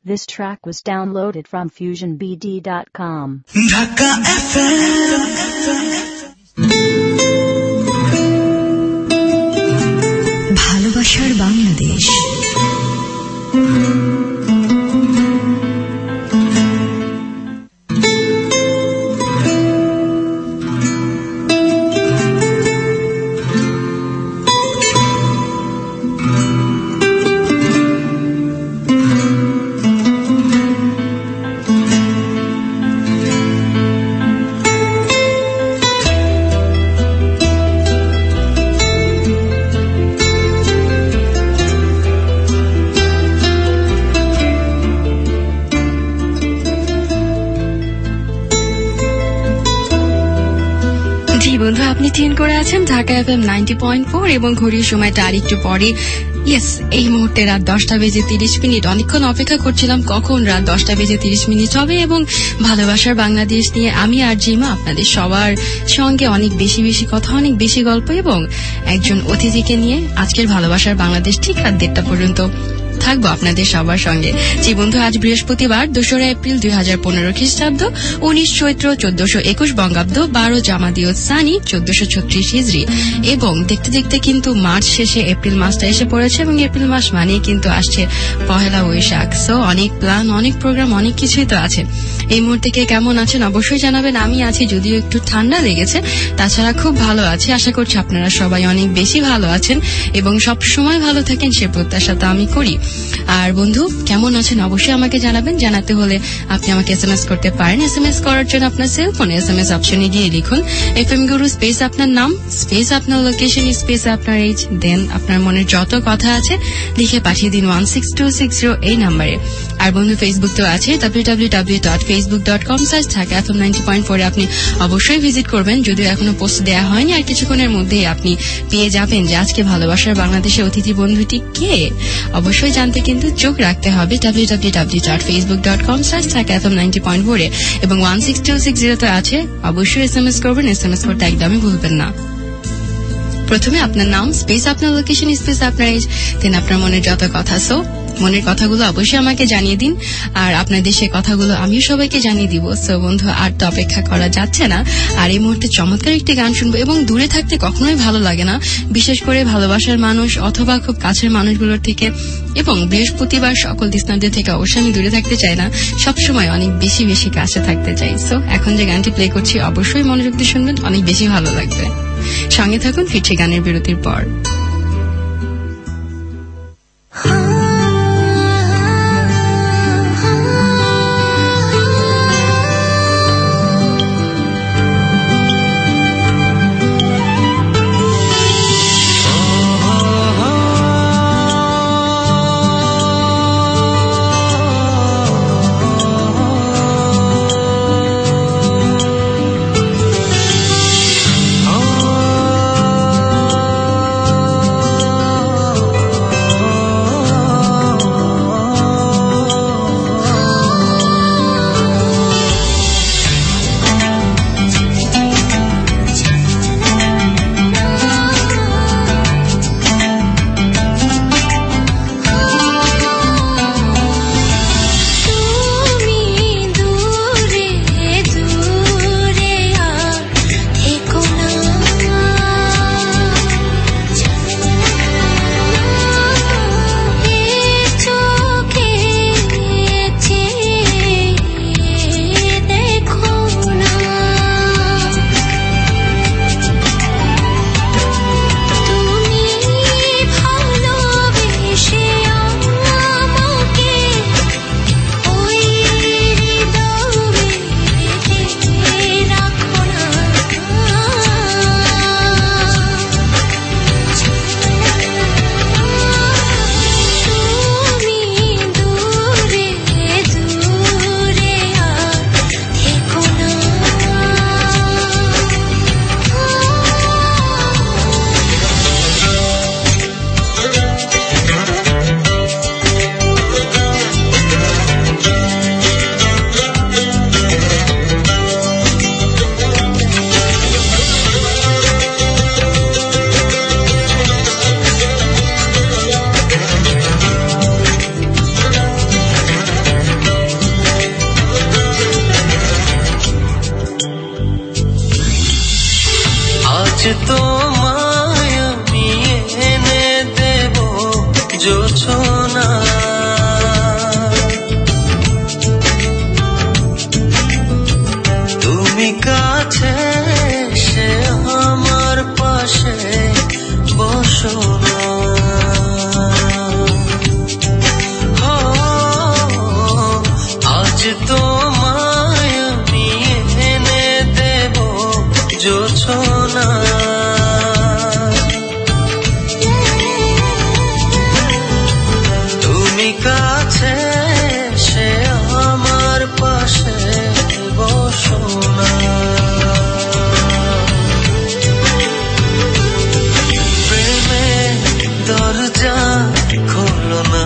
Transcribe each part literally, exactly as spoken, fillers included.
This track was downloaded from fusion b d dot com. Dhaka F M. ভালোবাসার বাংলাদেশ। বন্ধু, আপনি tune করে আছেন Dhaka FM ninety point four এবং ঘড়ির সময়টা আর একটু পরে। ইয়েস, এই মুহূর্তে রাত দশটা বেজে তিরিশ মিনিট। অনেকক্ষণ অপেক্ষা করছিলাম কখন রাত দশটা বেজে তিরিশ মিনিট হবে এবং ভালোবাসার বাংলাদেশ নিয়ে আমি আর জিমা আপনাদের সবার সঙ্গে অনেক বেশি বেশি কথা, অনেক বেশি গল্প এবং একজন অতিথিকে নিয়ে আজকের ভালোবাসার বাংলাদেশ ঠিক রাত দেড়টা পর্যন্ত থাকবো আপনাদের সবার সঙ্গে। জি বন্ধু, আজ বৃহস্পতিবার দোসরা এপ্রিল দুই হাজার পনেরো খ্রিস্টাব্দ, উনিশ চৈত্র চোদ্দশো একুশ বঙ্গাব্দ, বারো জামাদিউল সানি চোদ্দশো ছত্রিশ হিজরি এবং দেখতে দেখতে কিন্তু মার্চ শেষে এপ্রিল মাসটা এসে পড়েছে এবং এপ্রিল মাস মানেই কিন্তু আসছে পহেলা বৈশাখ। সো অনেক প্ল্যান, অনেক প্রোগ্রাম, অনেক কিছুই তো আছে। এই মুহূর্তে কে কেমন আছেন অবশ্যই জানাবেন। আমি আছি, যদিও একটু ঠান্ডা লেগেছে, তাছাড়া খুব ভালো আছি। আশা করছি আপনারা সবাই অনেক বেশি ভালো আছেন এবং সব সময় ভালো থাকেন সে প্রত্যাশা তো আমি করি। আর বন্ধু, কেমন আছেন অবশ্যই আমাকে জানাবেন। জানাতে হলে আপনি আমাকে এসএমএস করতে পারেন। এসএমএস করার জন্য আপনার সেলফোনে এসএমএস অপশনে গিয়ে লিখুন এফএম গুরু স্পেস আপনার নাম স্পেস আপনার লোকেশন স্পেস আপনার এজ, দেন আপনার মনের যত কথা আছে লিখে পাঠিয়ে দিন one six two six zero এই নাম্বারে। আর বন্ধু, ফেসবুক তো আছে, W W W dot Facebook dot com slash Dhaka FM ninety point four এ আপনি অবশ্যই ভিজিট করবেন। যদিও এখনো পোস্ট দেওয়া হয়নি, আর কিছুক্ষণের মধ্যেই আপনি পেয়ে যাবেন যে আজকে ভালোবাসার বাংলাদেশের অতিথি বন্ধুটি কে। অবশ্যই জানতে কিন্তু চোখ রাখতে হবে W W W dot Facebook dot com slash Dhaka FM ninety point four এ এবং one six two six zero তো আছে। অবশ্যই এসএমএস করবেন, এসএমএস করতে একদমই ভুলবেন না। প্রথমে আপনার নাম স্পেস আপনার লোকেশন স্পেস আপনার এজ, দেন আপনার মনের যত কথা। সো মনের কথাগুলো অবশ্যই আমাকে জানিয়ে দিন, আর আপনাদের সে কথাগুলো আমিও সবাইকে জানিয়ে দিব। সো বন্ধু, আর তো অপেক্ষা করা যাচ্ছে না। আর এই মুহূর্তে চমৎকার একটি গান শুনবো এবং দূরে থাকতে কখনোই ভালো লাগে না, বিশেষ করে ভালোবাসার মানুষ অথবা খুব কাছের মানুষগুলোর থেকে। এবং বৃহস্পতিবার সকল দিসনাদের থেকে অবশ্যই আমি দূরে থাকতে চাই না, সবসময় অনেক বেশি বেশি কাছে থাকতে চাই। সো এখন যে গানটি প্লে করছি অবশ্যই মনোযোগ দিয়ে শুনবেন, অনেক বেশি ভালো লাগবে। সঙ্গে থাকুন, ফিরছে গানের বিরতির পর। Oh তোমায় আমি এনে দেব জোছনা, তুমি কাছে সে আমার পাশে বসো না। প্রেমের দরজা খোলো না,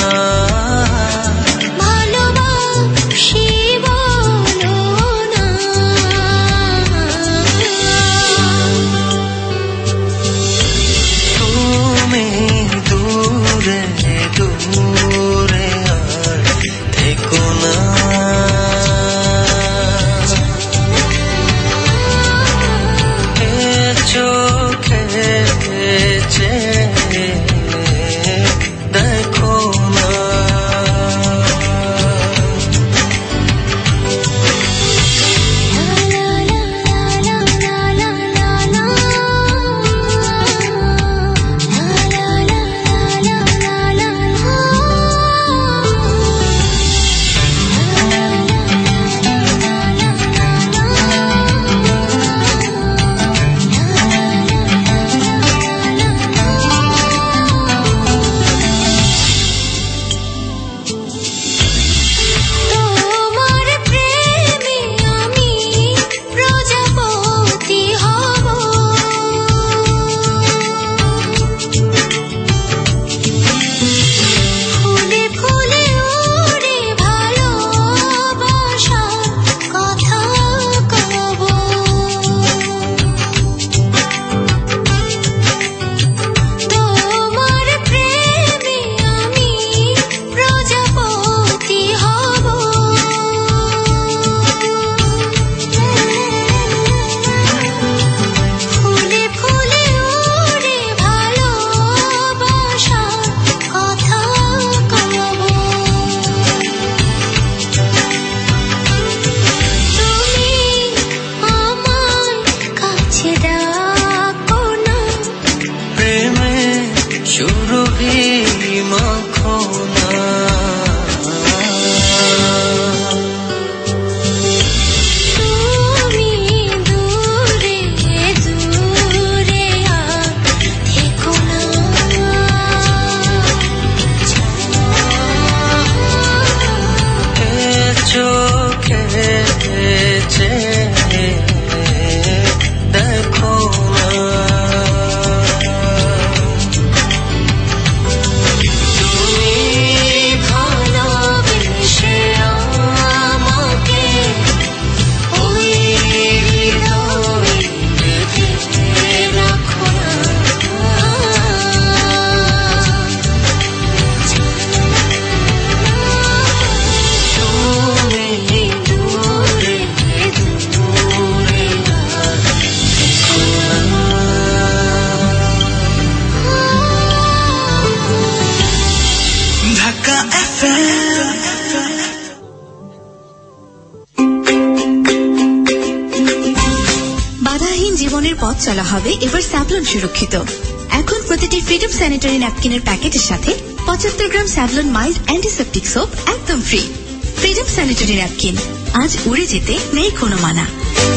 চলা হবে এবার স্যাভলন সুরক্ষিত। এখন প্রতিটি ফ্রিডম স্যানিটারি ন্যাপকিনের প্যাকেটের সাথে পঁচাত্তর gram Savlon mild antiseptic soap একদম ফ্রি। ফ্রিডম স্যানিটারি ন্যাপকিন, আজ উড়ে যেতে নেই কোনো মানা।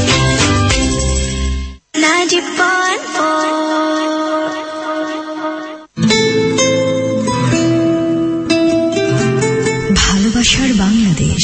ভালোবাসার বাংলাদেশ।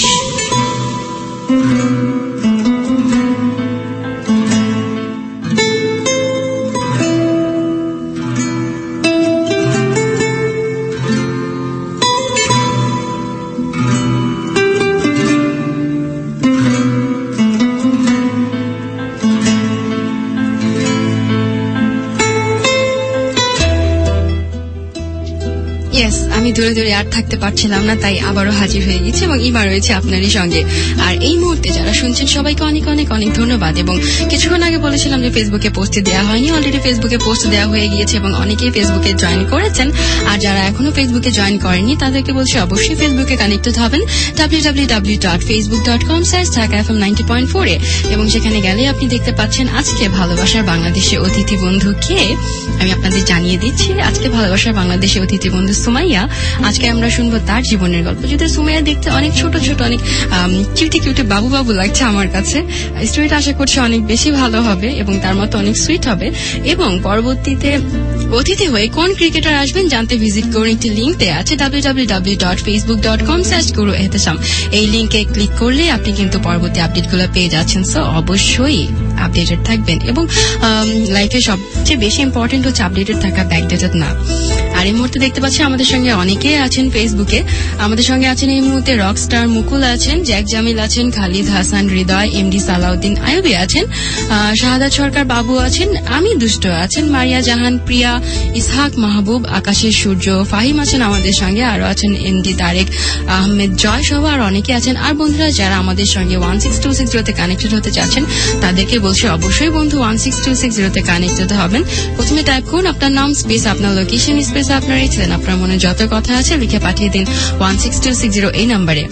আমি দূরে দূরে আর থাকতে পারছিলাম না, তাই আবারও হাজির হয়ে গেছি এবং ইমা রয়েছে আপনারই সঙ্গে। আর এই মুহূর্তে যারা শুনছেন সবাইকে অনেক অনেক অনেক ধন্যবাদ। এবং কিছুক্ষণ আগে বলেছিলাম যে ফেসবুকে পোস্টে দেওয়া হয়নি, অলরেডি ফেসবুকে পোস্ট দেওয়া হয়ে গিয়েছে এবং অনেকেই ফেসবুকে জয়েন করেছেন। আর যারা এখনো ফেসবুকে জয়েন করেননি তাদেরকে বলছি অবশ্যই ফেসবুকে কানেক্টেড হবেন W W W dot Facebook dot com slash Dhaka FM ninety point four এ। এবং সেখানে গেলে আপনি দেখতে পাচ্ছেন আজকে ভালোবাসার বাংলাদেশে অতিথি বন্ধু কে। আমি আপনাদের জানিয়ে দিচ্ছি, আজকে ভালোবাসার বাংলাদেশে অতিথি বন্ধু সুমাইয়া আজকে আমরা শুনবো তার জীবনের গল্প। যদি সুমাইয়া দেখতে অনেক ছোট ছোট অনেক কিউটি কিউটি বাবু বাবু লাগছে আমার কাছে, স্টোরিটা আশা করছি অনেক বেশি ভালো হবে এবং তার মতো অনেক সুইট হবে। এবং পরবর্তীতে অতিথি হয়ে কোন ক্রিকেটার আসবেন জানতে ভিজিট করুন, একটি লিঙ্ক দেওয়া আছে W W W dot Facebook dot com slash Guru Ehtesham. এই লিঙ্কে ক্লিক করলে আপনি কিন্তু পরবর্তী আপডেটগুলো পেয়ে যাচ্ছেন। সো অবশ্যই আপডেটেড থাকবেন এবং লাইফে সবচেয়ে বেশি ইম্পর্টেন্ট হচ্ছে আপডেটেড থাকা, ব্যাকডেটেড না। আর এই মুহূর্তে দেখতে পাচ্ছি আমাদের সঙ্গে অনেকে আছেন ফেসবুকে। আমাদের সঙ্গে আছেন এই মুহূর্তে রকস্টার মুকুল আছেন, জ্যাক জামিল আছেন, খালিদ হাসান হৃদয়, এমডি সালাউদ্দিন আইয়ুবী আছেন, শাহাদাত সরকার বাবু আছেন, আমি দুষ্ট আছেন, মারিয়া জাহান, প্রিয়া, ইসহাক মাহবুব, আকাশের সূর্য, ফাহিম আছেন আমাদের সঙ্গে, আরো আছেন এমডি তারেক আহমেদ জয় সহ আর অনেকে আছেন। আর বন্ধুরা যারা আমাদের সঙ্গে ওয়ান সিক্স টু সিক্স জিরোতে কানেক্টেড হতে চাচ্ছেন তাদেরকে বলছি অবশ্যই বন্ধু ওয়ান সিক্স টু সিক্স জিরোতে কানেক্টেড হবেন। প্রথমে টাইপ করুন আপনার নাম স্পেস আপনার লোকেশন স্পেস আপনার এইচ দেন আপনার মনে যত কথা আছে লিখে পাঠিয়ে দিন one six two six zero এই নাম্বারে।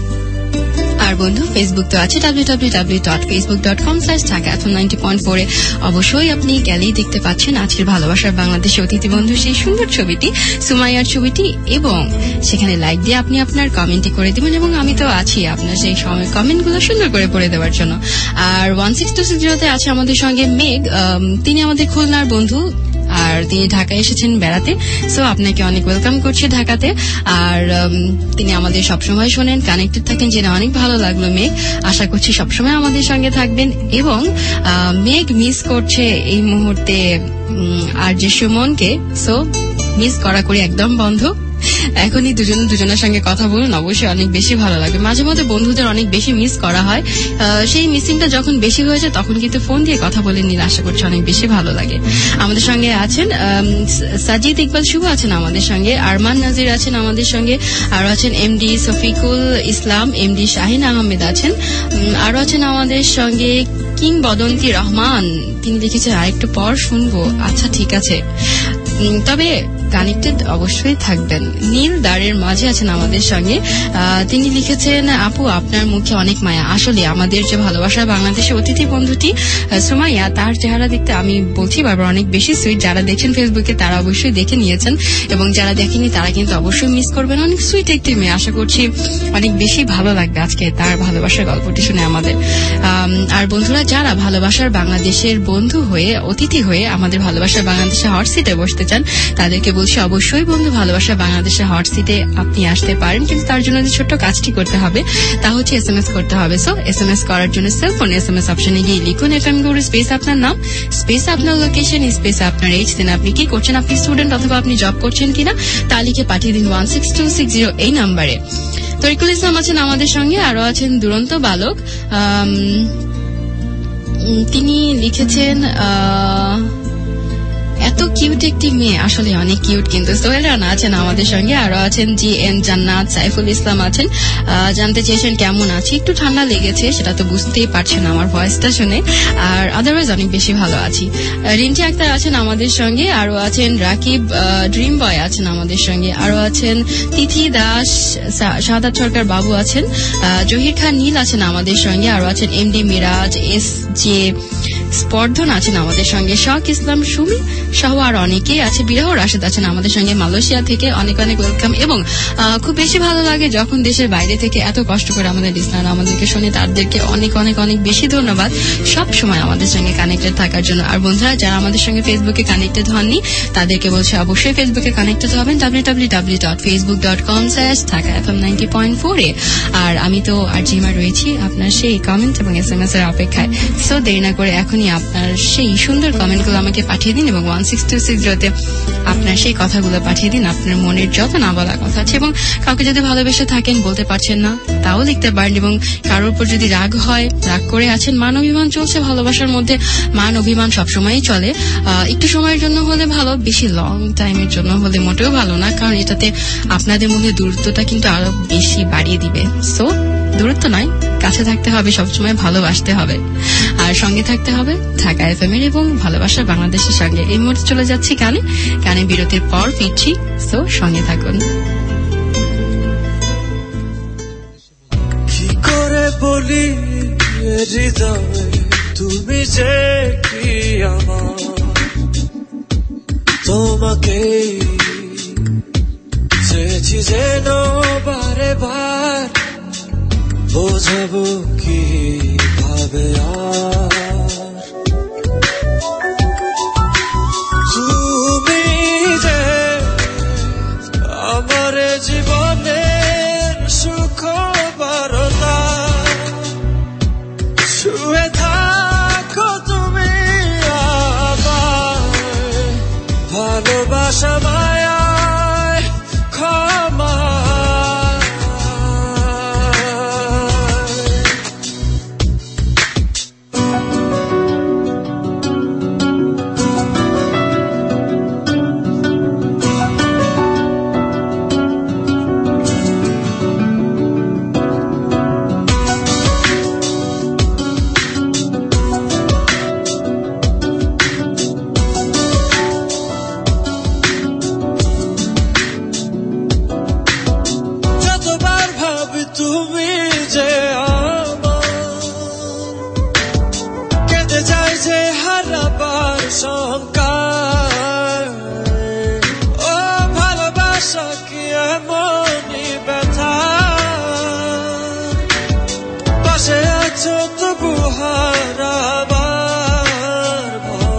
আর বন্ধু ফেসবুক তো আছে W W W dot Facebook dot com slash Dhaka FM ninety point four এ। অবশ্যই আপনি গেলেই দেখতে পাচ্ছেন আজকের ভালোবাসার বাংলাদেশের অতিথি বন্ধু সেই সুন্দর ছবিটি, সুমাইয়ার ছবিটি, এবং সেখানে লাইক দিয়ে আপনি আপনার কমেন্টে করে দিবেন এবং আমি তো আছি আপনার সেই সময় কমেন্টগুলো সুন্দর করে পড়ে দেওয়ার জন্য। আর ওয়ান সিক্স টু সিক্স জিরোতে আছে আমাদের সঙ্গে মেঘ, তিনি আমাদের খুলনার বন্ধু আর তিনি ঢাকায় এসেছেন বেড়াতে। সো আপনাকে অনেক ওয়েলকাম করছি ঢাকাতে। আর তিনি আমাদের সবসময় শোনেন, কানেক্টেড থাকেন, জেনে অনেক ভালো লাগলো মেঘ। আশা করছি সবসময় আমাদের সঙ্গে থাকবেন। এবং মেঘ মিস করছে এই মুহূর্তে আর যে সুমনকে, সো মিস করা করি একদম বন্ধ। এখনই দুজন দুজনের সঙ্গে কথা বলুন, অবশ্যই অনেক বেশি ভালো লাগবে। মাঝে মধ্যে বন্ধুদের অনেক বেশি মিস করা হয়, সেই মিসিংটা যখন বেশি হয়েছে তখন কিন্তু ফোন দিয়ে কথা বলে নিলে আশা করছি অনেক বেশি ভালো লাগে। আমাদের সঙ্গে আছেন সাজিদ ইকবাল শুভ আছেন আমাদের সঙ্গে, আরমান নাজির আছেন আমাদের সঙ্গে, আরো আছেন এমডি শফিকুল ইসলাম, এমডি শাহিন আহমেদ আছেন, আরো আছেন আমাদের সঙ্গে কিংবদন্তি রহমান, তিনি লিখেছেন আরেকটু পর শুনবো। আচ্ছা ঠিক আছে, তবে কানেক্টেড অবশ্যই থাকবেন। নীল দাঁড়ের মাঝে আছেন আমাদের সঙ্গে, তিনি লিখেছেন আপু আপনার মুখে অনেক মায়া। আসলে আমাদের যে ভালোবাসা বাংলাদেশের অতিথি বন্ধুটি সুমাইয়া, তার চেহারা দেখতে আমি বলছি বারবার অনেক বেশি সুইট। যারা দেখছেন ফেসবুকে তারা অবশ্যই দেখে নিয়েছেন এবং যারা দেখেনি তারা কিন্তু অবশ্যই মিস করবেন। অনেক সুইট একটি মেয়ে, আশা করছি অনেক বেশি ভালো লাগবে আজকে তার ভালোবাসার গল্পটি শুনে আমাদের। আর বন্ধুরা যারা ভালোবাসার বাংলাদেশের বন্ধু হয়ে অতিথি হয়ে আমাদের ভালোবাসার বাংলাদেশের হট সিটে বসতে চান তাদেরকে বলছি অবশ্যই বন্ধু ভালোবাসা বাংলাদেশের হট সিটে আপনি আসতে পারেন, কিন্তু তার জন্য যে ছোট্ট কাজটি করতে হবে তা হচ্ছে এস এম এস করতে হবে। সো এস এম এস করার জন্য সেলফোন এস এম এস অপশনে গিয়ে লিখুন এফএম গুরু স্পেস আপনার নাম স্পেস আপনার লোকেশন স্পেস আপনার এইচ দেন আপনি কি করছেন, আপনি স্টুডেন্ট অথবা আপনি জব করছেন কিনা তা লিখে পাঠিয়ে দিন one six two six zero এই নাম্বারে। তরিকুল ইসলাম আছেন আমাদের সঙ্গে, আরো আছেন দুরন্ত বালক, তিনি লিখেছেন এত কিউট একটি মেয়ে, আসলে অনেক কিউট। কিন্তু সোহেল রানা আছেন আমাদের সঙ্গে, আরো আছেন জি এন জান্নাত, সাইফুল ইসলাম আছেন, জানতে চেয়েছেন কেমন আছি। একটু ঠান্ডা লেগেছে সেটা তো বুঝতেই পারছেন আমার ভয়েসটা শুনে, আর আদারওয়াইজ অনেক বেশি ভালো আছি। রিন্টি আক্তার আছেন আমাদের সঙ্গে, আরো আছেন রাকিব ড্রিম বয় আছেন আমাদের সঙ্গে, আরো আছেন তিথি দাস, শাহাদাত সরকার বাবু আছেন, জহির খান নীল আছেন আমাদের সঙ্গে, আরো আছেন MD Miraj, S J Spordhon আছেন আমাদের সঙ্গে, শখ ইসলাম সুমি সহ আর অনেকেই আছে। বিরাহ রাশেদ আছেন আমাদের সঙ্গে মালয়েশিয়া থেকে, অনেক অনেক ওয়েলকাম। এবং খুব বেশি ভালো লাগে যখন দেশের বাইরে থেকে এত কষ্ট করে আমাদের লিসনাররা আমাদেরকে শুনে, তাদেরকে অনেক অনেক অনেক বেশি ধন্যবাদ সব সময় আমাদের সঙ্গে কানেক্টেড থাকার জন্য। আর বন্ধুরা যারা আমাদের সঙ্গে ফেসবুকে কানেক্টেড হননি তাদেরকে বলছে অবশ্যই ফেসবুকে কানেক্টেড হবেন W W W dot Facebook dot com slash Dhaka FM ninety point four এ। আর আমি তো আর জিমা রয়েছি আপনার সেই কমেন্ট এবং এস এম এস এর অপেক্ষায়। সো দেরি না করে এখনই আপনার সেই সুন্দর কমেন্টগুলো আমাকে পাঠিয়ে দিন এবং ওয়ান সিক্স টু সিক্স জিরোতে আপনার সেই কথাগুলো পাঠিয়ে দিন, আপনার মনের যত না বলা কথা আছে। এবং কাউকে যদি ভালোবেসে থাকেন বলতে পারছেন না তাও লিখতে পারেন। এবং কারোর উপর যদি রাগ হয়, রাগ করে আছেন, মান অভিমান চলছে ভালোবাসার মধ্যে, মান অভিমান সবসময়ই চলে। একটু সময়ের জন্য হলে ভালো, বেশি লং টাইমের জন্য হলে মোটেও ভালো না, কারণ এটাতে আপনাদের মধ্যে দূরত্বটা কিন্তু আরো বেশি বাড়িয়ে দিবে। সো দূরত্ব নয়, কাছে থাকতে হবে, সবসময় ভালোবাসতে হবে আর সঙ্গে থাকতে হবে ঢাকা এফএম এর এবং ভালোবাসা বাংলাদেশের সঙ্গে। এই মুহূর্তে চলে যাচ্ছি গানে, গানে বিরতির পর ফিরছি। সো সঙ্গে থাকুন। কি করে বলি হৃদয় তুমি যে কি আমার, তোমাকে চেয়েছি যেন বারে বার বোঝাবো কি ভাবে আর তুমি যে আমার জীবনের সুখ বারতা শুয়ে থাকো তুমি আমার ভালোবাসা মায়ায় ক্ষমা তুমি যে আমার কেঁদে যায় যে হারাবার শঙ্কার ও ভালোবাসা কি এমনই ব্যথা পাশে আছো তবু হারাবার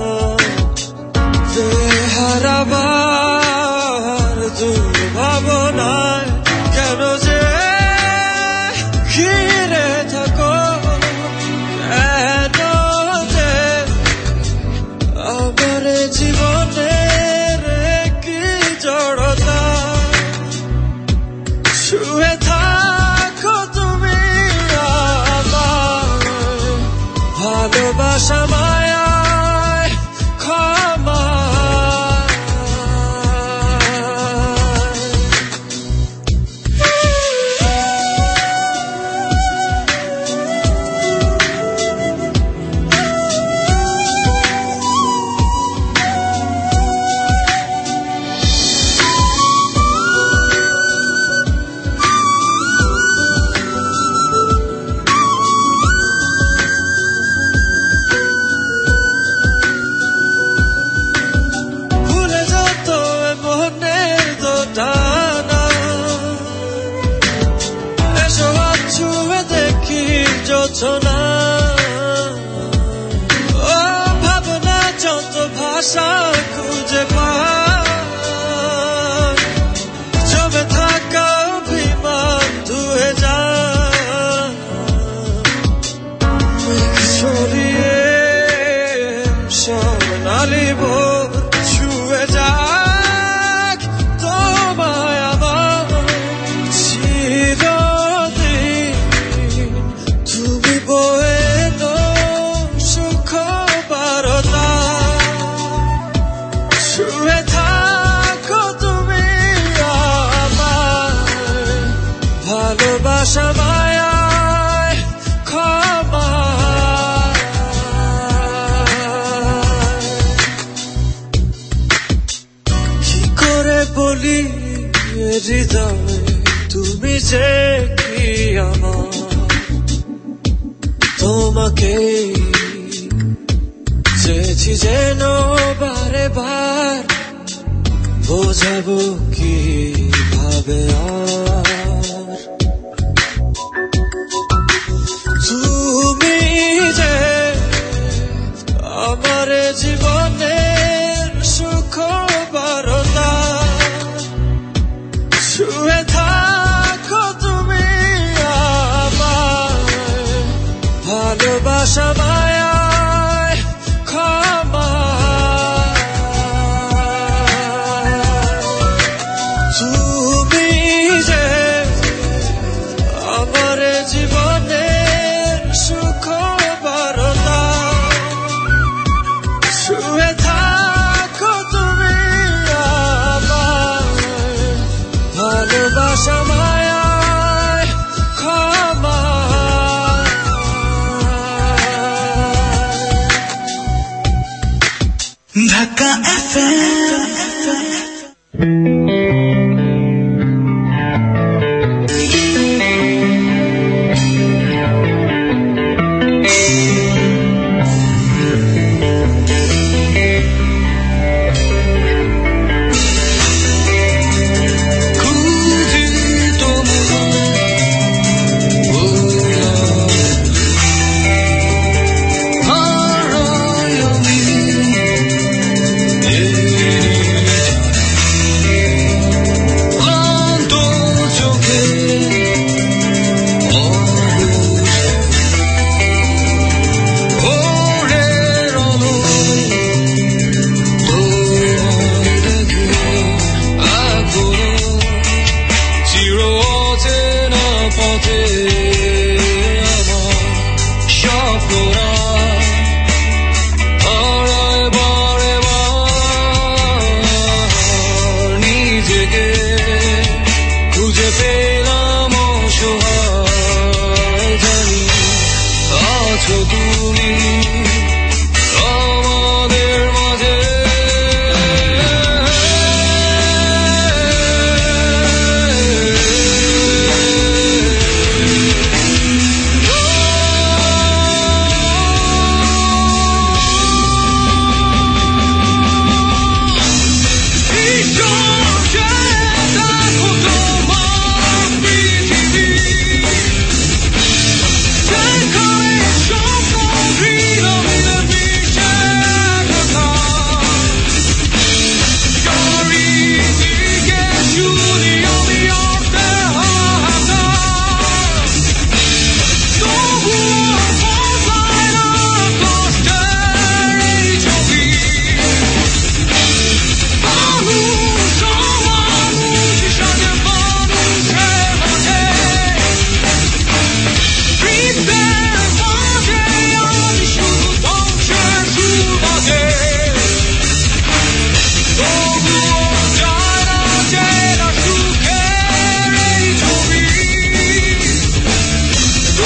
হারাবার দুর্ভাবনায় কেন যে ঘিরে থাকো কেন যে আমার জীবনের কি জড়তা শুয়ে থাকো তুমি আমার ভালোবাসা মায়ায় ক্ষমা ও ভাবনা যত ভাষা খুঁজে পায় জমে থাকা অভিমান ধুয়ে যায় সরিয়ে সোনালি ভোর ছুঁয়ে যাক তোমায় আমার চিরদিন তুমি বয়ে সুখ বারতা শুয়ে থাকো তুমি আমার ভালোবাসা মায়ায় ক্ষমা কি করে বলি হৃদয় তুমি যে কি আমার তোমাকে চেয়েছি যেন বারে বার বোঝাবো কি ভাবে আর তুমি যে আমার জীবনের সুখ বারতা শুয়ে থাকো তুমি আমার ভালোবাসা মায়ায় ক্ষমা তুমি যে আমার জীবনের সুখ বারতা শুয়ে থাকো তুমি আমার ভালোবাসা মায়ায় ক্ষমা ঢাকা এফএম Cool.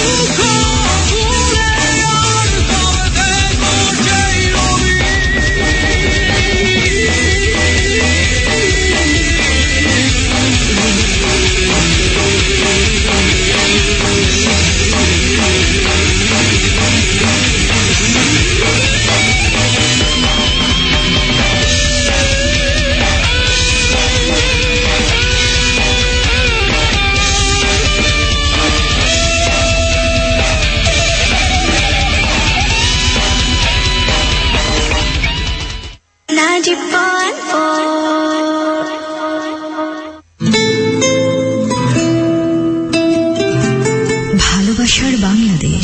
ভালোবাসার বাংলাদেশ।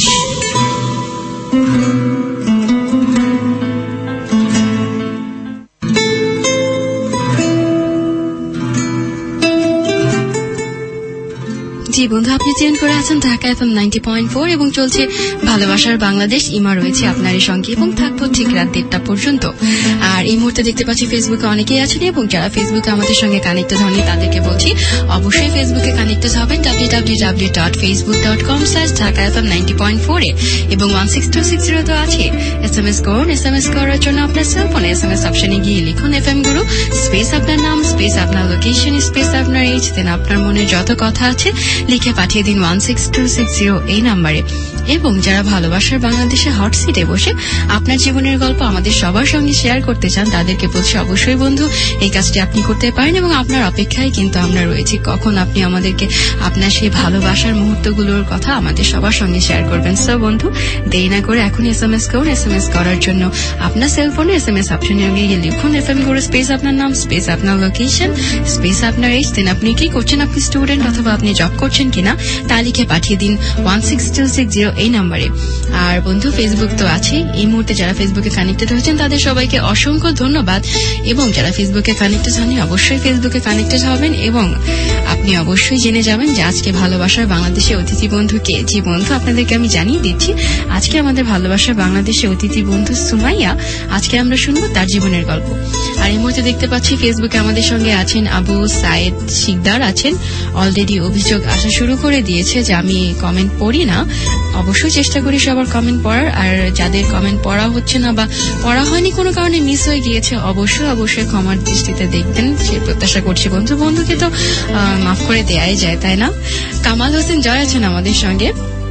জি বন্ধু, আপনি চেঞ্জ করে আছেন Dhaka FM ninety point four এবং চলছে ভালোবাসার বাংলাদেশ। ইমা রয়েছে আপনারই সঙ্গে এবং থাকবো ঠিক রাত দেড়টা পর্যন্ত। আর এই মুহূর্তে দেখতে পাচ্ছি ফেসবুকে অনেকেই আছেন এবং যারা ফেসবুকে আমাদের সঙ্গে কানেক্টেড হননি তাদেরকে বলছি অবশ্যই ফেসবুকে কানেক্টেড হবেন W W W dot Facebook dot com slash Dhaka FM ninety point four এ এবং one six two six zero তো আছে। এস এম এস করুন। এস এম এস করার জন্য আপনার সেলফোনে এস এম এস অপশনে গিয়ে লিখুন এফ এম গুরু, স্পেস আপনার নাম, স্পেস আপনার লোকেশন, স্পেস আপনার এজ, দেন আপনার মনে যত কথা আছে লিখে পাঠিয়ে দিন one six two six zero এই নাম্বারে। এবং যারা ভালোবাসার বাংলাদেশে হট সিটে বসে আপনার জীবনের গল্প আমাদের সবার সঙ্গে শেয়ার করতে চান তাদেরকে বলছি অবশ্যই বন্ধু এই কাজটি আপনি করতে পারেন এবং আপনার অপেক্ষায় কিন্তু আমরা রয়েছি কখন আপনি আমাদেরকে আপনার সেই ভালোবাসার মুহূর্তগুলোর কথা আমাদের সবার সঙ্গে শেয়ার করবেন। সো বন্ধু দেরি না করে এখন এস এম এস করুন। এস এম এস করার জন্য আপনার সেলফোনে এস এম এস অপশনে গিয়ে লিখুন এফ এম করে স্পেস আপনার নাম, স্পেস আপনার লোকেশন, স্পেস আপনার এজ, দেন আপনি কি করছেন, আপনি স্টুডেন্ট অথবা আপনি জব করছেন কিনা তা লিখে পাঠিয়ে দিন one six two six zero এই নাম্বারে। আর বন্ধু ফেসবুক তো আছে, এই মুহূর্তে যারা ফেসবুকে কানেক্টেড হয়েছেন তাদের সবাইকে অসংখ্য ধন্যবাদ এবং যারা ফেসবুকে কানেক্টেড হননি অবশ্যই ফেসবুকে কানেক্টেড হবেন এবং আপনি অবশ্যই জেনে যাবেন যে আজকে ভালোবাসার বাংলাদেশে অতিথি বন্ধু কে। জি বন্ধু আপনাদেরকে আমি জানিয়ে দিচ্ছি আজকে আমাদের ভালোবাসার বাংলাদেশে অতিথি বন্ধু সুমাইয়া। আজকে আমরা শুনবো তার জীবনের গল্প। আর এই মুহূর্তে দেখতে পাচ্ছি ফেসবুকে আমাদের সঙ্গে আছেন আবু সাইদ শিকদার আছেন। অলরেডি অভিযোগ আসা শুরু করে দিয়েছে যে আমি কমেন্ট পড়ি না। অবশ্যই চেষ্টা করি সবার কমেন্ট পড়ার, আর যাদের কমেন্ট পড়া হচ্ছে না বা পড়া হয়নি কোনো কারণে মিস হয়ে গিয়েছে অবশ্যই অবশ্যই ক্ষমার দৃষ্টিতে দেখবেন সে প্রত্যাশা করছি। বন্ধু বন্ধুকে তো মাফ করে দেয়াই যায়, তাই না? কামাল হোসেন জয় আছেন আমাদের সঙ্গে,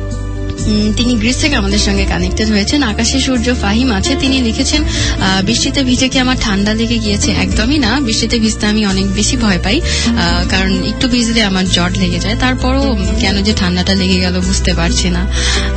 তিনি গ্রিস থেকে আমাদের সঙ্গে কানেক্টেড হয়েছেন। আকাশে সূর্য ফাহিম আছে, তিনি লিখেছেন বৃষ্টিতে ভিজে কি আমার ঠান্ডা লেগে গিয়েছে? একদমই না, বৃষ্টিতে ভিজতে আমি অনেক বেশি ভয় পাই, কারণ একটু ভিজলে আমার জ্বর লেগে যায়। তারপরও কেন যে ঠান্ডাটা লেগে গেল বুঝতে পারছি না।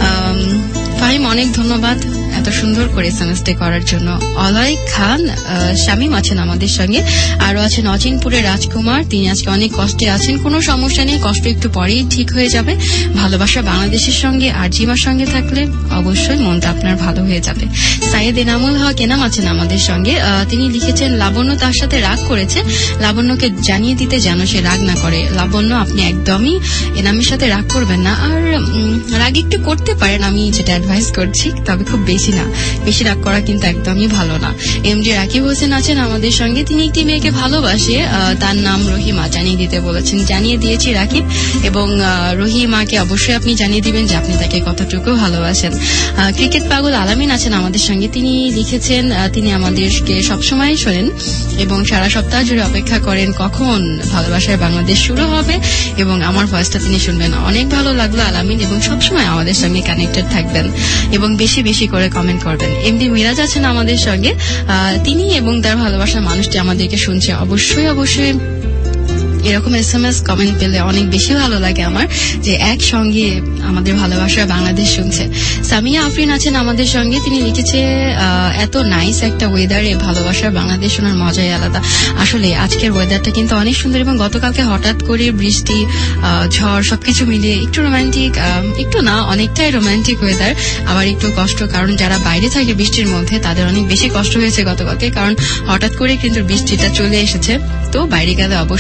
ফাহিম অনেক ধন্যবাদ এত সুন্দর করে এসএমএসটি করার জন্য। অলয় খান শামীম আছেন আমাদের সঙ্গে, আরো আছেন অচিনপুরের রাজকুমার, তিনি আজকে অনেক কষ্টে আছেন। কোনো সমস্যা নেই, কষ্ট একটু পরেই ঠিক হয়ে যাবে। ভালোবাসা বাংলাদেশের সঙ্গে আর জিমার সঙ্গে থাকলে অবশ্যই মনটা আপনার ভালো হয়ে যাবে। সাইয়েদ এনামুল হক এনাম আছেন আমাদের সঙ্গে, তিনি লিখেছেন লাবণ্য তার সাথে রাগ করেছে, লাবণ্যকে জানিয়ে দিতে যেন সে রাগ না করে। লাবণ্য আপনি একদমই এনামের সাথে রাগ করবেন না, আর রাগ একটু করতে পারেন আমি যেটা অ্যাডভাইস করছি, তবে খুব বেশি না, বেশি রাগ করা কিন্তু একদমই ভালো না। এম ডি রাকিব হোসেন আছেন আমাদের সঙ্গে, তিনি একটি মেয়েকে ভালোবাসে, তার নাম রহিমা, জানিয়ে দিতে বলেছেন। জানিয়ে দিয়েছি রাকিব, এবং রহিমাকে অবশ্যই আপনি জানিয়ে দিবেন যে আপনি তাকে কতটুকু ভালোবাসেন। ক্রিকেট পাগল আলামিন আছেন আমাদের সঙ্গে, তিনি লিখেছেন তিনি আমাদেরকে সবসময় শোনেন এবং সারা সপ্তাহ জুড়ে অপেক্ষা করেন কখন ভালোবাসার বাংলাদেশ শুরু হবে এবং আমার ভয়েসটা তিনি শুনবেন। অনেক ভালো লাগলো আলামিন, এবং সবসময় আমাদের সঙ্গে কানেক্টেড থাকবেন এবং বেশি বেশি করে কমেন্ট করবেন। এমডি মিরাজ আছেন আমাদের সঙ্গে, তিনি এবং তার ভালোবাসার মানুষটি আমাদেরকে শুনছে। অবশ্যই অবশ্যই এরকম এস এম এস কমেন্ট পেলে অনেক বেশি ভালো লাগে আমার, যে একসঙ্গে আমাদের ভালোবাসা বাংলাদেশ শুনছে। সামিয়া আফরিন আছেন আমাদের সঙ্গে, তিনি লিখেছে এত নাইস একটা ওয়েদারে ভালোবাসার বাংলাদেশ শোনার মজাই আলাদা। আসলে আজকের ওয়েদারটা কিন্তু অনেক সুন্দর, এবং গতকালকে হঠাৎ করে বৃষ্টি ঝড় সবকিছু মিলিয়ে একটু রোমান্টিক, একটু না অনেকটাই রোমান্টিক ওয়েদার, আবার একটু কষ্ট, কারণ যারা বাইরে থাকে বৃষ্টির মধ্যে তাদের অনেক বেশি কষ্ট হয়েছে গতকালকে, কারণ হঠাৎ করে কিন্তু বৃষ্টিটা চলে এসেছে। তো বাইরে গেলে অবশ্যই ছাতা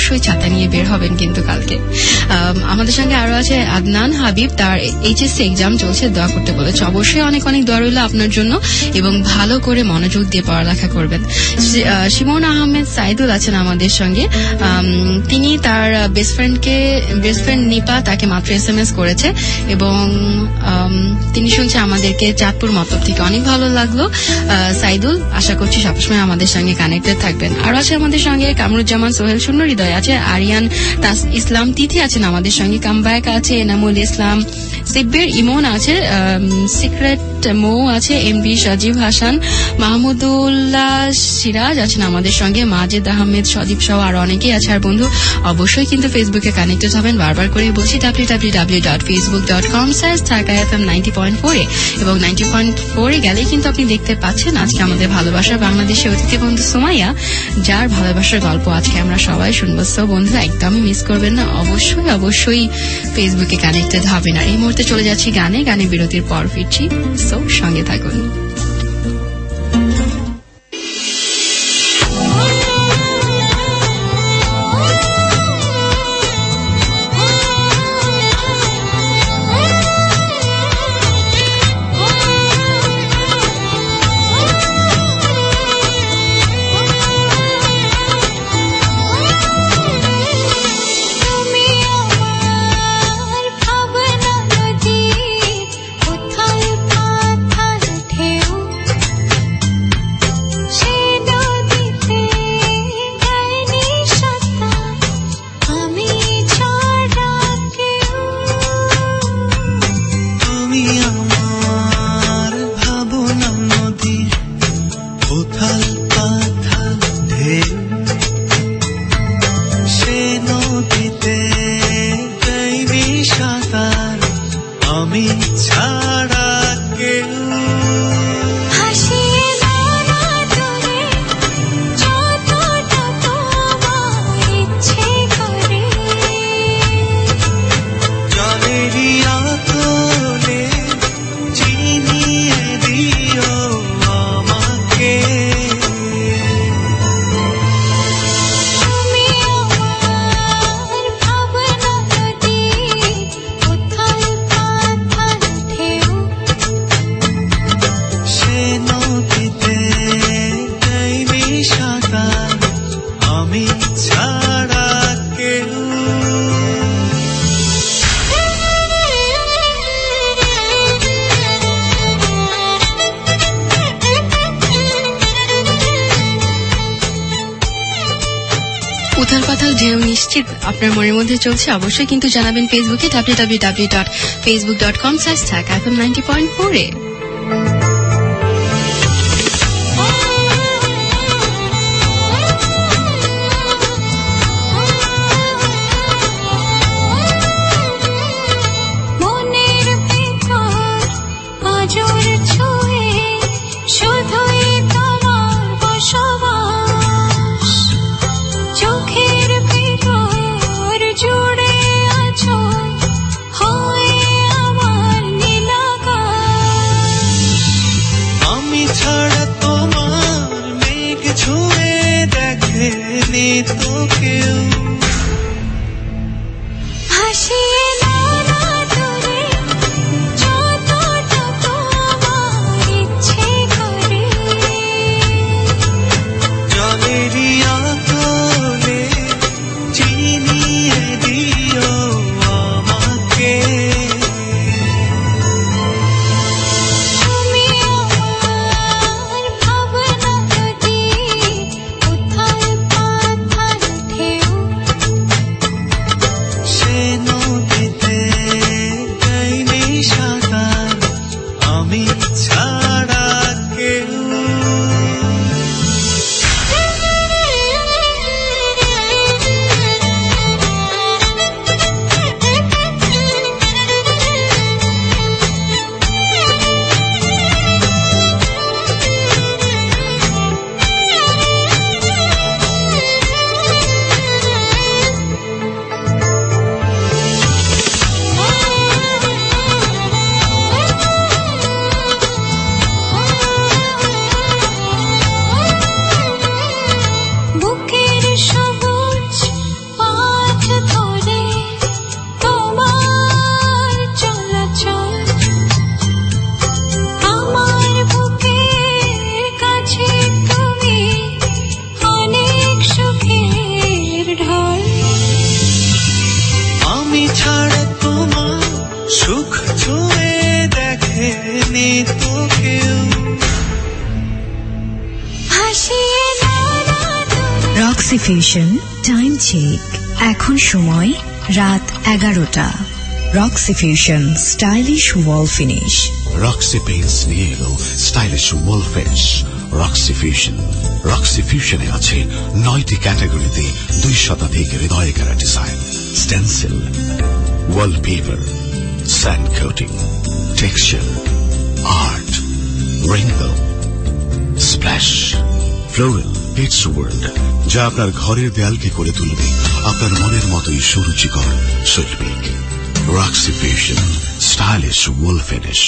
নিয়ে বের হবেন কিন্তু কালকে। আমাদের সঙ্গে আরো আছে আদনান হাবিব, তার এইচএসসি এক্সাম চলছে, দোয়া করতে বলেছে। অবশ্যই অনেক অনেক দোয়া রইল আপনার জন্য এবং ভালো করে মনোযোগ দিয়ে পড়ালেখা করবেন। শিমন আহমেদ সাইদুল আছেন আমাদের সঙ্গে, তিনি তার বেস্ট ফ্রেন্ডকে বেস্ট ফ্রেন্ড নিপা তাকে মাত্র এস এম এস করেছে এবং তিনি শুনছে আমাদেরকে চাঁদপুর মতলব থেকে। অনেক ভালো লাগলো সাইদুল, আশা করছি সবসময় আমাদের সঙ্গে কানেক্টেড থাকবেন। আর আছে আমাদের সঙ্গে কামরুজ্জামান সোহেল, শূন্য হৃদয় আছে, আরিয়ান তাস ইসলাম, তিথি আছেন আমাদের সঙ্গে, কামব্যাক আছে, এনামুল ইসলাম, সিব্বির ইমন আছে, সিক্রেট মৌ আছে, এমবি সাজিব হাসান, মাহমুদুল্লাহ সিরাজ আছেন আমাদের সঙ্গে, মাজেদ আহমেদ, সদীপ সহ আরো অনেকেই আছে। আর বন্ধু অবশ্যই কিন্তু ফেসবুকে কানেক্টেড হবেন, বারবার করে বলছি W W W dot Facebook dot com slash Dhaka FM ninety point four এ এবং নাইনটি পয়েন্ট ফোর এ গেলেই কিন্তু আপনি দেখতে পাচ্ছেন আজকে আমাদের ভালোবাসার বাংলাদেশের অতিথি বন্ধু সুমাইয়া, যার ভালোবাসার গল্প আজকে আমরা সবাই শুনবো। সো বন্ধু একদমই মিস করবেন না, অবশ্যই অবশ্যই ফেসবুকে কানেক্টেড হবেন। আর এই মুহূর্তে চলে যাচ্ছি গানে, গানে বিরতির পর ফিরছি, সো সঙ্গে থাকুন। আপনার মনের মধ্যে চলছে, অবশ্যই কিন্তু জানাবেন ফেসবুকে W W W dot Facebook dot com slash Dhaka FM ninety point four এ। জুড়ে আছো হয় আমার নীলাকাশ। ছুঁয়ে দেখেনি তো কেউ। রক্সি ফিউশন টাইম চেক, এখন সময় রাত এগারোটা। Roxy fusion stylish wall finish. Roxy paints নিয়ে এলো stylish wall finish Roxy fusion. Roxie ফিউশনে আছে নয়টি ক্যাটাগরিতে দুই শতাধিক হৃদয় করা design, stencil, wallpaper, sand coating, texture, art, wrinkle, splash, floral, it's world, যা আপনার ঘরের দেয়ালকে করে তুলবে আপনার মনের মতোই সুরুচিকর শৈল্পিক। Roxy fusion stylish wall finish.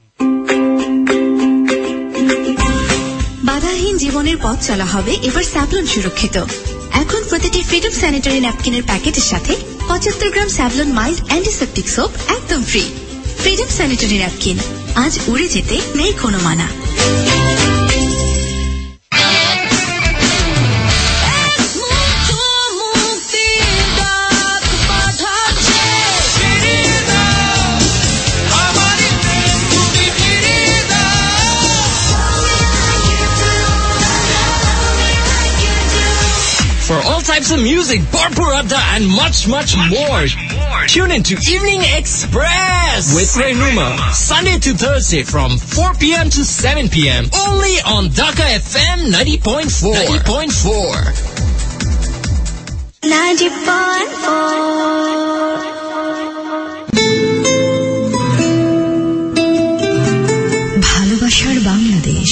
বাধাহীন জীবনের পথ চলা হবে এবার স্যাভলন সুরক্ষিত। এখন প্রতিটি ফ্রিডম স্যানিটারি ন্যাপকিনের প্যাকেটের সাথে পঁচাত্তর gram Savlon mild antiseptic soap একদম ফ্রি। ফ্রিডম স্যানিটারি ন্যাপকিন, আজ উড়ে যেতে নেই কোনো মানা। For all types of music, Bharpur Adda and much, much more. Tune in to Evening Express with Renuma, Sunday to Thursday from four p.m. to seven p.m. Only on Dhaka F M ninety point four. ninety point four. ninety point four. ভালোবাসার বাংলাদেশ।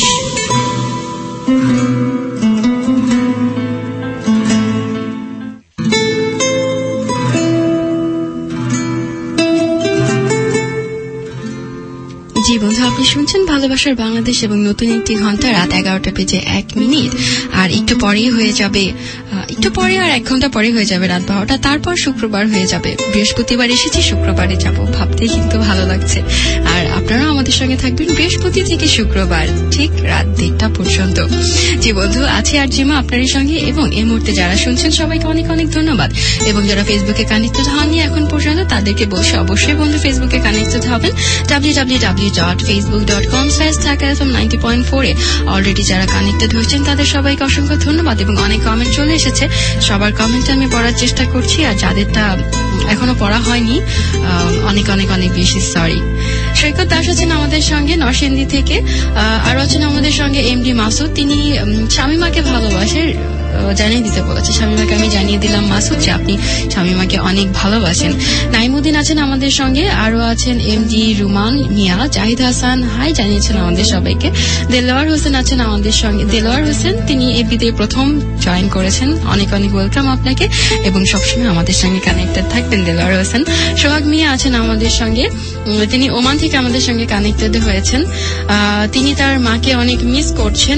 জি বন্ধু, আপনি শুনছেন ভালোবাসার বাংলাদেশ এবং নতুন একটি ঘন্টা রাত এগারোটা বেজে এক মিনিট। আর একটু পরেই হয়ে যাবে, একটু পরে আর এক ঘন্টা পরে হয়ে যাবে রাত বারোটা। তারপর শুক্রবার হয়ে যাবে। বৃহস্পতিবার এসেছি, শুক্রবারে যাব, ভাবতেই কিন্তু ভালো লাগছে। আর আপনারাও আমাদের সঙ্গে থাকবেন বৃহস্পতি থেকে শুক্রবার ঠিক রাত দেড়টা পর্যন্ত। জি বন্ধু, আছি আর জিমা আপনাদের সঙ্গে এবং এই মুহূর্তে যারা শুনছেন সবাইকে অনেক অনেক ধন্যবাদ। এবং যারা ফেসবুকে কানেক্টেড হননি এখন পর্যন্ত তাদেরকে বলছি অবশ্যই বন্ধু ফেসবুকে কানেক্টেড হবেন W W W dot Facebook dot com slash Dhaka FM ninety point four এ। অলরেডি যারা কানেক্টেড হয়েছেন তাদের সবাইকে অসংখ্য ধন্যবাদ এবং অনেক কমেন্ট চলে এসেছে। সবার কমেন্ট আমি পড়ার চেষ্টা করছি, আর যাদেরটা এখনো পড়া হয়নি অনেক অনেক অনেক বেশি সরি। সৈকত দাস আছেন আমাদের সঙ্গে নরসিংদী থেকে, আরো আছেন আমাদের সঙ্গে এমডি মাসুদ, তিনি শামিমাকে ভালোবাসে জানিয়ে দিতে বলেছে। শামিমাকে আমি জানিয়ে দিলাম মাসুদ যে আপনি শামিমাকে অনেক ভালোবাসেন। নাইমুদ্দিন আছেন আমাদের সঙ্গে, আরো আছেন এমডি রুমান মিয়া, জাহিদ হাসান হাই জানিয়েছেন আমাদের সবাইকে। দেলোয়ার হোসেন আছেন আমাদের সঙ্গে। দেলোয়ার হোসেন তিনি এপিতে প্রথম জয়েন করেছেন, অনেক অনেক ওয়েলকাম আপনাকে এবং সবসময় আমাদের সঙ্গে কানেক্টেড থাকবেন দেলোয়ার হোসেন। সোহাগ মিয়া আছেন আমাদের সঙ্গে, তিনি ওমান থেকে আমাদের সঙ্গে কানেক্টেড হয়েছেন। তিনি তার মাকে অনেক মিস করছেন,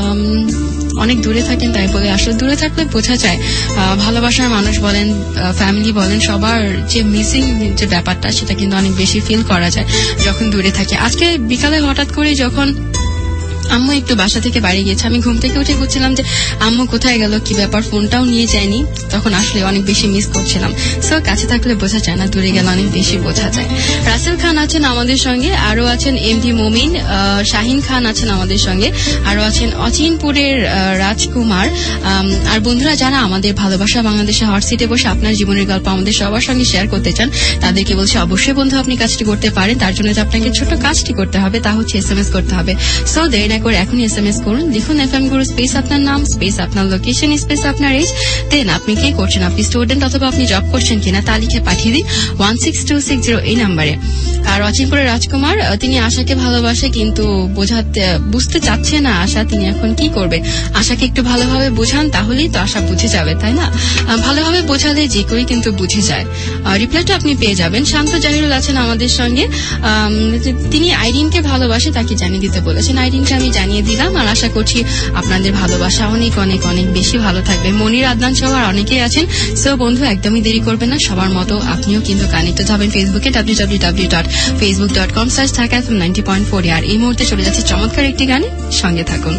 অনেক দূরে থাকেন তাই বলে। আসলে দূরে থাকলে বোঝা যায়, ভালোবাসার মানুষ বলেন, ফ্যামিলি বলেন, সবার যে মিসিং যে ব্যাপারটা সেটা কিন্তু অনেক বেশি ফিল করা যায় যখন দূরে থাকে। আজকে বিকালে হঠাৎ করে যখন আম্মু একটু বাসা থেকে বাড়ি গিয়েছে, আমি ঘুম থেকে উঠে বুঝছিলাম যে আম্মু কোথায় গেল, কি ব্যাপার, ফোনটাও নিয়ে যায়নি। তখন আসলে অনেক বেশি মিস করছিলাম। সো কাছে থাকলে বোঝা যায় না, দূরে গেলে অনেক বেশি বোঝা যায়। রাসেল খান আছেন আমাদের সঙ্গে, আরো আছেন এমডি মোমিন, শাহিন খান আছেন আমাদের সঙ্গে, আরো আছেন অচিনপুরের রাজকুমার। আর বন্ধুরা যারা আমাদের ভালোবাসা বাংলাদেশে হট সিটে বসে আপনার জীবনের গল্প আমাদের সবার সঙ্গে শেয়ার করতে চান তাদেরকে বলছি অবশ্যই বন্ধু আপনি কাজটি করতে পারেন। তার জন্য আপনাকে ছোট কাজটি করতে হবে, তা হচ্ছে এস এম এস করতে হবে। সো দেরি না করে এখনই এস এম এস করুন, লিখুন এফ এম গুরু স্পেস আপনার নাম স্পেস আপনার লোকেশন স্পেস আপনার এজ, দেন আপনি কি করছেন, আপনি স্টুডেন্ট অথবা আপনি জব করছেন কিনা তা লিখে পাঠিয়ে দিন one six two six zero এই নাম্বারে। আর অচিনপুরের রাজকুমার তিনি আশাকে ভালোবাসে কিন্তু বোঝাতে বুঝতে চাচ্ছে না আশা, তিনি এখন কি করবে। আশাকে একটু ভালোভাবে বোঝান, তাহলেই তো আশা বুঝে যাবে, তাই না? ভালোভাবে বোঝালে যে কেউই কিন্তু বুঝে যায়। রিপ্লাইটা আপনি পেয়ে যাবেন। শান্ত জাহিরুল আছেন আমাদের সঙ্গে, তিনি আইরিনকে ভালোবাসে, তাকে জানিয়ে দিতে বলেছেন। আইরিনকে আমি জানিয়ে দিলাম, আর আশা করছি আপনাদের ভালোবাসা অনেক অনেক অনেক বেশি ভালো থাকবে। মনির আদনান সহ আর অনেকেই আছেন। সো বন্ধু একদমই দেরি করবেন না, সবার মতো আপনিও কিন্তু কানেক্টেড হবেন ফেসবুকে W W W dot Facebook dot com slash Dhaka FM ninety point four. আর এই মুহূর্তে চলে যাচ্ছে চমৎকার একটি গানে, সঙ্গে থাকুন।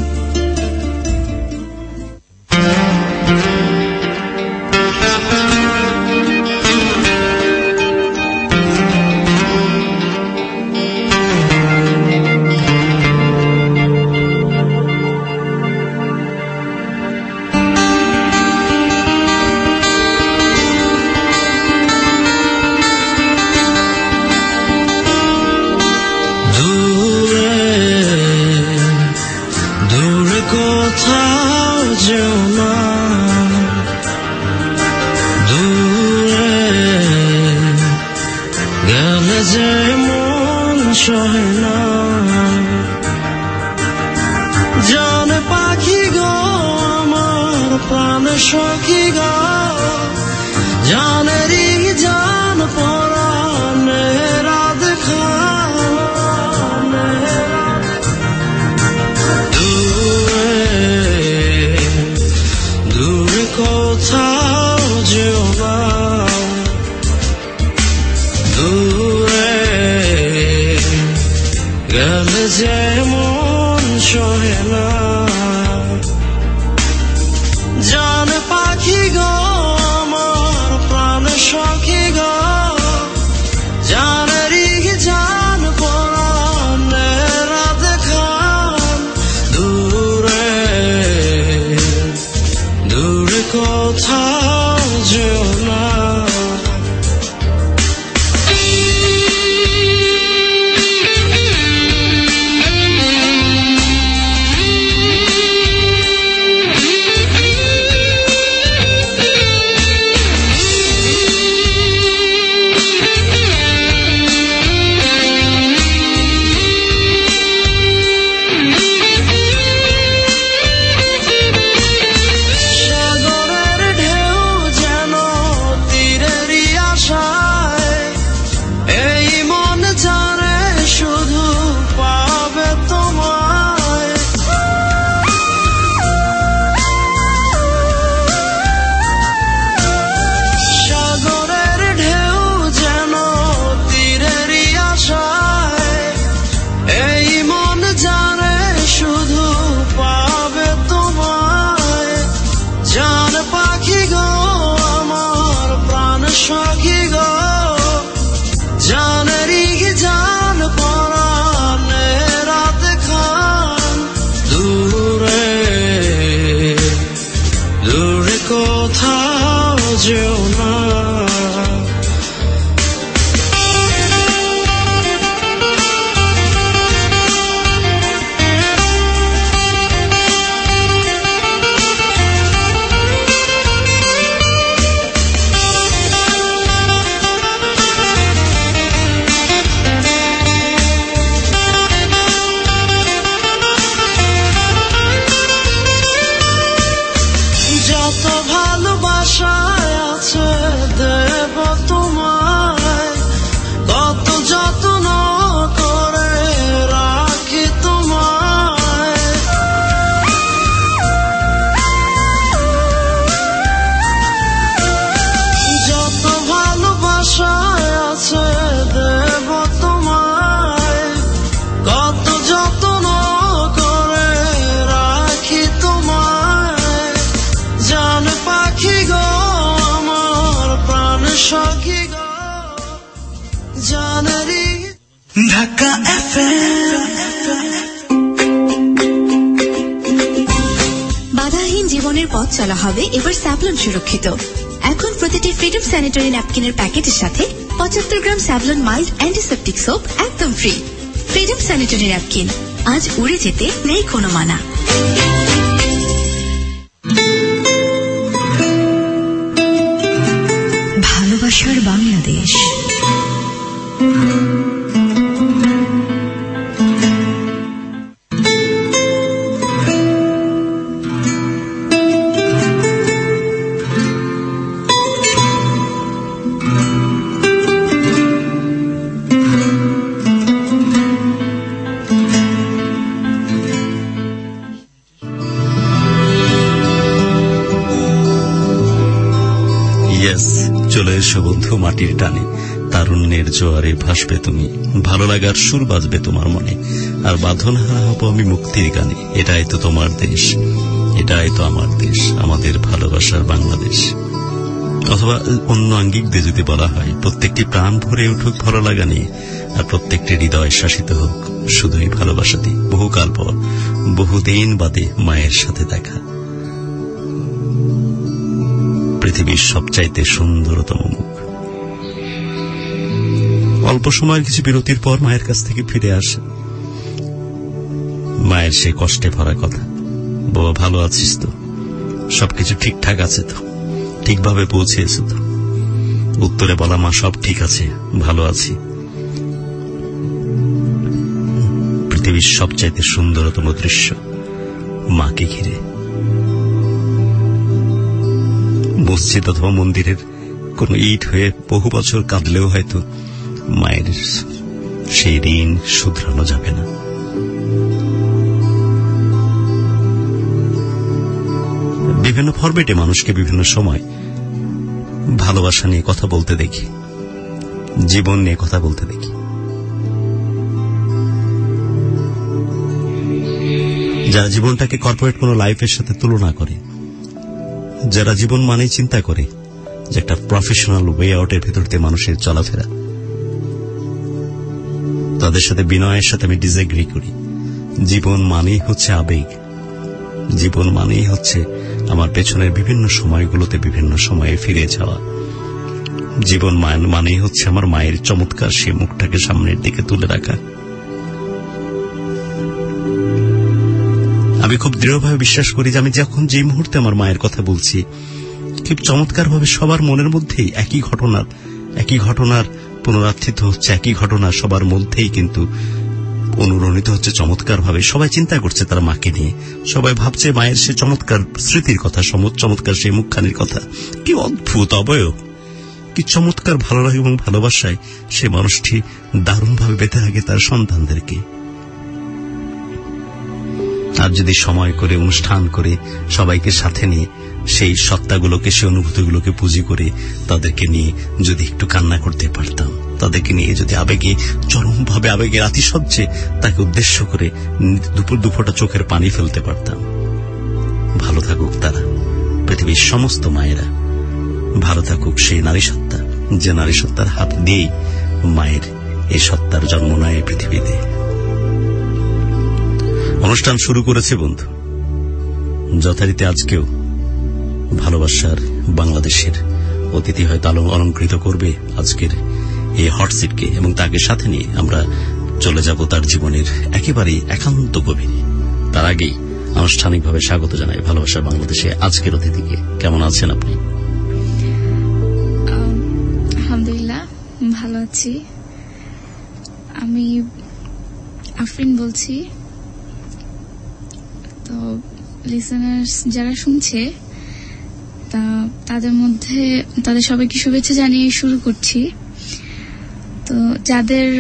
সহে না জান পাখি গো আমার প্রাণ সখী গো জানেরি জান পরাণে রাত খানে দূরে দূরে কোথাও যেও না দূরে গেলে যেমন সহে না জান পাখি গো আমার প্রাণ সখী গো জানেরি জান পরাণে রাত খান দূরে দূরে কোথাও যেও না ঢাকা এফএম বাধাহীন জীবনের পথ চলা হবে এবার স্যাভলন সুরক্ষিত। এখন প্রতিটি ফ্রিডম স্যানিটারি ন্যাপকিনের প্যাকেটের সাথে পঁচাত্তর gram Savlon mild antiseptic soap একদম ফ্রি। ফ্রিডম স্যানিটারি ন্যাপকিন, আজ উড়ে যেতে নেই কোনো মানা। ভালোবাসার বাংলাদেশ। চলে এসো বন্ধু মাটির টানে, তারুণ্যের জোয়ারে ভাসবে তুমি, ভালো লাগার সুর বাজবে তোমার মনে, আর বাঁধন হারা হব আমি মুক্তির গানে। এটাই তো তোমার দেশ, এটাই তো আমার দেশ, আমাদের ভালোবাসার বাংলাদেশ। অথবা অন্য আঙ্গিক দিয়ে যদি বলা হয়, প্রত্যেকটি প্রাণ ভরে উঠুক ভালো লাগা নিয়ে, আর প্রত্যেকটি হৃদয় শাসিত হোক শুধুই ভালোবাসা দিয়ে। বহুকাল পর, বহুদিন বাদে মায়ের সাথে দেখা, পৃথিবীর সবচাইতে সুন্দরতম মুখ। অল্প সময়ের কিছু বিরতির পর মায়ের কাছ থেকে ফিরে আসে, মায়ের সে কষ্টে ভরা কথা, বাবা ভালো আছিস তো, সবকিছু ঠিকঠাক আছে তো, ঠিকভাবে পৌঁছেছ তো? উত্তরে বলা, মা সব ঠিক আছে, ভালো আছি। পৃথিবীর সবচাইতে সুন্দরতম দৃশ্য মাকে ঘিরে। মসজিদ অথবা মন্দিরের কোন ইট হয়ে বহু বছর কাঁদলেও হয়তো মায়ের সেই ঋণ শুধরানো যাবে না। বিভিন্ন ফরম্যাটে মানুষকে বিভিন্ন সময় ভালোবাসা নিয়ে কথা বলতে দেখি, জীবন নিয়ে কথা বলতে দেখি। যারা জীবনটাকে কর্পোরেট কোন লাইফের সাথে তুলনা করে, যারা জীবন মানেই চিন্তা করে যে একটা প্রফেশনাল ওয়ে আউটের ভেতর দিয়ে মানুষের চলাফেরা, তাদের সাথে বিনয়ের সাথে আমি ডিসএগ্রি করি। জীবন মানেই হচ্ছে আবেগ, জীবন মানেই হচ্ছে আমার পেছনের বিভিন্ন সময়গুলোতে বিভিন্ন সময়ে ফিরে যাওয়া। জীবন মানেই হচ্ছে আমার মায়ের চমৎকার সে মুখটাকে সামনের দিকে তুলে রাখা। আমি খুব দৃঢ়ভাবে বিশ্বাস করি যে আমি যখন যে মুহূর্তে আমার মায়ের কথা বলছি, খুব চমৎকারভাবে সবার মনের মধ্যেই একই ঘটনার একই ঘটনার পুনরাবৃত্তি হচ্ছে, একই ঘটনা সবার মধ্যেই কিন্তু অনুরণিত হচ্ছে চমৎকারভাবে। সবাই চিন্তা করছে তার মাকে নিয়ে, সবাই ভাবছে মায়ের সে চমৎকার স্মৃতির কথা, চমৎকার সেই মুখখানির কথা। কি অদ্ভুত অবয়ব, কি চমৎকার ভালো লাগে এবং ভালোবাসায় সে মানুষটি দারুণভাবে বেঁধে রাখে তার সন্তানদেরকে। আর যদি সময় করে অনুষ্ঠান করে সবাইকে সাথে নিয়ে সেই সত্তাগুলোকে, সেই অনুভূতিগুলোকে পুঁজি করে তাদেরকে নিয়ে যদি একটু কান্না করতে পারতাম, তাদেরকে নিয়ে যদি আবেগে চরমভাবে আবেগের আতিশয্যে তাকে উদ্দেশ্য করে দুপুর দুপুরটা চোখের পানি ফেলতে পারতাম। ভালো থাকুক তারা, পৃথিবীর সমস্ত মায়েরা ভালো থাকুক। সেই নারী সত্তা, যে নারী সত্তার হাত দিয়েই মায়ের এই সত্তার জন্ম নেয় পৃথিবীতে। অনুষ্ঠান শুরু করেছে বন্ধু, যথারীতি আজকেও ভালোবাসার বাংলাদেশের অতিথি হয়তো অলঙ্কৃত করবে আজকের এই হটসিটকে, এবং তাকে সাথে নিয়ে আমরা চলে যাব তার জীবনের একেবারেই একান্ত গভীরে। তার আগেই আনুষ্ঠানিকভাবে স্বাগত জানাই ভালোবাসার বাংলাদেশে আজকের অতিথিকে। কেমন আছেন আপনি? আলহামদুলিল্লাহ, ভালো আছি। আমি আফরিন বলছি। তো লিসেনার্স যারা শুনছে তা তাদের মধ্যে তাদের সবাইকে শুভেচ্ছা জানিয়ে শুরু করছি। তো যাদের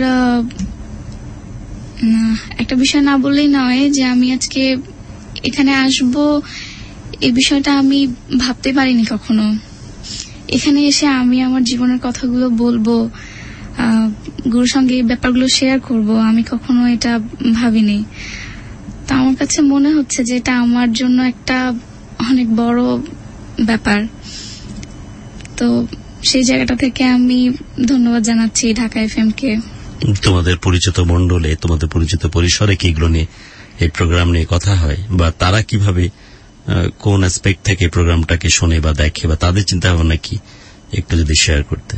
একটা বিষয় না বললেই নয় যে আমি আজকে এখানে আসব, এই বিষয়টা আমি ভাবতে পারিনি কখনো। এখানে এসে আমি আমার জীবনের কথাগুলো বলবো, গুরুর সঙ্গে এই ব্যাপারগুলো শেয়ার করব, আমি কখনো এটা ভাবিনি। তা আমার কাছে মনে হচ্ছে যে এটা আমার জন্য একটা অনেক বড় ব্যাপার। তো সেই জায়গাটা থেকে আমি ধন্যবাদ জানাচ্ছি ঢাকা এফএম কে। তোমাদের পরিচিত মণ্ডলে, তোমাদের পরিচিত পরিসরে কি এগুলো নিয়ে, এই প্রোগ্রাম নিয়ে কথা হয়, বা তারা কিভাবে কোন অ্যাসপেক্ট থেকে প্রোগ্রামটাকে শোনে বা দেখে, বা তাদের চিন্তা ভাবনা কি, একটু যদি শেয়ার করতে।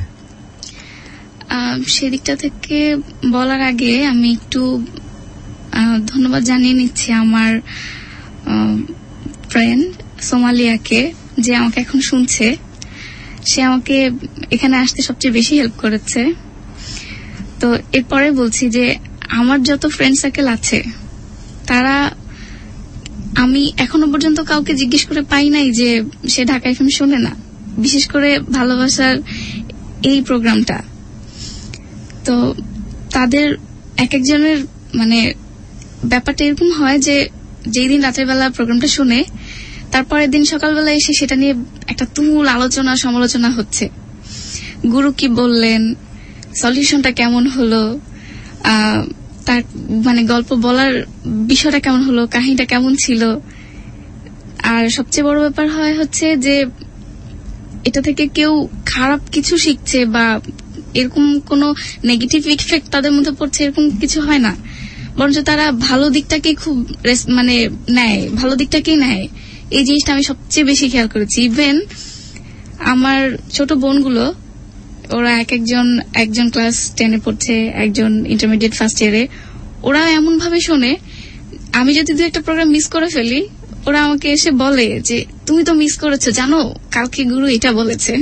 সেদিকটা থেকে বলার আগে আমি একটু ধন্যবাদ জানিয়ে নিচ্ছি আমার ফ্রেন্ড সোমালিয়াকে, যে আমাকে এখন শুনছে। সে আমাকে এখানে আসতে সবচেয়ে বেশি হেল্প করেছে। তো এরপরে বলছি যে আমার যত ফ্রেন্ড সার্কেল আছে তারা, আমি এখনো পর্যন্ত কাউকে জিজ্ঞেস করে পাই নাই যে সে ঢাকা এফএম শোনে না, বিশেষ করে ভালোবাসার এই প্রোগ্রামটা। তো তাদের এক একজনের মানে ব্যাপারটা এরকম হয় যে যেই দিন রাতের বেলা প্রোগ্রামটা শুনে, তারপরের দিন সকালবেলা এসে সেটা নিয়ে একটা তুমুল আলোচনা সমালোচনা হচ্ছে। গুরু কি বললেন, সলিউশনটা কেমন হলো, তার মানে গল্প বলার বিষয়টা কেমন হলো, কাহিনীটা কেমন ছিল। আর সবচেয়ে বড় ব্যাপার হয় হচ্ছে যে এটা থেকে কেউ খারাপ কিছু শিখছে বা এরকম কোনো নেগেটিভ ইফেক্ট তাদের মধ্যে পড়ছে, এরকম কিছু হয় না। বরঞ্চ তারা ভালো দিকটাকে খুব মানে নেয়, ভালো দিকটাকেই নেয়। এই জিনিসটা আমি সবচেয়ে বেশি খেয়াল করেছি। ইভেন আমার ছোট বোনগুলো, ওরা এক একজন একজন ক্লাস টেনে পড়ছে, একজন ইন্টারমিডিয়েট ফার্স্ট ইয়ারে, ওরা এমন ভাবে শোনে, আমি যদি দু একটা প্রোগ্রাম মিস করে ফেলি, ওরা আমাকে এসে বলে যে তুমি তো মিস করেছো, জানো কালকে গুরু এটা বলেছে।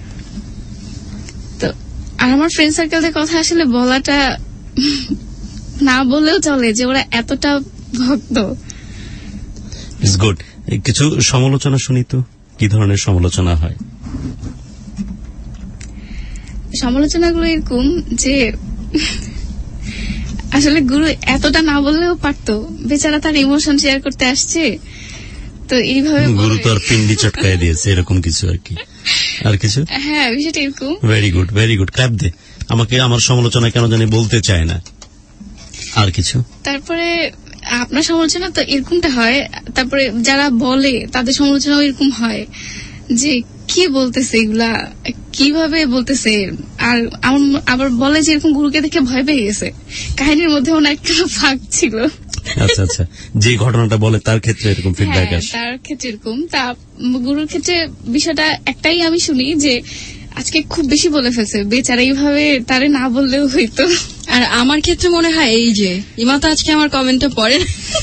তো আর আমার ফ্রেন্ড সার্কেলদের কথা আসলে বলাটা না বলেও চলে যে ওরা এতটা ভক্ত। It's good. কিছু সমালোচনা শুনি তো, কি ধরনের সমালোচনা হয়? সমালোচনাগুলো এরকম যে আসলে গুরু এতটা না বললেও পারতো, বেচারা তার ইমোশন শেয়ার করতে আসছে, তো এইভাবে গুরু তো আর পিন্ডি চটকায় দিয়েছে, এরকম কিছু আর কি। আর কিছু? হ্যাঁ, বিষয়টা এরকম। Very good, very good, clap দে। আমাকে আমার সমালোচনা কেন জানি বলতে চায় না। আর কিছু? তারপরে আপনার সমালোচনা তো এরকমটা হয়, তারপরে যারা বলে তাদের সমালোচনাও এরকম হয় যে কি বলতেছে এগুলা, কিভাবে বলতেছে, আর আবার বলে যে এরকম গুরুকে দেখে ভয় পেয়ে গেছে। কাহিনীর মধ্যে অনেক একটা ফাঁক ছিল। আচ্ছা আচ্ছা, যে ঘটনাটা বলে তার ক্ষেত্রে এরকম ফিডব্যাক আসে? তার ক্ষেত্রে এরকম। তা গুরুর ক্ষেত্রে বিষয়টা একটাই আমি শুনি যে আজকে খুব বেশি বলে ফেলছে, বেচারা এইভাবে তারে না বললেও হইতো। আর আমার ক্ষেত্রে মনে হয় এই যে ইমা তো আজকে আমার কমেন্টে পড়ে।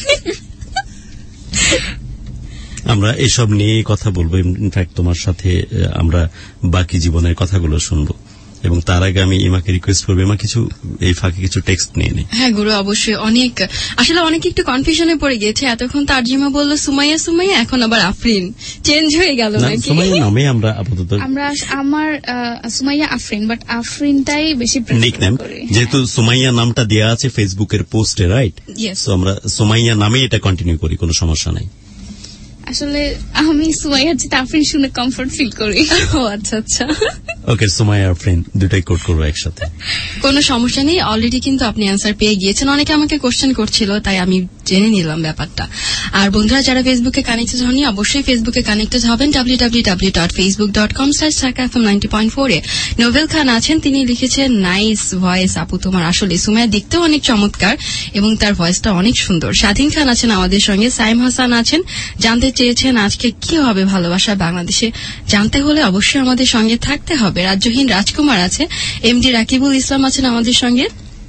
আমরা এসব নিয়ে কথা বলবো, ইনফ্যাক্ট তোমার সাথে আমরা বাকি জীবনের কথাগুলো শুনবো, এবং তার আগে আমি ইমাকে রিকোয়েস্ট করবো, ইমা কিছু এই ফাঁকে কিছু টেক্সট নিয়ে নে। হ্যাঁ গুরু, অবশ্যই। অনেক আসলে অনেক একটু কনফিউশনে পড়ে গিয়েছে। এতক্ষণ তারজিমা বললো সুমাইয়া সুমাইয়া, এখন আবার আফরিন চেঞ্জ হয়ে গেল নাকি? সুমাইয়া নামে আমরা আপাতত, আমরা আমার সুমাইয়া আফরিন, বাট আফরিনটাই বেশি নিকনেম, যেহেতু সুমাইয়া নামটা দেয়া আছে ফেসবুকের পোস্টে, রাইট? ইয়েস। তো আমরা সুমাইয়া নামে এটা কন্টিনিউ করি, কোনো সমস্যা নাই। আসলে আমি সুমাইয়া হচ্ছে আফরিন শুনে কমফর্ট ফিল করি। ও আচ্ছা আচ্ছা, ওকে, সুমাইয়া আফরিন দুটাই কোড করবো একসাথে, কোনো সমস্যা নেই। অলরেডি কিন্তু আপনি অ্যান্সার পেয়ে গিয়েছেন। অনেকে আমাকে কোশ্চেন করছিল, তাই আমি জেনে নিলাম ব্যাপারটা। আর বন্ধুরা যারা ফেসবুকে কানেক্টেড হননি, অবশ্যই ফেসবুকে কানেক্টেড হবেন W W W dot Facebook dot com slash Dhaka FM ninety point four এ। নোবেল খান আছেন, তিনি লিখেছেন নাইস ভয়েস আপু তোমার, আসলে সুমাইয়া দেখতেও অনেক চমৎকার এবং তার ভয়েসটা অনেক সুন্দর। স্বাধীন খান আছেন আমাদের সঙ্গে। সাইম হাসান আছেন, জানতে চেয়েছেন আজকে কি হবে ভালোবাসা বাংলাদেশে, জানতে হলে অবশ্যই আমাদের সঙ্গে থাকতে হবে। রাজ্যহীন রাজকুমার আছে, এমডি রাকিবুল ইসলাম আছেন আমাদের সঙ্গে,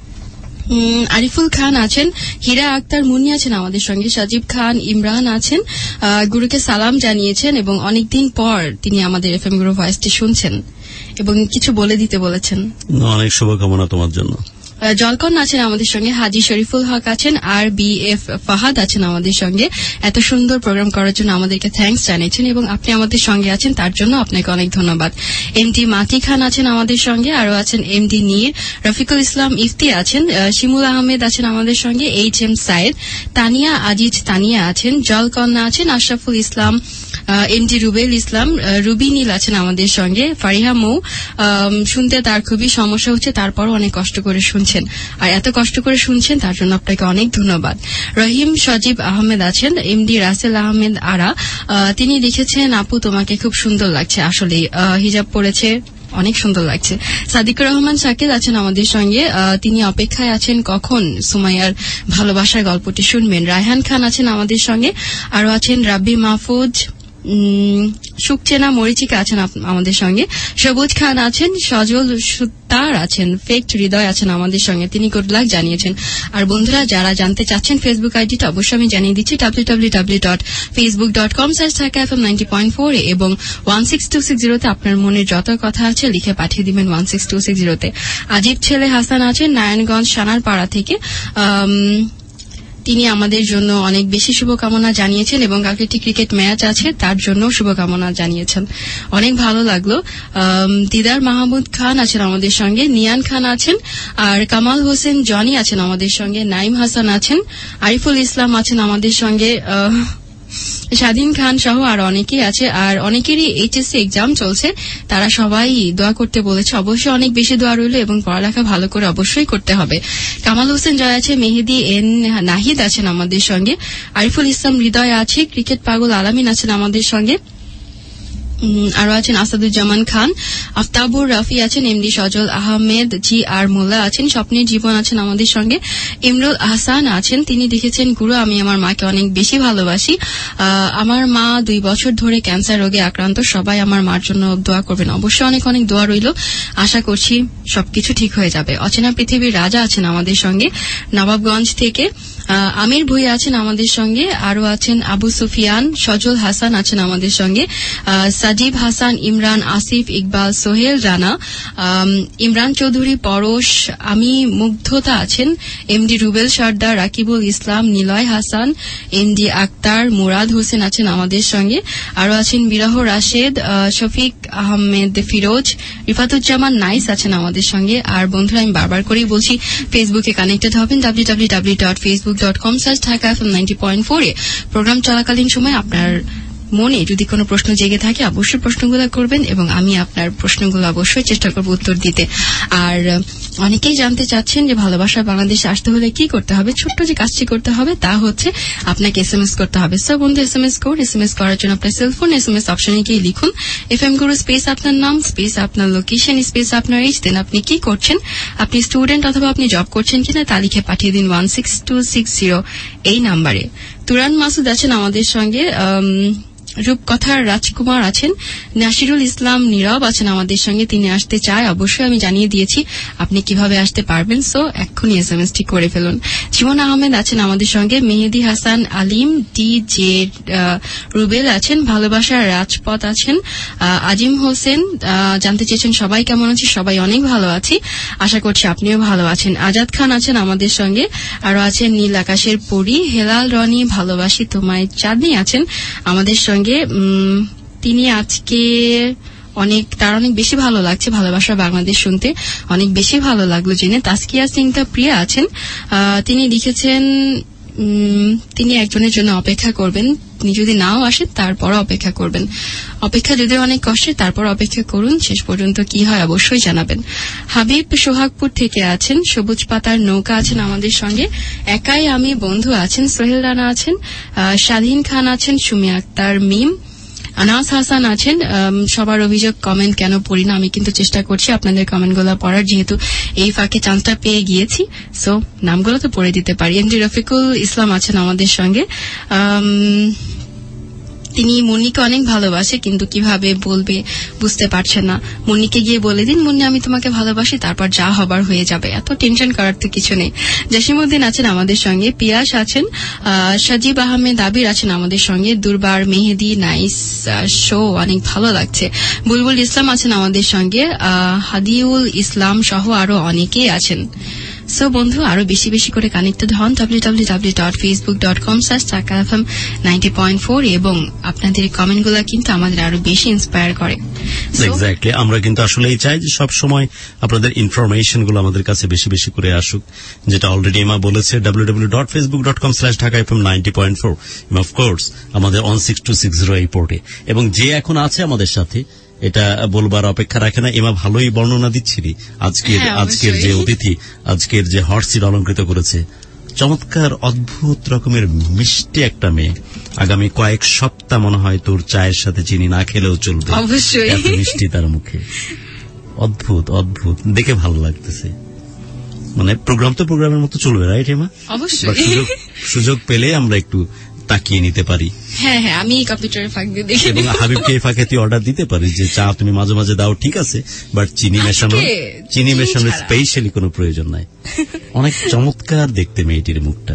আরিফুল খান আছেন, হীরা আক্তার মুন্নি আছেন আমাদের সঙ্গে, সাজিব খান ইমরান আছেন, গুরুকে সালাম জানিয়েছেন এবং অনেকদিন পর তিনি আমাদের এফএম গুরু ভয়েসটি শুনছেন এবং কিছু বলে দিতে বলেছেন। অনেক শুভকামনা তোমার জন্য। জলকন্যা আছেন আমাদের সঙ্গে, হাজি শরীফুল হক আছেন, আর বি এফ ফাহাদ আছেন আমাদের সঙ্গে। এত সুন্দর প্রোগ্রাম করার জন্য আমাদেরকে থ্যাঙ্কস জানিয়েছেন এবং আপনি আমাদের সঙ্গে আছেন তার জন্য আপনাকে অনেক ধন্যবাদ। এমডি মাটি খান আছেন আমাদের সঙ্গে, আরো আছেন এমডি নীর, রফিকুল ইসলাম ইফতি আছেন, শিমুল আহমেদ আছেন আমাদের সঙ্গে, এইচ এম সাইদ, তানিয়া আজিজ তানিয়া আছেন, জলকন্যা আছেন, আশরাফুল ইসলাম, এমডি রুবেল ইসলাম, রুবি নীল আছেন আমাদের সঙ্গে, ফারিহা মৌ। শুনতে তার খুবই সমস্যা হচ্ছে, তারপরও অনেক কষ্ট করে শুনছেন, আর এত কষ্ট করে শুনছেন তার জন্য আপনাকে অনেক ধন্যবাদ। রহিম সজীব আহমেদ আছেন, এমডি রাসেল আহমেদ আরা, তিনি লিখেছেন আপু তোমাকে খুব সুন্দর লাগছে, আসলে হিজাব পরেছে অনেক সুন্দর লাগছে। সাদিকুর রহমান শাকিল আছেন আমাদের সঙ্গে, তিনি অপেক্ষায় আছেন কখন সুমাইয়ার ভালোবাসার গল্পটি শুনবেন। রায়হান খান আছেন আমাদের সঙ্গে, আরো আছেন রাব্বি মাহফুজ, সুকচেনা মরিচিকা আছেন আমাদের সঙ্গে, সবুজ খান আছেন, সজল সুতার আছেন, ফেক্ট হৃদয় আছেন আমাদের সঙ্গে, তিনি গুড লাক জানিয়েছেন। আর বন্ধুরা যারা জানতে চাচ্ছেন ফেসবুক আইডিটা অবশ্যই আমি জানিয়ে দিচ্ছি W W W dot Facebook dot com slash Dhaka FM ninety point four এ এবং ওয়ান সিক্স টু সিক্স জিরোতে আপনার মনের যত কথা আছে লিখে পাঠিয়ে দিবেন ওয়ান সিক্স টু সিক্স জিরোতে। আজিব ছেলে হাসান আছেন নারায়ণগঞ্জ সানার পাড়া থেকে, তিনি আমাদের জন্য অনেক বেশি শুভকামনা জানিয়েছেন এবং কালকে একটি ক্রিকেট ম্যাচ আছে তার জন্য শুভকামনা জানিয়েছেন, অনেক ভালো লাগলো। দিদার মাহমুদ খান আছেন আমাদের সঙ্গে, নিয়ান খান আছেন, আর কামাল হোসেন জনি আছেন আমাদের সঙ্গে, নাইম হাসান আছেন, আরিফুল ইসলাম আছেন আমাদের সঙ্গে, স্বাধীন খান সহ আর অনেকেই আছে। আর অনেকেরই এইচএসসি এক্সাম চলছে, তারা সবাই দোয়া করতে বলেছে, অবশ্যই অনেক বেশি দোয়া রইল এবং পড়ালেখা ভালো করে অবশ্যই করতে হবে। কামাল হোসেন জয় আছে, মেহেদি এন নাহিদ আছেন আমাদের সঙ্গে, আরিফুল ইসলাম হৃদয় আছে, ক্রিকেট পাগল আলামিন আছেন আমাদের সঙ্গে, আরো আছেন আসাদুজ্জামান খান, আফতাবুর রাফি আছেন, এমডি সজল আহমেদ, জি আর মোল্লা আছেন, স্বপ্নের জীবন আছেন আমাদের সঙ্গে, ইমরুল আহসান আছেন, তিনি লিখেছেন গুরু আমি আমার মাকে অনেক বেশি ভালোবাসি, আমার মা দুই বছর ধরে ক্যান্সার রোগে আক্রান্ত, সবাই আমার মার জন্য দোয়া করবেন। অবশ্যই অনেক অনেক দোয়া রইল, আশা করছি সবকিছু ঠিক হয়ে যাবে। অচেনা পৃথিবীর রাজা আছেন আমাদের সঙ্গে নবাবগঞ্জ থেকে, আমির ভুঁইয়া আছেন আমাদের সঙ্গে, আরো আছেন আবু সুফিয়ান, সজল হাসান আছেন আমাদের সঙ্গে, সাজিব হাসান, ইমরান, আসিফ, ইকবাল, সোহেল রানা, ইমরান চৌধুরী, পরশ, আমি মুগ্ধতা আছেন, এমডি রুবেল সর্দার, রাকিবুল ইসলাম, নিলয় হাসান, এমডি আক্তার, মুরাদ হোসেন আছেন আমাদের সঙ্গে, আরো আছেন বিরাহ রাশেদ, শফিক আহমেদ, ফিরোজ, রিফাতুজ্জামান নাইস আছেন আমাদের সঙ্গে। আর বন্ধুরা, আমি বারবার করেই বলছি, ফেসবুকে কানেক্টেড হবেন W W W dot Facebook dot com slash Dhaka FM ninety point four এ। প্রোগ্রাম চলাকালীন সময় আপনার মনে যদি কোনো প্রশ্ন জেগে থাকে অবশ্যই প্রশ্নগুলো করবেন এবং আমি আপনার প্রশ্নগুলো অবশ্যই চেষ্টা করব উত্তর দিতে। আর অনেকেই জানতে চাচ্ছেন যে ভালোবাসা বাংলাদেশে আসতে হলে কি করতে হবে। ছোট্ট যে কাজটি করতে হবে তা হচ্ছে আপনাকে এসএমএস করতে হবে। সব বন্ধু এসএমএস কোড, এসএমএস করার জন্য আপনার সেলফোন এসএমএস অপশনে গিয়ে লিখুন এফএম গুরু স্পেস আপনার নাম স্পেস আপনার লোকেশন স্পেস আপনার এজ, দেন আপনি কি করছেন, আপনি স্টুডেন্ট অথবা আপনি জব করছেন কিনা তা লিখে পাঠিয়ে দিন one six two six zero এই নাম্বারে। তুরান মাসুদ আছেন আমাদের সঙ্গে, রূপকথার রাজকুমার আছেন, নাসিরুল ইসলাম নীরব আছেন আমাদের সঙ্গে, তিনি আসতে চায়। অবশ্যই আমি জানিয়ে দিয়েছি আপনি কিভাবে আসতে পারবেন, সো এক্ষুনি এসএমএসটি করে ফেলুন। জীবন আহমেদ আছেন আমাদের সঙ্গে, মেহেদি হাসান আলিম, ডি জে রুবেল আছেন, ভালোবাসার রাজপথ আছেন, আজিম হোসেন জানতে চেয়েছেন সবাই কেমন আছে। সবাই অনেক ভালো আছি, আশা করছি আপনিও ভালো আছেন। আজাদ খান আছেন আমাদের সঙ্গে, আরো আছেন নীল আকাশের পরী, হেলাল রনি, ভালোবাসি তোমায় চাঁদনি আছেন আমাদের সঙ্গে। তিনি আজকে অনেক তার অনেক বেশি ভালো লাগছে ভালোবাসা বাংলাদেশ শুনতে, অনেক বেশি ভালো লাগলো জেনে। তাসকিয়া সিংটা প্রিয়া আছেন, তিনি লিখেছেন তিনি একজনের জন্য অপেক্ষা করবেন, তিনি যদি নাও আসেন তারপর অপেক্ষা করবেন। অপেক্ষা যদিও অনেক কষ্টের, তারপর অপেক্ষা করুন, শেষ পর্যন্ত কি হয় অবশ্যই জানাবেন। হাবিব সোহাগপুর থেকে আছেন, সবুজ পাতার নৌকা আছেন আমাদের সঙ্গে, একাই আমি বন্ধু আছেন, সোহেল রানা আছেন, স্বাধীন খান আছেন, সুমি আক্তার মিম, আনাস হাসান আছেন। সবার অভিযোগ কমেন্ট কেন পড়ি না, আমি কিন্তু চেষ্টা করছি আপনাদের কমেন্টগুলো পড়ার, যেহেতু এই ফাঁকে চান্সটা পেয়ে গিয়েছি, সো নামগুলো তো পড়ে দিতে পারি। এমডি রফিকুল ইসলাম আছেন আমাদের সঙ্গে, তিনি মুন্নিকে অনেক ভালোবাসে কিন্তু কিভাবে বলবে বুঝতে পারছেন না। মুন্নিকে গিয়ে বলে দিন, মুন্নি আমি তোমাকে ভালোবাসি, তারপর যা হবার হয়ে যাবে, এত টেনশন করার তো কিছু নেই। জসিমউদ্দিন আছেন আমাদের সঙ্গে, পিয়াস আছেন, সাজিব আহমেদ আবির আছেন আমাদের সঙ্গে, দুর্বার, মেহেদি, নাইস শো অনেক ভালো লাগছে, বুলবুল ইসলাম আছেন আমাদের সঙ্গে, হাদিউল ইসলাম সহ আরো অনেকেই আছেন। সো বন্ধু, আরো বেশি বেশি করে কানেক্টেড হন W W W dot Facebook dot com slash Dhaka FM ninety point four, এবং আপনাদের কমেন্টগুলো কিন্তু আমাদের আরো বেশি ইন্সপায়ার করে। এক্স্যাক্টলি, আমরা কিন্তু আসলেই চাই যে সব সময় আপনাদের ইনফরমেশন গুলো আমাদের কাছে বেশি বেশি করে আসুক, যেটা অলরেডি এমা বলেছে W W W dot Facebook dot com slash Dhaka FM ninety point four, of course আমাদের one six two six zero এই পোর্টে। এবং যে এখন আছে আমাদের সাথে, এটা বলবার অপেক্ষা রাখে না, এমা ভালোই বর্ণনা দিচ্ছিলি আজকের আজকের যে অতিথি, আজকের যে হট সিট অলঙ্কৃত করেছে, চমৎকার অদ্ভুত রকমের মিষ্টি একটা মেয়ে। আগামী কয়েক সপ্তাহ মনে হয় তোর চায়ের সাথে চিনি না খেলেও চলবে, এত মিষ্টি তার মুখে, অদ্ভুত অদ্ভুত, দেখে ভালো লাগতেছে। মানে প্রোগ্রাম তো প্রোগ্রামের মতো চলবে, রাইট এমা? অবশ্যই সুযোগ পেলে আমরা একটু তাকিয়ে নিতে পারি। হ্যাঁ হ্যাঁ, আমি কম্পিউটারের ফাঁক দিয়ে দেখি, এবং হাবিবকে এই ফাঁকে তুই অর্ডার দিতে পারিস যে চা তুমি মাঝে মাঝে দাও, ঠিক আছে, বাট চিনি মেশানো চিনি মেশানোর স্পেশালি কোনো প্রয়োজন নাই। অনেক চমৎকার দেখতে মেয়েটির মুখটা।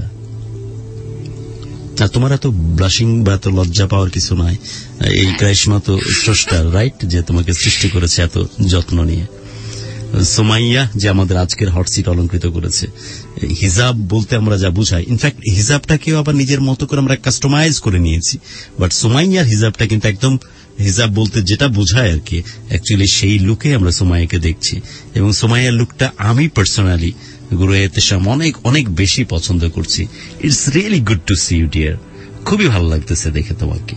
আর তোমার এত ব্লাশিং বা এত লজ্জা পাওয়ার কিছু নাই, এই ক্রাইশমা তো স্রষ্টা, রাইট, যে তোমাকে সৃষ্টি করেছে এত যত্ন নিয়ে। সোমাইয়া যে আমাদের আজকের হট সিট অলঙ্কৃত করেছে, হিজাব বলতে আমরা যা বুঝাই, ইনফ্যাক্ট হিজাবটাকেও আবার নিজের মতো করে আমরা কাস্টমাইজ করে নিয়েছি, বাট সোমাইয়ার হিজাবটা কিন্তু একদম হিজাব বলতে যেটা বোঝায় আর কি, অ্যাকচুয়ালি সেই লুকে আমরা সোমাইয়াকে দেখছি। এবং সোমাইয়ার লুকটা আমি পার্সোনালি গুরু এতেশাম অনেক অনেক বেশি পছন্দ করছি। It's really good to see you dear, খুবই ভালো লাগতেছে দেখে তোমাকে।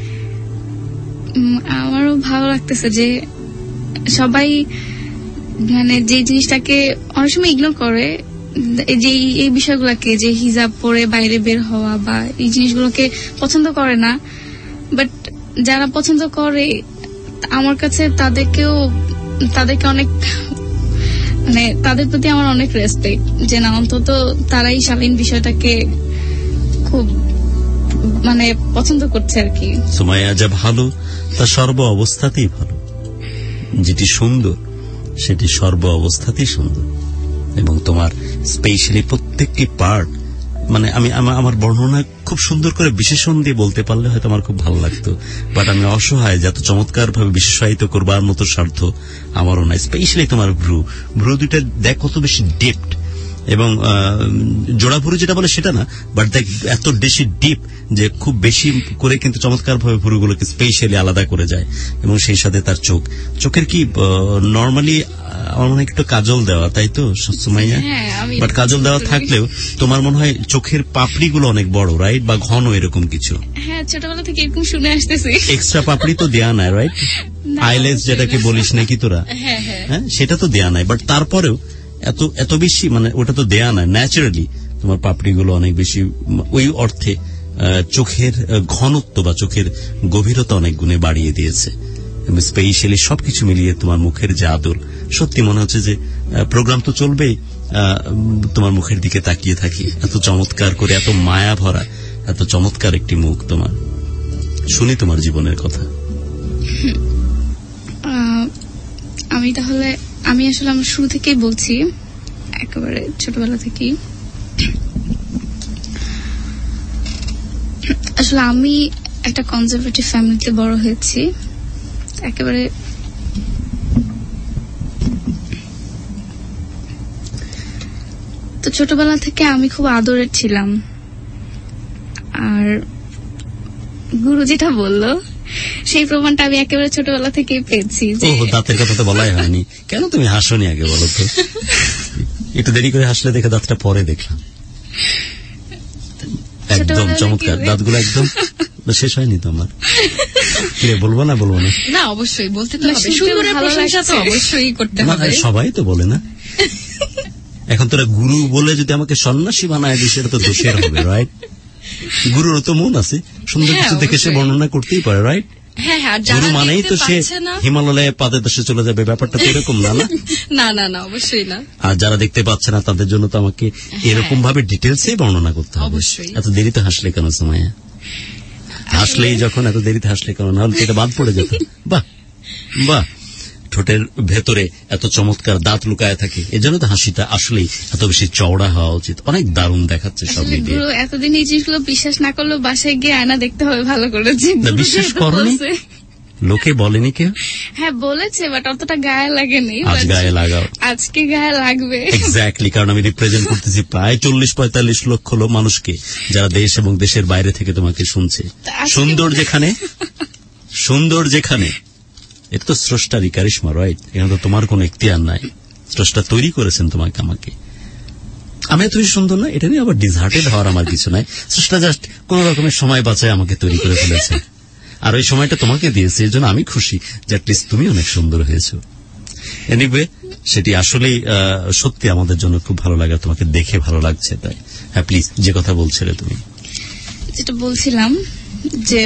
আমারও ভালো লাগতেছে যে সবাই মানে যে জিনিসটাকে অনেক সময় ইগনোর করে, যে এই বিষয়গুলোকে, যে হিজাব পরে বাইরে বের হওয়া বা এই জিনিসগুলোকে পছন্দ করে না, বাট যারা পছন্দ করে আমার কাছে তাদেরকেও তাদেরকে অনেক মানে তাদের প্রতি আমার অনেক রেসপেক্ট, যে না অন্তত তারাই শালীন বিষয়টাকে খুব মানে পছন্দ করছে আর কি। সুমাইয়া যা ভালো তা সর্ব অবস্থাতেই ভালো, যেটি সুন্দর সেটি সর্ব অবস্থাতেই সুন্দর, এবং তোমার স্পেশালি প্রত্যেকটি পার্ট মানে আমি আমার বর্ণনা খুব সুন্দর করে বিশেষণ দিয়ে বলতে পারলে হয়তো আমার খুব ভালো লাগতো, বাট আমি অসহায় যে এত চমৎকার ভাবে বিশেষায়িত করবার মতো স্বার্থ আমারও নাই। স্পেশালি তোমার ভ্রু ভ্রু দুইটা দেখ কত বেশি ডেপথ, এবং জোড়া ভ্রু যেটা বলে সেটা না, বাট দেখ এত বেশি ডিপ যে খুব বেশি করে কিন্তু চমৎকার ভাবে ভ্রুগুলোকে স্পেশালি আলাদা করে যায়। এবং সেই সাথে তার চোখ, চোখের কি নর্মালি আমার মনে হয় একটু কাজল দেওয়া, তাই তো সুমাইয়া? বাট কাজল দেওয়া থাকলেও তোমার মনে হয় চোখের পাপড়িগুলো অনেক বড়, রাইট? বা ঘন এরকম কিছু? হ্যাঁ, ছোটবেলা থেকে এরকম শুনে আসতেছি। এক্সট্রা পাপড়ি তো দেয়া নাই, রাইট? আইলেস যেটাকে বলিস নাকি তোরা, হ্যাঁ সেটা তো দেয়া নাই, বাট তারপরেও এত এত বেশি মানে ওটা তো দেয়া নাই, ন্যাচারালি তোমার পাপড়িগুলো অনেক বেশি, ওই অর্থে চোখের ঘনত্ব বা চোখের গভীরতা অনেক গুণে বাড়িয়ে দিয়েছে। স্পেশালি সবকিছু মিলিয়ে তোমার মুখের যে আদর, সত্যি মনে হচ্ছে যে প্রোগ্রাম তো চলবেই, তোমার মুখের দিকে তাকিয়ে থাকি, এত চমৎকার করে, এত মায়া ভরা, এত চমৎকার একটি মুখ তোমার। শুনি তোমার জীবনের কথা। আমি তাহলে আমি আসলে আমার শুরু থেকেই বলছি, একেবারে ছোটবেলা থেকেই। আসলে আমি একটা কনজারভেটিভ ফ্যামিলিতে বড় হয়েছি, একেবারে তো ছোটবেলা থেকে আমি খুব আদরের ছিলাম। আর গুরু যেটা বললো সেই প্রমাণটা আমি একেবারে ছোটবেলা থেকেই পেয়েছি। দাঁতের কথা তো বলাই হয়নি, কেন তুমি হাসনি আগে বলো তো? একটু দেরি করে হাসলে দেখে দাঁতটা পরে দেখলাম, একদম চমৎকার দাঁতগুলো, একদম শেষ হয়নি তোমার? বলবো না বলবো না না অবশ্যই বলতে তো হবে, সুন্দরের প্রশংসা তো অবশ্যই করতে হবে, সবাই তো বলে না। এখন তোরা গুরু বলে যদি আমাকে সন্ন্যাসী বানায় দিস সেটা তো দোষের হবে, রাইট? গুরুরও তো মন আছে, সুন্দর কিছু দেখে সে বর্ণনা করতেই পারে, রাইট? গুরু মানেই তো সে হিমালয়ে পাদের দেশে চলে যাবে, ব্যাপারটা তো এরকম না। না না না অবশ্যই না। আর যারা দেখতে পাচ্ছে না তাদের জন্য তো আমাকে এরকম ভাবে ডিটেলসে বর্ণনা করতে হবে। এত দেরিতে হাসলে কেন সুমাইয়া? হাসলেই যখন এত দেরিতে হাসলে কেন? নাহলে এটা বাদ পড়ে যেত। বাহ বাহ, ঠোঁটের ভেতরে এত চমৎকার দাঁত লুকায় থাকে, এজন্য তো হাসিটা আসলেই এত বেশি চওড়া হওয়া উচিত। অনেক দারুণ দেখাচ্ছে সব মিলিয়ে। এতদিন এই জিনিসগুলো বিশ্বাস না করলেও বাসায় গিয়ে আয়না দেখতে হবে ভালো করে। বিশ্বাস করনি? লোকে বলেনি কেউ? হ্যাঁ বলেছে, বাট অতটা গায়ে লাগেনি। আজ গায়ে লাগাও, আজকে গায়ে লাগবে। এক্স্যাক্টলি, কারণ আমি রিপ্রেজেন্ট করতেছি প্রায় চল্লিশ পঁয়তাল্লিশ লক্ষ মানুষকে, যারা দেশ এবং দেশের বাইরে থেকে তোমাকে শুনছে। সুন্দর যেখানে, সুন্দর যেখানে, এটা তো স্রষ্টারই কারিশমা, রাইট? এখানে তো তোমার কোন এখতিয়ার নাই, স্রষ্টা তৈরি করেছেন তোমাকে আমাকে। আমি এত সুন্দর না, এটা নিয়ে আবার ডিসহার্টেড হওয়ার আমার কিছু নাই। স্রষ্টা জাস্ট কোন রকমের সময় বাঁচায় আমাকে তৈরি করে ফেলেছে, আর ওই সময়টা তোমাকে দিয়েছে, এর জন্য আমি খুশি যে অ্যাটলিস্ট তুমি অনেক সুন্দর হয়েছো। এনিওয়ে, সেটি আসলেই সত্যি আমাদের জন্য খুব ভালো লাগে, তোমাকে দেখে ভালো লাগছে। তাই হ্যাঁ, প্লিজ যে কথা বলছিলে তুমি। যেটা বলছিলাম যে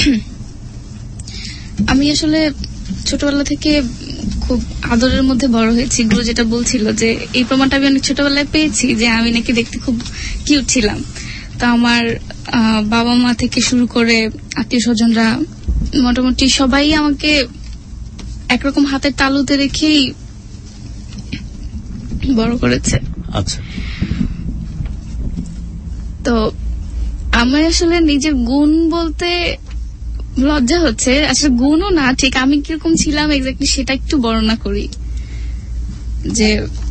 আমি আসলে ছোটবেলা থেকে খুব আদরের মধ্যে বড় হয়েছি। গুরু যেটা বলছিল যে এই প্রমাণটা আমি অনেক ছোটবেলায় পেয়েছি যে আমি নাকি দেখতে খুব কিউট ছিলাম। তো আমার বাবা মা থেকে শুরু করে আত্মীয় স্বজনরা মোটামুটি সবাই আমাকে একরকম হাতের তালুতে রেখেই বড় করেছে। আচ্ছা, তো আমার আসলে নিজের গুণ বলতে লজ্জা হচ্ছে, আসলে গুণও না ঠিক, আমি কিরকম ছিলাম এক্স্যাক্টলি সেটা একটু বর্ণনা করি। যে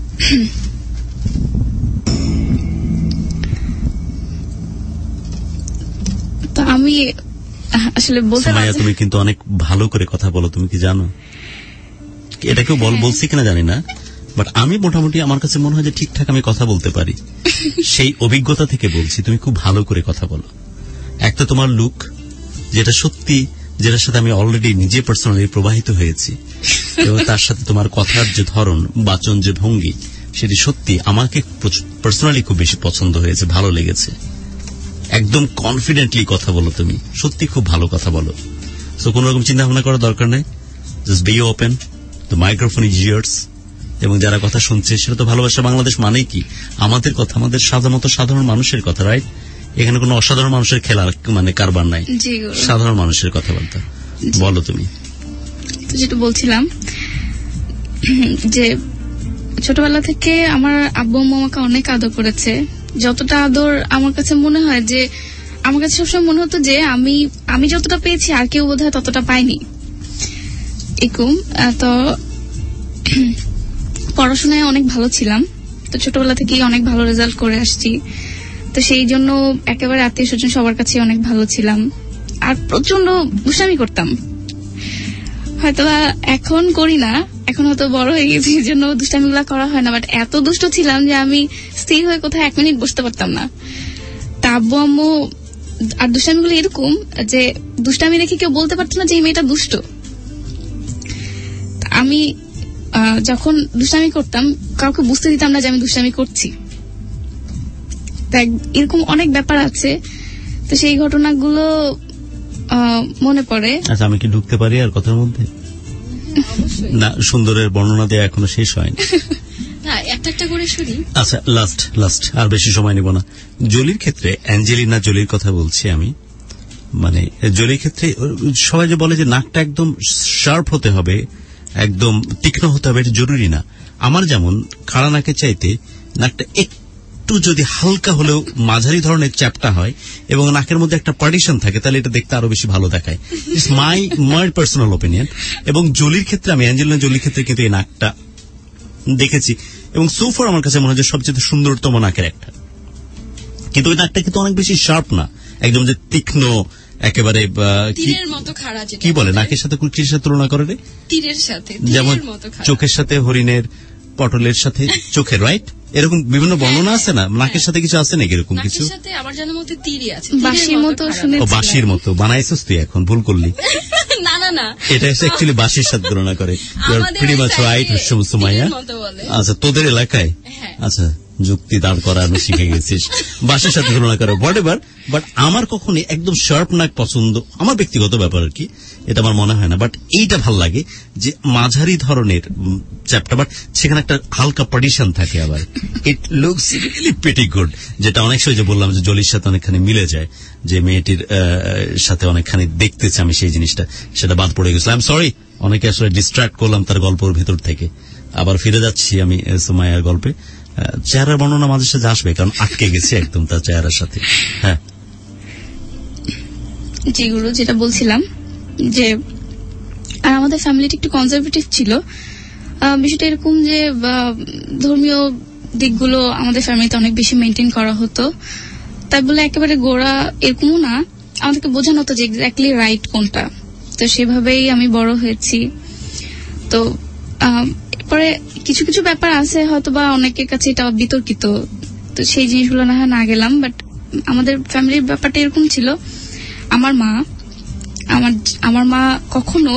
তো আমি আসলে বলতে পারি, তুমি কিন্তু অনেক ভালো করে কথা বলো, তুমি কি জানো? এটা কেউ বল বলছি কিনা জানি না, বাট আমি মোটামুটি আমার কাছে মনে হয় যে ঠিকঠাক আমি কথা বলতে পারি। সেই অভিজ্ঞতা থেকে বলছি, তুমি খুব ভালো করে কথা বলো। একটা তোমার লুক, যেটা সত্যি, যেটার সাথে আমি অলরেডি নিজে পার্সোনালি প্রবাহিত হয়েছি, এবং তার সাথে তোমার কথার যে ধরন, বাচন যে ভঙ্গি, সেটি সত্যি আমাকে পার্সোনালি খুব বেশি পছন্দ হয়েছে, ভালো লেগেছে। একদম কনফিডেন্টলি কথা বলো তুমি, সত্যি খুব ভালো কথা বলো। তো কোন রকম চিন্তা ভাবনা করার দরকার নেই, just be open, the microphone is yours. এবং যারা কথা শুনছে সেটা তো ভালোবাসা বাংলাদেশ মানেই কি আমাদের কথা, আমাদের সাধারণ সাধারণ মানুষের কথা, রাইট? এখানে কোনো অসাধারণ মানুষের খেলা মানে কারবার নাই, সাধারণ মানুষের কথাবার্তা। বলো তুমি। যেটা বলছিলাম যে ছোটবেলা থেকে আমার আব্বু আম্মু আমাকে অনেক আদর করেছে। যতটা আদর আমার কাছে মনে হয় যে আমার কাছে সবসময় মনে হতো যে আমি আমি যতটা পেয়েছি আর কেউ বোধহয় ততটা পাইনি। এরকম তো পড়াশোনায় অনেক ভালো ছিলাম, তো ছোটবেলা থেকেই অনেক ভালো রেজাল্ট করে আসছি, তো সেই জন্য একেবারে আত্মীয় স্বজন সবার কাছে অনেক ভালো ছিলাম আর প্রচন্ড দুষ্টামি করতাম। হয়তো এখন করি না, এখন হয়তো বড় হয়ে গেছি এই জন্য দুষ্টামিগুলা করা হয় না, বাট এত দুষ্ট ছিলাম যে আমি স্থির হয়ে কোথাও এক মিনিট বসতে পারতাম না। তা আব্বু আম্মু আর দুষ্টামিগুলো এরকম যে দুষ্টামি দেখে কেউ বলতে পারতো না যে এই মেয়েটা দুষ্ট। আমি যখন দুষ্টামি করতাম কাউকে বুঝতে দিতাম না যে আমি দুষ্টামি করছি। এরকম অনেক ব্যাপার আছে, তো সেই ঘটনাগুলো মনে পড়ে। আচ্ছা, আমি কি ঢুকতে পারি আর কথার মধ্যে? না, সুন্দরের বর্ণনা দেওয়া এখনো শেষ হয়নি। একটা একটা করে শুনি। আচ্ছা, লাস্ট লাস্ট আর বেশি সময় নেব না। জলির ক্ষেত্রে, অ্যাঞ্জেলিনা জলির কথা বলছি আমি, মানে জলির ক্ষেত্রে সবাই যে বলে যে নাকটা একদম শার্প হতে হবে, একদম তীক্ষ্ণ হতে হবে, এটা জরুরি না। আমার যেমন খাড়া নাকের চাইতে নাকটা একটু যদি হালকা হলেও মাঝারি ধরনের চ্যাপটা হয় এবং নাকের মধ্যে একটা পার্টিশন থাকে, তাহলে এটা দেখতে আরো বেশি ভালো দেখায়। It's my my personal opinion. এবং জলির ক্ষেত্রে, আমি অ্যাঞ্জেলিনা জলির ক্ষেত্রে কিন্তু এই নাকটা দেখেছি এবং সোফার আমার কাছে মনে হয় যে সবচেয়ে সুন্দরতম নাকের একটা। কিন্তু ওই নাকটা কিন্তু অনেক বেশি শার্প না, একদম যে তীক্ষ্ণ একেবারে কি বলে নাকের সাথে কিসের সাথে তুলনা করে রে? তীরের সাথে, যেমন চোখের সাথে হরিণের, পটলের সাথে চোখের, রাইট? এরকম বিভিন্ন বর্ণনা আছে না? নাকের সাথে কিছু আছে নাকি এরকম কিছু? আমার জানার মধ্যে তীরই আছে, বাঁশির মতো। ও বাঁশির মতো বানাইছিস তুই, এখন ভুল করলি। না না না, এটা অ্যাকচুয়ালি বাঁশির সাথে তুলনা করে। Pretty much right Sumaiya. আচ্ছা, তোদের এলাকায় আচ্ছা যুক্তি দাঁড় করা আমি শিখে গেছিস, বাঁশির সাথে তুলনা করে, হোয়াট এভার। বাট আমার কখনই একদম শার্প নাক পছন্দ, আমার ব্যক্তিগত ব্যাপার আর কি, এটা আমার মনে হয় না। বাট এইটা ভাল লাগে যে মাঝারি ধরনের চ্যাপটা, বাট সেখানে একটা হালকা পার্টিশন থাকে, আবার it looks really pretty good. যেটা অনেক সময় যে বললাম যে জলির সাথে অনেকখানি মিলে যায়, যে মেয়েটির সাথে অনেকখানি দেখতেছি আমি সেই জিনিসটা, সেটা বাদ পড়ে গেছিল। আই এম সরি, অনেকে আসলে ডিস্ট্রাক্ট করলাম তার গল্পের ভেতর থেকে। আবার ফিরে যাচ্ছি আমি সুমাইয়ার গল্পে। চেহারার বর্ণনা মাঝে সাথে আসবে, কারণ আটকে গেছে একদম তার চেহারার সাথে। হ্যাঁ জি গুরু, যেটা বলছিলাম যে আর আমাদের ফ্যামিলিটা একটু কনজারভেটিভ ছিল। বিষয়টা এরকম যে ধর্মীয় দিকগুলো আমাদের ফ্যামিলিতে অনেক বেশি মেনটেন করা হতো, তাই বলে একেবারে গোড়া এরকমও না, আমাদেরকে বোঝানো হতো যে এক্স্যাক্টলি রাইট কোনটা। তো সেভাবেই আমি বড় হয়েছি। তো পরে কিছু কিছু ব্যাপার আছে হয়তো বা অনেকের কাছে এটা বিতর্কিত, তো সেই জিনিসগুলো না হয় না গেলাম। বাট আমাদের ফ্যামিলির ব্যাপারটা এরকম ছিল, আমার মা আমার আমার মা কখনো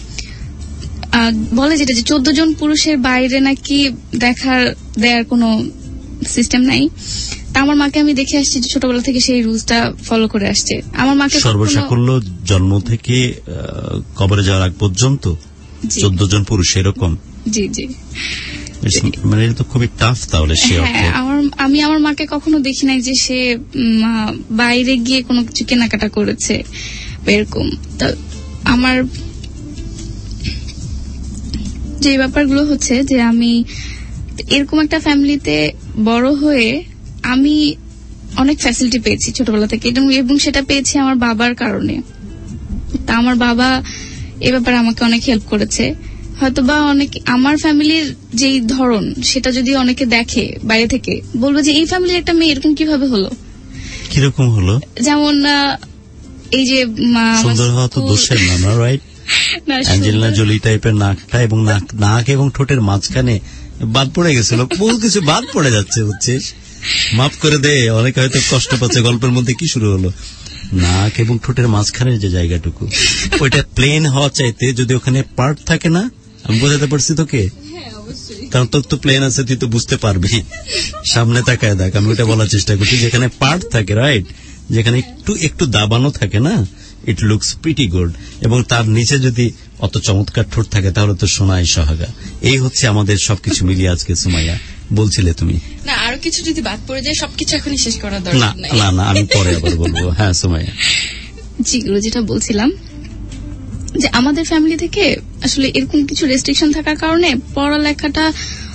বলে যেটা যে চোদ্দ জন পুরুষের বাইরে নাকি দেখার দেয়ার কোনো সিস্টেম নাই। তা আমার মাকে আমি দেখে আসছি ছোটবেলা থেকে সেই রুলসটা ফলো করে আসছে। আমার মাকে সর্বসাকুল্য জন্ম থেকে কবরে যাওয়ার আগ পর্যন্ত চোদ্দ জন পুরুষ এরকম। জি জি, মানে এটা তো খুবই টাফ তাহলে। আমি আমার মাকে কখনো দেখি নাই যে সে বাইরে গিয়ে কোনো কিছু কেনাকাটা করেছে এরকম। তো আমার যে ব্যাপারগুলো হচ্ছে যে আমি এরকম একটা ফ্যামিলিতে বড় হয়ে আমি অনেক ফ্যাসিলিটি পেয়েছি ছোটবেলা থেকে, এবং সেটা পেয়েছি আমার বাবার কারণে। তা আমার বাবা এ ব্যাপারে আমাকে অনেক হেল্প করেছে। হয়তো বা অনেক আমার ফ্যামিলির যেই ধরন সেটা যদি অনেকে দেখে বাইরে থেকে, বলবো যে এই ফ্যামিলির একটা মেয়ে এরকম কিভাবে হলো, কিরকম হলো। যেমন এই যে সুন্দর হওয়া তো দোষের না, না রাইট? অ্যাঞ্জেলিনা জোলি টাইপের নাকটা এবং নাক এবং ঠোঁটের মাঝখানে বাদ পড়ে গেছিল, বহু কিছু বাদ পড়ে যাচ্ছে, বুঝছিস? মাফ করে দে, অনেকে হয়তো কষ্ট পাচ্ছে। গল্পের মধ্যে কি শুরু হলো? নাক এবং ঠোঁটের মাঝখানের যে জায়গাটুকু, ওইটা প্লেন হওয়া চাইতে যদি ওখানে পার্ট থাকে না, আমি বোঝাতে পারছি তোকে, কারণ তোর তো প্লেন আছে, তুই তো বুঝতে পারবি। সামনে তাকায় দেখ, আমি ওটা বলার চেষ্টা করছি, যেখানে পার্ট থাকে, রাইট, যেখানে একটু একটু দাবানো থাকে না, ইট লুকস প্রিটি গুড। এবং তার নিচে যদি অত চমৎকার ঠোঁট থাকে তাহলে তো সোনাই সোহাগা। এই হচ্ছে আমাদের সবকিছু মিলিয়ে আজকে। সুমাইয়া বলছিলে তুমি না, আরো কিছু যদি বাদ পড়ে যায় সবকিছু এখনই শেষ করা দরকার নাই। না না, আমি পরে আবার বলবো। হ্যাঁ সুমাইয়া। জি গুরু, যেটা বলছিলাম যে আমাদের ফ্যামিলি থেকে আসলে এরকম কিছু রেস্ট্রিকশন থাকার কারণে পড়ালেখাটা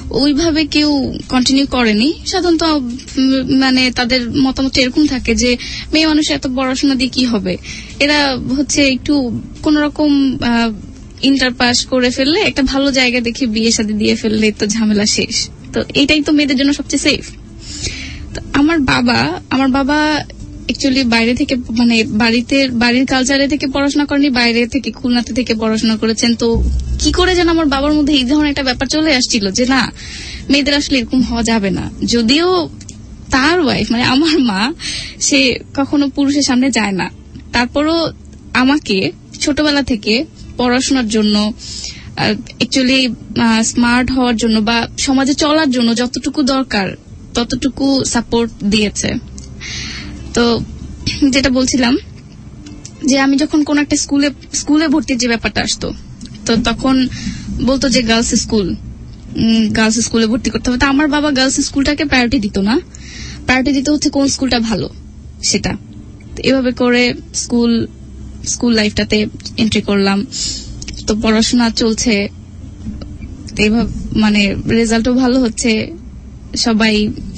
ওইভাবে কেউ কন্টিনিউ করেনি। সাধারণত মানে তাদের মতামত এরকম থাকে যে মেয়ে মানুষ এত পড়াশোনা দিয়ে কি হবে, এরা হচ্ছে একটু কোন রকম ইন্টার পাস করে ফেললে একটা ভালো জায়গা দেখে বিয়ে শাদী দিয়ে ফেললে তো ঝামেলা শেষ, তো এটাই তো মেয়েদের জন্য সবচেয়ে সেফ। আমার বাবা আমার বাবা অ্যাকচুয়ালি বাইরে থেকে মানে বাড়িতে বাড়ির কালচারে থেকে পড়াশোনা করেনি, বাইরে থেকে খুলনাতে থেকে পড়াশোনা করেছেন। তো কি করে যেন আমার বাবার মধ্যে এই ধরনের একটা ব্যাপার চলে আসছিল যে না, মেয়েদের আসলে এরকম হওয়া যাবে না। যদিও তার ওয়াইফ মানে আমার মা, সে কখনো পুরুষের সামনে যায় না, তারপরও আমাকে ছোটবেলা থেকে পড়াশোনার জন্য, অ্যাকচুয়ালি স্মার্ট হওয়ার জন্য বা সমাজে চলার জন্য যতটুকু দরকার ততটুকু সাপোর্ট দিয়েছে। তো যেটা বলছিলাম যে আমি যখন কোন একটা স্কুলে স্কুলে ভর্তির যে ব্যাপারটা আসতো, তো তখন বলতো যে গার্লস স্কুল গার্লস স্কুলে ভর্তি করতে হবে। তো আমার বাবা গার্লস স্কুলটাকে প্রায়োরিটি দিত না, প্রায়োরিটি দিতে হচ্ছে কোন স্কুলটা ভালো সেটা। এভাবে করে স্কুল স্কুল লাইফটাতে এন্ট্রি করলাম। তো পড়াশোনা চলছে, এইভাবে মানে রেজাল্টও ভালো হচ্ছে, সবাই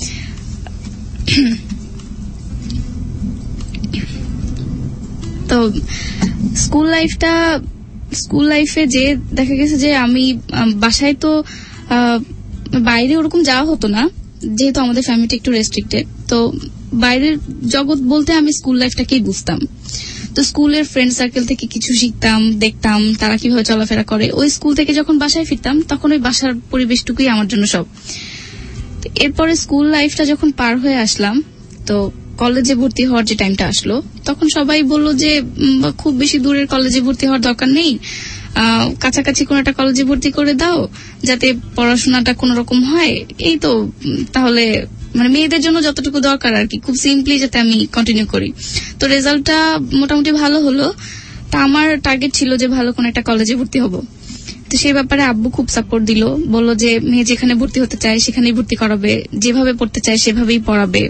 তো স্কুল লাইফটা স্কুল লাইফে যে দেখা গেছে যে আমি বাসায় তো বাইরে ওরকম যাওয়া হতো না, যেহেতু আমাদের ফ্যামিলিটা একটু রেস্ট্রিক্টেড। তো বাইরের জগৎ বলতে আমি স্কুল লাইফটাকেই বুঝতাম। তো স্কুলের ফ্রেন্ড সার্কেল থেকে কিছু শিখতাম, দেখতাম তারা কিভাবে চলাফেরা করে। ওই স্কুল থেকে যখন বাসায় ফিরতাম তখন ওই বাসার পরিবেশটুকুই আমার জন্য সব। এরপরে স্কুল লাইফটা যখন পার হয়ে আসলাম, তো কলেজে ভর্তি হওয়ার যে টাইমটা আসলো, তখন সবাই বললো যে খুব বেশি দূরের কলেজে ভর্তি হওয়ার দরকার নেই, কাছাকাছি কোন একটা কলেজে ভর্তি করে দাও যাতে পড়াশোনাটা কোন রকম হয়। এই তো তাহলে মানে মেয়েদের জন্য যতটুকু দরকার আর কি, খুব সিম্পলি যাতে আমি কন্টিনিউ করি। তো রেজাল্টটা মোটামুটি ভালো হলো। তা আমার টার্গেট ছিল যে ভালো কোন একটা কলেজে ভর্তি হব। তো সেই ব্যাপারে আব্বু খুব সাপোর্ট দিল, বললো যে মেয়ে যেখানে ভর্তি হতে চায় সেখানেই ভর্তি করাবে, যেভাবে পড়তে চায় সেভাবেই পড়াবে।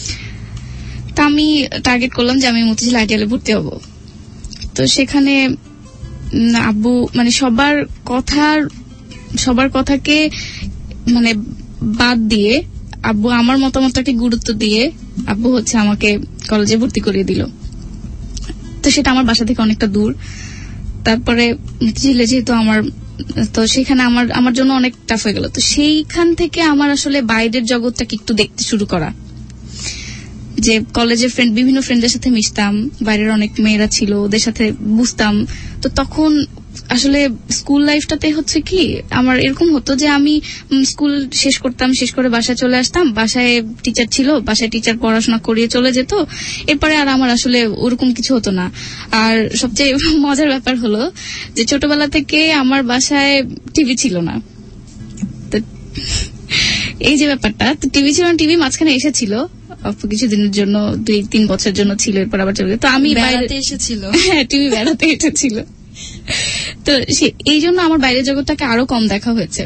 তা আমি টার্গেট করলাম যে আমি মতিঝিল আইডিয়ালে ভর্তি হব। তো সেখানে আব্বু মানে সবার কথার সবার কথাকে মানে বাদ দিয়ে আব্বু আমার মতামতটাকে গুরুত্ব দিয়ে আব্বু হচ্ছে আমাকে কলেজে ভর্তি করিয়ে দিল। তো সেটা আমার বাসা থেকে অনেকটা দূর। তারপরে মতিঝিলে যেহেতু আমার, তো সেখানে আমার আমার জন্য অনেক টাফ হয়ে গেল। তো সেইখান থেকে আমার আসলে বাইরের জগৎটাকে একটু দেখতে শুরু করা, যে কলেজের ফ্রেন্ড বিভিন্ন ফ্রেন্ডদের সাথে মিশতাম, বাইরের অনেক মেয়েরা ছিল ওদের সাথে বুঝতাম। তো তখন আসলে স্কুল লাইফটাতে হচ্ছে কি আমার এরকম হতো যে আমি স্কুল শেষ করতাম, শেষ করে বাসায় চলে আসতাম, বাসায় টিচার ছিল, বাসায় টিচার পড়াশোনা করিয়ে চলে যেত, এরপরে আর আমার আসলে ওরকম কিছু হতো না। আর সবচেয়ে মজার ব্যাপার হলো যে ছোটবেলা থেকে আমার বাসায় টিভি ছিল না। তো এই যে ব্যাপারটা, তো টিভি ছিল না, টিভি মাঝখানে এসেছিল অল্প কিছুদিনের জন্য, দুই তিন বছর জন্য ছিল, এরপর আবার চলে গেল। তো আমি বেড়াতে এসেছিল, হ্যাঁ টিভি বেড়াতে এসেছিল। তো এই জন্য আমার বাইরের জগৎটাকে আরো কম দেখা হয়েছে।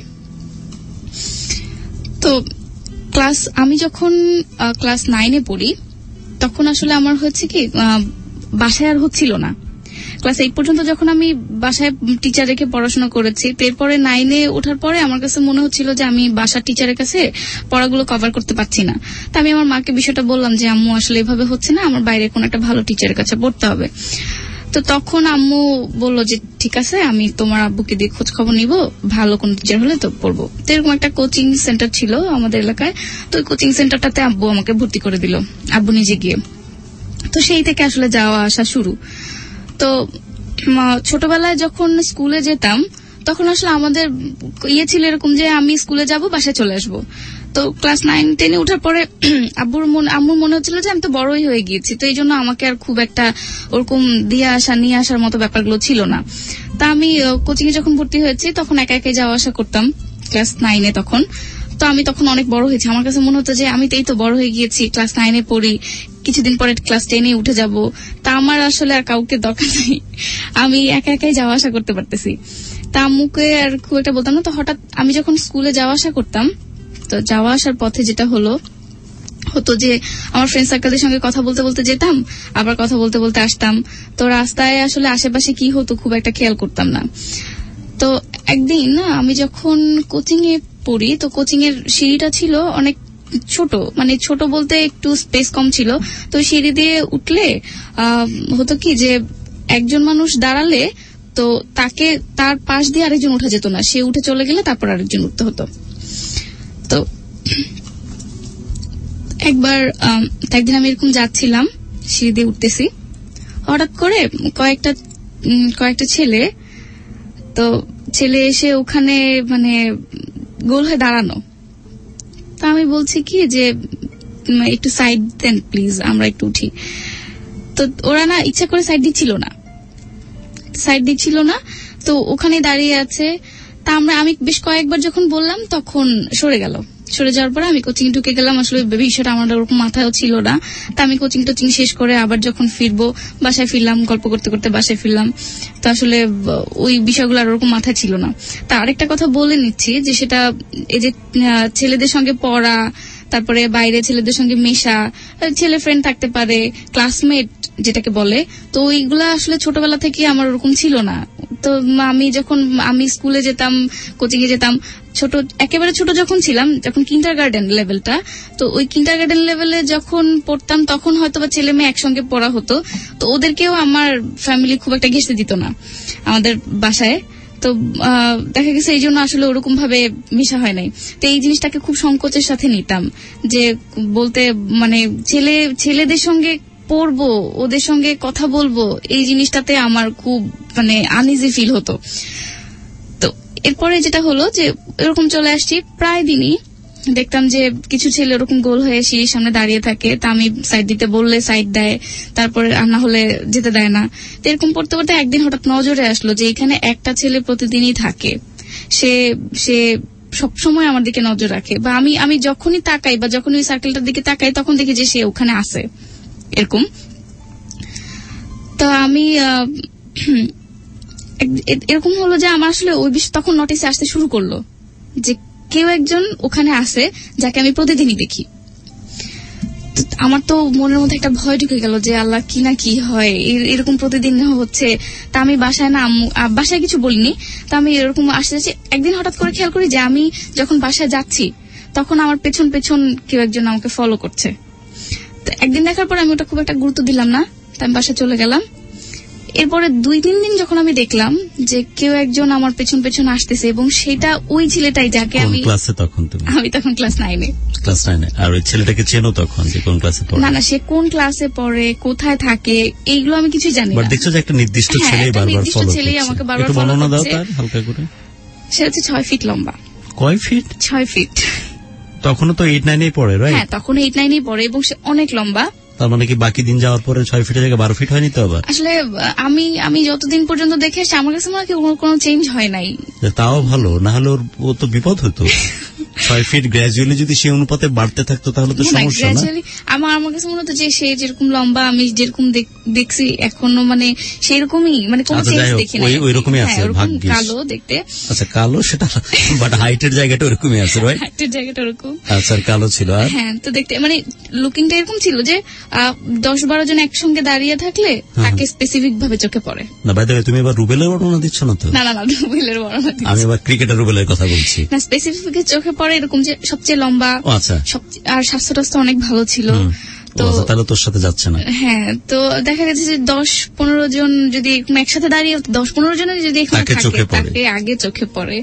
তো ক্লাস আমি যখন ক্লাস নাইনে পড়ি তখন আসলে আমার হচ্ছে কি বাসায় আর হচ্ছিল না। ক্লাস এইট পর্যন্ত যখন আমি বাসায় টিচার রেখে পড়াশোনা করেছি, এরপরে নাইনে ওঠার পরে আমার কাছে মনে হচ্ছিল যে আমি বাসার টিচারের কাছে পড়াগুলো কভার করতে পারছি না। তা আমি আমার মাকে বিষয়টা বললাম যে আম্মু আসলে এভাবে হচ্ছে না, আমার বাইরে কোন একটা ভালো টিচারের কাছে পড়তে হবে। তো তখন আম্মু বলল যে ঠিক আছে, আমি তোমার আব্বুকে দিয়ে খোঁজ খবর নিব, ভালো কোন টিচার হলে তো পড়বো। তো এরকম একটা কোচিং সেন্টার ছিল আমাদের এলাকায়, তো ওই কোচিং সেন্টারটাতে আব্বু আমাকে ভর্তি করে দিল, আব্বু নিজে গিয়ে। তো সেই থেকে আসলে যাওয়া আসা শুরু। তো ছোটবেলায় যখন স্কুলে যেতাম তখন আসলে আমাদের ইয়ে ছিল এরকম যে আমি স্কুলে যাব, বাসায় চলে আসবো। তো ক্লাস নাইন টেনে ওঠার পরে আব্বুর মনে আম্মুর মনে হচ্ছিল যে আমি তো বড়ই হয়ে গিয়েছি, তো এই জন্য আমাকে আর খুব একটা ওরকম দিয়ে আসা নিয়ে আসার মতো ব্যাপারগুলো ছিল না। তা আমি কোচিং এ যখন ভর্তি হয়েছি তখন একা একাই যাওয়া আসা করতাম ক্লাস নাইনে তখন। তো আমি তখন অনেক বড় হয়েছি, আমার কাছে মনে হতো যে আমি তো এই তো বড় হয়ে গিয়েছি, ক্লাস নাইনে পড়ি, কিছুদিন পরে ক্লাস টেনে উঠে যাব, তা আমার আসলে আর কাউকে দরকার নেই, আমি একা একাই যাওয়া আসা করতে পারতেছি। তা আম্মুকে আর খুব একটা বলতাম না। তো হঠাৎ আমি যখন স্কুলে যাওয়া আসা করতাম, তো যাওয়া আসার পথে যেটা হলো হতো যে আমার ফ্রেন্ড সার্কেলের সঙ্গে কথা বলতে বলতে যেতাম, আবার কথা বলতে বলতে আসতাম। তো রাস্তায় আসলে আশেপাশে কি হতো খুব একটা খেয়াল করতাম না। তো একদিন আমি যখন কোচিং এ পড়ি, তো কোচিং এর সিঁড়িটা ছিল অনেক ছোট, মানে ছোট বলতে একটু স্পেস কম ছিল। তো সিঁড়ি দিয়ে উঠলে আহ হতো কি যে একজন মানুষ দাঁড়ালে তো তাকে তার পাশ দিয়ে আরেকজন উঠা যেত না, সে উঠে চলে গেলে তারপর আরেকজন উঠতে হতো। তো একবার একদিন আমি এরকম যাচ্ছিলাম, সিঁড়ি দিয়ে উঠতেছি, হঠাৎ করে কয়েকটা কয়েকটা ছেলে তো ছেলে এসে ওখানে মানে গোল হয়ে দাঁড়ানো। তা আমি বলছি কি যে একটু সাইড দেন প্লিজ, আমরা একটু উঠি। তো ওরা না ইচ্ছা করে সাইড দিচ্ছিল না সাইড দিচ্ছিল না তো ওখানে দাঁড়িয়ে আছে। তা আমরা আমি বেশ কয়েকবার যখন বললাম তখন সরে গেল। সরে যাওয়ার পরে আমি কোচিং ঢুকে গেলাম। আসলে বিষয়টা আমার ওরকম মাথায়ও ছিল না। তা আমি কোচিং টোচিং শেষ করে আবার যখন ফিরবো, বাসায় ফিরলাম, গল্প করতে করতে বাসায় ফিরলাম। তো আসলে ওই বিষয়গুলো আর ওরকম মাথায় ছিল না। তা আরেকটা কথা বলে নিচ্ছি যে সেটা এই যে ছেলেদের সঙ্গে পড়া, তারপরে বাইরে ছেলেদের সঙ্গে মেশা, ছেলে ফ্রেন্ড থাকতে পারে, ক্লাসমেট যেটাকে বলে, তো ওইগুলা আসলে ছোটবেলা থেকে আমার ওরকম ছিল না। তো আমি যখন আমি স্কুলে যেতাম, কোচিং এ যেতাম, ছোট একেবারে ছোট যখন ছিলাম, যখন কিন্ডার গার্ডেন লেভেলটা, তো ওই কিন্ডার গার্ডেন লেভেলে যখন পড়তাম তখন হয়তো বা ছেলে মেয়ে একসঙ্গে পড়া হতো। তো ওদেরকেও আমার ফ্যামিলি খুব একটা ঘেঁষতে দিত না আমাদের বাসায়। তো দেখা গেছে এই জন্য আসলে ওরকম ভাবে মিশা হয় নাই। তো এই জিনিসটাকে খুব সংকোচের সাথে নিতাম, যে বলতে মানে ছেলে ছেলেদের সঙ্গে পড়বো, ওদের সঙ্গে কথা বলবো, এই জিনিসটাতে আমার খুব মানে আনইজি ফিল হতো। তো এরপরে যেটা হলো যে এরকম চলে আসছি, প্রায় দিনই দেখতাম যে কিছু ছেলে ওরকম গোল হয়ে সিঁড়ির সামনে দাঁড়িয়ে থাকে। তা আমি সাইড দিতে বললে সাইড দেয়, তারপরে আর না হলে যেতে দেয় না। তো এরকম পড়তে পড়তে একদিন হঠাৎ নজরে আসলো যে এখানে একটা ছেলে প্রতিদিনই থাকে, সে সে সবসময় আমার দিকে নজর রাখে, বা আমি আমি যখনই তাকাই বা যখনই ওই সার্কেলটার দিকে তাকাই তখন দেখি যে সে ওখানে আছে এরকম। তো আমি এরকম হলো যে আমার আসলে ওই বিষয় তখন নোটিসে আসতে শুরু করলো যে কেউ একজন ওখানে আছে যাকে আমি প্রতিদিনই দেখি। আমার তো মনের মধ্যে একটা ভয় ঢুকে গেল যে আল্লাহ কি না কি হয়, এরকম প্রতিদিন হচ্ছে। তা আমি বাসায় না বাসায় কিছু বলিনি। তা আমি এরকম আসতে যাচ্ছি, একদিন হঠাৎ করে খেয়াল করি যে আমি যখন বাসায় যাচ্ছি তখন আমার পেছন পেছন কেউ একজন আমাকে ফলো করছে। একদিন দেখার পর আমি ওটা খুব একটা গুরুত্ব দিলাম না, তাই আমি বাসায় চলে গেলাম। এরপরে দুই তিন দিন যখন আমি দেখলাম যে কেউ একজন আমার পেছন পেছন আসতেছে, এবং সেটা ওই ছেলেটাই যাকে আমি ক্লাসে তখন তুমি আমি তখন ক্লাস নাইনে ক্লাস নাইনে আর ওই ছেলেটাকে চেনো তখন যে কোন ক্লাসে পড়ে? না না, সে কোন ক্লাসে পড়ে, কোথায় থাকে, এইগুলো আমি কিছুই জানি না। বাট দেখছো যে একটা নির্দিষ্ট ছেলেই বারবার ফলো করছে। ছেলেই আমাকে বারবার ফলো করছে। একটু বর্ণনা দাও তার হালকা করে। সে হচ্ছে ছয় ফিট লম্বা। কয় ফিট? ছয় ফিট। তখনও তো এইট নাইনেই পড়ে, রাইট? হ্যাঁ, তখন এইট নাইনেই পড়ে এবং সে অনেক লম্বা। তার মানে কি বাকি দিন যাওয়ার পরে ছয় ফিটের জায়গায় বারো ফিট হয়নি তো? আবার আসলে আমি আমি যতদিন পর্যন্ত দেখে আসছি আমার কাছে মনে হয় কোনো চেঞ্জ হয় নাই। তাও ভালো, না হলে ও তো বিপদ হতো। ছয় ফিট গ্র্যাজুয়ালি যদি সেই অনুপাতে বাড়তে থাকতো তাহলে তো সমস্যা না। আমার আমার কাছে মনে হতো যে সে যেরকম লম্বা আমি যেরকম দেখছি এখনো মানে সেরকমই, মানে কোনো চেঞ্জ দেখি না। ওই রকমই আছে, ভাগ্যিস। কালো দেখতে। আচ্ছা, কালো সেটা, বাট হাইটের জায়গাটা ওরকমই আছে, রাইট? হাইটের জায়গাটা ওরকম। আচ্ছা, কালো ছিল। আর হ্যাঁ, তো দেখতে মানে লুকিংটা এরকম ছিল যে দশ বারো জন একসঙ্গে দাঁড়িয়ে থাকলে তাকে স্পেসিফিক ভাবে চোখে পড়ে। না, বাই দ্য ওয়ে, তুমি এবার রুবেলের বর্ণনা দিচ্ছ না তো? না না না, রুবেলের বর্ণনা দিচ্ছি। আমি এবার ক্রিকেটার রুবেলের কথা বলছি। না, স্পেসিফিক চোখে পড়ে এরকম যে সবচেয়ে লম্বা। আচ্ছা। আর স্বাস্থ্য টাস্থ্য অনেক ভালো ছিল। তো তাহলে তোর সাথে যাচ্ছে না? হ্যাঁ, তো দেখা গেছে যে দশ পনেরো জন যদি একসাথে দাঁড়িয়ে দশ পনেরো জনের যদি তাকে চোখে পড়ে, তাকে আগে চোখে পড়ে।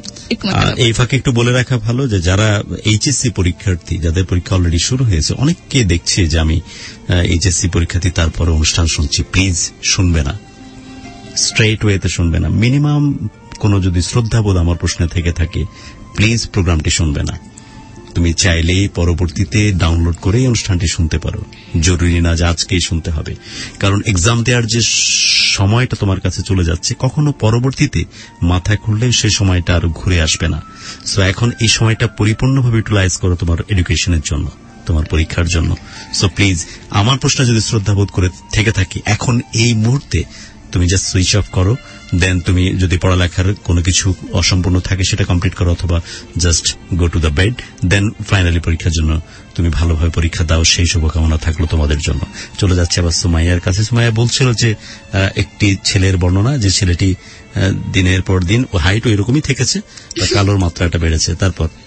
এই ফাঁকে একটু বলে রাখা ভালো যে যারা এইচএসসি পরীক্ষার্থী, যাদের পরীক্ষা অলরেডি শুরু হয়েছে, অনেককে দেখছি যে আমি এইচএসসি পরীক্ষার্থী তারপরে অনুষ্ঠান শুনছি, প্লিজ শুনবে না, স্ট্রেট ওয়েতে শুনবে না। মিনিমাম কোন যদি শ্রদ্ধাবোধ আমার প্রশ্নে থেকে থাকে, প্লিজ প্রোগ্রামটি শুনবে না। তুমি চাইলেই পরবর্তীতে ডাউনলোড করে অনুষ্ঠানটি শুনতে পারো, জরুরি না যে আজকেই শুনতে হবে। কারণ এক্সাম দেওয়ার যে সময়টা তোমার কাছে চলে যাচ্ছে, কখনো পরবর্তীতে মাথায় খুললে সেই সময়টা আর ঘুরে আসবে না। সো এখন এই সময়টা পরিপূর্ণভাবে ইউটিলাইজ করো তোমার এডুকেশনের জন্য, তোমার পরীক্ষার জন্য। সো প্লিজ, আমার প্রশ্ন যদি শ্রদ্ধাবোধ করে থেকে থাকি, এখন এই মুহূর্তে তুমি জাস্ট সুইচ অফ করো। দেন তুমি যদি পড়ালেখার কোনো কিছু অসম্পূর্ণ থাকে সেটা কমপ্লিট করো, অথবা just go to the bed. Then finally পরীক্ষার জন্য তুমি ভালোভাবে পরীক্ষা দাও, সেই শুভকামনা থাকলো তোমাদের জন্য। চলে যাচ্ছে আবার সুমাইয়ার কাছে। সুমাইয়া বলছিল যে একটি ছেলের বর্ণনা, যে ছেলেটি দিনের পর দিন হাইট এরকমই থেকেছে, কালোর মাত্রাটা বেড়েছে। তারপর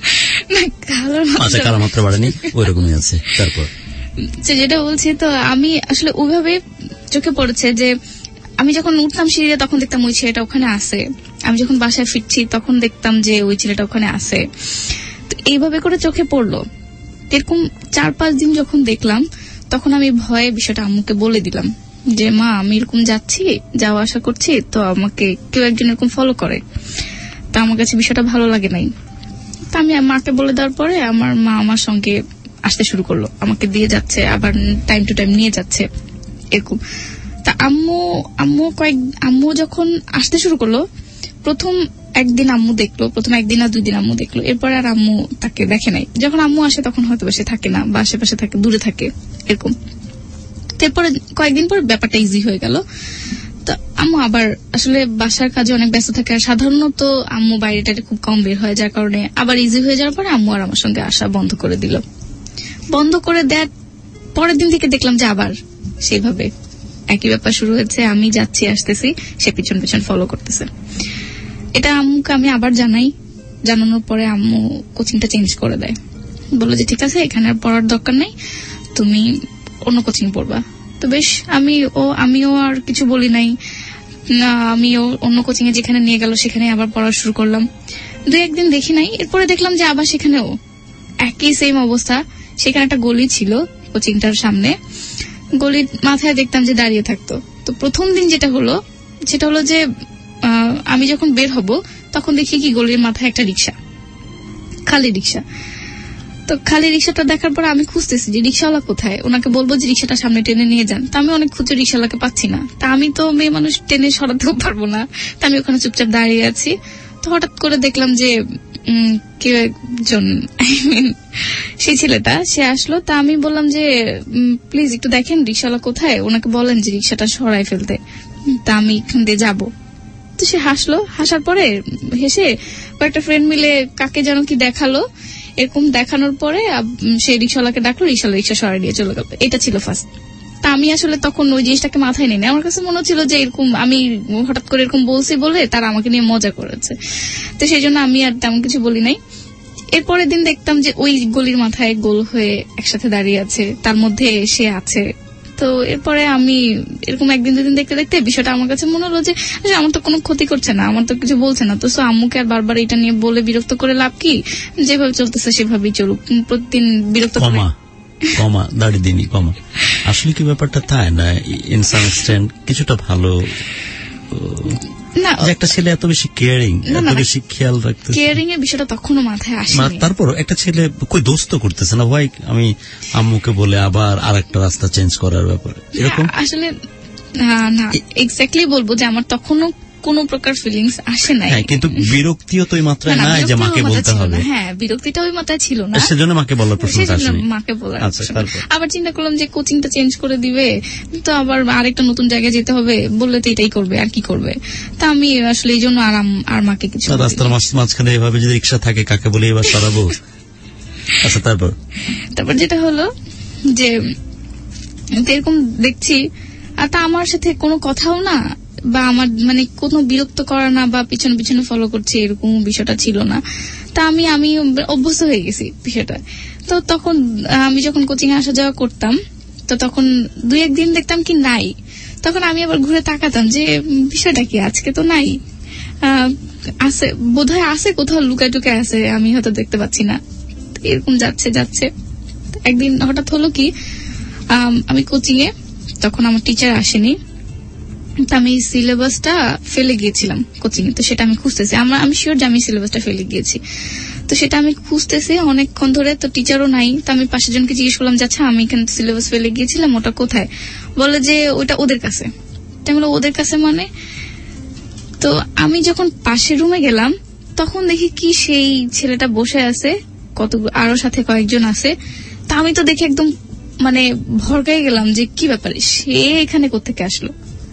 আচ্ছা কালো মাত্রা বাড়েনি, ওই রকমই আছে। তারপর যেটা বলছি, তো আমি আসলে ওইভাবে চোখে পড়েছে যে আমি যখন উঠতাম সিঁড়িতে তখন দেখতাম ওই ছেলেটা ওখানে আছে, আমি যখন বাসায় ফিরছি তখন দেখতাম যে ওই ছেলেটা ওখানে আছে। তো এইভাবে করে চোখে পড়লো। এরকম চার পাঁচ দিন যখন দেখলাম তখন আমি ভয়ে বিষয়টা আম্মুকে বলে দিলাম যে মা আমি এরকম যাচ্ছি, যাওয়া আসা করছি, তো আমাকে কেউ একজন এরকম ফলো করে, তা আমার কাছে বিষয়টা ভালো লাগে নাই। তা আমি মাকে বলে দেওয়ার পরে আমার মা আমার সঙ্গে আসতে শুরু করলো, আমাকে দিয়ে যাচ্ছে, আবার টাইম টু টাইম নিয়ে যাচ্ছে এরকম। তা আম্মু আম্মু কয়েক আম্মু যখন আসতে শুরু করলো, প্রথম একদিন আম্মু দেখলো, প্রথম একদিন আর দুই দিন আম্মু দেখলো, এরপরে আর আম্মু তাকে দেখে নাই। যখন আম্মু আসে তখন হয়তো সে থাকে না বা আশেপাশে থাকে, দূরে থাকে এরকম। এরপরে কয়েকদিন পর ব্যাপারটা ইজি হয়ে গেল। তো আম্মু আবার আসলে বাসার কাজে অনেক ব্যস্ত থাকে, আর সাধারণত আম্মু বাইরেটা খুব কম বের হয়, যার কারণে আবার ইজি হয়ে যাওয়ার পরে আম্মু আর আমার সঙ্গে আসা বন্ধ করে দিল। বন্ধ করে দেওয়ার পরের দিন থেকে দেখলাম যে আবার সেইভাবে একই ব্যাপার শুরু হয়েছে, আমি যাচ্ছি আসতেছি, সে পিছন পিছন ফলো করতেছে। এটা আম্মুকে আমি আবার জানাই, জানানোর পরে আম্মু কোচিংটা চেঞ্জ করে দেয়, বললো যে ঠিক আছে এখানে আর পড়ার দরকার নেই, তুমি অন্য কোচিং পড়বা। তো বেশ, আমি ও আমিও আর কিছু বলি নাই, আমিও অন্য কোচিং এ যেখানে নিয়ে গেল সেখানে আবার পড়া শুরু করলাম। দুই একদিন দেখি নাই, এরপরে দেখলাম যে আবার সেখানেও একই সেম অবস্থা। সেখানে একটা গলি ছিল কোচিংটার সামনে, গলির মাথায় দেখতাম যে দাঁড়িয়ে থাকতো। তো প্রথম দিন যেটা হলো সেটা হলো যে আমি যখন বের হব তখন দেখি কি গলির মাথায় একটা রিক্সা, খালি রিক্সা। তো খালি রিক্সাটা দেখার পর আমি খুঁজতেছি যে রিক্সাওয়ালা কোথায়, ওনাকে বলবো যে রিক্সাটা সামনে টেনে নিয়ে যান। তা আমি অনেক খুঁজে রিক্সাওয়ালাকে পাচ্ছি না, তা আমি তো মেয়ে মানুষ টেনে সরাতেও পারবো না, তা আমি ওখানে চুপচাপ দাঁড়িয়ে আছি। তো হঠাৎ করে দেখলাম যে কেউ একজন সেই ছেলেটা সে আসলো। তা আমি বললাম যে প্লিজ একটু দেখেন রিক্সাওয়ালা কোথায়, ওনাকে বলেন যে রিক্সাটা সরাই ফেলতে, তা আমি এখান দিয়ে যাবো। তো সে হাসলো, হাসার পরে হেসে কয়েকটা ফ্রেন্ড মিলে কাকে যেন কি দেখালো, এরকম দেখানোর পরে সেই রিক্সাওয়ালাকে ডাকলো, রিক্সাওয়ালা রিক্সা সরাই দিয়ে চলে গেল। এটা ছিল ফার্স্ট। তা আমি আসলে তখন ওই জিনিসটাকে মাথায় নিই, আমার কাছে মনে হচ্ছিল যে এরকম আমি হঠাৎ করে এরকম বলছি বলে তারা আমাকে নিয়ে মজা করেছে, তো সেই জন্য আমি আর তেমন কিছু বলি নাই। এরপরের দিন দেখতাম যে ওই গলির মাথায় গোল হয়ে একসাথে দাঁড়িয়ে আছে, তার মধ্যে সে আছে। তো এরপরে আমি এরকম একদিন দুদিন দেখতে দেখতে বিষয়টা আমার কাছে মনে হলো যে আমার তো কোনো ক্ষতি করছে না, আমার তো কিছু বলছে না, তো আম্মুকে আর বারবার এটা নিয়ে বলে বিরক্ত করে লাভ কি, যেভাবে চলতেছে সেভাবেই চলুক, প্রতিদিন বিরক্ত করে কমা দাঁড়িয়ে দিনই কমা। আসলে কি ব্যাপারটা তাই না, ইন সাম এক্সটেন্ট কিছুটা ভালো না, একটা ছেলে এত বেশি কেয়ারিং, এত বেশি খেয়াল রাখতে, কেয়ারিং এর বিষয়টা তখনও মাথায় আসেনি। তারপর একটা ছেলে কই দোস্ত করতেছে না ভাই, আমি আম্মুকে বলে আবার আরেকটা রাস্তা চেঞ্জ করার ব্যাপারে এরকম আসলে না এক্স্যাক্টলি বলবো যে আমার তখনও কোন প্রকার ফিলিংস আসে নাই, কিন্তু বিরক্তিও তো ওই মাত্রায় নাই যে মাকে বলতে হবে। হ্যাঁ, বিরক্তিটা ওই মাত্রায় ছিল না, সেজন্য মাকে বলার প্রশ্নটা আসেনি, মাকে বলার। আবার চিন্তা করলাম যে কোচিংটা চেঞ্জ করে দিবে, তো আবার আরেকটা নতুন জায়গায় যেতে হবে, বললে তো এটাই করবে, আর কি করবে। তা আমি আসলে এই জন্য আর আর মাকে কিছু, রাস্তার মাঝখানে এভাবে যদি রিক্সা থাকে কাকে বলে এবার সরাবো। আচ্ছা তারপর তারপর যেটা হলো যে এরকম দেখছি, আর তা আমার সাথে কোনো কথাও না, বা আমার মানে কোনো বিরক্ত করা না, বা পিছনে পিছনে ফলো করছে এরকম বিষয়টা ছিল না। তা আমি আমি অভ্যস্ত হয়ে গেছি বিষয়টা। তো তখন আমি যখন কোচিং এ আসা যাওয়া করতাম, তো তখন দুই একদিন দেখতাম কি নাই, তখন আমি আবার ঘুরে তাকাতাম যে বিষয়টা কি, আজকে তো নাই, আছে বোধহয়, আছে কোথাও লুকায় টুকায় আছে, আমি হয়তো দেখতে পাচ্ছি না। এরকম যাচ্ছে যাচ্ছে একদিন হঠাৎ হলো কি, আমি কোচিং এ, তখন আমার টিচার আসেনি, আমি সিলেবাসটা ফেলে গিয়েছিলাম কোচিং এ, তো সেটা আমি খুঁজতেছি, আমার আমি শিওর যে আমি সিলেবাসটা ফেলে গিয়েছি, তো সেটা আমি খুঁজতেছি অনেকক্ষণ ধরে, তো টিচারও নাই। তো আমি পাশের জনকে জিজ্ঞেস করলাম যে আচ্ছা আমি এখানে সিলেবাস ফেলে গিয়েছিলাম, ওটা কোথায়, বলে যে ওইটা ওদের কাছে। বলে ওদের কাছে মানে? তো আমি যখন পাশের রুমে গেলাম তখন দেখি কি সেই ছেলেটা বসে আছে, কত আরো সাথে কয়েকজন আছে। তা আমি তো দেখে একদম মানে ভরকাই গেলাম যে কি ব্যাপারে, সে এখানে কোত্থেকে আসলো।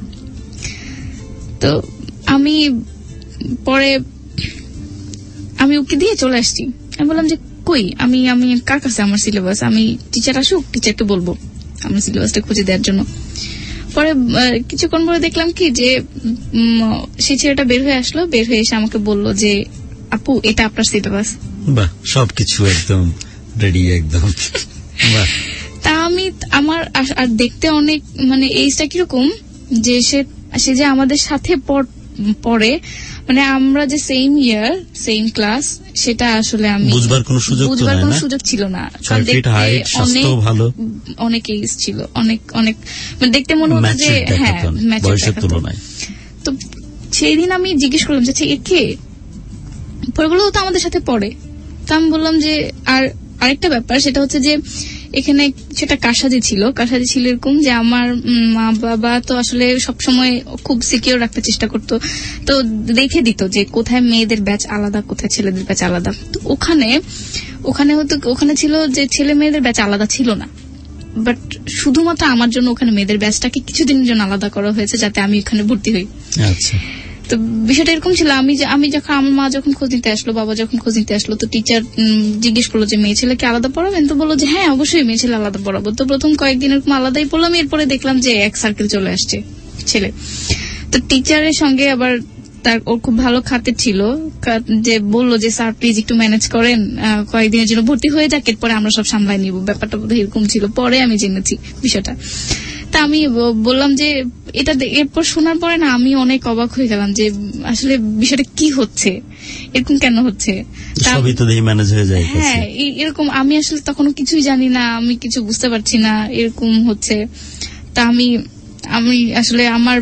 তো আমি পরে আমি ওকে দিয়ে চলে আসছি, আমি বললাম যে কই আমি আমি কার কাছে আমার সিলেবাস, আমি টিচার আসুক, টিচারকে বলবো আমার সিলেবাসটা খুঁজে দেওয়ার জন্য। পরে কিছুক্ষণ পরে দেখলাম কি যে সেই ছেলেটা বের হয়ে আসলো, বের হয়ে এসে আমাকে বললো যে আপু এটা আপনার সিলেবাস। বাহ, সবকিছু একদম রেডি একদম। বাহ, তা আমি আমার আর দেখতে অনেক মানে এইজটা কিরকম যে সে সে যে আমাদের সাথে পড়ে, মানে আমরা যে সেম ইয়ার সেম ক্লাস, সেটা আসলে আমি বুঝবার কোনো সুযোগ বুঝবার কোনো সুযোগ ছিল না। কারণ দেখতে অনেক অনেক এজ ছিল, অনেক অনেক মানে দেখতে মনে হতো যে হ্যাঁ ম্যাচের তুলনায়। তো সেই দিন আমি জিজ্ঞেস করলাম যে কে পরে, বললো তো আমাদের সাথে পড়ে। তো আমি বললাম যে আর আরেকটা ব্যাপার, সেটা হচ্ছে যে এখানে সেটা কারসাজি ছিল। কারসাজি ছিল এরকম যে আমার মা বাবা তো আসলে সবসময় খুব সিকিউর রাখতে চেষ্টা করতো, তো দেখে দিত যে কোথায় মেয়েদের ব্যাচ আলাদা, কোথায় ছেলেদের ব্যাচ আলাদা। তো ওখানে ওখানে হতো ওখানে ছিল যে ছেলে মেয়েদের ব্যাচ আলাদা ছিল না, বাট শুধুমাত্র আমার জন্য ওখানে মেয়েদের ব্যাচটাকে কিছুদিনের জন্য আলাদা করা হয়েছে যাতে আমি ওখানে ভর্তি হই। আচ্ছা। তো বিষয়টা এরকম ছিল, আমি আমি যখন আমার মা যখন খোঁজ নিতে আসলো, বাবা যখন খোঁজ নিতে আসলো, তো টিচার জিজ্ঞেস করলো যে মেয়ে ছেলেকে আলাদা পড়াবেন? তো বললো যে হ্যাঁ অবশ্যই মেয়ে ছেলে আলাদা পড়াবো। তো প্রথম কয়েকদিন এরকম আলাদাই পড়লাম, এরপরে দেখলাম যে এক সার্কেল চলে আসছে ছেলে। তো টিচারের সঙ্গে আবার তার ওর খুব ভালো খাতির ছিল, যে বললো যে স্যার প্লিজ একটু ম্যানেজ করেন, কয়েকদিনের জন্য ভর্তি হয়ে যাক, এরপরে আমরা সব সামলাই নিব। ব্যাপারটা বোধহয় এরকম ছিল, পরে আমি জেনেছি বিষয়টা। তা আমি বললাম যে এটা এরপর শোনার পরে না আমি অনেক অবাক হয়ে গেলাম যে আসলে বিষয়টা কি হচ্ছে, এরকম কেন হচ্ছে। সবই তো দেখি ম্যানেজ হয়ে যায়। হ্যাঁ এরকম আমি আসলে তখনও কিছুই জানি না, আমি কিছু বুঝতে পারছি না এরকম হচ্ছে। তা আমি আমি আসলে আমার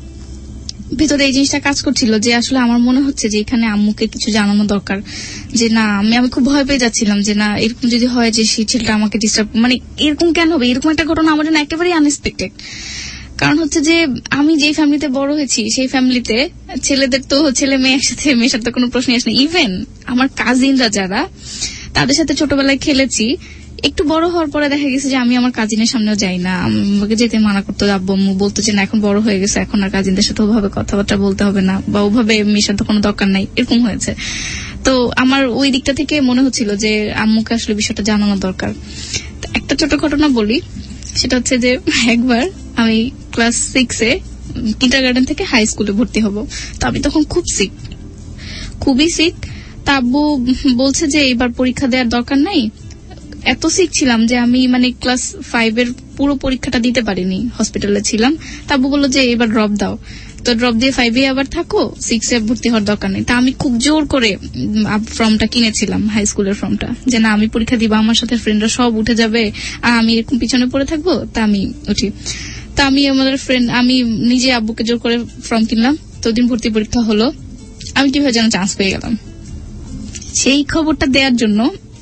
ভিতরে এই জিনিসটা কাজ করছিল যে আসলে আমার মনে হচ্ছে যে এখানে আম্মুকে কিছু জানানো দরকার, যে না আমি আমি খুব ভয় পেয়ে যাচ্ছিলাম যে না এরকম যদি হয় যে সেই ছেলেটা আমাকে ডিস্টার্ব, মানে এরকম কেন হবে, এরকম একটা ঘটনা আমার জন্য একেবারেই আনএক্সপেক্টেড। কারণ হচ্ছে যে আমি যেই ফ্যামিলিতে বড় হয়েছি সেই ফ্যামিলিতে ছেলেদের তো ছেলে মেয়ে একসাথে মেশার তো কোনো প্রশ্নই আসে না। ইভেন আমার কাজিনরা যারা, তাদের সাথে ছোটবেলায় খেলেছি, একটু বড় হওয়ার পরে দেখা গেছে যে আমি আমার কাজিনের সামনেও যাই না, আমাকে যেতে মানা করতো আব্বু আম্মু, বলতো যে না এখন বড় হয়ে গেছে, এখন আর কাজিনদের সাথে ওভাবে কথাবার্তা বলতে হবে না বা ওভাবে মেশার তো কোনো দরকার নাই, এরকম হয়েছে। তো আমার ওই দিকটা থেকে মনে হচ্ছিল যে আম্মুকে আসলে বিষয়টা জানানো দরকার। একটা ছোট ঘটনা বলি, সেটা হচ্ছে যে একবার আমি ক্লাস সিক্সে কিন্ডার গার্ডেন থেকে হাই স্কুলে ভর্তি হব, তো আমি তখন খুব সিক, খুবই সিক। তা আব্বু বলছে যে এবার পরীক্ষা দেওয়ার দরকার নাই। এত সিক ছিলাম যে আমি মানে ক্লাস ফাইভের পুরো পরীক্ষাটা দিতে পারিনি, হসপিটালে ছিলাম। তা আব্বু বললো যে এবার ড্রপ দাও, তো ড্রপ দিয়ে ফাইভে আবার থাকো, সিক্সে ভর্তি হওয়ার দরকার নেই। তা আমি খুব জোর করে ফর্মটা কিনেছিলাম, হাই স্কুলের ফর্মটা, যে না আমি পরীক্ষা দিব, আমার সাথে ফ্রেন্ডরা সব উঠে যাবে আর আমি এরকম পিছনে পড়ে থাকবো, তা আমি উঠি। তা আমি আমাদের ফ্রেন্ড, আমি নিজে আব্বুকে জোর করে ফর্ম কিনলাম। তো দিন ভর্তি পরীক্ষা হলো, আমি কিভাবে যেন চান্স পেয়ে গেলাম। সেই খবরটা দেওয়ার জন্য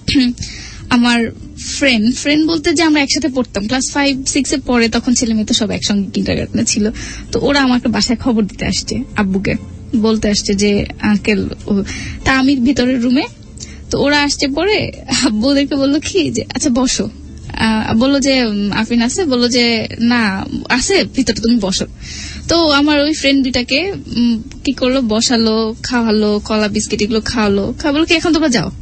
আমার ফ্রেন্ড ফ্রেন্ড বলতে যে আমরা একসাথে পড়তাম ক্লাস ফাইভ সিক্স এ পরে, তখন ছেলে মেয়ে তো সব একসঙ্গে কিন্ডারগার্টেনে ছিল। তো ওরা আমাকে বাসায় খবর দিতে আসছে, আব্বুকে বলতে আসছে যে আঙ্কেল, তা আমি ভিতরের রুমে, তো ওরা আসছে পরে আব্বু ওদেরকে বললো কি যে আচ্ছা বসো, বললো যে আফিন আছে, বললো যে না আছে ভিতরে তুমি বসো। তো আমার ওই ফ্রেন্ড দুটাকে কি করলো, বসালো, খাওয়ালো, কলা বিস্কিট এগুলো খাওয়ালো, খাওয়ালো কি এখন তোমরা যাও।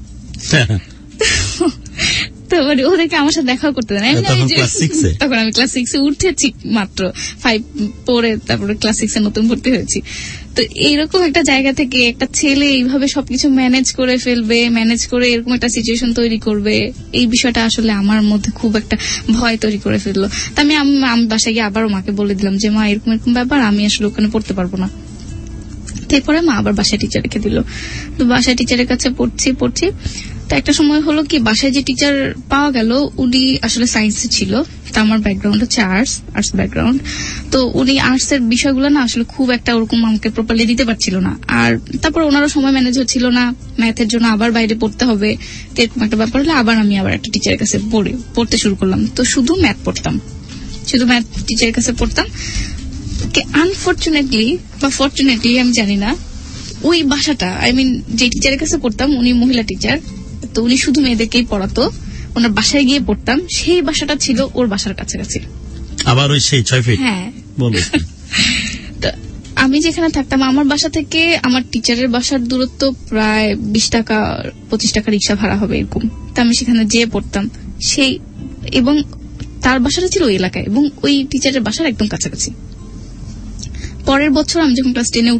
তো মানে ওদেরকে আমার সাথে দেখা করতে দেয় না, তখন আমি ক্লাস সিক্সে উঠেছি মাত্র, ফাইভ পরে তারপরে ক্লাস সিক্সে নতুন ভর্তি হয়েছি। তো এইরকম একটা জায়গা থেকে একটা ছেলে এইভাবে সবকিছু ম্যানেজ করে ফেলবে, ম্যানেজ করে এরকম একটা সিচুয়েশন তৈরি করবে, এই বিষয়টা আসলে আমার মধ্যে খুব একটা ভয় তৈরি করে ফেললো। তা আমি আমি বাসায় গিয়ে আবারও মাকে বলে দিলাম যে মা এরকম এরকম ব্যাপার, আমি আসলে ওখানে পড়তে পারবো না। তারপরে মা আবার বাসায় টিচার রেখে দিল। তো বাসায় টিচারের কাছে পড়ছি পড়ছি তো একটা সময় হলো কি, বাসায় যে টিচার পাওয়া গেল উনি আসলে সায়েন্সে ছিল, তা আমার ব্যাকগ্রাউন্ড হচ্ছে আর্টস আর্টস ব্যাকগ্রাউন্ড। তো উনি আর্টস এর বিষয়গুলো না আসলে খুব একটা ওরকম আমাকে প্রপারলি দিতে পারছিল না। আর তারপর ওনারও সময় ম্যানেজ হচ্ছিল না, ম্যাথের জন্য আবার বাইরে পড়তে হবে, এরকম একটা ব্যাপার হলে আবার আমি আবার একটা টিচারের কাছে পড়ে পড়তে শুরু করলাম। তো শুধু ম্যাথ পড়তাম, শুধু ম্যাথ টিচারের কাছে পড়তাম। আনফর্চুনেটলি বা ফর্চুনেটলি আমি জানি না, ওই বাসাটা আই মিন যে টিচারের কাছে পড়তাম উনি মহিলা টিচার, তো উনি শুধু মেয়েদেরকেই পড়াতো, ওনার বাসায় গিয়ে পড়তাম, সেই বাসাটা ছিল ওর বাসার কাছাকাছি। আবার ওই সেই ছয় ফিট? হ্যাঁ বলো। আমি যেখানে থাকতাম আমার বাসা থেকে আমার টিচারের বাসার দূরত্ব প্রায় বিশ টাকা পঁচিশ টাকা রিক্সা ভাড়া হবে এরকম। তা আমি সেখানে যেয়ে পড়তাম সেই, এবং তার বাসাটা ছিল ওই এলাকায় এবং ওই টিচারের বাসার একদম কাছাকাছি। পরের বছর আমি যখন ক্লাস টেনে উঠলাম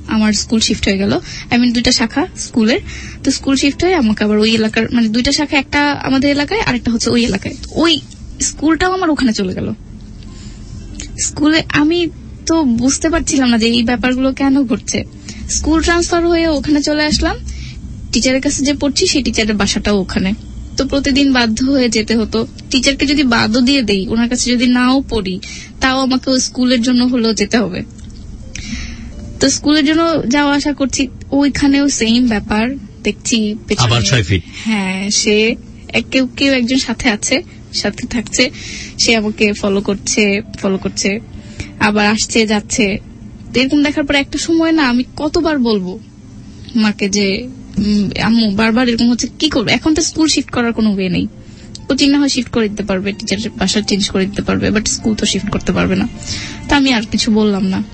আমার স্কুল শিফট হয়ে গেল। আই মিন দুইটা শাখা স্কুলের, তো স্কুল শিফট হয়ে আমাকে আবার ওই এলাকার, মানে দুইটা শাখা, একটা আমাদের এলাকায় আর একটা হচ্ছে ওই এলাকায়। ওই স্কুলটাও আমার ওখানে চলে গেল। স্কুলে আমি তো বুঝতে পারছিলাম না যে এই ব্যাপারগুলো কেন ঘটছে। স্কুল ট্রান্সফার হয়ে ওখানে চলে আসলাম, টিচারের কাছে যে পড়ছি সেই টিচারের বাসাটাও ওখানে, তো প্রতিদিন বাধ্য হয়ে যেতে হতো। টিচারকে যদি বাদও দিয়ে দেই, ওনার কাছে যদি নাও পড়ি, তাও আমাকে ওই স্কুলের জন্য হলেও যেতে হবে। তো স্কুলের জন্য যাওয়া আসা করছি, ওইখানেও সেম ব্যাপার দেখছি। আবার ছয় ফিট হ্যাঁ, সে কেউ কেউ একজন সাথে আছে, সাথে থাকছে, সে আমাকে ফলো করছে ফলো করছে আবার আসছে যাচ্ছে। এরকম দেখার পর একটা সময় না আমি কতবার বলবো মাকে যে আম্মু বারবার এরকম হচ্ছে, কি করবো? এখন তো স্কুল শিফট করার কোনো ওয়ে নেই। কোচিং না হয় শিফট করে দিতে পারবে, টিচারের বাসা চেঞ্জ করে দিতে পারবে, বাট স্কুল তো শিফট করতে পারবে না। তা আমি আর কিছু বললাম না।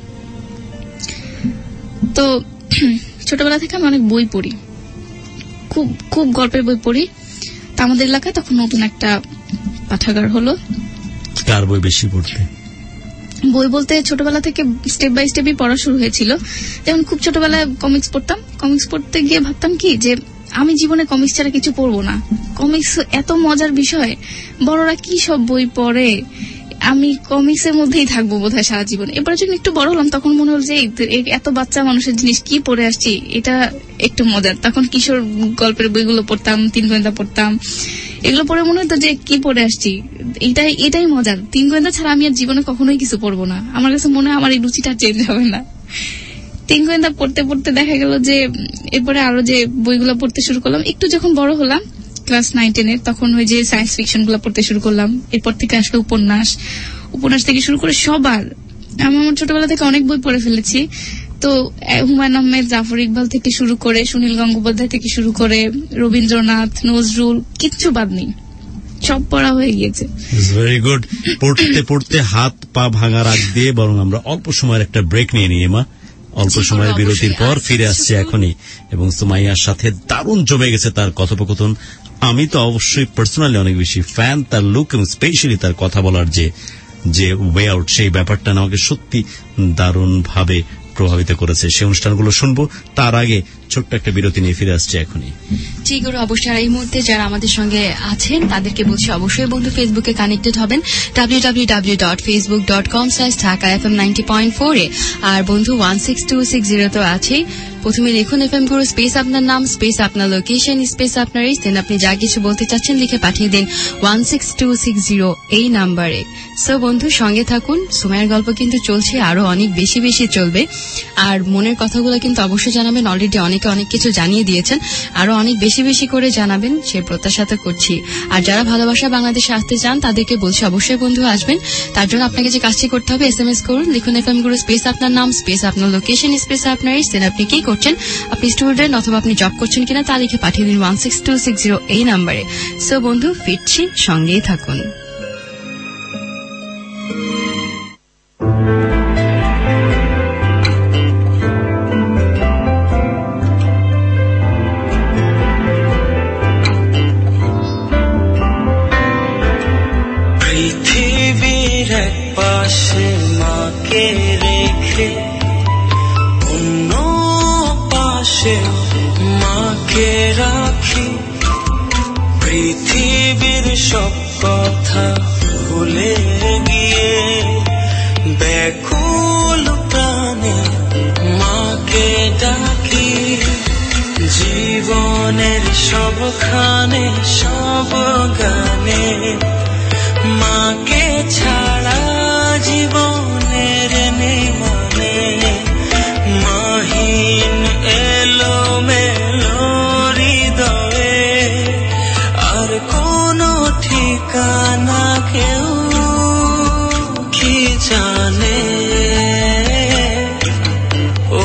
তো ছোটবেলা থেকে আমি অনেক বই পড়ি, খুব খুব গল্পের বই পড়ি। তা আমাদের এলাকায় তখন নতুন একটা পাঠাগার হলো। কার বই বেশি পড়তে? বই বলতে ছোটবেলা থেকে স্টেপ বাই স্টেপই পড়া শুরু হয়েছিল। যেমন খুব ছোটবেলায় কমিক্স পড়তাম, কমিক্স পড়তে গিয়ে ভাবতাম কি যে আমি জীবনে কমিক্স ছাড়া কিছু পড়বো না। কমিক্স এত মজার বিষয়, বড়রা কি সব বই পড়ে, আমি কমিক্সের মধ্যেই থাকবো বোধহয় সারা জীবন। এবার যখন একটু বড় হলাম তখন মনে হল যে এত বাচ্চা মানুষের জিনিস কি পড়ে আসছি, এটা একটু মজার। তখন কিশোর গল্পের বইগুলো পড়তাম, তিন গোয়েন্দা পড়তাম, এগুলো পড়ে মনে হতো যে কি পড়ে আসছি, এটাই এটাই মজার। তিন গোয়েন্দা ছাড়া আমি আর জীবনে কখনোই কিছু পড়বো না। আমার কাছে মনে হয় আমার এই রুচিটা চেঞ্জ হবে না। তিন গোয়েন্দা পড়তে পড়তে দেখা গেল যে এরপরে আরো যে বইগুলো পড়তে শুরু করলাম। একটু যখন বড় হলাম ক্লাস নাইন টেনের, তখন ওই যে সায়েন্স ফিকশন গুলো পড়তে শুরু করলাম। এরপর থেকে আসলে উপন্যাস, উপন্যাস থেকে শুরু করে সবার, আমি আমার ছোটবেলা থেকে অনেক বই পড়ে ফেলেছি। তো হুমায়ুন আহমেদ, জাফর ইকবাল থেকে শুরু করে, সুনীল গঙ্গোপাধ্যায় থেকে শুরু করে, রবীন্দ্রনাথ, নজরুল, কিচ্ছু বাদ নেই, সব পড়া হয়ে গিয়েছে। Very good. পড়তে পড়তে হাত পা ভাঙার আগ দিয়ে বরং আমরা অল্প সময়ের একটা ব্রেক নিয়ে নিই মা। অল্প সময়ের বিরতির পর ফিরে আসছে এখনই, এবং সুমাইয়ার সাথে দারুণ জমে গেছে তার কথোপকথন। আমি তো অবশ্যই পার্সোনালি অনেক বেশি ফ্যান তার লুক এবং স্পেশালি তার কথা বলার যে যে ওয়ে আউট, সেই ব্যাপারটা আমাকে সত্যি দারুণ ভাবে প্রভাবিত করেছে। সেই অনুষ্ঠানগুলো শুনবো, তার আগে ছোট্ট একটা বিরতি নিয়ে ফিরে আসছে এখনই। ঠিক করে অবশ্যই। আর এই মুহূর্তে যারা আমাদের সঙ্গে আছেন তাদেরকে বলছি অবশ্যই বন্ধু ফেসবুকে কানেক্টেড হবেন W W W dot Facebook dot com slash Dhaka F M ninety point four এ। আর বন্ধু one six two six zero তো আছেই। প্রথমে লিখুন এফ এম গুরু, স্পেস আপনার নাম, স্পেস আপনার লোকেশন, স্পেস আপনার এজ, দেন আপনি যা কিছু বলতে চাচ্ছেন লিখে পাঠিয়ে দিন one six two six zero এই নাম্বারে। সো বন্ধু সঙ্গে থাকুন, সময়ের গল্প কিন্তু চলছে, আরো অনেক বেশি বেশি চলবে। আর মনের কথাগুলো কিন্তু অবশ্যই জানাবেন, অলরেডি অনেকে অনেক কিছু জানিয়ে দিয়েছেন, আরো অনেক বেশি বেশি করে জানাবেন সে প্রত্যাশা তো করছি। আর যারা ভালোবাসা বাংলাদেশে আসতে চান তাদেরকে বলছি অবশ্যই বন্ধু আসবেন। তার জন্য আপনাকে যে কাজটি করতে হবে, এস এম এস করুন, লিখুন এফ এম গুরু, স্পেস আপনার নাম, স্পেস আপনার লোকেশন, স্পেস আপনার এজ, দেন আপনি কি করছেন, আপনি স্টুডেন্ট অথবা আপনি জব করছেন কিনা তা লিখে পাঠিয়ে দিন one six two six zero এই নাম্বারে। সো বন্ধু ফিরছি, সঙ্গেই থাকুন। পৃথিবীর এক পাশে মাকে রেখে অন্য পাশে মাকে রাখি, পৃথিবীর সব কথা ভুলে গিয়ে ব্যাকুল প্রাণে মাকে ডাকি। জীবনের সবখানে সব গানে মাকে ছাড়া জীবনের নেই মানে। মাহিন এলো মেলো হৃদয়ে, আর কোনো ঠিকানা কেউ কি জানে। ও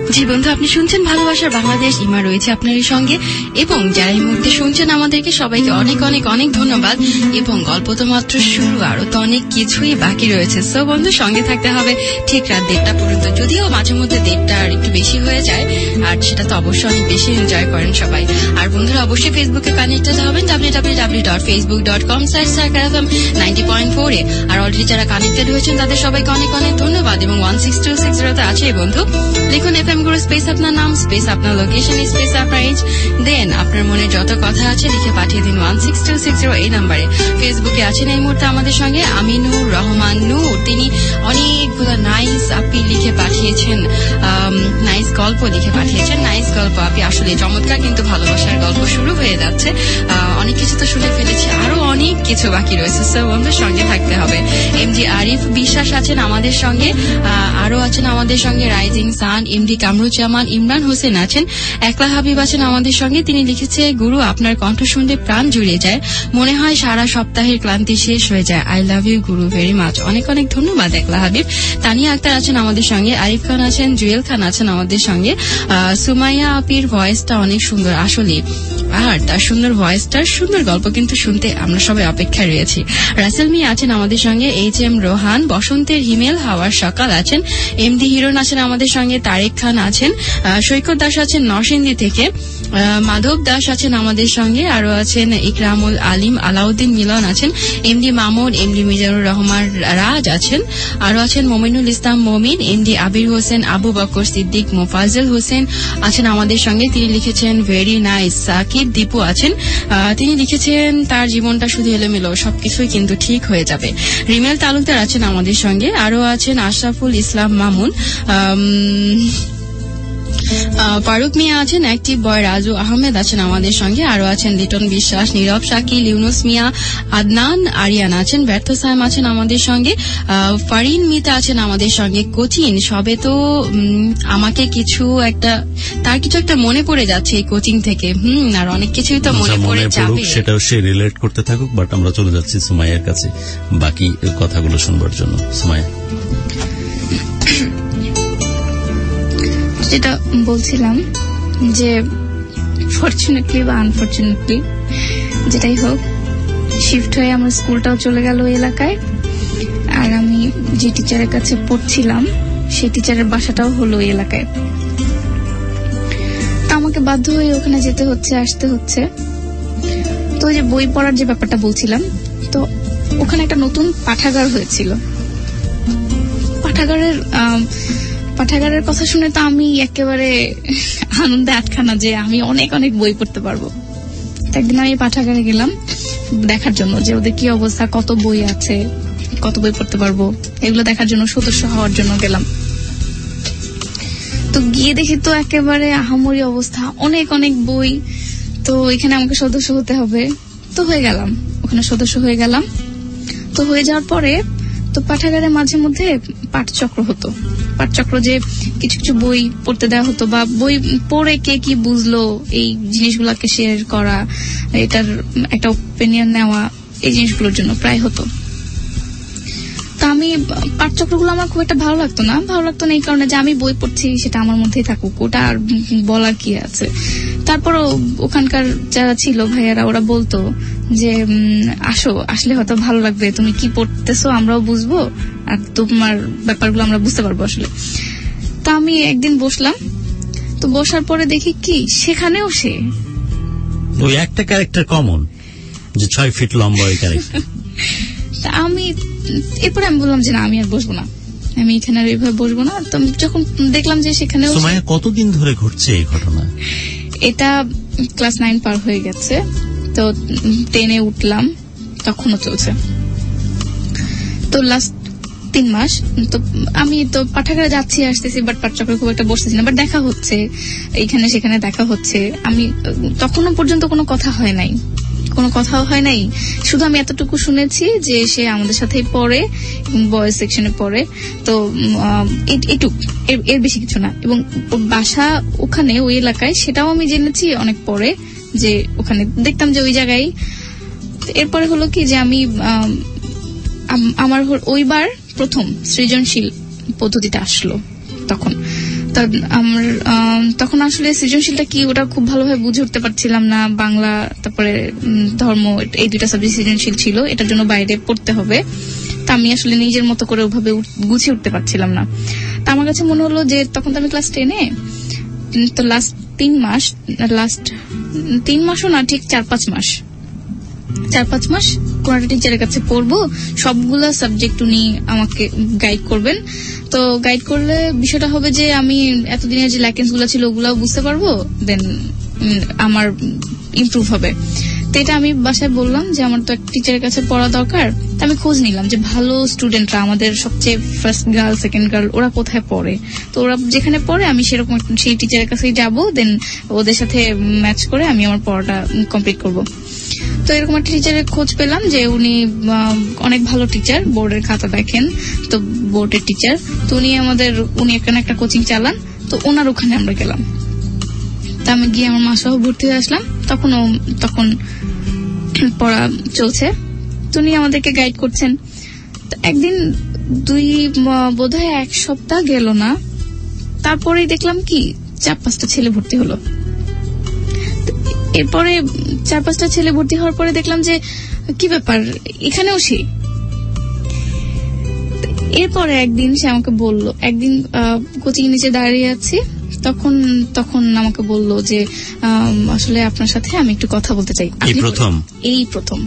জি বন্ধু, আপনি শুনছেন ভালোবাসার বাংলাদেশ, ইমা রয়েছে আপনার সঙ্গে। এবং যারা এই মুহূর্তে শুনছেন আমাদেরকে সবাইকে অনেক অনেক অনেক ধন্যবাদ। এবং গল্প তো মাত্র শুরু, আরো তো অনেক কিছুই বাকি রয়েছে। সো বন্ধু, সঙ্গে থাকতে হবে ঠিক রাত দেড়টা পর্যন্ত। যদিও মাঝে মধ্যে দেড়টা আর একটু বেশি হয়ে যায়, আর সেটা তো অবশ্যই অনেক বেশি এনজয় করেন সবাই। আর বন্ধুরা অবশ্যই ফেসবুকে কানেক্টেড হবেন W W W dot Facebook dot com slash Sarkar FM ninety point four এ। আর অলরেডি যারা কানেক্টেড হয়েছেন তাদের সবাইকে অনেক অনেক ধন্যবাদ। এবং ওয়ান সিক্স টু সিক্স জিরোতে আছে বন্ধু, লিখুন এফ এম গুরু স্পেস আপনার নাম স্পেস আপনার লোকেশন স্পেস আপনার এজ, দেন আপনার মনে যত কথা আছে লিখে পাঠিয়ে দিন one six two six zero এই নাম্বারে। ফেসবুকে আছেন এই মুহূর্তে আমাদের সঙ্গে আমিনুর রহমান নূর, তিনি অনেকগুলো নাইস আপি লিখে পাঠিয়েছেন, নাইস গল্প লিখে পাঠিয়েছেন। নাইস গল্প আপি, আসলে চমৎকার কিন্তু ভালোবাসার গল্প শুরু হয়ে যাচ্ছে। অনেক কিছু তো শুনে ফেলেছি, আরো অনেক কিছু বাকি রয়েছে। সো বন্ধুর সঙ্গে থাকতে হবে। এম জি আরিফ বিশ্বাস আছেন আমাদের সঙ্গে, আরো আছেন আমাদের সঙ্গে rising sun, MD Kamruzzaman, Imran Hossain আছেন, একলা হাবিব আছেন আমাদের সঙ্গে। তিনি লিখেছে, গুরু আপনার কণ্ঠ শুনলে প্রাণ জুড়িয়ে যায়, মনে হয় সারা সপ্তাহের ক্লান্তি শেষ হয়ে যায়। I love you guru very much. অনেক অনেক ধন্যবাদ একলা হাবিব। তানিয়া আক্তার আছেন আমাদের সঙ্গে, আরিফ খান আছেন, জুয়েল খান আছেন আমাদের সঙ্গে। সুমাইয়া আপির ভয়েসটা অনেক সুন্দর আসলে, আর তার সুন্দর ভয়েসটার সুন্দর গল্প কিন্তু শুনতে আমরা সবাই অপেক্ষায় রয়েছি। রাসেল মিয়া আছেন আমাদের সঙ্গে, এইচ এম রোহান, বসন্তের হিমেল হাওয়ার সকাল আছেন, এমডি হিরণ আছেন আমাদের সঙ্গে, তারেক খান আছেন, সৈকত দাস আছেন নরসিংদী থেকে, মাধব দাস আছেন আমাদের সঙ্গে, আরো আছেন ইকরামুল আলিম, আলাউদ্দিন মিলন আছেন, এমডি মামুন, এমডি মিজানুর রহমান রাজ আছেন, আরো আছেন মমিনুল ইসলাম মমিন, এমডি আবির হোসেন, আবু বকর সিদ্দিক, মোফাজল হোসেন আছেন আমাদের সঙ্গে। তিনি লিখেছেন ভেরি নাইস। সাকিব দীপু আছেন, তিনি লিখেছেন তার জীবনটা শুধু এলোমেলো, সবকিছুই কিন্তু ঠিক হয়ে যাবে। রিমেল তালুকদার আছেন আমাদের সঙ্গে, আরো আছেন আশরাফুল ইসলাম মামুন, ফারুক মিয়া আছেন, অ্যাক্টিভ বয় রাজু আহমেদ আছেন আমাদের সঙ্গে, আরো আছেন লিটন বিশ্বাস, নীরব শাকিল, ইউনুস মিয়া, আদনান আরিয়ান আছেন, ব্যর্থ সাইম আছেন আমাদের সঙ্গে, ফারিন মিতা আছেন আমাদের সঙ্গে। কোচিন সবে তো আমাকে কিছু একটা তার কিছু একটা মনে পড়ে যাচ্ছে এই কোচিং থেকে, হুম আর অনেক কিছুই তো মনে পড়ে যাবে, সেটাও সে রিলেট করতে থাকুক। বাট আমরা চলে যাচ্ছি সুমাইয়ার কাছে বাকি কথাগুলো শুনবার জন্য। সুমাইয়া, যেটা বলছিলাম যে ফরচুনেটলি বা আনফরচুনেটলি যেটাই হোক, শিফট হয়ে আমার স্কুলটাও চলে গেল ওই এলাকায়, আর আমি যে টিচারের কাছে পড়ছিলাম সেই টিচারের বাসাটাও হলো ওই এলাকায়। তা আমাকে বাধ্য হয়ে ওখানে যেতে হচ্ছে, আসতে হচ্ছে। তো যে বই পড়ার যে ব্যাপারটা বলছিলাম, তো ওখানে একটা নতুন পাঠাগার হয়েছিল। পাঠাগারের পাঠাগারের কথা শুনে তো আমি একেবারে আনন্দে আটখানা যে আমি অনেক অনেক বই পড়তে পারবো। একদিন আমি পাঠাগারে গেলাম দেখার জন্য যে ওদের কি অবস্থা, কত বই আছে, কত বই পড়তে পারবো, এগুলো দেখার জন্য সদস্য হওয়ার জন্য গেলাম। তো গিয়ে দেখি তো একেবারে আহামরি অবস্থা, অনেক অনেক বই। তো এখানে আমাকে সদস্য হতে হবে, তো হয়ে গেলাম, ওখানে সদস্য হয়ে গেলাম। তো হয়ে যাওয়ার পরে তো পাঠাগারে মাঝে মধ্যে পাঠচক্র হতো। পাঠচক্র যে কিছু কিছু বই পড়তে দেওয়া হতো, বা বই পড়ে কে কি বুঝলো এই জিনিসগুলোকে শেয়ার করা, এটার একটা ওপিনিয়ন নেওয়া, এই জিনিসগুলোর জন্য প্রায় হতো। তা আমি পাঠচক্রগুলো আমার খুব একটা ভালো লাগতো না, ভালো লাগতো না এই কারণে যে আমি বই পড়ছি, সেটা আমার মধ্যেই থাকুক, ওটা আর বলার কি আছে। তারপরও ওখানকার যারা ছিল ভাইয়ারা, ওরা বলতো যে আসো, আসলে হয়তো ভালো লাগবে, তুমি কি পড়তেছো আমরাও বুঝবো, আর তোমার ব্যাপারগুলো আমরা বুঝতে পারবো আসলে। তা আমি একদিন বসলাম, তো বসার পরে দেখি কি সেখানেও সে ওই একটা ক্যারেক্টার কমন, যে ছয় ফিট লম্বা ওই ক্যারেক্টার। তা আমি এরপরে আমি বললাম যে না, আমি আর বসবো না, আমি এখানে আর এইভাবে বসবো না। তো যখন দেখলাম যে সেখানেও, সুমাইয়া কতদিন ধরে ঘটছে এই ঘটনা? এটা ক্লাস নাইন পার হয়ে গেছে, তো টেনে উঠলাম তখনও চলছে। তো লাস্ট তিন মাস তো আমি তো পাঠাগারে যাচ্ছি আসতেছি, বাট পাঠচক্রে খুব একটা বসতেছি না, বাট দেখা হচ্ছে এইখানে সেখানে দেখা হচ্ছে। আমি তখনও পর্যন্ত কোনো কথা হয় নাই, কোনো কথাও হয় নাই, শুধু আমি এতটুকু শুনেছি যে সে আমাদের সাথেই পড়ে এবং বয়েজ সেকশনে পড়ে। তো এটুক, এর বেশি কিছু না। এবং বাসা ওখানে ওই এলাকায়, সেটাও আমি জেনেছি অনেক পরে, যে ওখানে দেখতাম যে ওই জায়গায়। এরপরে হলো কি যে আমি আমার ওইবার প্রথম সৃজনশীল পদ্ধতিটা আসলো তখন। আমার তখন আসলে সৃজনশীলটা কি ওটা খুব ভালোভাবে বুঝে উঠতে পারছিলাম না। বাংলা তারপরে ধর্ম এই দুইটা সাবজেক্ট সৃজনশীল ছিল, এটার জন্য বাইরে পড়তে হবে। তা আমি আসলে নিজের মতো করে ওভাবে গুছিয়ে উঠতে পারছিলাম না। তা আমার কাছে মনে হলো যে তখন তো আমি ক্লাস টেনে, তো লাস্ট তিন মাস লাস্ট তিন মাসও না ঠিক চার পাঁচ মাস চার পাঁচ মাস কোন একটা টিচারের কাছে পড়বো, সবগুলা সাবজেক্ট উনি আমাকে গাইড করবেন। তো গাইড করলে বিষয়টা হবে যে আমি এতদিনের যে ল্যাকেন্স গুলো ছিল ওগুলাও বুঝতে পারবো, দেন আমার ইমপ্রুভ হবে। তো এটা আমি বাসায় বললাম যে আমার তো একটা টিচারের কাছে পড়া দরকার। তো আমি খোঁজ নিলাম যে ভালো স্টুডেন্টরা, আমাদের সবচেয়ে ফার্স্ট গার্ল সেকেন্ড গার্ল ওরা কোথায় পড়ে। তো ওরা যেখানে পড়ে আমি সেরকম সেই টিচারের কাছেই যাবো, দেন ওদের সাথে ম্যাচ করে আমি আমার পড়াটা কমপ্লিট করবো। তো এরকম একটা টিচারের খোঁজ পেলাম যে উনি অনেক ভালো টিচার, বোর্ডের খাতা দেখেন, তো বোর্ডের টিচার। তো উনি আমাদের উনি এখানে একটা কোচিং চালান, তো ওনার ওখানে আমরা গেলাম। তা আমি গিয়ে আমার মা সহ ভর্তি হয়ে আসলাম। তখন তখন পড়া চলছে, তো উনি আমাদেরকে গাইড করছেন। একদিন দুই বোধহয় এক সপ্তাহ গেল না, তারপরেই দেখলাম কি চার পাঁচটা ছেলে ভর্তি হলো। এরপরে চার পাঁচটা ছেলে ভর্তি হওয়ার পরে দেখলাম যে কি ব্যাপার, এখানেও সে। এরপরে একদিন সে আমাকে বলল, একদিন কোচিং নিচে দাঁড়িয়ে আছি, তখন তখন আমাকে বলল যে আসলে আপনার সাথে আমি একটু কথা বলতে চাই। এই প্রথম এই প্রথম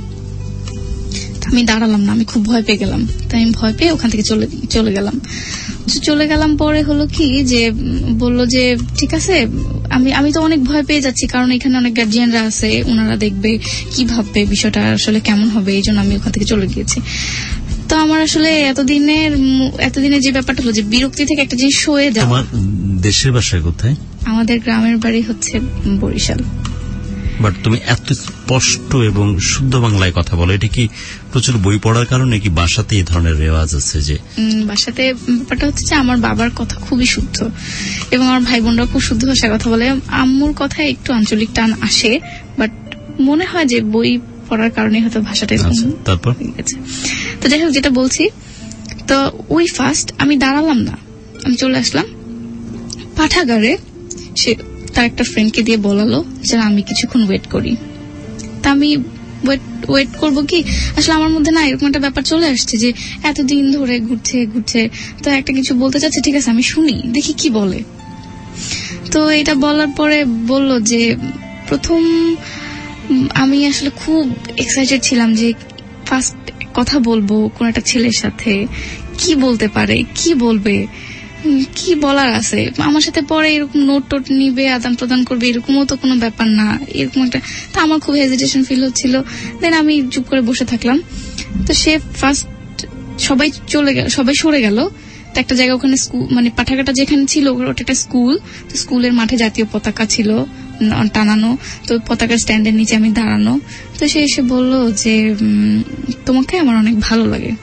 আমি দাঁড়ালাম না, আমি খুব ভয় পেয়ে গেলাম। তাই আমি ভয় পেয়ে ওখান থেকে চলে চলে গেলাম চলে গেলাম পরে হলো কি যে বললো যে ঠিক আছে, আমি আমি তো অনেক ভয় পেয়ে যাচ্ছি, কারণ এখানে অনেক গার্জিয়ানরা আছে, ওনারা দেখবে কি ভাববে, বিষয়টা আসলে কেমন হবে, এই জন্য আমি ওখান থেকে চলে গিয়েছি। তো আমার আসলে এতদিনের এতদিনের যে ব্যাপারটা হলো যে বিরক্তি থেকে একটা জিনিস সয়ে যাওয়া। আমার দেশের বাসা কোথায়? আমাদের গ্রামের বাড়ি হচ্ছে বরিশাল। বাট তুমি এত স্পষ্ট এবং শুদ্ধ বাংলায় কথা বলো, এটা কি প্রচুর বই পড়ার কারণে, কি বাসাতে এই ধরনের রেওয়াজ আছে? যে বাসাতে ব্যাপারটা হচ্ছে যে আমার বাবার কথা খুবই শুদ্ধ এবং আমার ভাই বোনরা খুব শুদ্ধ ভাষায় কথা বলে। আম্মুর কথায় একটু আঞ্চলিক টান আসে, বাট মনে হয় যে বই পড়ার কারণে হয়তো ভাষাটা এরকম। তারপর তো যাই হোক, যেটা বলছি, তো ওই ফার্স্ট আমি দাঁড়ালাম না, আমি চলে আসলাম পাঠাগারে। সে তার একটা ফ্রেন্ডকে দিয়ে বলালো যে আমি কিছুক্ষণ ওয়েট করি। তা আমি ওয়েট ওয়েট করবো কি, আসলে আমার মধ্যে না এরকম একটা ব্যাপার চলে আসছে যে এতদিন ধরে ঘুরছে ঘুরছে তো একটা কিছু বলতে চাচ্ছে, ঠিক আছে আমি শুনি, দেখি কি বলে। তো এটা বলার পরে বলল যে প্রথম আমি আসলে খুব এক্সাইটেড ছিলাম যে ফার্স্ট কথা বলবো কোন একটা ছেলের সাথে, কি বলতে পারে, কি বলবে, কি বলার আছে। আমার সাথে পরে এরকম নোট টোট নিবে, আদান প্রদান করবে, এরকমও তো কোনো ব্যাপার না, এরকম একটা। তা আমার খুব হেজিটেশন ফিল হচ্ছিল। দেন আমি চুপ করে বসে থাকলাম। তো সে ফার্স্ট সবাই চলে গেল, সবাই সরে গেল। তো একটা জায়গা ওখানে স্কুল, মানে পাঠাগারটা যেখানে ছিল ওটা একটা স্কুল। তো স্কুলের মাঠে জাতীয় পতাকা ছিল টানানো, তো পতাকার স্ট্যান্ডের নিচে আমি দাঁড়ানো। তো সে এসে বলল যে তোমাকে আমার অনেক ভালো লাগে।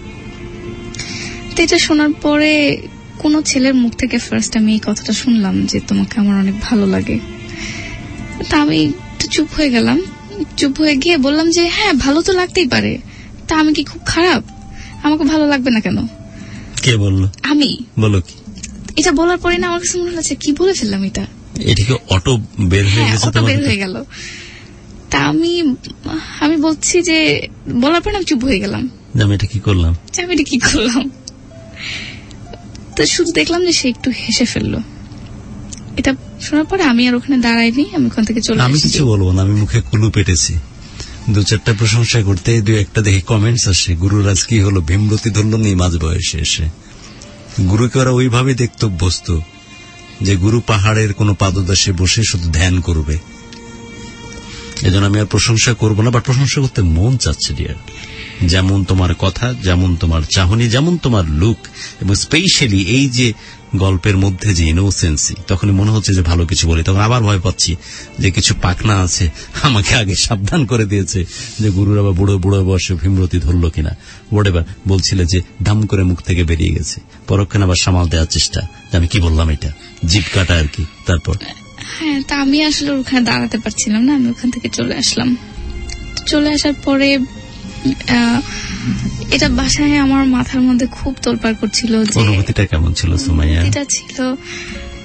তো এটা শোনার পরে কোন ছেলের মুখ থেকে ফার্স্ট আমি এই কথাটা শুনলাম যে তোমাকে আমার অনেক ভালো লাগে। তা আমি একটু চুপ হয়ে গেলাম। চুপ হয়ে গিয়ে বললাম যে হ্যাঁ ভালো তো লাগতেই পারে, তা আমি কি খুব খারাপ, আমাকে ভালো লাগবে না কেন? কে বললো? আমি। বলো কি? এটা বলার পরে না আমার কাছে মনে হচ্ছে কি বলে ফেললাম, এটা এটা কি অটো বের হয়ে গেছে? অটো বের হয়ে গেল। তা আমি আমি বলছি যে বলার পরে আমি চুপ হয়ে গেলাম, আমি এটা কি করলাম, আমি এটা কি করলাম। তো শুধু দেখলাম যে সে একটু হেসে ফেললো। এটা শোনার পরে আমি আর ওখানে দাঁড়াইনি, আমি ওখান থেকে চলে আসি। আমি কিছু বলবো না, আমি মুখে কুলু পেটেছি। দু চারটা প্রশংসা করতে দু একটা দেখি কমেন্টস আসে, গুরুর আজ কি হলো, ভীমরতি ধরল নি মাঝ বয়সে এসে। গুরুকে ওরা ওইভাবে দেখতে অভ্যস্ত যে গুরু পাহাড়ের কোন পাদদেশে বসে শুধু ধ্যান করবে। এজন্য আমি আর প্রশংসা করবো না, বাট প্রশংসা করতে মন চাচ্ছে ডিয়ার। যেমন তোমার কথা, যেমন তোমার চাহনি, যেমন তোমার লুক, এবং স্পেশালি এই যে গল্পের মধ্যে যে ইনোসেন্সি, তখন মনে হচ্ছে যে ভালো কিছু বলি, তখন আবার ভয় পাচ্ছি যে কিছু পাকনা আছে আমাকে আগে সাবধান করে দিয়েছে যে গুরুর আবার বুড়ো বুড়ো বয়সে ভীমরতি ধরল কিনা, হোয়াটএভার বলছিলে যে দাম করে মুখ থেকে বেরিয়ে গেছে। পরক্ষণে আবার সামাল দেওয়ার চেষ্টা যে আমি কি বললাম, এটা জিভ কাটা আর কি। তারপর হ্যাঁ, তা আমি আসলে ওখানে দাঁড়াতে পারছিলাম না, আমি ওখান থেকে চলে আসলাম। চলে আসার পরে এটা বাসায় আমার মাথার মধ্যে খুব তোলপাড় করছিল। অনুভূতিটা কেমন ছিল সুমাইয়া? এটা ছিল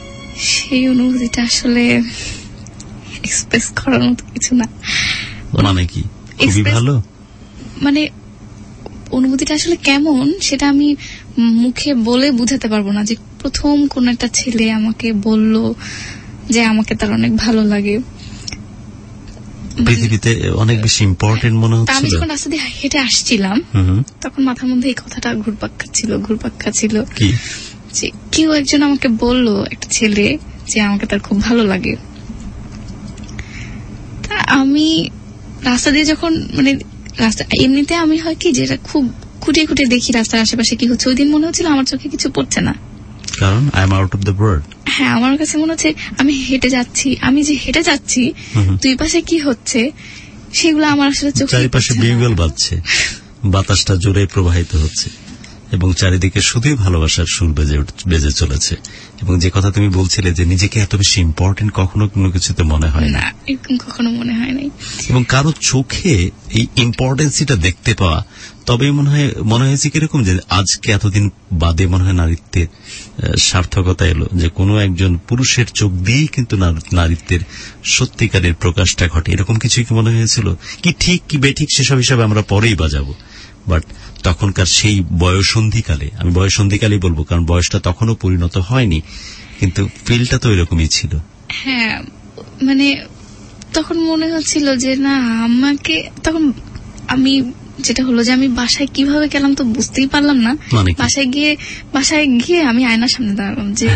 সেই অনুভূতিটা আসলে এক্সপ্রেস করার মতো কিছু না। মানে কি খুবই ভালো, মানে অনুভূতিটা আসলে কেমন সেটা আমি মুখে বলে বুঝাতে পারবো না। যে প্রথম কোন একটা ছেলে আমাকে বলল যে আমাকে তার অনেক ভালো লাগে, পৃথিবীতে অনেক বেশি ইম্পর্টেন্ট মনে হচ্ছিল। আমি যখন রাস্তা দিয়ে হেঁটে আসছিলাম তখন মাথার মধ্যে এই কথাটা ঘুরপাক খাচ্ছিল ঘুরপাক খাচ্ছিল যে কেউ একজন আমাকে বলল, একটা ছেলে, যে আমাকে তার খুব ভালো লাগে। তা আমি রাস্তা দিয়ে যখন মানে রাস্তা এমনিতে আমি হয় কি যেটা খুব খুঁটিয়ে খুঁটিয়ে দেখি রাস্তার আশেপাশে কি হচ্ছে, ওই দিন মনে হচ্ছিল আমার চোখে কিছু পড়ছে না, কারণ I am out of the world. হ্যাঁ, আমার কাছে মনে হচ্ছে আমি হেঁটে যাচ্ছি, আমি যে হেঁটে যাচ্ছি দুই পাশে কি হচ্ছে সেগুলো আমার আসলে চোখে, চারিপাশে বিউগল বাজছে, বাতাসটা জোরে প্রবাহিত হচ্ছে এবং চারিদিকে শুধুই ভালোবাসার সুর বেজে বেজে চলেছে। এবং যে কথা তুমি বলছিলে যে নিজেকে এত বেশি ইম্পর্টেন্ট কখনো কোনো কিছুতে মনে হয় না, এরকম কখনো মনে হয় নাই। এবং কারো চোখে এই ইম্পর্টেন্সিটা দেখতে পাওয়া, তবেই মনে হয় মনে হয়েছে কিরকম যে আজকে এতদিন বাদে মনে হয় নারীত্বের সার্থকতা এলো, যে কোনো একজন পুরুষের চোখ দিয়েই কিন্তু নারীত্বের সত্যিকারের প্রকাশটা ঘটে। এরকম কিছুই কি মনে হয়েছিল? কি ঠিক কি বেঠিক সেসব হিসাবে আমরা পরেই বাজাবো, বাট তখনকার সেই বয়সন্ধিকালে, আমি বয়সন্ধিকালেই বলবো কারণ বয়সটা তখনও পরিণত হয়নি, কিন্তু ফিলটা তো এরকমই ছিল। হ্যাঁ, মানে তখন মনে হচ্ছিল যে না আমাকে, তখন আমি যেটা হলো যে আমি বাসায় কিভাবে গেলাম তো বুঝতেই পারলাম না। বাসায় গিয়ে বাসায় গিয়ে আমি আয়নার সামনে দাঁড়ালাম যে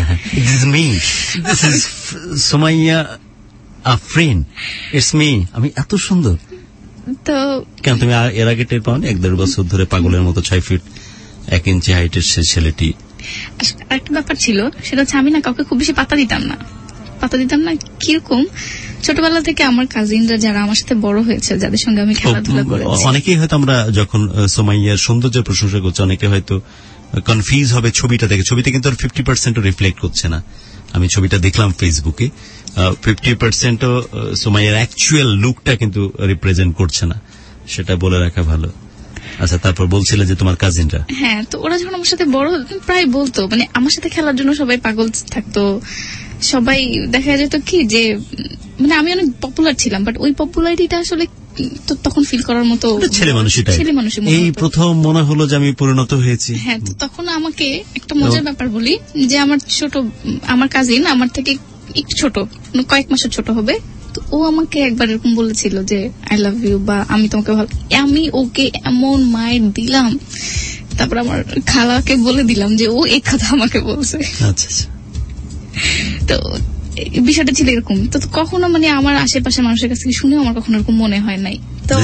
Somaiya a friend, it's me, আমি এত সুন্দর। তো কেন তুমি এর আগে টের পাওনি? এক দেড় বছর ধরে পাগলের মতো ছয় ফিট এক ইঞ্চি হাইটের সে ছেলেটি। একটা ব্যাপার ছিল, সেটা হচ্ছে আমি না কাউকে খুব বেশি পাত্তা দিতাম না পাত্তা দিতাম না কিরকম, ছোটবেলা থেকে আমার কাজিনরা যারা আমার সাথে বড় হয়েছে, যাদের সঙ্গে আমি খেলাধুলা করেছি, অনেকেই হয়তো আমরা যখন সোমাইয়ার সৌন্দর্যের প্রশংসা করছি অনেকে হয়তো কনফিউজ হবে ছবিটা দেখে। ছবিতে কিন্তু আর ফিফটি পার্সেন্ট রিফ্লেক্ট করছে না। আমি ছবিটা দেখলাম ফেসবুকে, ফিফটি পার্সেন্টও সোমাইয়ার অ্যাকচুয়াল লুকটা কিন্তু রিপ্রেজেন্ট করছে না, সেটা বলে রাখা ভালো। আচ্ছা, তারপর বলছিলে যে তোমার কাজিনরা, হ্যাঁ, তো ওরা যখন আমার সাথে বড় প্রায় বলতো, মানে আমার সাথে খেলার জন্য সবাই পাগল থাকতো, সবাই দেখা যেত কি যে মানে আমি অনেক পপুলার ছিলাম, বাট ওই পপুলারিটিটা আসলে তখন ফিল করার মতো ছেলে মানুষই, ছেলে মানুষের এই প্রথম মনে হলো যে আমি পরিণত হয়েছি। হ্যাঁ, তো তখন আমাকে একটা মজার ব্যাপার বলি যে আমার ছোট আমার কাজিন আমার থেকে একটু ছোট, কয়েক মাসের ছোট হবে, তো ও আমাকে একবার এরকম বলেছিল যে আই লাভ ইউ বা আমি তোমাকে ভালো, আমি ওকে এমন মাইর দিলাম, তারপর আমার খালাকে বলে দিলাম যে ও এই কথা আমাকে বলছে। আচ্ছা, তো বিষয়টা ছিল এরকম। তো কখনো মানে আমার আশেপাশে মানুষের কাছ থেকে শুনে আমার কখনো এরকম মনে হয় নাই। তো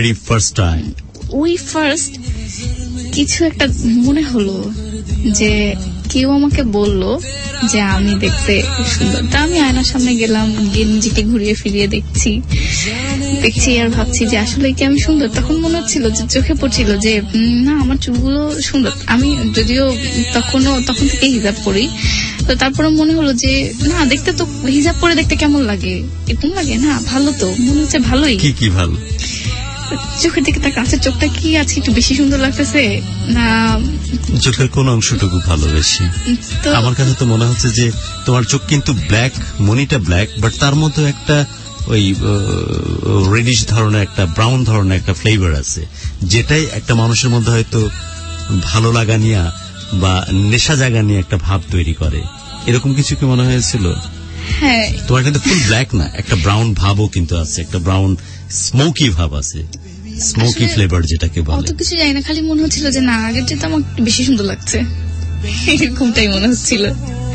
ওই ফার্স্ট কিছু একটা মনে হলো যে কেউ আমাকে বলল যে আমি দেখতে সুন্দর। তা আমি আয়নার সামনে গেলাম, গিয়ে নিজেকে ঘুরিয়ে ফিরিয়ে দেখছি দেখছি আর ভাবছি যে আসলে কি আমি সুন্দর। তখন মনে হচ্ছিল যে চোখে পড়ছিল যে না আমার চুলগুলো সুন্দর। আমি যদিও তখনও তখন থেকে হিজাব করি, তো তারপরে মনে হলো যে না দেখতে তো হিজাব পরে দেখতে কেমন লাগে, এরকম লাগে না, ভালো তো মনে হচ্ছে ভালোই। কি কি ভালো? চোখের দিকে তার কাছে চোখটা কি আছে একটু বেশি সুন্দর লাগতেছে না চোখের কোন অংশটুকু ভালো বেশি? আমার কাছে তো মনে হচ্ছে যে তোমার চোখ কিন্তু ব্ল্যাক, মনিটা ব্ল্যাক, বাট তার মধ্যে একটা ওই রেডিশ ধরনের একটা ব্রাউন ধরনের একটা ফ্লেভার আছে, যেটাই একটা মানুষের মধ্যে হয়তো ভালো লাগা নিয়ে বা নেশা জাগা নিয়ে একটা ভাব তৈরি করে। এরকম কিছু কি মনে হয়েছিল? হ্যাঁ, তোমার কিন্তু ফুল ব্ল্যাক না, একটা ব্রাউন ভাবও কিন্তু আছে, একটা ব্রাউন স্মোকি ভাব আছে, স্মোকি ফ্লেভার যেটাকে বলে। অত কিছু জানি না, খালি মনে হচ্ছিল যে না আগের চেয়ে তো আমার বেশি সুন্দর লাগছে, এরকমটাই মনে হচ্ছিল।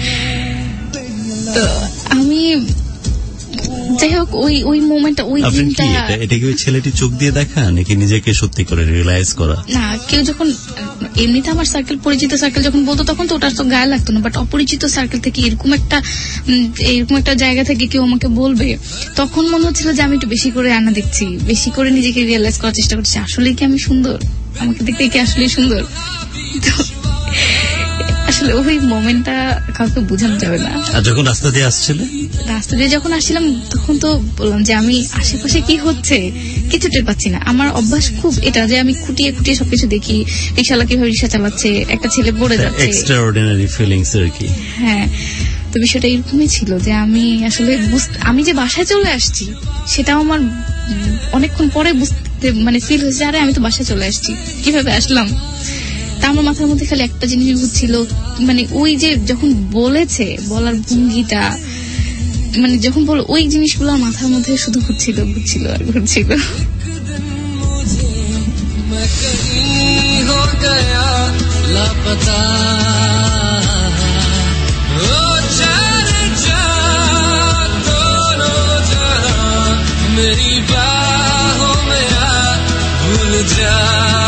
তো আমি যাই হোক ওই ওই মোমেন্টটা ওই দিনটা, এটা কি ওই ছেলেটি চোখ দিয়ে দেখা নাকি নিজেকে সত্যি করে রিয়েলাইজ করা? না, কেউ যখন এমনিতে আমার সার্কেল পরিচিত সার্কেল যখন বলতো তখন তো ওটার তো গায়ে লাগতো না, বাট অপরিচিত সার্কেল থেকে এরকম একটা এরকম একটা জায়গা থেকে কেউ আমাকে বলবে, তখন মনে হচ্ছিল যে আমি একটু বেশি করে আনা দেখছি, বেশি করে নিজেকে রিয়েলাইজ করার চেষ্টা করছি আসলে কি আমি সুন্দর, আমাকে দেখতে কি আসলে সুন্দর। আসলে ওই মোমেন্টটা কাউকে বোঝানো যাবে না। আর যখন রাস্তা দিয়ে আসছিলে, রাস্তা দিয়ে যখন আসছিলাম তখন তো বললাম যে আমি আশেপাশে কি হচ্ছে কিছু টের পাচ্ছি না। আমার অভ্যাস খুব এটা যে আমি খুঁটিয়ে খুঁটিয়ে সবকিছু দেখি, রিক্সাওয়ালা কিভাবে রিক্সা চালাচ্ছে, একটা ছেলে পড়ে যাচ্ছে, এক্সট্রাঅর্ডিনারি ফিলিংস আর কি। হ্যাঁ, তো বিষয়টা এরকমই ছিল যে আমি আসলে আমি যে বাসায় চলে আসছি সেটাও আমার অনেকক্ষণ পরে বুঝতে মানে ফিল হয়েছে, আরে আমি তো বাসায় চলে আসছি, কিভাবে আসলাম। তা আমার মাথার মধ্যে খালি একটা জিনিস ঘুরছিল, মানে ওই যে যখন বলেছে বলার ভঙ্গিটা, মানে যখন বল ওই জিনিসগুলো মাথার মধ্যে শুধু ঘুরছিল ঘুরছিল আর ঘুরছিল। मेरी बाहों में आ भूल जा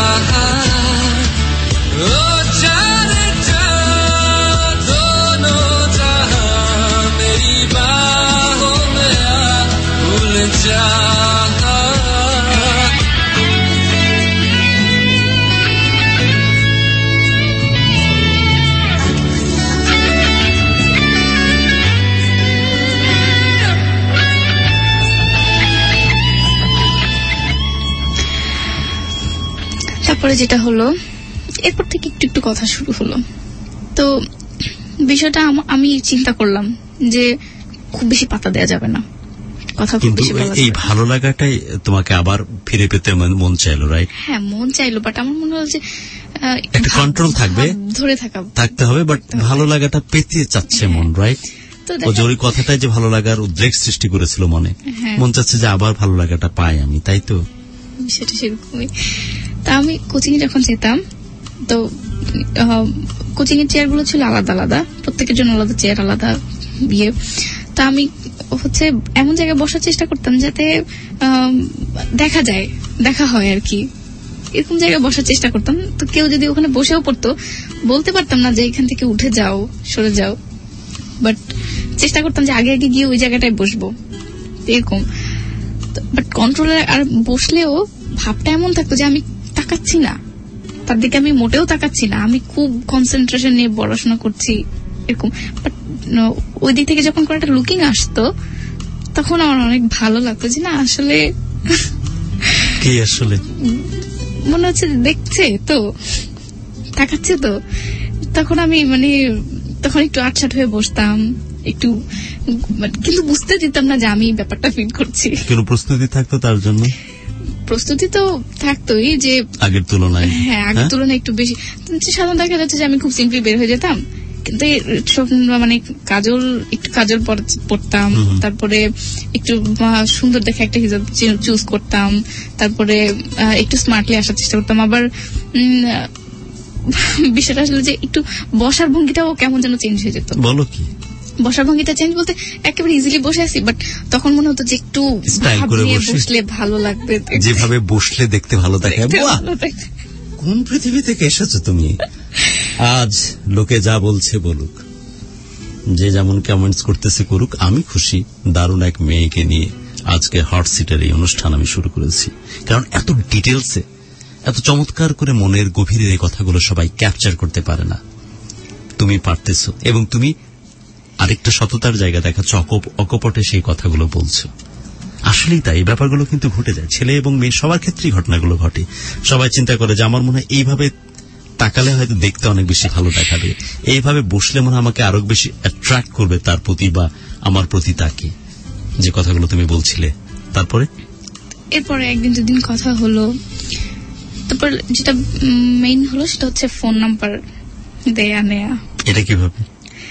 ओ जाने जा दोनों जहां मेरी बाहों में आ भूल जा তারপরে যেটা হলো এরপর থেকে একটু একটু কথা শুরু হলো। তো বিষয়টা আমি চিন্তা করলাম যে খুব বেশি পাতা দেওয়া যাবে না, কথা খুব বেশি বলা যাবে না। এই ভালো লাগাটাই তোমাকে আবার ফিরে পেতে মন চাইলো, রাইট? হ্যাঁ, মন চাইলো, বাট আমার মনে হলো যে একটা কন্ট্রোল থাকবে, ধরে থাকা থাকতে হবে, বাট ভালো লাগাটা পেতে চাচ্ছে মন, রাইট? ও যে ওই কথাটাই যে ভালো লাগার উদ্রেক সৃষ্টি করেছিল মনে, মন চাচ্ছে যে আবার ভালো লাগাটা পাই আমি, তাই তো? সেটা সেরকমই। তা আমি কোচিং এ যখন যেতাম তো কোচিং এর চেয়ার গুলো ছিল আলাদা আলাদা, প্রত্যেকের জন্য আলাদা চেয়ার, আলাদা বিয়ে। তা আমি হচ্ছে এমন জায়গায় বসার চেষ্টা করতাম যাতে দেখা যায়, দেখা হয় আর কি, এরকম জায়গায় বসার চেষ্টা করতাম। তো কেউ যদি ওখানে বসেও পড়তো বলতে পারতাম না যে এখান থেকে উঠে যাও, সরে যাও, বাট চেষ্টা করতাম যে আগে আগে গিয়ে ওই জায়গাটায় বসবো এরকম। বাট কন্ট্রোলে আর বসলেও ভাবটা এমন থাকতো যে আমি তাকাচ্ছি না তার দিকে, আমি মোটেও তাকাচ্ছি না, আমি খুব কনসেন্ট্রেশন নিয়ে পড়াশোনা করছি এরকম। বাট ওই দিক থেকে যখন একটা লুকিং আসতো তখন আমার অনেক ভালো লাগতো যে না আসলে কি আসলে মনে হচ্ছে দেখছে তো, তাকাচ্ছে তো। তখন আমি মানে তখন একটু আটসাট হয়ে বসতাম একটু, কিন্তু বুঝতে দিতাম না যে আমি ব্যাপারটা ফিল করছি। কোনো প্রস্তুতি থাকতো তার জন্য? প্রস্তুতি তো থাকতোই, যে আগের তুলনায়, হ্যাঁ আগের তুলনায় একটু বেশি। সাধারণত দেখা যাচ্ছে যে আমি খুব সিম্পলি বের হয়ে যেতাম, কিন্তু সব মানে কাজল একটু কাজল পড়তাম, তারপরে একটু সুন্দর দেখে একটা হিজাব চুজ করতাম, তারপরে একটু স্মার্টলি আসার চেষ্টা করতাম। আবার বিষয়টা আসলে যে একটু বসার ভঙ্গিটাও কেমন যেন চেঞ্জ হয়ে যেত। বলো কি? বসার ভঙ্গিটা চেঞ্জ বলতে একেবারে ইজিলি বসে আছি, বাট তখন মনে হতো যে একটু বসলে ভালো লাগবে, যেভাবে বসলে দেখতে ভালো থাকে। কোন পৃথিবী থেকে এসেছো তুমি? আজ লোকে যা বলছে বলুক, যে যেমন কমেন্টস করতেছে করুক, আমি খুশি। দারুণ এক মেয়েকে নিয়ে আজকে হট সিটের এই অনুষ্ঠান আমি শুরু করেছি, কারণ এত ডিটেলসে এত চমৎকার করে মনের গভীরে এই কথাগুলো সবাই ক্যাপচার করতে পারে না। তুমি পারতেছ, এবং তুমি আরেকটা সততার জায়গা দেখাচ্ছ, অকপটে সেই কথাগুলো বলছো। আসলেই তাই, এই ব্যাপারগুলো কিন্তু ঘটে যায়, ছেলে এবং মেয়ে সবার ক্ষেত্রেই ঘটনাগুলো ঘটে। সবাই চিন্তা করে যে আমার মনে হয় এইভাবে তাকালে হয়তো দেখতে অনেক বেশি ভালো দেখাবে, এইভাবে বসলে মনে হয় আমাকে আরো বেশি অ্যাট্রাক্ট করবে তার প্রতি বা আমার প্রতি তাকে, যে কথাগুলো তুমি বলছিলে। তারপরে এরপরে একদিন দুদিন কথা হলো, তারপর যেটা মেইন হলো সেটা হচ্ছে ফোন নাম্বার দেয়া নেয়া। এটা কিভাবে?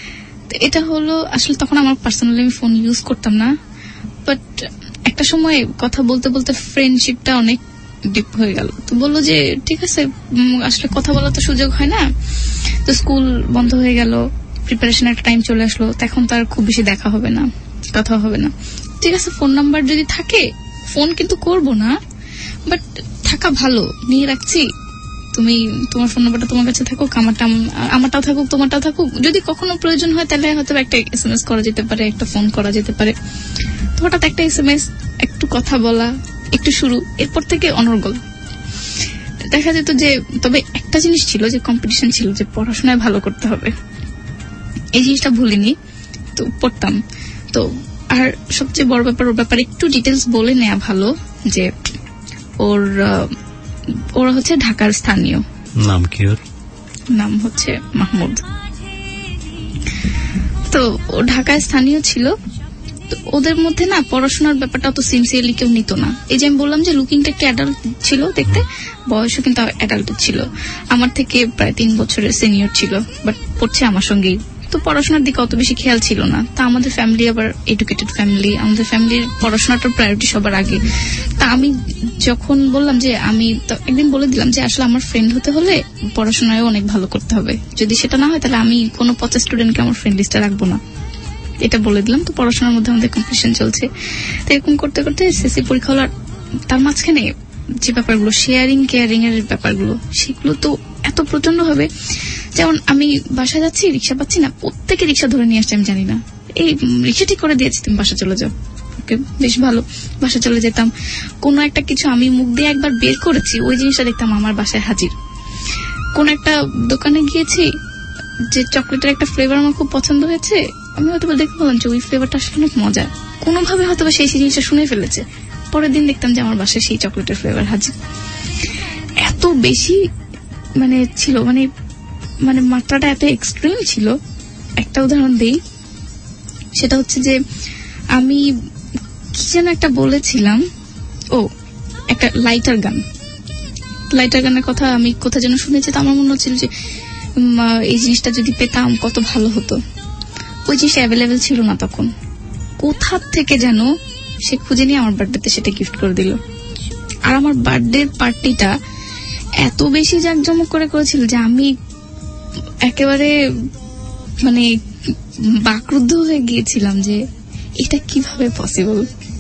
এটা হলো আসলে তখন আমার পার্সোনালি আমি ফোন ইউজ করতাম না, বাট একটা সময় কথা বলতে বলতে ফ্রেন্ডশিপটা অনেক ডিপ হয়ে গেল। তো বললো যে ঠিক আছে, আসলে কথা বলার তো সুযোগ হয় না, তো স্কুল বন্ধ হয়ে গেল, প্রিপারেশন একটা টাইম চলে আসলো, তখন তো আর খুব বেশি দেখা হবে না, কথা হবে না। ঠিক আছে, ফোন নাম্বার যদি থাকে ফোন কিন্তু করবো না, বাট থাকা ভালো, নিয়ে রাখছি। তুমি তোমার ফোন নাম্বারটা তোমার কাছে থাকুক, আমারটা আমারটাও থাকুক, তোমারটাও থাকুক। যদি কখনো প্রয়োজন হয় তাহলে হয়তো একটা এস এম এস করা যেতে পারে, একটা ফোন করা যেতে পারে। তো হঠাৎ একটা এস এম এস, একটু কথা বলা, একটু শুরু, এরপর থেকে অনর্গল দেখা যেত। যে তবে একটা জিনিস ছিল যে কম্পিটিশন ছিল, যে পড়াশোনায় ভালো করতে হবে, এই জিনিসটা ভুলিনি, তো পড়তাম। তো আর সবচেয়ে বড় ব্যাপার, ওর ব্যাপারে একটু ডিটেলস বলে নেওয়া ভালো, যে ওর ওরা হচ্ছে ঢাকার স্থানীয়। নাম কি ওর? নাম হচ্ছে মাহমুদ। তো তো ঢাকায় স্থানীয় ছিল, তো ওদের মধ্যে না পড়াশোনার ব্যাপারটা অত সিনসিয়ারলি কেউ নিত না। এই যে আমি বললাম যে লুকিংটা একটা অ্যাডাল্ট ছিল দেখতে, বয়সও কিন্তু অ্যাডাল্ট ছিল, আমার থেকে প্রায় তিন বছরের সিনিয়র ছিল, বাট পড়ছে আমার সঙ্গেই। তো পড়াশোনার দিকে অত বেশি খেয়াল ছিল না। তা আমাদের ফ্যামিলি আবার এডুকেটেড ফ্যামিলি, আমাদের ফ্যামিলির পড়াশোনাটার প্রায়োরিটি সবার আগে। তা আমি যখন বললাম যে আমি একদিন বলে দিলাম যে আসলে আমার ফ্রেন্ড হতে হলে পড়াশোনায় অনেক ভালো করতে হবে, যদি সেটা না হয় তাহলে আমি কোনো পঞ্চাশ স্টুডেন্টকে আমার ফ্রেন্ড লিস্টে রাখবো না, এটা বলে দিলাম। তো পড়াশোনার মধ্যে আমাদের কম্পিটিশন চলছে। তো এরকম করতে করতে এসএসসি পরীক্ষা হলো, তার মাঝখানে যে ব্যাপারগুলো শেয়ারিং কেয়ারিং এর ব্যাপারগুলো, সেগুলো তো এত প্রচন্ড হবে। যেমন আমি বাসায় যাচ্ছি, রিক্সা পাচ্ছি না, প্রত্যেকে রিক্সা ধরে নিয়ে আসছে, আমি জানি না, এই রিক্সা ঠিক করে দিয়েছি, তুমি বাসা চলে যাও। ওকে, বেশ ভালো, বাসা চলে যেতাম। কোন একটা কিছু আমি মুখ দিয়ে একবার বের করেছি, ওই জিনিসটা দেখতাম আমার বাসায় হাজির। কোন একটা দোকানে গিয়েছি, যে চকলেটের একটা ফ্লেভার আমার খুব পছন্দ হয়েছে, আমি হয়তো দেখতে বললাম যে ওই ফ্লেভারটা আসলে অনেক মজা, কোনোভাবে হয়তো সেই জিনিসটা শুনে ফেলেছে, পরের দিন দেখতাম যে আমার বাসায় সেই চকলেটের ফ্লেভার হাজির। এত বেশি মানে ছিল, মানে মানে মাত্রাটা এত এক্সট্রিম ছিল। একটা উদাহরণ দেই, সেটা হচ্ছে যে আমি কি যেন একটা বলেছিলাম, ও একটা লাইটার গান, লাইটার গানের কথা আমি কোথায় যেন শুনেছি, তো আমার মনে হচ্ছিল যে এই জিনিসটা যদি পেতাম কত ভালো হতো। ওই জিনিসটা অ্যাভেলেবেল ছিল না তখন, কোথা থেকে যেন সে খুঁজে নিয়ে আমার বার্থডেতে সেটা গিফট করে দিল। আর আমার বার্থডে পার্টিটা এত বেশি জাঁকজমক করে করেছিল যে আমি একেবারে মানে বাকরুদ্ধ হয়ে গিয়েছিলাম যে এটা কিভাবে পসিবল।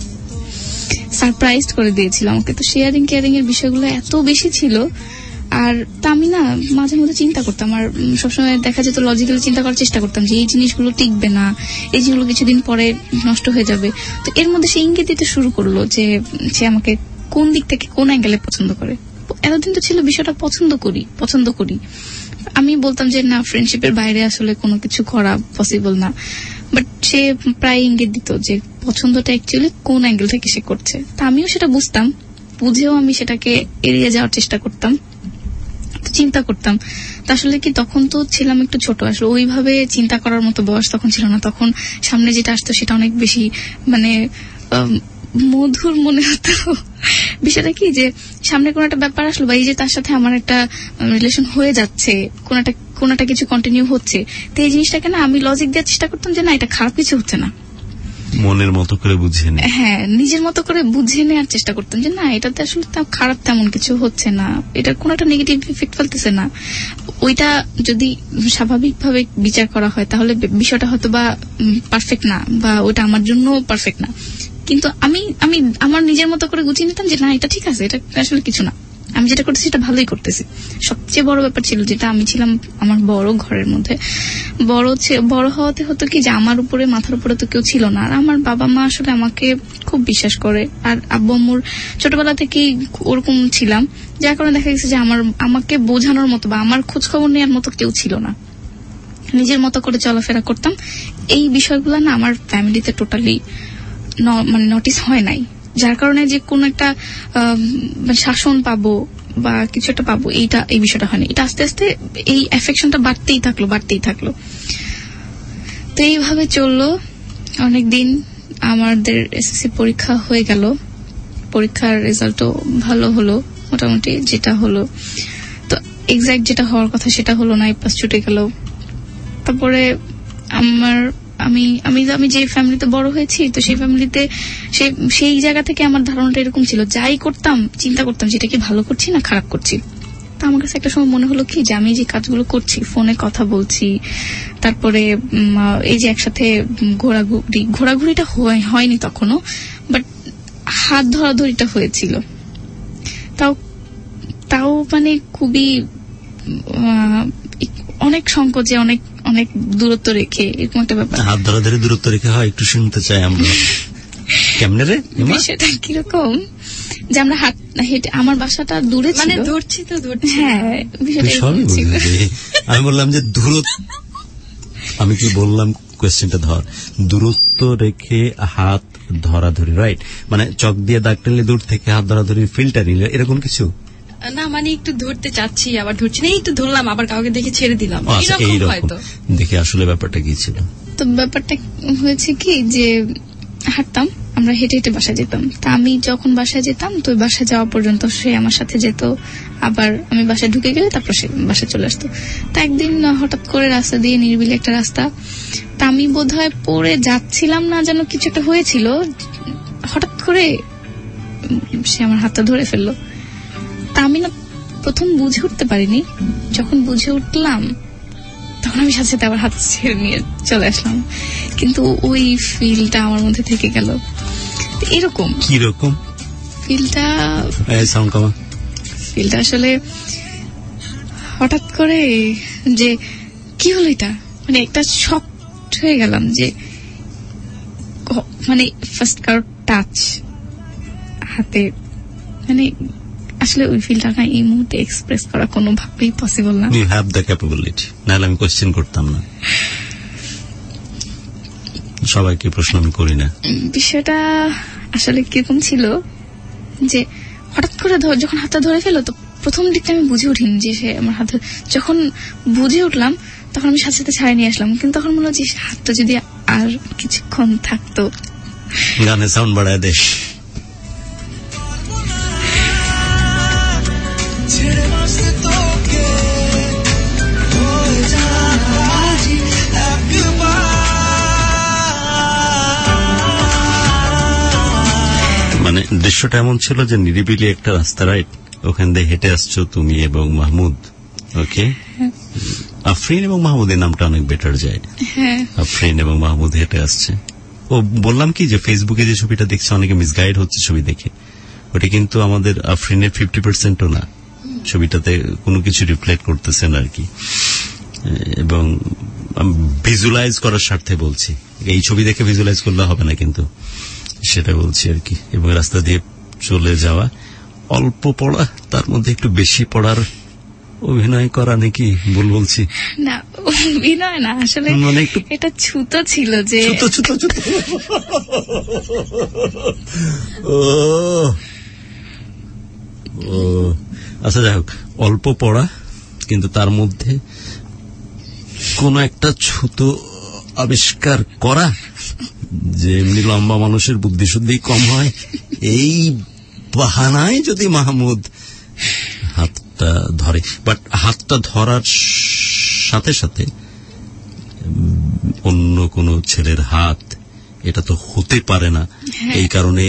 সারপ্রাইজ করে দিয়েছিল আমাকে। তো শেয়ারিং কেয়ারিং এর বিষয়গুলো এত বেশি ছিল। আর তা আমি না মাঝে মধ্যে চিন্তা করতাম, আর সবসময় দেখা যেত লজিক্যালি চিন্তা করার চেষ্টা করতাম যে এই জিনিসগুলো টিকবে না, এই জিনিসগুলো কিছুদিন পরে নষ্ট হয়ে যাবে। তো এর মধ্যে সে ইঙ্গিত দিতে শুরু করলো যে সে আমাকে কোন দিক থেকে কোন অ্যাঙ্গেলে পছন্দ করে। এতদিন তো ছিল বিষয়টা পছন্দ করি পছন্দ করি আমি বলতাম যে না, ফ্রেন্ডশিপের বাইরে আসলে কোনো কিছু করা পসিবল না, বাট সে প্রায় ইঙ্গিত দিত যে পছন্দটা অ্যাকচুয়ালি কোন অ্যাঙ্গেল থেকে সে করছে। তা আমিও সেটা বুঝতাম, বুঝেও আমি সেটাকে এড়িয়ে যাওয়ার চেষ্টা করতাম, চিন্তা করতাম। তা আসলে কি তখন তো ছিলাম একটু ছোট, আসলে ওইভাবে চিন্তা করার মতো বয়স তখন ছিল না। তখন সামনে যেটা আসতো সেটা অনেক বেশি মানে মধুর মনে হতো। বিষয়টা কি যে সামনে কোন একটা ব্যাপার আসলো, বা এই যে তার সাথে আমার একটা রিলেশন হয়ে যাচ্ছে, কোন একটা কোন একটা কিছু কন্টিনিউ হচ্ছে, তো এই জিনিসটাকে না আমি লজিক দেওয়ার চেষ্টা করতাম যে না, এটা খারাপ কিছু হচ্ছে না, মনের মতো করে বুঝিয়ে নে, হ্যাঁ নিজের মতো করে বুঝিয়ে নেওয়ার চেষ্টা করতাম যে না, এটাতে আসলে খারাপ তেমন কিছু হচ্ছে না, এটা কোন একটা নেগেটিভ ইফেক্ট ফেলতেছে না। ওইটা যদি স্বাভাবিকভাবে বিচার করা হয় তাহলে বিষয়টা হয়তো বা পারফেক্ট না, বা ওইটা আমার জন্য পারফেক্ট না, কিন্তু আমি আমি আমার নিজের মতো করে গুছিয়ে নিতাম যে না, এটা ঠিক আছে, এটা আসলে কিছু না, আমি যেটা করতেছি সেটা ভালোই করতেছি। সবচেয়ে বড় ব্যাপার ছিল যেটা, আমি ছিলাম আমার বড় ঘরের মধ্যে, বড় বড় হওয়াতে হতো কি যে আমার উপরে মাথার উপরে তো কেউ ছিল না, আর আমার বাবা মা আসলে আমাকে খুব বিশ্বাস করে, আর আব্বু আম্মুর ছোটবেলা থেকেই ওরকম ছিলাম, যার কারণে দেখা গেছে যে আমার আমাকে বোঝানোর মতো বা আমার খোঁজ খবর নেওয়ার মতো কেউ ছিল না, নিজের মতো করে চলাফেরা করতাম। এই বিষয়গুলো না আমার ফ্যামিলিতে টোটালি মানে নোটিস হয় নাই, যার কারণে যে কোন একটা শাসন পাবো বা কিছু একটা পাবো, এইটা এই বিষয়টা হয়নি। এটা আস্তে আস্তে এই অ্যাফেকশনটা বাড়তেই থাকলো বাড়তেই থাকলো তো এইভাবে চললো অনেকদিন। আমাদের এসএসসি পরীক্ষা হয়ে গেল, পরীক্ষার রেজাল্টও ভালো হলো মোটামুটি, যেটা হলো তো এক্সাক্ট যেটা হওয়ার কথা সেটা হলো না, পাস ছুটে গেল। তারপরে আমার আমি আমি আমি যে ফ্যামিলিতে বড় হয়েছি, তো সেই ফ্যামিলিতে সেই জায়গা থেকে আমার ধারণাটা এরকম ছিল, যাই করতাম চিন্তা করতাম যেটা কি ভালো করছি না খারাপ করছি। তো আমার কাছে একটা সময় মনে হলো কি যে আমি যে কাজগুলো করছি, ফোনে কথা বলছি, তারপরে এই যে একসাথে ঘোরাঘুরি, ঘোরাঘুরিটা হয়নি তখনও, বাট হাত ধরাধরিটা হয়েছিল, তাও তাও মানে খুবই অনেক সংকোচে, অনেক অনেক দূরত্ব রেখে, এরকম একটা ব্যাপার। হাত ধরাধরি দূরত্ব রেখে হয়, একটু শুনতে চাই আমরা। কেমনে রে সেটা কিরকম যে আমরা হাত হেঁটে, আমার বাসাটা দূরে ছিল, মানে ধরছি তো ধরছি, হ্যাঁ বিষয়টা আমি বললাম যে দূরত্ব, আমি কি বললাম কোয়েশ্চেনটা ধর, দূরত্ব রেখে হাত ধরাধরি, রাইট? মানে চক দিয়ে দাগ টানলে দূর থেকে হাত ধরাধরি ফিল্টার নিলে এরকম কিছু না, মানে একটু ধরতে চাচ্ছি আবার ধরছি না, একটু ধরলাম আবার কাউকে দেখে ছেড়ে দিলাম, এরকম হয়তো। দেখি আসলে ব্যাপারটা কি ছিল। তো ব্যাপারটা হয়েছে কি যে হাঁটতাম, আমরা হেঁটে হেঁটে বাসায় যেতাম। তা আমি যখন বাসায় যেতাম তো বাসায় যাওয়া পর্যন্ত সে আমার সাথে যেত, আবার আমি বাসায় ঢুকে গেলে তারপর সে বাসায় চলে আসতো। তা একদিন হঠাৎ করে রাস্তা দিয়ে, নিরিবিলি একটা রাস্তা, তা আমি বোধহয় পড়ে যাচ্ছিলাম না, যেন কিছু একটা হয়েছিল, হঠাৎ করে সে আমার হাতটা ধরে ফেললো। তা আমি না প্রথম বুঝে উঠতে পারিনি, যখন বুঝে উঠলাম তখন আমি সাথে সাথে আবার হাত ছেড়ে নিয়ে চলে আসলাম, কিন্তু ওই ফিলটা আমার মধ্যে থেকে গেল। এরকম কিরকম ফিলটা সাউন্ড কমা ফিলটা আসলে হঠাৎ করে যে কি হলো এটা, মানে একটা শক হয়ে গেলাম যে মানে ফার্স্ট কারো টাচ হাতে, মানে আসলে ওই ফিলটা না এই মুহূর্তে এক্সপ্রেস করা কোনোভাবেই পসিবল না। ইউ হ্যাভ দ্য ক্যাপাবিলিটি, নাহলে আমি কোশ্চেন করতাম না। সবাইকে প্রশ্ন আমি করি না। বিষয়টা আসলে কিরকম ছিল যে হঠাৎ করে যখন হাতটা ধরে ফেলো তো প্রথম দিকটা আমি বুঝে উঠিনি যে সে আমার হাতে, যখন বুঝে উঠলাম তখন আমি সাথে সাথে ছাড়িয়ে নিয়ে আসলাম, কিন্তু তখন মনে হচ্ছে হাতটা যদি আর কিছুক্ষণ থাকতো। গানে সাউন্ড বাড়ায় দে। মানে দৃশ্যটা এমন ছিল যে নিরিবিলি একটা রাস্তা, রাইট? ওখান দিয়ে হেঁটে আসছো তুমি এবং মাহমুদ। ওকে, আফরিন এবং মাহমুদের নামটা অনেক বেটার যায়। আফরিন এবং মাহমুদ হেঁটে আসছে। ও বললাম কি যে ফেসবুকে যে ছবিটা দেখছে অনেকে মিসগাইড হচ্ছে ছবি দেখে, ওটা কিন্তু আমাদের আফরিনের ফিফটি পার্সেন্টও না, ছবিটাতে কোনো কিছু রিফ্লেক্ট করতেছে না আর কি। এবং ভিজুয়ালাইজ করার স্বার্থে বলছি, এই ছবি দেখে ভিজুয়ালাইজ করলে হবে না, কিন্তু সেটা বলছি আর কি। এবং রাস্তা দিয়ে চলে যাওয়া, অল্প পড়া, তার মধ্যে একটু বেশি পড়ার অভিনয় করা, নাকি ভুল বলছি? না, অভিনয় না, আসলে মানে একটু এটা ছুতো ছিল যে ছুতো ছুতো ছুতো ও আচ্ছা, যাই হোক, অল্প পড়া কিন্তু তার মধ্যে কোন একটা ছুতো আবিষ্কার করা, যে এমনি লম্বা মানুষের বুদ্ধি শুদ্ধি কম হয়, এই বাহানায় যদি মাহমুদ হাতটা ধরে, বাট হাতটা ধরার সাথে সাথে অন্য কোন ছেলের হাত, এটা তো হতে পারে না। এই কারণে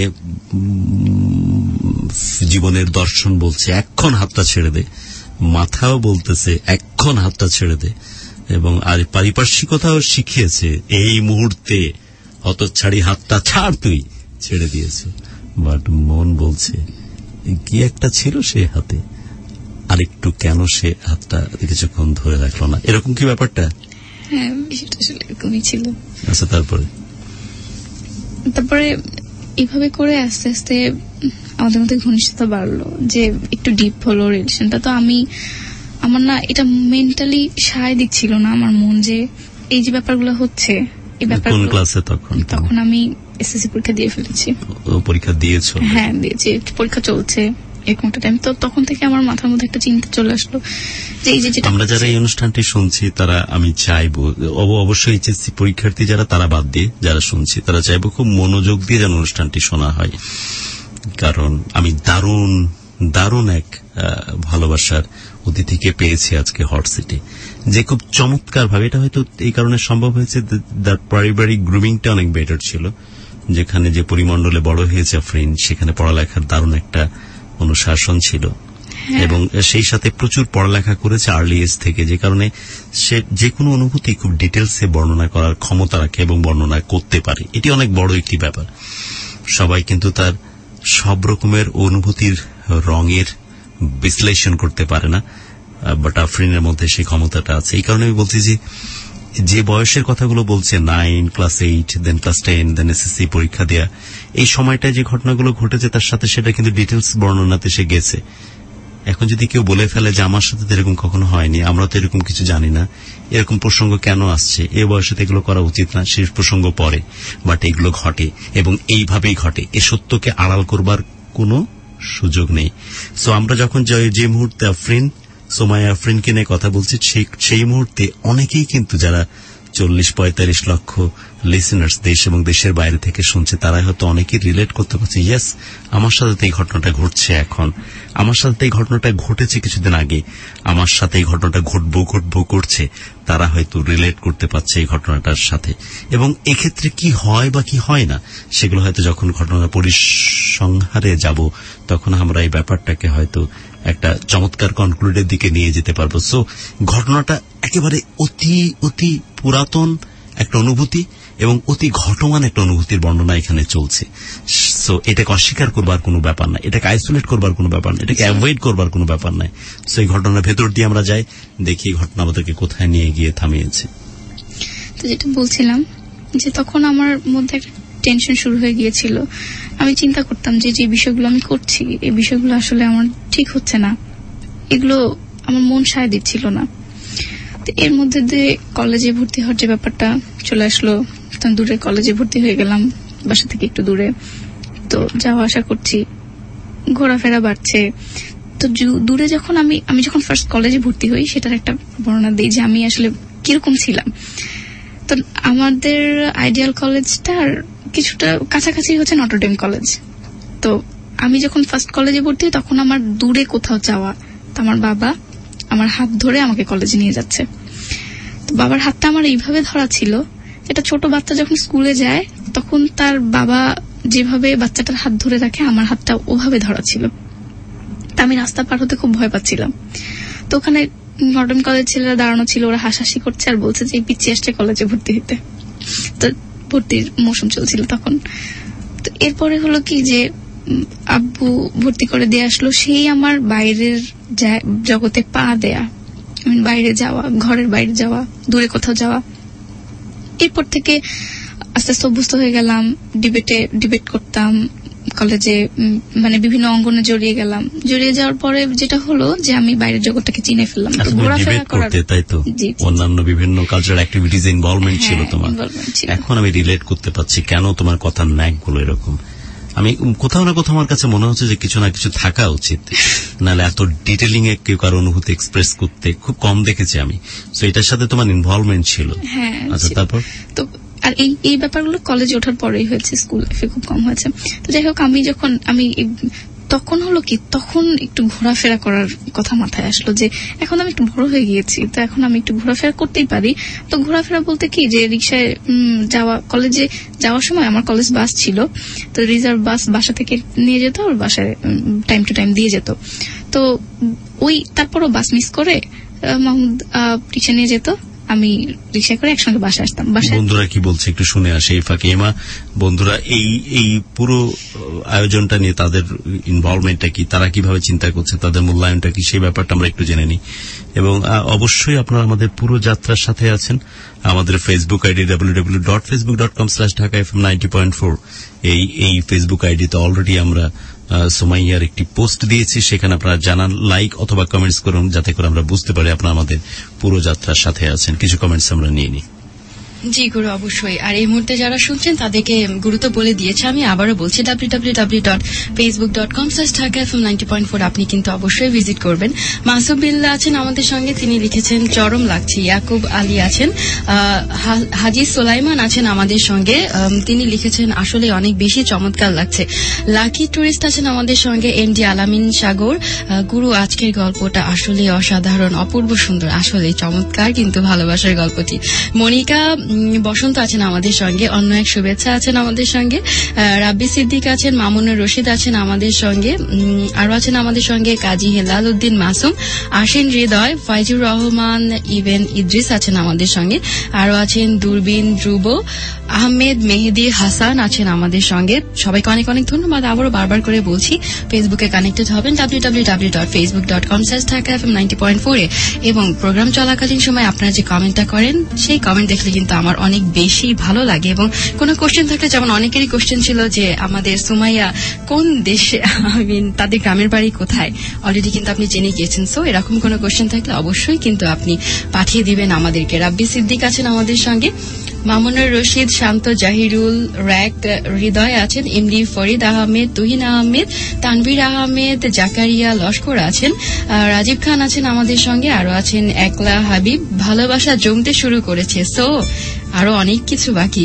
জীবনের দর্শন বলছে এক্ষণ হাতটা ছেড়ে দে, মাথাও বলতেছে এক্ষণ হাতটা ছেড়ে দে, এবং আর পারিপার্শ্বিকতাও শিখিয়েছে এই মুহূর্তে হতচ্ছাড়ি হাতটা ছাড়, তুই ছেড়ে দিয়েছে। বাট মন বলছে কি একটা ছিল সে হাতে, আরেকটু কেন সে হাতটা কিছুক্ষণ ধরে রাখলো না? এরকম কি ব্যাপারটা? হ্যাঁ, বিষয়টা আসলে এরকমই ছিল। আচ্ছা, তারপরে তারপরে এইভাবে করে আস্তে আস্তে আমাদের মধ্যে ঘনিষ্ঠতা বাড়লো, যে একটু ডিপ হলো রিলেশনটা। তো আমি আমার না এটা মেন্টালি সায় দিচ্ছিল না আমার মন, যে এই যে ব্যাপারগুলো হচ্ছে, এই ব্যাপার। কোন ক্লাসে তখন? তখন আমি এসএসসি পরীক্ষা দিয়ে ফেলেছি। পরীক্ষা দিয়েছো? হ্যাঁ, দিয়েছি, পরীক্ষা চলছে এরকম একটা টাইম। তো তখন থেকে আমার মাথার মধ্যে একটা চিন্তা চলে আসলো যে এই যে আমরা যারা এই অনুষ্ঠানটি শুনছি তারা, আমি চাইবো অবশ্যই এইচএসসি পরীক্ষার্থী যারা, তারা বাদ দিয়ে যারা শুনছি, তারা চাইবো খুব মনোযোগ দিয়ে যেন অনুষ্ঠানটি শোনা হয়, কারণ আমি দারুণ দারুণ এক ভালোবাসার অতিথিকে পেয়েছি আজকে হট সিটি, যে খুব চমৎকার ভাবে, এটা হয়তো এই কারণে সম্ভব হয়েছে, তার পারিবারিক গ্রুমিংটা অনেক বেটার ছিল, যেখানে যে পরিমণ্ডলে বড় হয়েছে আফরিন, সেখানে পড়ালেখার দারুণ একটা অনুশাসন ছিল, এবং সেই সাথে প্রচুর পড়ালেখা করেছে আর্লি এজ থেকে, যে কারণে সে যে কোনো অনুভূতি খুব ডিটেলসে বর্ণনা করার ক্ষমতা রাখে এবং বর্ণনা করতে পারে। এটি অনেক বড় একটি ব্যাপার। সবাই কিন্তু তার সব রকমের অনুভূতির রঙের বিশ্লেষণ করতে পারে না, বাট আফরিনের মধ্যে সেই ক্ষমতাটা আছে। এই কারণে আমি বলছি যে যে বয়সের কথাগুলো বলছে, nine, class eight, then class ten, then SSC পরীক্ষা দেয়া, এই সময়টায় যে ঘটনাগুলো ঘটেছে তার সাথে সেটা কিন্তু ডিটেলস বর্ণনাতে সে গেছে। এখন যদি কেউ বলে ফেলে যে আমার সাথে তো এরকম কখনো হয়নি, আমরা তো এরকম কিছু জানি না, এরকম প্রসঙ্গ কেন আসছে, এ বয়সে তো এগুলো করা উচিত না, শেষ প্রসঙ্গ পরে, বাট এগুলো ঘটে এবং এইভাবেই ঘটে, এ সত্যকে আড়াল করবার কোনো সুযোগ নেই। সো আমরা যখন যে মুহূর্তে আফরিন, সোমায়া আফরিনকে নিয়ে কথা বলছি, সেই মুহূর্তে অনেকেই কিন্তু যারা চল্লিশ পঁয়তাল্লিশ লক্ষ লিসেনার্স দেশ এবং দেশের বাইরে থেকে শুনছে, তারা হয়তো অনেকেই রিলেট করতে পারছে, ইয়েস আমার সাথে এই ঘটনাটা ঘটছে, এখন আমার সাথে এই ঘটনাটা ঘটেছে কিছুদিন আগে, আমার সাথে এই ঘটনাটা ঘটবো ঘটবো করছে, তারা হয়তো রিলেট করতে পারছে এই ঘটনাটার সাথে। এবং এক্ষেত্রে কি হয় বা কি হয় না সেগুলো হয়তো যখন ঘটনা পরিসংহারে যাব তখন আমরা এই ব্যাপারটাকে হয়তো একটা চমৎকার কনক্লুডের দিকে নিয়ে যেতে পারবো। সো ঘটনাটা একেবারে অতি অতি পুরাতন একটা অনুভূতি এবং অতি ঘটমান একটা অনুভূতির বর্ণনা এখানে চলছে। সো এটাকে অস্বীকার করবার কোনো ব্যাপার নাই, এটাকে আইসোলেট করবার কোনো ব্যাপার নাই, এটাকে অ্যাভয়েড করবার কোনো ব্যাপার নাই। সো এই ঘটনার ভেতর দিয়ে আমরা যাই, দেখি এই ঘটনা আমাদেরকে কোথায় নিয়ে গিয়ে থামিয়েছে। তো যেটা বলছিলাম যে তখন আমার মধ্যে একটা টেনশন শুরু হয়ে গিয়েছিল। আমি চিন্তা করতাম যে যে বিষয়গুলো আমি করছি এই বিষয়গুলো আসলে আমার ঠিক হচ্ছে না, এগুলো আমার মন সায় দিচ্ছিল না। তো এর মধ্যে দিয়ে কলেজে ভর্তি হওয়ার যে ব্যাপারটা চলে আসলো, তখন দূরে কলেজে ভর্তি হয়ে গেলাম, বাসা থেকে একটু দূরে। তো যাওয়া আসা করছি, ঘোরাফেরা বাড়ছে। তো দূরে যখন আমি আমি যখন ফার্স্ট কলেজে ভর্তি হই সেটার একটা বর্ণনা দিই যে আমি আসলে কিরকম ছিলাম। তো আমাদের আইডিয়াল কলেজটার কিছুটা কাছাকাছি হচ্ছে নটরডেম কলেজ। তো আমি যখন ফার্স্ট কলেজে ভর্তি হই তখন আমার দূরে কোথাও যাওয়া, তো আমার বাবা আমার হাত ধরে আমাকে কলেজে নিয়ে যাচ্ছে। তো বাবার হাতটা আমার এইভাবে ধরা ছিল, এটা ছোট বাচ্চা যখন স্কুলে যায় তখন তার বাবা যেভাবে বাচ্চাটার হাত ধরে রাখে আমার হাতটা ওভাবে ধরা ছিল। তা আমি রাস্তা পার হতে খুব ভয় পাচ্ছিলাম। তো ওখানে নটরডেম কলেজ ছেলেরা দাঁড়ানো ছিল, ওরা হাসাহাসি করছে আর বলছে যে পিচ্চি আসছে কলেজে ভর্তি হইতে। তো ভর্তির মৌসুম চলছিল তখন। তো এরপরে হলো কি যে আব্বু ভর্তি করে দিয়ে আসলো, সেই আমার বাইরের জগতে পা দেয়া, বাইরে যাওয়া, ঘরের বাইরে যাওয়া, দূরে কোথাও যাওয়া। এরপর থেকে আস্তে আস্তে অভ্যস্ত হয়ে গেলাম, ডিবেটে ডিবেট করতাম কলেজে, মানে বিভিন্ন অঙ্গনে জড়িয়ে গেলাম। জড়িয়ে যাওয়ার পরে যেটা হলো যে আমি বাইরের জগৎটাকে চিনে ফেললাম। ঘোরাফেরা করতে, তাই তো অন্যান্য বিভিন্ন কালচারাল অ্যাক্টিভিটিজ ইনভলভমেন্ট ছিল তোমার। এখন আমি রিলেট করতে পারছি কেন তোমার কথার ন্যাক গুলো এরকম। আমি কোথাও না কোথাও আমার কাছে মনে হচ্ছে যে কিছু না কিছু থাকা উচিত, নাহলে এত ডিটেলিং এ কেউ কারো অনুভূতি এক্সপ্রেস করতে খুব কম দেখেছি আমি। সো এটার সাথে তোমার ইনভলভমেন্ট ছিল। আচ্ছা, তারপর তো আর এই এই ব্যাপারগুলো কলেজে ওঠার পরেই হয়েছে, স্কুল লাইফে খুব কম হয়েছে। তো যাই হোক, আমি যখন আমি তখন হলো কি তখন একটু ঘোরাফেরা করার কথা মাথায় আসলো যে এখন আমি একটু বড় হয়ে গিয়েছি, তো এখন আমি একটু ঘোরাফেরা করতেই পারি। তো ঘোরাফেরা বলতে কি যে রিক্সায় যাওয়া, কলেজে যাওয়ার সময় আমার কলেজ বাস ছিল, তো রিজার্ভ বাস বাসা থেকে নিয়ে যেত, আর বাসায় টাইম টু টাইম দিয়ে যেত। তো ওই তারপরও বাস মিস করে মাহমুদ রিক্সা নিয়ে যেত, আমি রিক্সা করে একসঙ্গে বাসা আসতাম। বন্ধুরা কি বলছে একটু শুনে আসে এই ফাঁকে। এমা, বন্ধুরা এই এই পুরো আয়োজনটা নিয়ে তাদের ইনভলভমেন্টটা কি, তারা কিভাবে চিন্তা করছে, তাদের মূল্যায়নটা কি, সেই ব্যাপারটা আমরা একটু জেনে নিই। এবং অবশ্যই আপনারা আমাদের পুরো যাত্রার সাথে আছেন। আমাদের Facebook ID W W W dot Facebook dot com slash Dhaka F M ninety point four, এই এই ফেসবুক আইডিতে অলরেডি আমরা সুমাইয়ার একটি পোস্ট দিয়েছি, সেখানে আপনারা জানান, লাইক অথবা কমেন্টস করুন, যাতে করে আমরা বুঝতে পারি আপনারা আমাদের পুরো যাত্রার সাথে আছেন। কিছু কমেন্টস আমরা নিয়ে নিই। জি গুরু, অবশ্যই। আর এই মুহূর্তে যারা শুনছেন তাদেরকে গুরুত্ব বলে দিয়েছে, আমি আবারও বলছি W W W dot Facebook dot com slash Dhaka F M ninety point four, আপনি কিন্তু অবশ্যই ভিজিট করবেন। মাসুম বিল্লাহ আছেন আমাদের সঙ্গে, তিনি লিখেছেন চরম লাগছে। ইয়াকুব আলী আছেন, হাজি সোলাইমান আছেন আমাদের সঙ্গে, তিনি লিখেছেন আসলে অনেক বেশি চমৎকার লাগছে। লাকি টুরিস্ট আছেন আমাদের সঙ্গে, এম ডি আলামিন সাগর, গুরু আজকের গল্পটা আসলে অসাধারণ, অপূর্ব সুন্দর, আসলে চমৎকার কিন্তু ভালোবাসার গল্পটি। মনিকা বসন্ত আছেন আমাদের সঙ্গে, অন্য এক শুভেচ্ছা আছেন আমাদের সঙ্গে, রাব্বি সিদ্দিক আছেন, মামুনুর রশিদ আছেন আমাদের সঙ্গে, আরো আছেন আমাদের সঙ্গে কাজী হেলাল উদ্দিন মাসুম, আশিন হৃদয়, ফাইজুর রহমান, ইভেন ইদ্রিস আছেন আমাদের সঙ্গে, আরো আছেন দূরবীন ধ্রুব, আহমেদ মেহেদি হাসান আছেন আমাদের সঙ্গে। সবাইকে অনেক অনেক ধন্যবাদ। আবারও বারবার করে বলছি, ফেসবুকে কানেক্টেড হবেন W W W dot Facebook dot com slash Dhaka F M ninety point four এ, এবং প্রোগ্রাম চলাকালীন সময় আপনারা যে কমেন্টটা করেন সেই কমেন্ট দেখলে কিন্তু আমার অনেক বেশি ভালো লাগে। এবং কোনো কোশ্চেন থাকলে, যেমন অনেকেরই কোশ্চেন ছিল যে আমাদের সুমাইয়া কোন দেশে, আই মিন তাদের গ্রামের বাড়ি কোথায়, অলরেডি কিন্তু আপনি জেনে গিয়েছেন। সো এরকম কোনো কোশ্চেন থাকলে অবশ্যই কিন্তু আপনি পাঠিয়ে দিবেন আমাদেরকে। রাব্বি সিদ্দিক আছেন আমাদের সঙ্গে, মামুনুর রশিদ, শান্ত, জাহিরুল, র্যাক, হৃদয় আছেন, এমডি ফরিদ আহমেদ, তুহিন আহমেদ, তানভীর আহমেদ, জাকারিয়া লস্কর আছেন, রাজীব খান আছেন আমাদের সঙ্গে, আরো আছেন একলা হাবিব। ভালোবাসা জমতে শুরু করেছে, সো আরো অনেক কিছু বাকি।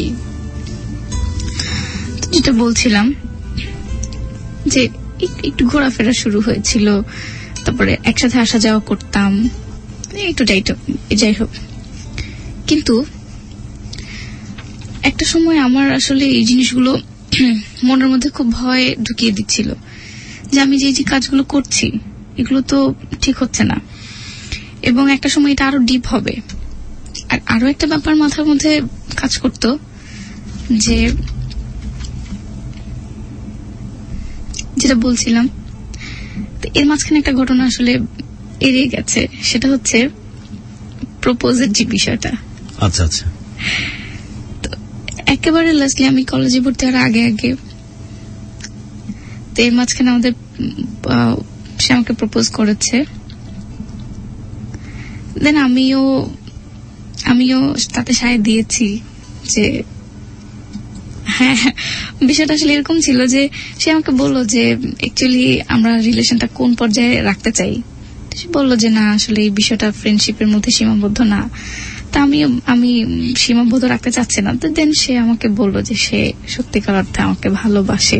যেটা বলছিলাম যে একটু ঘোরাফেরা শুরু হয়েছিল, তারপরে একসাথে আসা যাওয়া করতাম, একটু যাই হোক। কিন্তু একটা সময় আমার আসলে এই জিনিসগুলো মনের মধ্যে খুব ভয় ঢুকিয়ে দিচ্ছিল যে আমি যে যে কাজগুলো করছি এগুলো তো ঠিক হচ্ছে না, এবং একটা সময় এটা আরো ডিপ হবে। আর আরো একটা ব্যাপার মাথার মধ্যে কাজ করতো যে যেটা বলছিলাম, এর মাঝখানে একটা ঘটনা আসলে এড়িয়ে গেছে, সেটা হচ্ছে প্রপোজের যে বিষয়টা। আচ্ছা আচ্ছা। একেবারে লাস্টলি আমি কলেজে ভর্তি হওয়ার আগে আগে এর মাঝখানে আমাদের সে আমাকে প্রপোজ করেছে। দেন আমিও আমিও তাতে সায় দিয়েছি যে হ্যাঁ, বিষয়টা আসলে এরকম ছিল যে সে আমাকে বললো যে অ্যাকচুয়ালি আমরা রিলেশনটা কোন পর্যায়ে রাখতে চাই। সে বললো যে না, আসলে এই বিষয়টা ফ্রেন্ডশিপের মধ্যে সীমাবদ্ধ না, তা আমি আমি সীমাবদ্ধ রাখতে চাচ্ছি না। দেন সে আমাকে বললো যে সে সত্যিকার অর্থে আমাকে ভালোবাসে।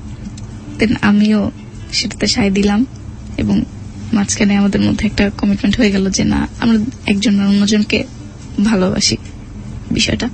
দেন আমিও সেটাতে সায় দিলাম এবং মাঝখানে আমাদের মধ্যে একটা কমিটমেন্ট হয়ে গেল যে না, আমরা একজন অন্যজনকে ভালোবাসি বিষয়টা।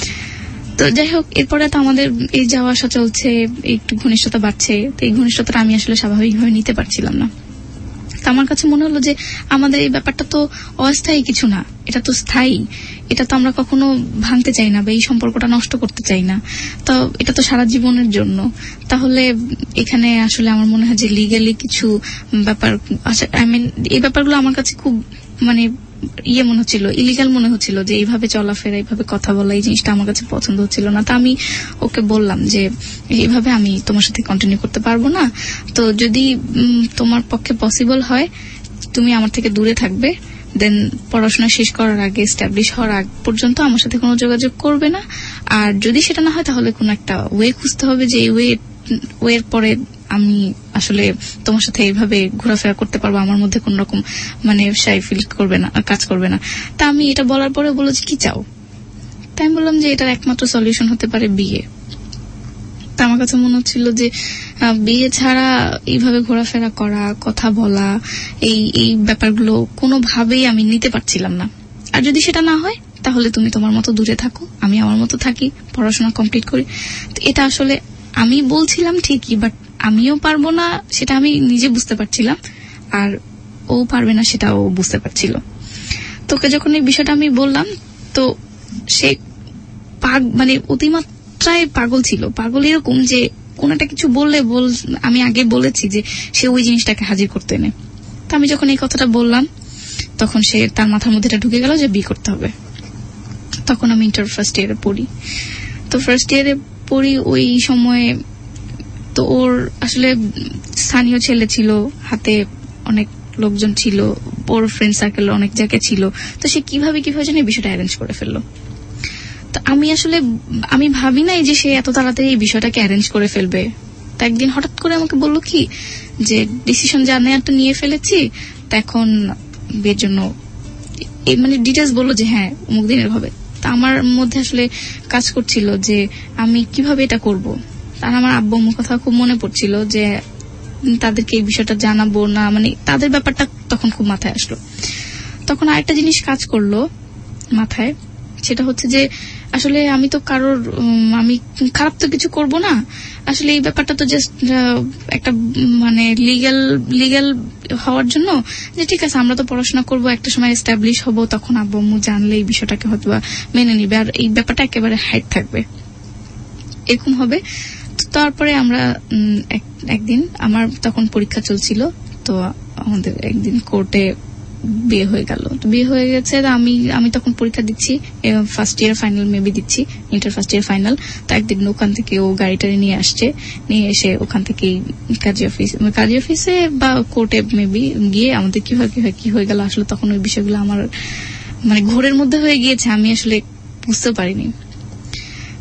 তো যাই হোক, এরপরে তো আমাদের এই যাওয়া আসা চলছে, একটু ঘনিষ্ঠতা বাড়ছে। তো এই ঘনিষ্ঠতাটা আমি আসলে স্বাভাবিকভাবে নিতে পারছিলাম না। তো আমার কাছে মনে হলো যে আমাদের এই ব্যাপারটা তো অস্থায়ী কিছু না, এটা তো স্থায়ী। এটা তো আমরা কখনো ভাঙতে চাই না বা এই সম্পর্কটা নষ্ট করতে চাই না। তো এটা তো সারা জীবনের জন্য। তাহলে এখানে আসলে আমার মনে হয় যে লিগ্যালি কিছু ব্যাপার, আই মিন এই ব্যাপারগুলো আমার কাছে খুব মানে ইয়ে মনে হচ্ছিল, ইলিগাল মনে হচ্ছিল, যে এইভাবে চলাফেরা, এইভাবে কথা বলা, এই জিনিসটা আমার কাছে পছন্দ হচ্ছিল না। তা আমি ওকে বললাম যে এইভাবে আমি তোমার সাথে কন্টিনিউ করতে পারবো না, তো যদি তোমার পক্ষে পসিবল হয় তুমি আমার থেকে দূরে থাকবে, দেন পড়াশোনা শেষ করার আগে, এস্টাবলিশ হওয়ার আগ পর্যন্ত আমার সাথে কোনো যোগাযোগ করবে না। আর যদি সেটা না হয় তাহলে কোনো একটা ওয়ে খুঁজতে হবে যে এই ওয়ে ওয়ের পরে আমি আসলে তোমার সাথে এইভাবে ঘোরাফেরা করতে পারবো, আমার মধ্যে কোন রকম মানে শাই ফিল করবে না, কাজ করবে না। তা আমি এটা বলার পরে বললো যে কি চাও? তাই আমি বললাম যে এটার একমাত্র সলিউশন হতে পারে বিয়ে। তা আমার কাছে মনে হচ্ছিল যে বিয়ে ছাড়া এইভাবে ঘোরাফেরা করা, কথা বলা, এই এই ব্যাপারগুলো কোনোভাবেই আমি নিতে পারছিলাম না। আর যদি সেটা না হয় তাহলে তুমি তোমার মতো দূরে থাকো, আমি আমার মতো থাকি, পড়াশোনা কমপ্লিট করি। তো এটা আসলে আমি বলছিলাম ঠিকই, বাট আমিও পারবো না সেটা আমি নিজে বুঝতে পারছিলাম, আর ও পারবে না সেটাও বুঝতে পারছিল। তোকে যখন এই বিষয়টা আমি বললাম, তো সে মানে অতিমাত্রায় পাগল ছিল। পাগল এরকম যে কোন একটা কিছু বললে বল, আমি আগে বলেছি যে সে ওই জিনিসটাকে হাজির করতে নেই। তো আমি যখন এই কথাটা বললাম তখন সে তার মাথার মধ্যে এটা ঢুকে গেল যে বিয়ে করতে হবে। তখন আমি ইন্টার ফার্স্ট ইয়ারে পড়ি। তো ফার্স্ট ইয়ারে পড়ি ওই সময়ে তো ওর আসলে স্থানীয় ছেলে ছিল, হাতে অনেক লোকজন ছিল, ওর ফ্রেন্ড সার্কেল অনেক জায়গায় ছিল। তো সে কিভাবে কিভাবে জানি বিষয়টা অ্যারেঞ্জ করে ফেললো। তো আমি আসলে আমি ভাবি নাই যে সে এত তাড়াতাড়ি এই বিষয়টাকে অ্যারেঞ্জ করে ফেলবে। তো একদিন হঠাৎ করে আমাকে বললো কি যে ডিসিশন যা নেওয়ারটা নিয়ে ফেলেছি, তো এখন বিয়ের জন্য এই মানে ডিটেলস বললো যে হ্যাঁ অমুক দিনের হবে। তা আমার মধ্যে আসলে কাজ করছিল যে আমি কিভাবে এটা করব। আর আমার আব্বু আম্মুর কথা খুব মনে পড়ছিল যে তাদেরকে এই বিষয়টা জানাবো না, মানে তাদের ব্যাপারটা তখন খুব মাথায় আসলো। তখন আরেকটা জিনিস কাজ করলো মাথায়, সেটা হচ্ছে যে আসলে আমি তো কারোর আমি খারাপ তো কিছু করব না, আসলে এই ব্যাপারটা তো জাস্ট একটা মানে লিগ্যাল লিগ্যাল হওয়ার জন্য যে ঠিক আছে আমরা তো পড়াশোনা করব, একটা সময় এস্টাবলিশ হব, তখন আব্বু আম্মু জানলে এই বিষয়টাকে হয়তো মেনে নিবে, আর এই ব্যাপারটা একেবারে হাইড থাকবে, এরকম হবে। তারপরে আমরা একদিন আমার তখন পরীক্ষা চলছিল, তো আমাদের একদিন কোর্টে বিয়ে হয়ে গেল। বিয়ে হয়ে গেছে, আমি আমি তখন পরীক্ষা দিচ্ছি, ফার্স্ট ইয়ার ফাইনাল মেবি দিচ্ছি, ইন্টার ফার্স্ট ইয়ার ফাইনাল। তো একদিন ওখান থেকে ও গাড়িটা নিয়ে আসছে, নিয়ে এসে ওখান থেকে কাজী অফিস কাজী অফিসে বা কোর্টে মেবি গিয়ে আমাদের কিভাবে কিভাবে কি হয়ে গেল আসলে তখন ওই বিষয়গুলো আমার মানে ঘোরের মধ্যে হয়ে গিয়েছে, আমি আসলে বুঝতে পারিনি।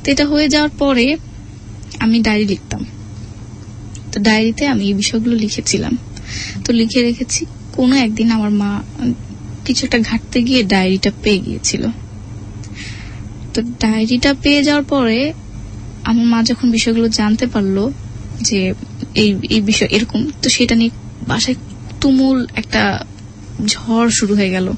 তো এটা হয়ে যাওয়ার পরে আমি ডায়েরি লিখতাম। তো ডায়েরিতে আমি এই বিষয়গুলো লিখেছিলাম। তো লিখে রেখেছি। কোনো একদিন আমার মা কিছু একটা ঘাটতে গিয়ে ডায়েরিটা পেয়ে গিয়েছিল। তো ডায়েরিটা পেয়ে যাওয়ার পরে আমার মা যখন বিষয়গুলো জানতে পারলো যে এই এই বিষয় এরকম, তো সেটা নিয়ে বাসায় তুমুল একটা ঝড় শুরু হয়ে গেল।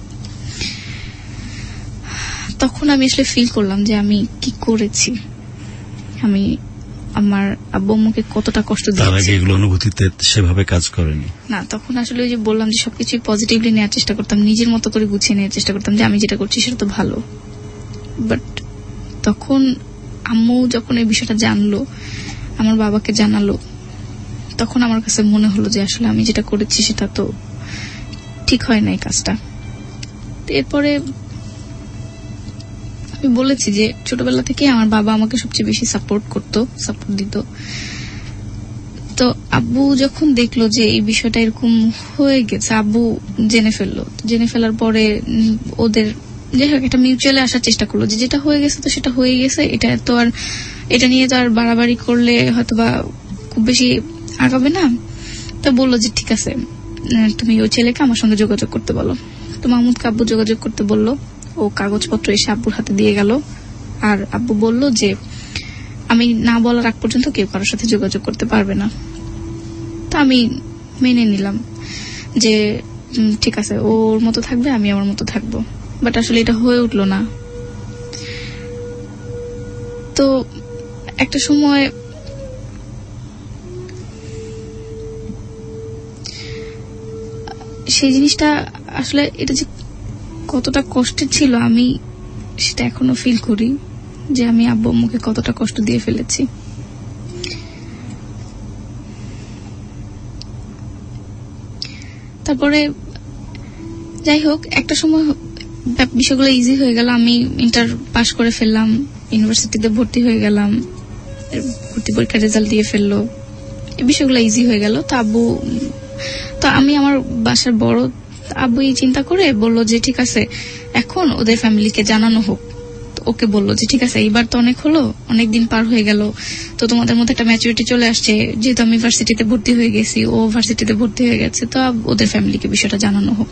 তখন আমি আসলে ফিল করলাম যে আমি কি করেছি, আমি আমার আব্বু আম্মুকে কতটা কষ্ট দিয়েছি। তার আগে এগুলো অনুভূতিতে সেভাবে কাজ করেনি না। তখন আসলে ওই যে বললাম যে সবকিছু পজিটিভলি নেওয়ার চেষ্টা করতাম, নিজের মতো করে গুছিয়ে নেওয়ার চেষ্টা করতাম যে আমি যেটা করছি সেটা তো ভালো। বাট তখন আম্মু যখন এই বিষয়টা জানলো, আমার বাবাকে জানালো, তখন আমার কাছে মনে হলো যে আসলে আমি যেটা করেছি সেটা তো ঠিক হয় না এই কাজটা। এরপরে আমি বলেছি যে ছোটবেলা থেকে আমার বাবা আমাকে সবচেয়ে বেশি সাপোর্ট করতো, সাপোর্ট দিত। তো আব্বু যখন দেখলো যে এই বিষয়টা এরকম হয়ে গেছে, আব্বু জেনে ফেললো। জেনে ফেলার পরে ওদের যাই হোক একটা মিউচুয়ালি আসার চেষ্টা করলো যে যেটা হয়ে গেছে তো সেটা হয়ে গেছে, এটা তো আর এটা নিয়ে তো আর বাড়াবাড়ি করলে হয়তো বা খুব বেশি আগাবে না। তো বললো যে ঠিক আছে, তুমি ওই ছেলেকে আমার সঙ্গে যোগাযোগ করতে বলো। তো মাহমুদকে আব্বু যোগাযোগ করতে বললো। ও কাগজপত্র এসে আব্বুর হাতে দিয়ে গেল। আর আব্বু বলল যে আমি না বলার আগ পর্যন্ত কেউ কারোর সাথে যোগাযোগ করতে পারবে না। তা আমি মেনে নিলাম যে ঠিক আছে, ওর মতো থাকবে, আমি আমার মতো থাকবো। বাট আসলে এটা হয়ে উঠলো না। তো একটা সময় সেই জিনিসটা আসলে এটা যে কতটা কষ্টের ছিল আমি সেটা এখনো ফিল করি, যে আমি আব্বু আম্মুকে কতটা কষ্ট দিয়ে ফেলেছি। তারপরে যাই হোক একটা সময় বিষয়গুলো ইজি হয়ে গেল। আমি ইন্টার পাস করে ফেললাম, ইউনিভার্সিটিতে ভর্তি হয়ে গেলাম, ভর্তি পরীক্ষার রেজাল্ট দিয়ে ফেললো, এই বিষয়গুলো ইজি হয়ে গেল। তো আব্বু তো আমি আমার বাসার বড়, আব্বু এই চিন্তা করে বললো যে ঠিক আছে এখন ওদের ফ্যামিলিকে জানানো হোক। ওকে বললো যে ঠিক আছে এইবার তো অনেক হলো, অনেক দিন পার হয়ে গেল, তো তোমাদের মধ্যে একটা ম্যাচুরিটি চলে আসছে, যেহেতু আমি ভার্সিটিতে ভর্তি হয়ে গেছি, ও ভার্সিটিতে ভর্তি হয়ে গেছে, তো ওদের ফ্যামিলিকে বিষয়টা জানানো হোক।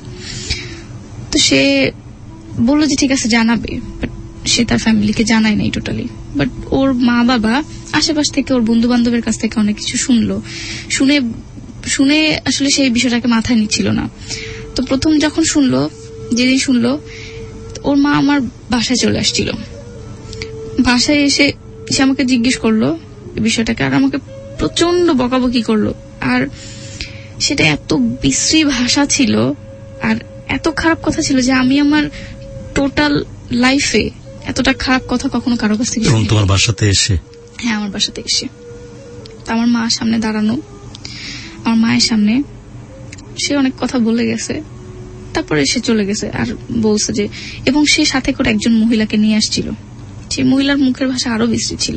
তো সে বললো যে ঠিক আছে জানাবে, বাট সে তার ফ্যামিলিকে জানায় নাই টোটালি। বাট ওর মা বাবা আশেপাশ থেকে ওর বন্ধু বান্ধবের কাছ থেকে অনেক কিছু শুনলো, শুনে শুনে আসলে সেই বিষয়টাকে মাথায় নিচ্ছিল না। তো প্রথম যখন শুনলো, যেদিন শুনলো, ওর মা আমার বাসায় চলে আসছিল। বাসায় এসে সে আমাকে জিজ্ঞেস করলো বিষয়টাকে, আর আমাকে প্রচন্ড বকাবকি করলো। আর সেটা এত বিশ্রী ভাষা ছিল আর এত খারাপ কথা ছিল যে আমি আমার টোটাল লাইফে এতটা খারাপ কথা কখনো কারো কাছ থেকে শুনি। তোমার বাসাতে এসে? হ্যাঁ, আমার বাসাতে এসে। তো আমার মা সামনে দাঁড়ানো, আমার মায়ের সামনে সে অনেক কথা বলে গেছে, তারপরে সে চলে গেছে। আর বলছে যে, এবং সে সাথে করে একজন মহিলাকে নিয়ে আসছিল, সেই মহিলার মুখের ভাষা আরো বিশ্রী ছিল।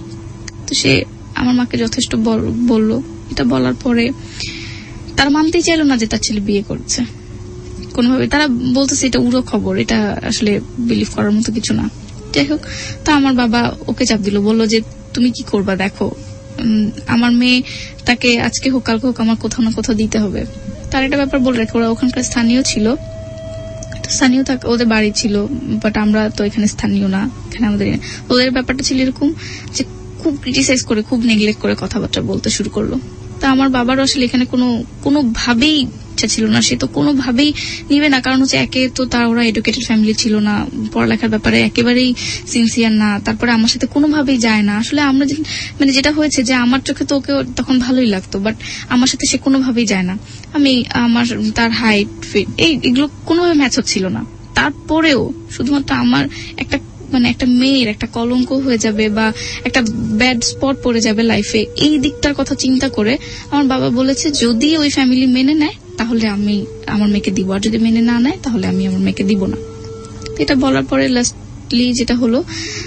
তো সে আমার মাকে যথেষ্ট বলল। এটা বলার পরে তারা মানতেই চাইল না যে তার ছেলে বিয়ে করছে কোনোভাবে। তারা বলতেছে এটা উড়ো খবর, এটা আসলে বিলিভ করার মতো কিছু না। যাই হোক, তা আমার বাবা ওকে চাপ দিল, বলল যে তুমি কি করবা, দেখো আমার মেয়ে, তাকে আজকে হোক কালকে হোক আমার কোথাও না কোথাও দিতে হবে। তার একটা ব্যাপার বলে রাখে, ওরা ওখানকার স্থানীয় ছিল, স্থানীয় ওদের বাড়ি ছিল, বাট আমরা তো এখানে স্থানীয় না, এখানে আমাদের ওদের ব্যাপারটা ছিল এরকম যে খুব ক্রিটিসাইজ করে, খুব নেগলেক্ট করে কথাবার্তা বলতে শুরু করলো। তা আমার বাবারও আসলে এখানে কোনো কোনোভাবেই ইচ্ছা ছিল না, সে তো কোনোভাবেই নিবে না। কারণ হচ্ছে একে তো তার ওরা এডুকেটেড ফ্যামিলি ছিল না, পড়ালেখার ব্যাপারে একেবারেই সিনসিয়ার না, তারপরে আমার সাথে কোনোভাবেই যায় না। আসলে আমরা মানে যেটা হয়েছে যে আমার চোখে তো ওকে তখন ভালোই লাগতো, বাট আমার সাথে সে কোনোভাবেই যায় না। আমি আমার তার হাইট ফিট এই এগুলো কোনোভাবে ম্যাচ হচ্ছিল না। তারপরেও শুধুমাত্র আমার একটা মানে একটা মেয়ের একটা কলঙ্ক হয়ে যাবে বা একটা ব্যাড স্পট পড়ে যাবে লাইফে, এই দিকটার কথা চিন্তা করে আমার বাবা বলেছে যদি ওই ফ্যামিলি মেনে নেয় তাহলে আমি আমার মেয়েকে দিব, আর যদি মেনে না নেয় তাহলে আমি আমার মেয়েকে দিব না। এটা বলার পরে লাস্টলি যেটা হলো,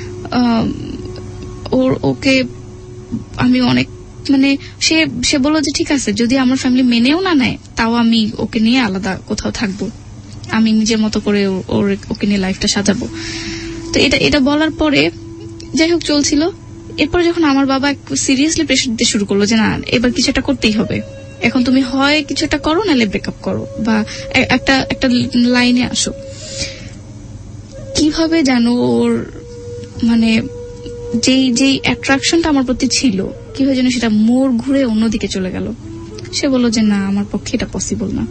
ওর ওকে আমি অনেক মানে সে সে বললো যে ঠিক আছে যদি আমার ফ্যামিলি মেনেও না নেয় তাও আমি ওকে নিয়ে আলাদা কোথাও থাকবো, আমি নিজের মতো করে ওর ওকে নিয়ে লাইফটা সাজাবো। তো এটা এটা বলার পরে যাই হোক চলছিল। এরপরে যখন আমার বাবা সিরিয়াসলি প্রেশার দিতে শুরু করলো যে না এবার কিছু একটা করতেই হবে, এখন তুমি হয় কিছু একটা করো নাহলে ব্রেকআপ করো বা একটা একটা লাইনে আসো, কিভাবে জানো ওর মানে যেই যেই অ্যাট্রাকশনটা আমার প্রতি ছিল কিভাবে যেন সেটা মোড় ঘুরে অন্যদিকে চলে গেল। সে বলল যে না আমার পক্ষে এটা পসিবল না।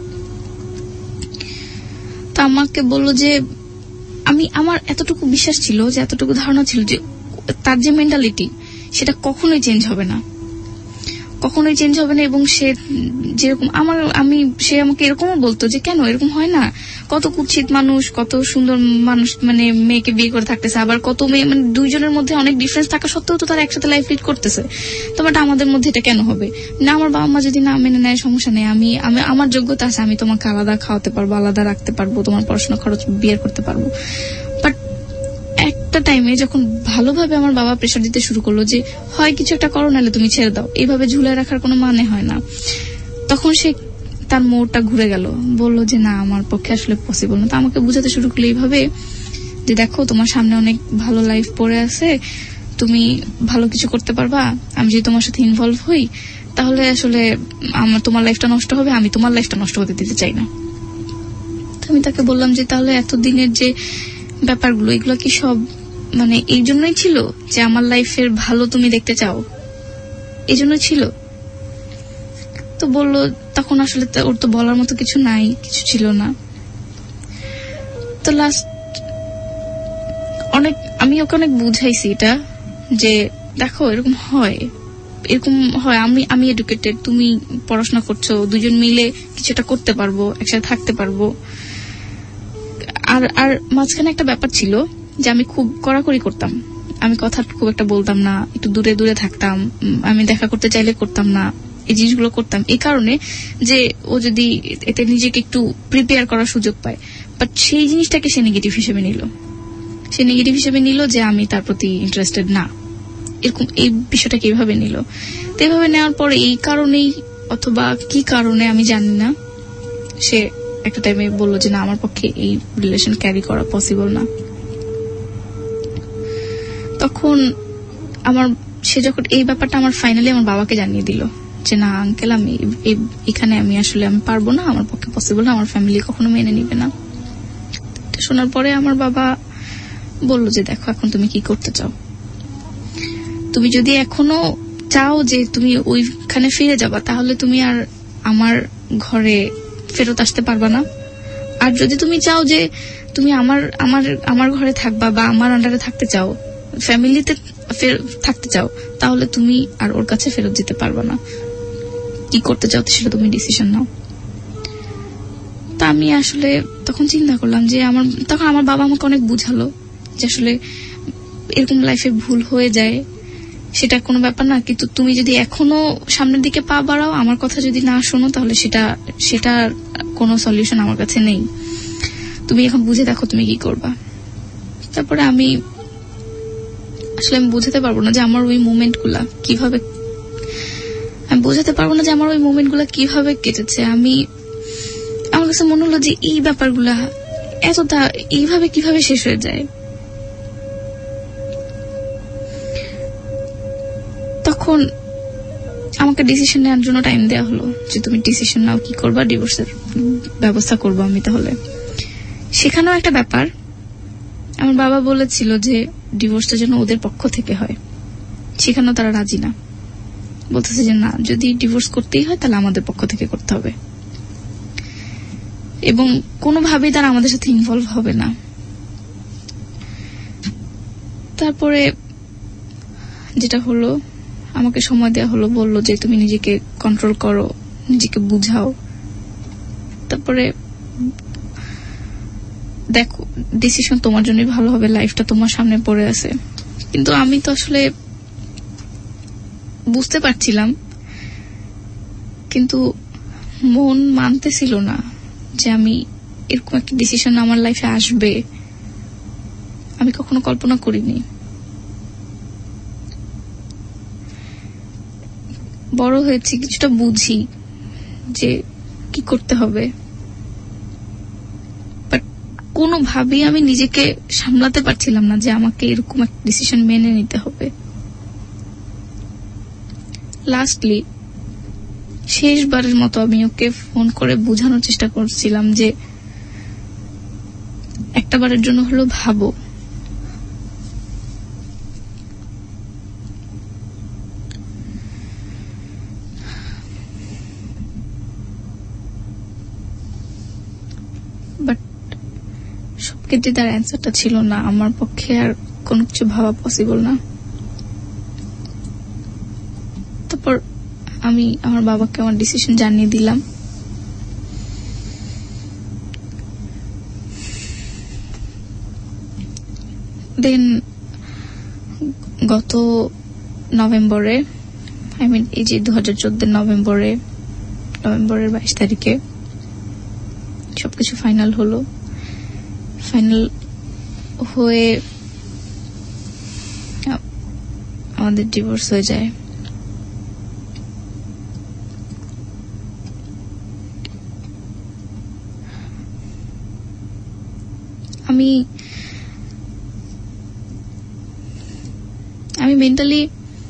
তো আমাকে বললো যে আমি আমার এতটুকু বিশ্বাস ছিল যে এতটুকু ধারণা ছিল যে তার যে মেন্টালিটি সেটা কখনোই চেঞ্জ হবে না, কখনোই চেঞ্জ হবে না। এবং সে যেরকম আমার আমি সে আমাকে এরকমও বলতো যে কেন এরকম হয় না, কত কুৎসিত মানুষ কত সুন্দর মানুষ মানে মেয়েকে বিয়ে করে থাকতেছে, আবার কত মেয়ে মানে দুইজনের মধ্যে অনেক ডিফারেন্স থাকা সত্ত্বেও তো তারা একসাথে লাইফ লিড করতেছে, তোমার আমাদের মধ্যে এটা কেন হবে না? আমার বাবা মা যদি না মেনে নেয় সমস্যা নেই, আমি আমি আমার যোগ্যতা আছে, আমি তোমাকে আলাদা খাওয়াতে পারবো, আলাদা রাখতে পারবো, তোমার পড়াশোনা খরচ বিয়ে করতে পারবো। বাট একটা টাইমে যখন ভালোভাবে আমার বাবা প্রেশার দিতে শুরু করলো যে হয় কিছু একটা করো নাহলে তুমি ছেড়ে দাও, এইভাবে ঝুলে রাখার কোনো মানে হয় না, তখন সে তার মোড়টা ঘুরে গেল, বললো যে না আমার পক্ষে আসলে পসিবল না। তো আমাকে বুঝাতে শুরু করলো এইভাবে যে দেখো তোমার সামনে অনেক ভালো লাইফ পড়ে আছে, তুমি ভালো কিছু করতে পারবা, আমি যদি তোমার সাথে ইনভলভ হই তাহলে আসলে আমার তোমার লাইফটা নষ্ট হবে, আমি তোমার লাইফটা নষ্ট হতে দিতে চাই না। তো আমি তাকে বললাম যে তাহলে এতদিনের যে ব্যাপারগুলো এগুলো কি সব মানে এই জন্যই ছিল যে আমার লাইফের ভালো তুমি দেখতে চাও, এই জন্য ছিল? তো বললো তখন আসলে ওর তো বলার মতো কিছু নাই, কিছু ছিল না। তো লাস্ট অনেক আমি ওকে অনেক বুঝাইছি এটা যে দেখো এরকম হয়, এরকম হয়, আমি আমি এডুকেটেড, তুমি পড়াশোনা করছো, দুজন মিলে কিছুটা করতে পারবো, একসাথে থাকতে পারবো। আর আর মাঝখানে একটা ব্যাপার ছিল যে আমি খুব কড়াকড়ি করতাম, আমি কথা খুব একটা বলতাম না, একটু দূরে দূরে থাকতাম, আমি দেখা করতে চাইলে করতাম না, এই জিনিসগুলো করতাম এই কারণে যে ও যদি এতে নিজেকে একটু প্রিপেয়ার করার সুযোগ পায়। বাট সেই জিনিসটাকে সে নেগেটিভ হিসেবে নিল, সে নেগেটিভ হিসেবে নিল যে আমি তার প্রতি ইন্টারেস্টেড না, এরকম এই বিষয়টাকে এইভাবে নিল। তো এইভাবে নেওয়ার পরে এই কারণেই অথবা কি কারণে আমি জানি না, সে একটা টাইমে বললো যে না আমার পক্ষে এই রিলেশন ক্যারি করা পসিবল না। তখন আমার সে যখন এই ব্যাপারটা আমার ফাইনালি আমার বাবাকে জানিয়ে দিল যে না আঙ্কেল আমি এখানে আমি আসলে আমি পারবো না, আমার পক্ষে পসিবল না, আমার ফ্যামিলি কখনো মেনে নিবে না। শোনার পরে আমার বাবা বলল যে দেখো এখন তুমি কি করতে চাও, তুমি যদি এখনো চাও যে তুমি ওইখানে ফিরে যাবা তাহলে তুমি আর আমার ঘরে ফেরত আসতে পারবা না, আর যদি তুমি চাও যে তুমি আমার আমার আমার ঘরে থাকবা বা আমার আন্ডারে থাকতে চাও, ফ্যামিলিতে থাকতে চাও, তাহলে তুমি আর ওর কাছে ফেরত যেতে পারবা না, কি করতে চাও সেটা তুমি ডিসিশন নাও। তা আমি আসলে তখন চিন্তা করলাম যে আমার তখন আমার বাবা আমাকে অনেক বুঝালো যে আসলে এরকম লাইফে ভুল হয়ে যায়, সেটা কোনো ব্যাপার না, কিন্তু তুমি যদি এখনো সামনের দিকে পা বাড়াও, আমার কথা যদি না শোনো তাহলে সেটা সেটা কোনো সলিউশন আমার কাছে নেই, তুমি এখন বুঝে দেখো তুমি কি করবা। তারপরে আমি আসলে আমি বুঝাতে পারবো না যে আমার ওই মোমেন্ট গুলা কিভাবে আমি বুঝাতে পারবো না যে আমার ওই মোমেন্ট গুলা কিভাবে কেটেছে। আমি আমার কাছে মনে হলো যে এই ব্যাপারগুলা এতটা এইভাবে কিভাবে শেষ হয়ে যায়। তখন আমাকে ডিসিশন নেওয়ার জন্য টাইম দেওয়া হলো যে তুমি ডিসিশন নাও, কি করবা, ডিভোর্সের ব্যবস্থা করবো আমি। তাহলে সেখানেও একটা ব্যাপার, আমার বাবা বলেছিল যে ডিভোর্সটা যেন ওদের পক্ষ থেকে হয়, সেখানেও তারা রাজি না, বলতেছে যে না যদি ডিভোর্স করতেই হয় তাহলে আমাদের পক্ষ থেকে করতে হবে এবং কোনোভাবেই তারা আমাদের সাথে ইনভলভ হবে না। তারপরে যেটা হলো আমাকে সময় দেওয়া হলো, বললো যে তুমি নিজেকে কন্ট্রোল করো, নিজেকে বুঝাও, তারপরে দেখো ডিসিশন তোমার জন্যই ভালো হবে, লাইফটা তোমার সামনে পড়ে আছে। কিন্তু আমি তো আসলে বুঝতে পারছিলাম, কিন্তু মন মানতেছিল না যে আমি এরকম একটা ডিসিশন আমার লাইফে আসবে, আমি কখনো কল্পনা করিনি। বড় হয়েছি, কিছুটা বুঝি যে কি করতে হবে, বাট কোনোভাবেই আমি নিজেকে সামলাতে পারছিলাম না যে আমাকে এরকম একটা ডিসিশন মেনে নিতে হবে। লাস্টলি শেষবারের মতো আমি ওকে ফোন করে বোঝানোর চেষ্টা করছিলাম যে একটা বারের জন্য হলো ভাবো, বাট সব ক্ষেত্রে তার অ্যান্সারটা ছিল না। আমার পক্ষে আর কোনো কিছু ভাবা পসিবল না। তারপর আমি আমার বাবাকে আমার ডিসিশন জানিয়ে দিলাম। দেন গত নভেম্বরে, আই মিন এই যে দু হাজার চোদ্দ নভেম্বরে নভেম্বরের বাইশ তারিখে সবকিছু ফাইনাল হলো। ফাইনাল হয়ে আমাদের ডিভোর্স হয়ে যায়। আমি আমি মেন্টালি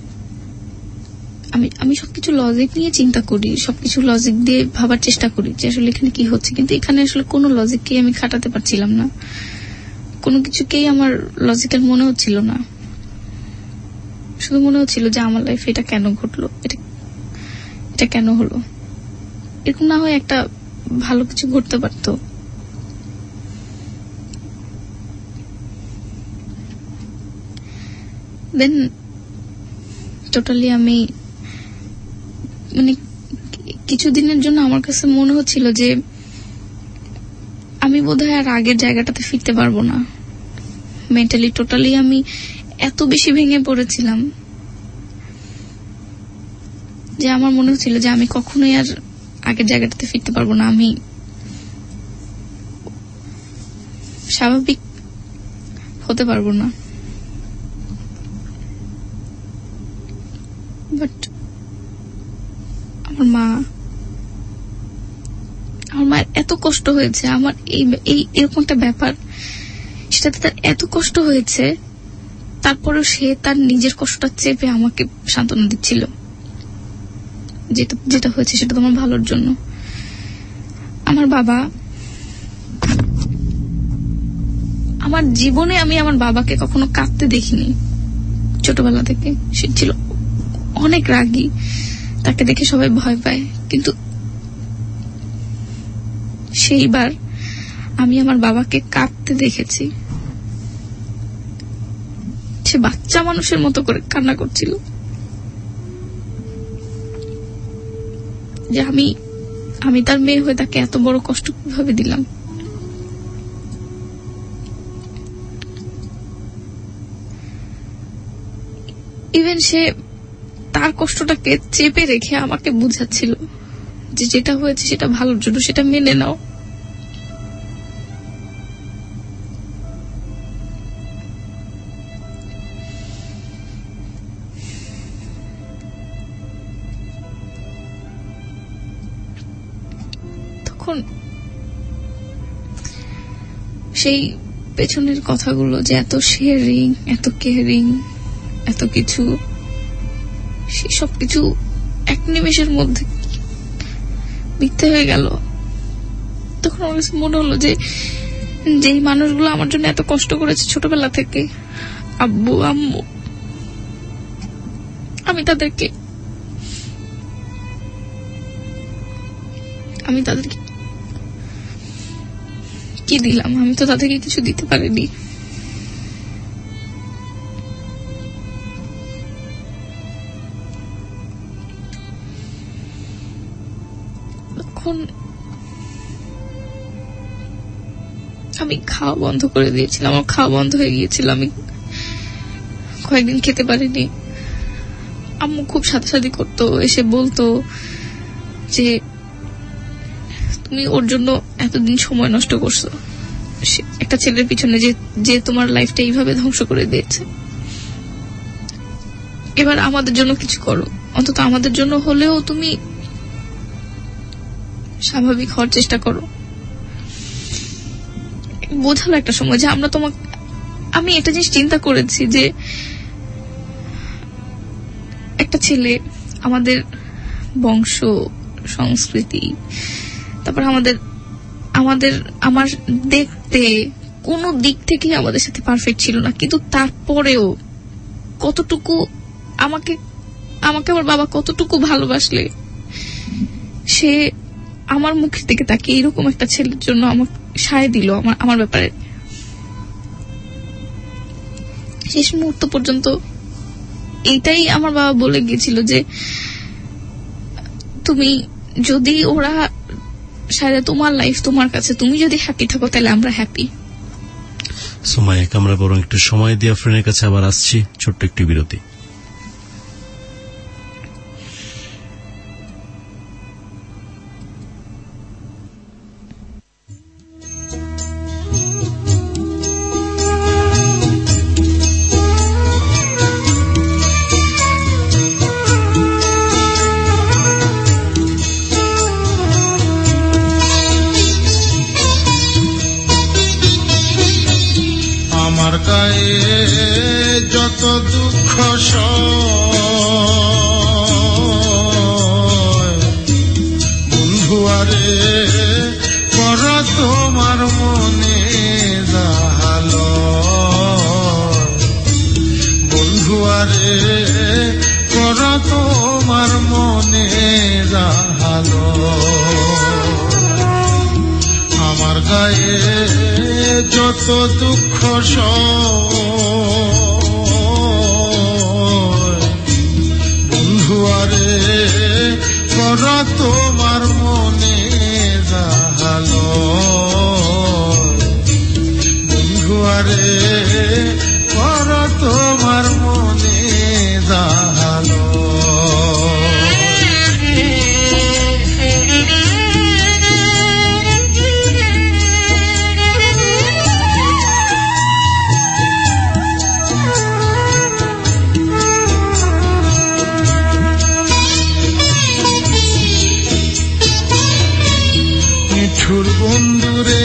আমি আমি সবকিছু লজিক নিয়ে চিন্তা করি, সবকিছু লজিক দিয়ে ভাবার চেষ্টা করি যে আসলে এখানে কি হচ্ছে, কিন্তু এখানে আসলে কোনো লজিককেই আমি খাটাতে পারছিলাম না। কোনো কিছুকেই আমার লজিক্যাল মনে হচ্ছিল না। শুধু মনে হচ্ছিল যে আমার লাইফে এটা কেন ঘটলো, এটা এটা কেন হলো, এরকম না হয় একটা ভালো কিছু ঘটতে পারতো। দেন টোটালি আমি মানে কিছুদিনের জন্য আমার কাছে মনে হচ্ছিল যে আমি বোধহয় আর আগের জায়গাটাতে ফিরতে পারবো না। মেন্টালি টোটালি আমি এত বেশি ভেঙে পড়েছিলাম যে আমার মনে হচ্ছিল যে আমি কখনোই আর আগের জায়গাটাতে ফিরতে পারবো না, আমি স্বাভাবিক হতে পারবো না। বাট আমার মা আমার মায়ের এত কষ্ট হয়েছে, আমার এই এই এরকম একটা ব্যাপার, সেটাতে তার এত কষ্ট হয়েছে, তারপরেও সে তার নিজের কষ্টটা চেপে আমাকে সান্ত্বনা দিচ্ছিল, যেটা যেটা হয়েছে সেটা তোমার ভালোর জন্য। আমার বাবা, আমার জীবনে আমি আমার বাবাকে কখনো কাঁদতে দেখিনি। ছোটবেলা থেকে সে ছিল অনেক রাগী, তাকে দেখে সবাই ভয় পায়, কিন্তু সেইবার আমি আমার বাবাকে কাঁদতে দেখেছি। সে বাচ্চা মানুষের মতো করে কান্না করছিল যে আমি আমি তার মেয়ে হয়ে তাকে এত বড় কষ্ট কিভাবে দিলাম। ইভেন সে তার কষ্টটাকে চেপে রেখে আমাকে বুঝাচ্ছিল যে যেটা হয়েছে সেটা ভালোর জন্য, সেটা মেনে নাও। তখন সেই পেছনের কথাগুলো যে এত শেয়ারিং, এত কেয়ারিং, এত কিছু, সব কিছু এক নিমেষের মধ্যে মিথ্যে হয়ে গেল। তখন আমার কাছে মনে হলো যে যেই মানুষগুলো আমার জন্য এত কষ্ট করেছে ছোটবেলা থেকে, আব্বু আম্মু, আমি তাদেরকে আমি তাদেরকে কি দিলাম? আমি তো তাদেরকে কিছু দিতে পারিনি। এখন আমি খাওয়া বন্ধ করে দিয়েছিলাম, আমার খাওয়া বন্ধ হয়ে গিয়েছিল, আমি কয়েকদিন খেতে পারিনি। আম্মু খুব সাথে করতো, এসে বলতো যে তুমি ওর জন্য এতদিন সময় নষ্ট করছো, একটা ছেলের পিছনে যে যে তোমার লাইফটা এইভাবে ধ্বংস করে দিয়েছে, এবার আমাদের জন্য কিছু করো, অন্তত আমাদের জন্য হলেও তুমি স্বাভাবিক হওয়ার চেষ্টা করো। বোঝালো একটা সময় যে আমরা তোমাকে, আমি একটা জিনিস চিন্তা করেছি যে একটা ছেলে আমাদের বংশ সংস্কৃতি, তারপর আমাদের আমাদের আমার দেখতে কোনো দিক থেকে আমাদের সাথে পারফেক্ট ছিল না, কিন্তু তারপরেও কতটুকু আমাকে আমাকে আমার বাবা কতটুকু ভালোবাসলে সে আমার মুখের দিকে তাকিয়ে এরকম একটা ছেলের জন্য আমাকে সায় দিল আমার আমার ব্যাপারে। শেষ মুহূর্ত পর্যন্ত এইটাই আমার বাবা বলে গিয়েছিল যে তুমি যদি ওরা সারা তোমার লাইফ তোমার কাছে, তুমি যদি হ্যাপি থাকো তাহলে আমরা হ্যাপি। সময় আমরা বরং একটু সময় দিয়ে ফ্রেন্ডের কাছে আবার আসছি, ছোট্ট একটি বিরতি। আমার গায়ে যত দুঃখ বন্ধু আরে করা তোমার মনে জাহালো, বন্ধু আরে করা তোমার মনে জাহালো। আমার গায়ে যত দুঃখ বন্ধু আরে করা তোমার মনে জাহালো, বন্ধু আরে করা তোমার মনে জাহালো। বন্ধুরে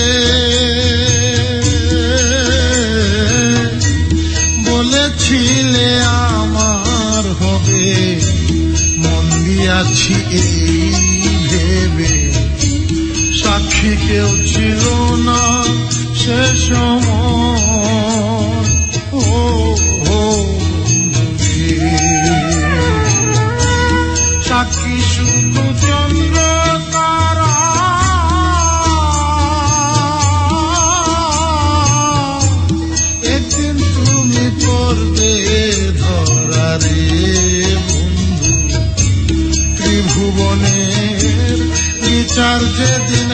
বলেছিলে আমার হবে, মন দিয়াছি এই ভেবে, সাক্ষী কেউ ছিল না সে সময়। ও সাক্ষী শুধু চন্দ্র তারা, একদিন তুমি করবে ধরারে বন্ধু। ত্রিভুবনের বিচার যেদিন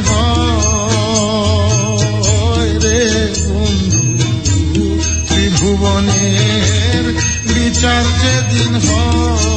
হয় রে বন্ধু, ত্রিভুবনের বিচার যেদিন হয়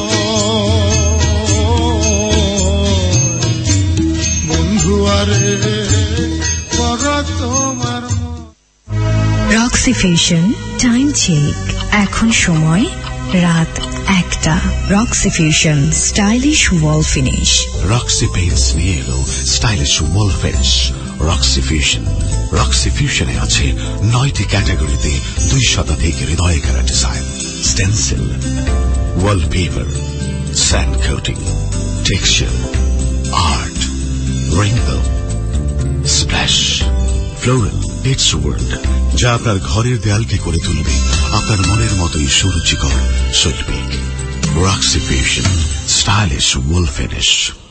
বন্ধু আরে করা তোমার। রক্সি ফ্যাশন টাইম চেক, এখন সময় রাত একটা। Roxy fashion stylish wall finish. Roxy paints নিয়ে এলো stylish wall finish. Roxy fusion. Roxie ফিউশনে আছে নয়টি ক্যাটাগরিতে দুই শতাধিক হৃদয় করা design, stencil, wallpaper, sand coating, texture, art, rainbow, splash, floral, it's world, যা আপনার ঘরের দেয়ালকে করে তুলবে আপনার মনের মতোই সুরুচিকর শৈল্পিক। Roxy fusion stylish wall finish.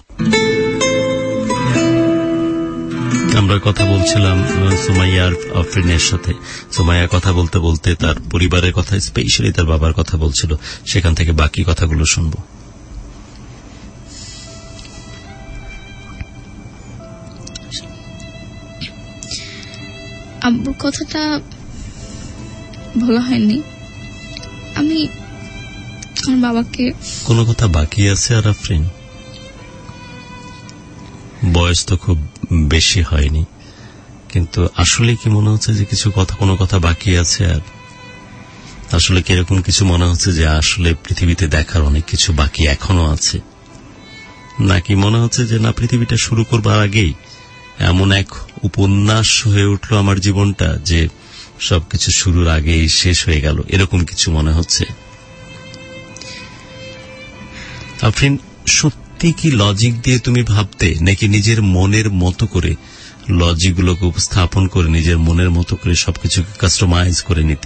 আমরা কথা বলছিলাম সুমাইয়ার ফ্রেন্ডের সাথে। সুমাইয়া কথা বলতে বলতে তার পরিবারের কথা, স্পেশালি তার বাবার কথা বলছিল, সেখান থেকে বাকি কথাগুলো শুনবো। আব্বুর কথাটা বলা হয়নি। আমি আমার বাবাকে, কোন কথা বাকি আছে আর আফরিন? বয়স তো খুব বেশি হয়নি, কিন্তু আসলে কি মনে হচ্ছে যে কিছু কথা, কোনো কথা বাকি আছে? আর আসলে কিরকম কিছু মনে হচ্ছে যে আসলে পৃথিবীতে দেখার অনেক কিছু বাকি এখনো আছে, নাকি মনে হচ্ছে যে না, পৃথিবীটা শুরু করবার আগেই এমন এক উপন্যাস হয়ে উঠল আমার জীবনটা যে সবকিছু শুরুর আগেই শেষ হয়ে গেল, এরকম কিছু মনে হচ্ছে। আফরিন, সত্যি কি লজিক দিয়ে তুমি ভাবতে, নাকি নিজের মনের মতো করে লজিকগুলোকে উপস্থাপন করে নিজের মনের মতো করে সবকিছুকে কাস্টমাইজ করে নিতে?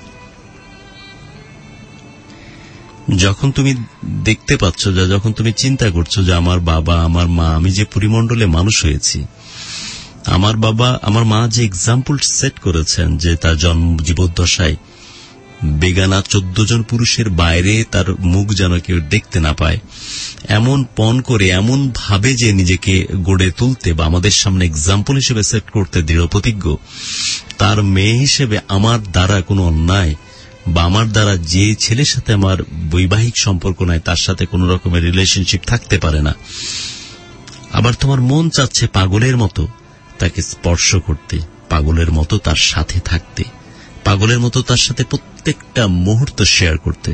যখন তুমি দেখতে পাচ্ছ, যা যখন তুমি চিন্তা করছো যে আমার বাবা, আমার মা, আমি যে পরিমণ্ডলে মানুষ হয়েছি, আমার বাবা আমার মা যে এক্সাম্পল সেট করেছেন যে তার জন্ম জীবদ্দশায় বেগানা চোদ্দ জন পুরুষের বাইরে তার মুখ যেন কেউ দেখতে না পায়, এমন পণ করে এমন ভাবে যে নিজেকে গড়ে তুলতে বা আমাদের সামনে এক্সাম্পল হিসেবে সেট করতে দৃঢ় প্রতিজ্ঞ, তার মেয়ে হিসেবে আমার দ্বারা কোনো অন্যায় বা আমার দ্বারা যে ছেলের সাথে আমার বৈবাহিক সম্পর্ক নাই তার সাথে কোন রকমের রিলেশনশিপ থাকতে পারে না। আবার তোমার মন চাচ্ছে পাগলের মতো তাকে স্পর্শ করতে, পাগলের মতো তার সাথে থাকতে, পাগলের মতো তার সাথে প্রত্যেকটা মুহূর্ত শেয়ার করতে।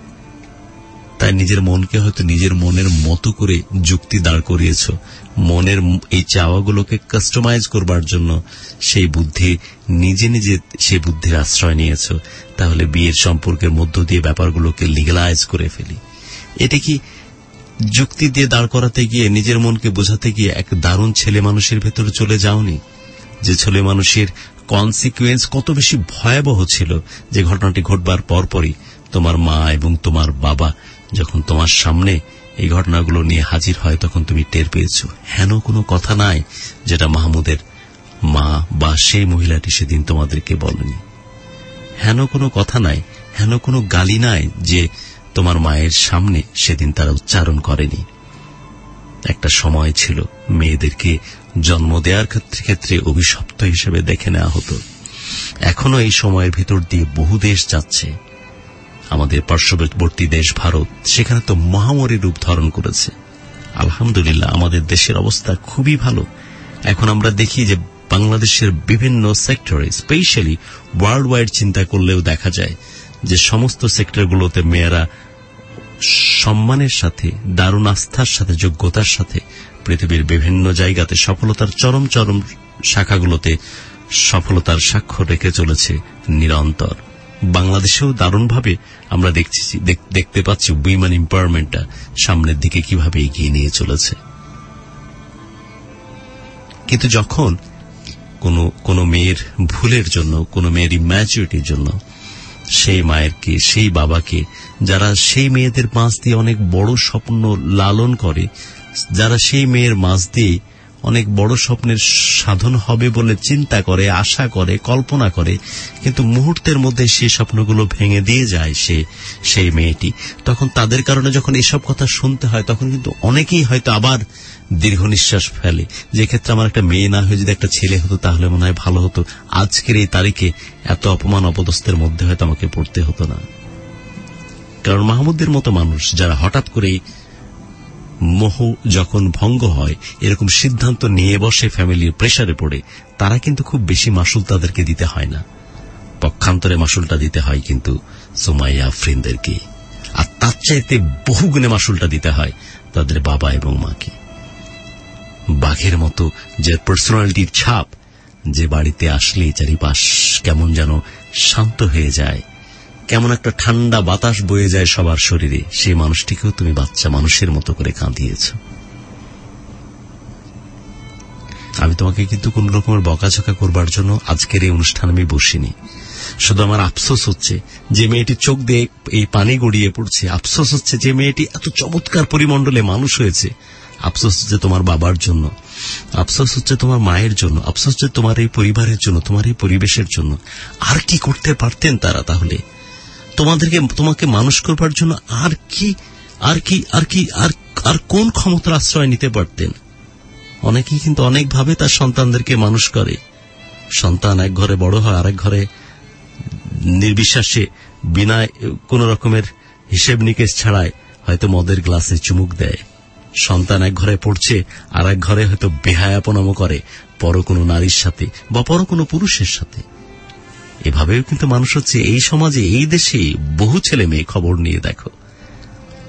তাই নিজের মনকে হয়তো নিজের মনের মতো করে যুক্তি দাঁড় করিয়েছ, মনের এই চাওয়াগুলোকে কাস্টমাইজ করবার জন্য সেই বুদ্ধি নিজে নিজে সেই বুদ্ধির আশ্রয় নিয়েছ। তাহলে বিয়ের সম্পর্কের মধ্য দিয়ে ব্যাপারগুলোকে লিগালাইজ করে ফেলি। এটা কি যুক্তি দিয়ে দাঁড় করাতে গিয়ে, নিজের মনকে বোঝাতে গিয়ে এক দারুণ ছেলে মানুষের ভেতরে চলে যাওনি? যে ছেলে মানুষের কনসিকুয়েন্স কত বেশি ভয়াবহ ছিল, যে ঘটনাটি ঘটবার পরপরই তোমার মা এবং তোমার বাবা যখন তোমার সামনে এই ঘটনাগুলো নিয়ে হাজির হয় তখন তুমি টের পেয়েছ হেন কোনো কথা নাই যেটা মাহমুদের মা বা সেই মহিলাটি সেদিন তোমাদেরকে বলেনি। হেন কোনো কথা নাই, হেন কোনো গালি নাই যে তোমার মায়ের সামনে সেদিন তারা উচ্চারণ করেনি। একটা সময় ছিল মেয়েদেরকে জন্ম দেওয়ার ক্ষেত্রে অভিশপ্ত হিসেবে দেখে নেওয়া হতো। এখনো এই সময়ের ভিতর দিয়ে বহু দেশ যাচ্ছে। আমাদের পার্শ্ববর্তী দেশ ভারত, সেখানে তো মহামারী রূপ ধারণ করেছে। আলহামদুলিল্লাহ আমাদের দেশের অবস্থা খুবই ভালো। এখন আমরা দেখি যে বাংলাদেশের বিভিন্ন সেক্টরে, স্পেশালি ওয়ার্ল্ড ওয়াইড চিন্তা করলেও দেখা যায় যে সমস্ত সেক্টরগুলোতে মেয়েরা সম্মানের সাথে, দারুণ আস্থার সাথে, যোগ্যতার সাথে পৃথিবীর বিভিন্ন জায়গাতে সফলতার চরম চরম শাখাগুলোতে সফলতার স্বাক্ষর রেখে চলেছে নিরন্তর। বাংলাদেশেও দারুণভাবে আমরা দেখতে পাচ্ছি উইমেন এম্পাওয়ারমেন্টটা সামনের দিকে কিভাবে এগিয়ে নিয়ে চলেছে। কিন্তু যখন কোন কোন মেয়ের ভুলের জন্য, কোন মেয়ের ইম্যাচুরিটির জন্য সেই মায়েরকে, সেই বাবাকে, যারা সেই মেয়েদের মাঝ দিয়ে অনেক বড় স্বপ্ন লালন করে, যারা সেই মেয়ের মাঝ দিয়ে অনেক বড় স্বপ্নের সাধন হবে বলে চিন্তা করে, আশা করে, কল্পনা করে, কিন্তু মুহূর্তের মধ্যে সেই স্বপ্নগুলো ভেঙে দিয়ে যায় সে সেই মেয়েটি, তখন তাদের কারণে যখন এসব কথা শুনতে হয় তখন কিন্তু অনেকেই হয়তো আবার দীর্ঘ নিঃশ্বাস ফেলে, যে ক্ষেত্রে আমার একটা মেয়ে না হয়ে যদি একটা ছেলে হতো তাহলে মনে হয় ভালো হতো, আজকের এই তারিখে এত অপমান অপদস্থের মধ্যে হয়তো আমাকে পড়তে হতো না। কারণ মাহমুদের মতো মানুষ যারা হঠাৎ করেই মোহ যখন ভঙ্গ হয় এরকম সিদ্ধান্ত নিয়ে বসে, ফ্যামিলির প্রেসারে পড়ে, তারা কিন্তু খুব বেশি মাসুল তাদেরকে দিতে হয় না। পক্ষান্তরে মাসুলটা দিতে হয় কিন্তু সুমাইয়া আফরিনদেরকে, আর তার চাইতে বহুগুণে মাসুলটা দিতে হয় তাদের বাবা এবং মাকে। বাঘের মতো যে পার্সোনালিটির ছাপ, যে বাড়িতে আসলে চারিপাশ কেমন যেন শান্ত হয়ে যায়, কেমন একটা ঠান্ডা বাতাস বয়ে যায় সবার শরীরে, সেই মানুষটিকেও তুমি বাচ্চা মানুষের মতো করে কাঁদিয়েছ। আমি তোমাকে কিন্তু কোন রকমের বকাঝকা করবার জন্য আজকের এই অনুষ্ঠান আমি বসিনি। শুধু আমার আফসোস হচ্ছে যে মেয়েটি চোখ দিয়ে এই পানি গড়িয়ে পড়ছে, আফসোস হচ্ছে যে মেয়েটি এত চমৎকার পরিমণ্ডলে মানুষ হয়েছে, আফসোস হচ্ছে তোমার বাবার জন্য, আফসোস হচ্ছে তোমার মায়ের জন্য, আফসোস হচ্ছে তোমার এই পরিবারের জন্য, তোমার এই পরিবেশের জন্য। আর কি করতে পারতেন তারা? তাহলে তোমাদেরকে, তোমাকে মানুষ করবার জন্য আর কি আর কি আর কি আর আর কোন ক্ষমতার আশ্রয় নিতে পারতেন? অনেকেই কিন্তু অনেকভাবে তার সন্তানদেরকে মানুষ করে। সন্তান এক ঘরে বড় হয়, আরেক ঘরে নির্বিশ্বাসে বিনা কোন রকমের হিসেব নিকেশ ছাড়াই হয়তো মদের গ্লাসে চুমুক দেয়। সন্তান এক ঘরে পড়ছে, আর এক ঘরে হয়তো বেহায়াপনাম করে পর কোনো নারীর সাথে বা পর কোনো পুরুষের সাথে। এভাবেও কিন্তু মানুষ হচ্ছে এই সমাজে, এই দেশে বহু ছেলে মেয়ে, খবর নিয়ে দেখো।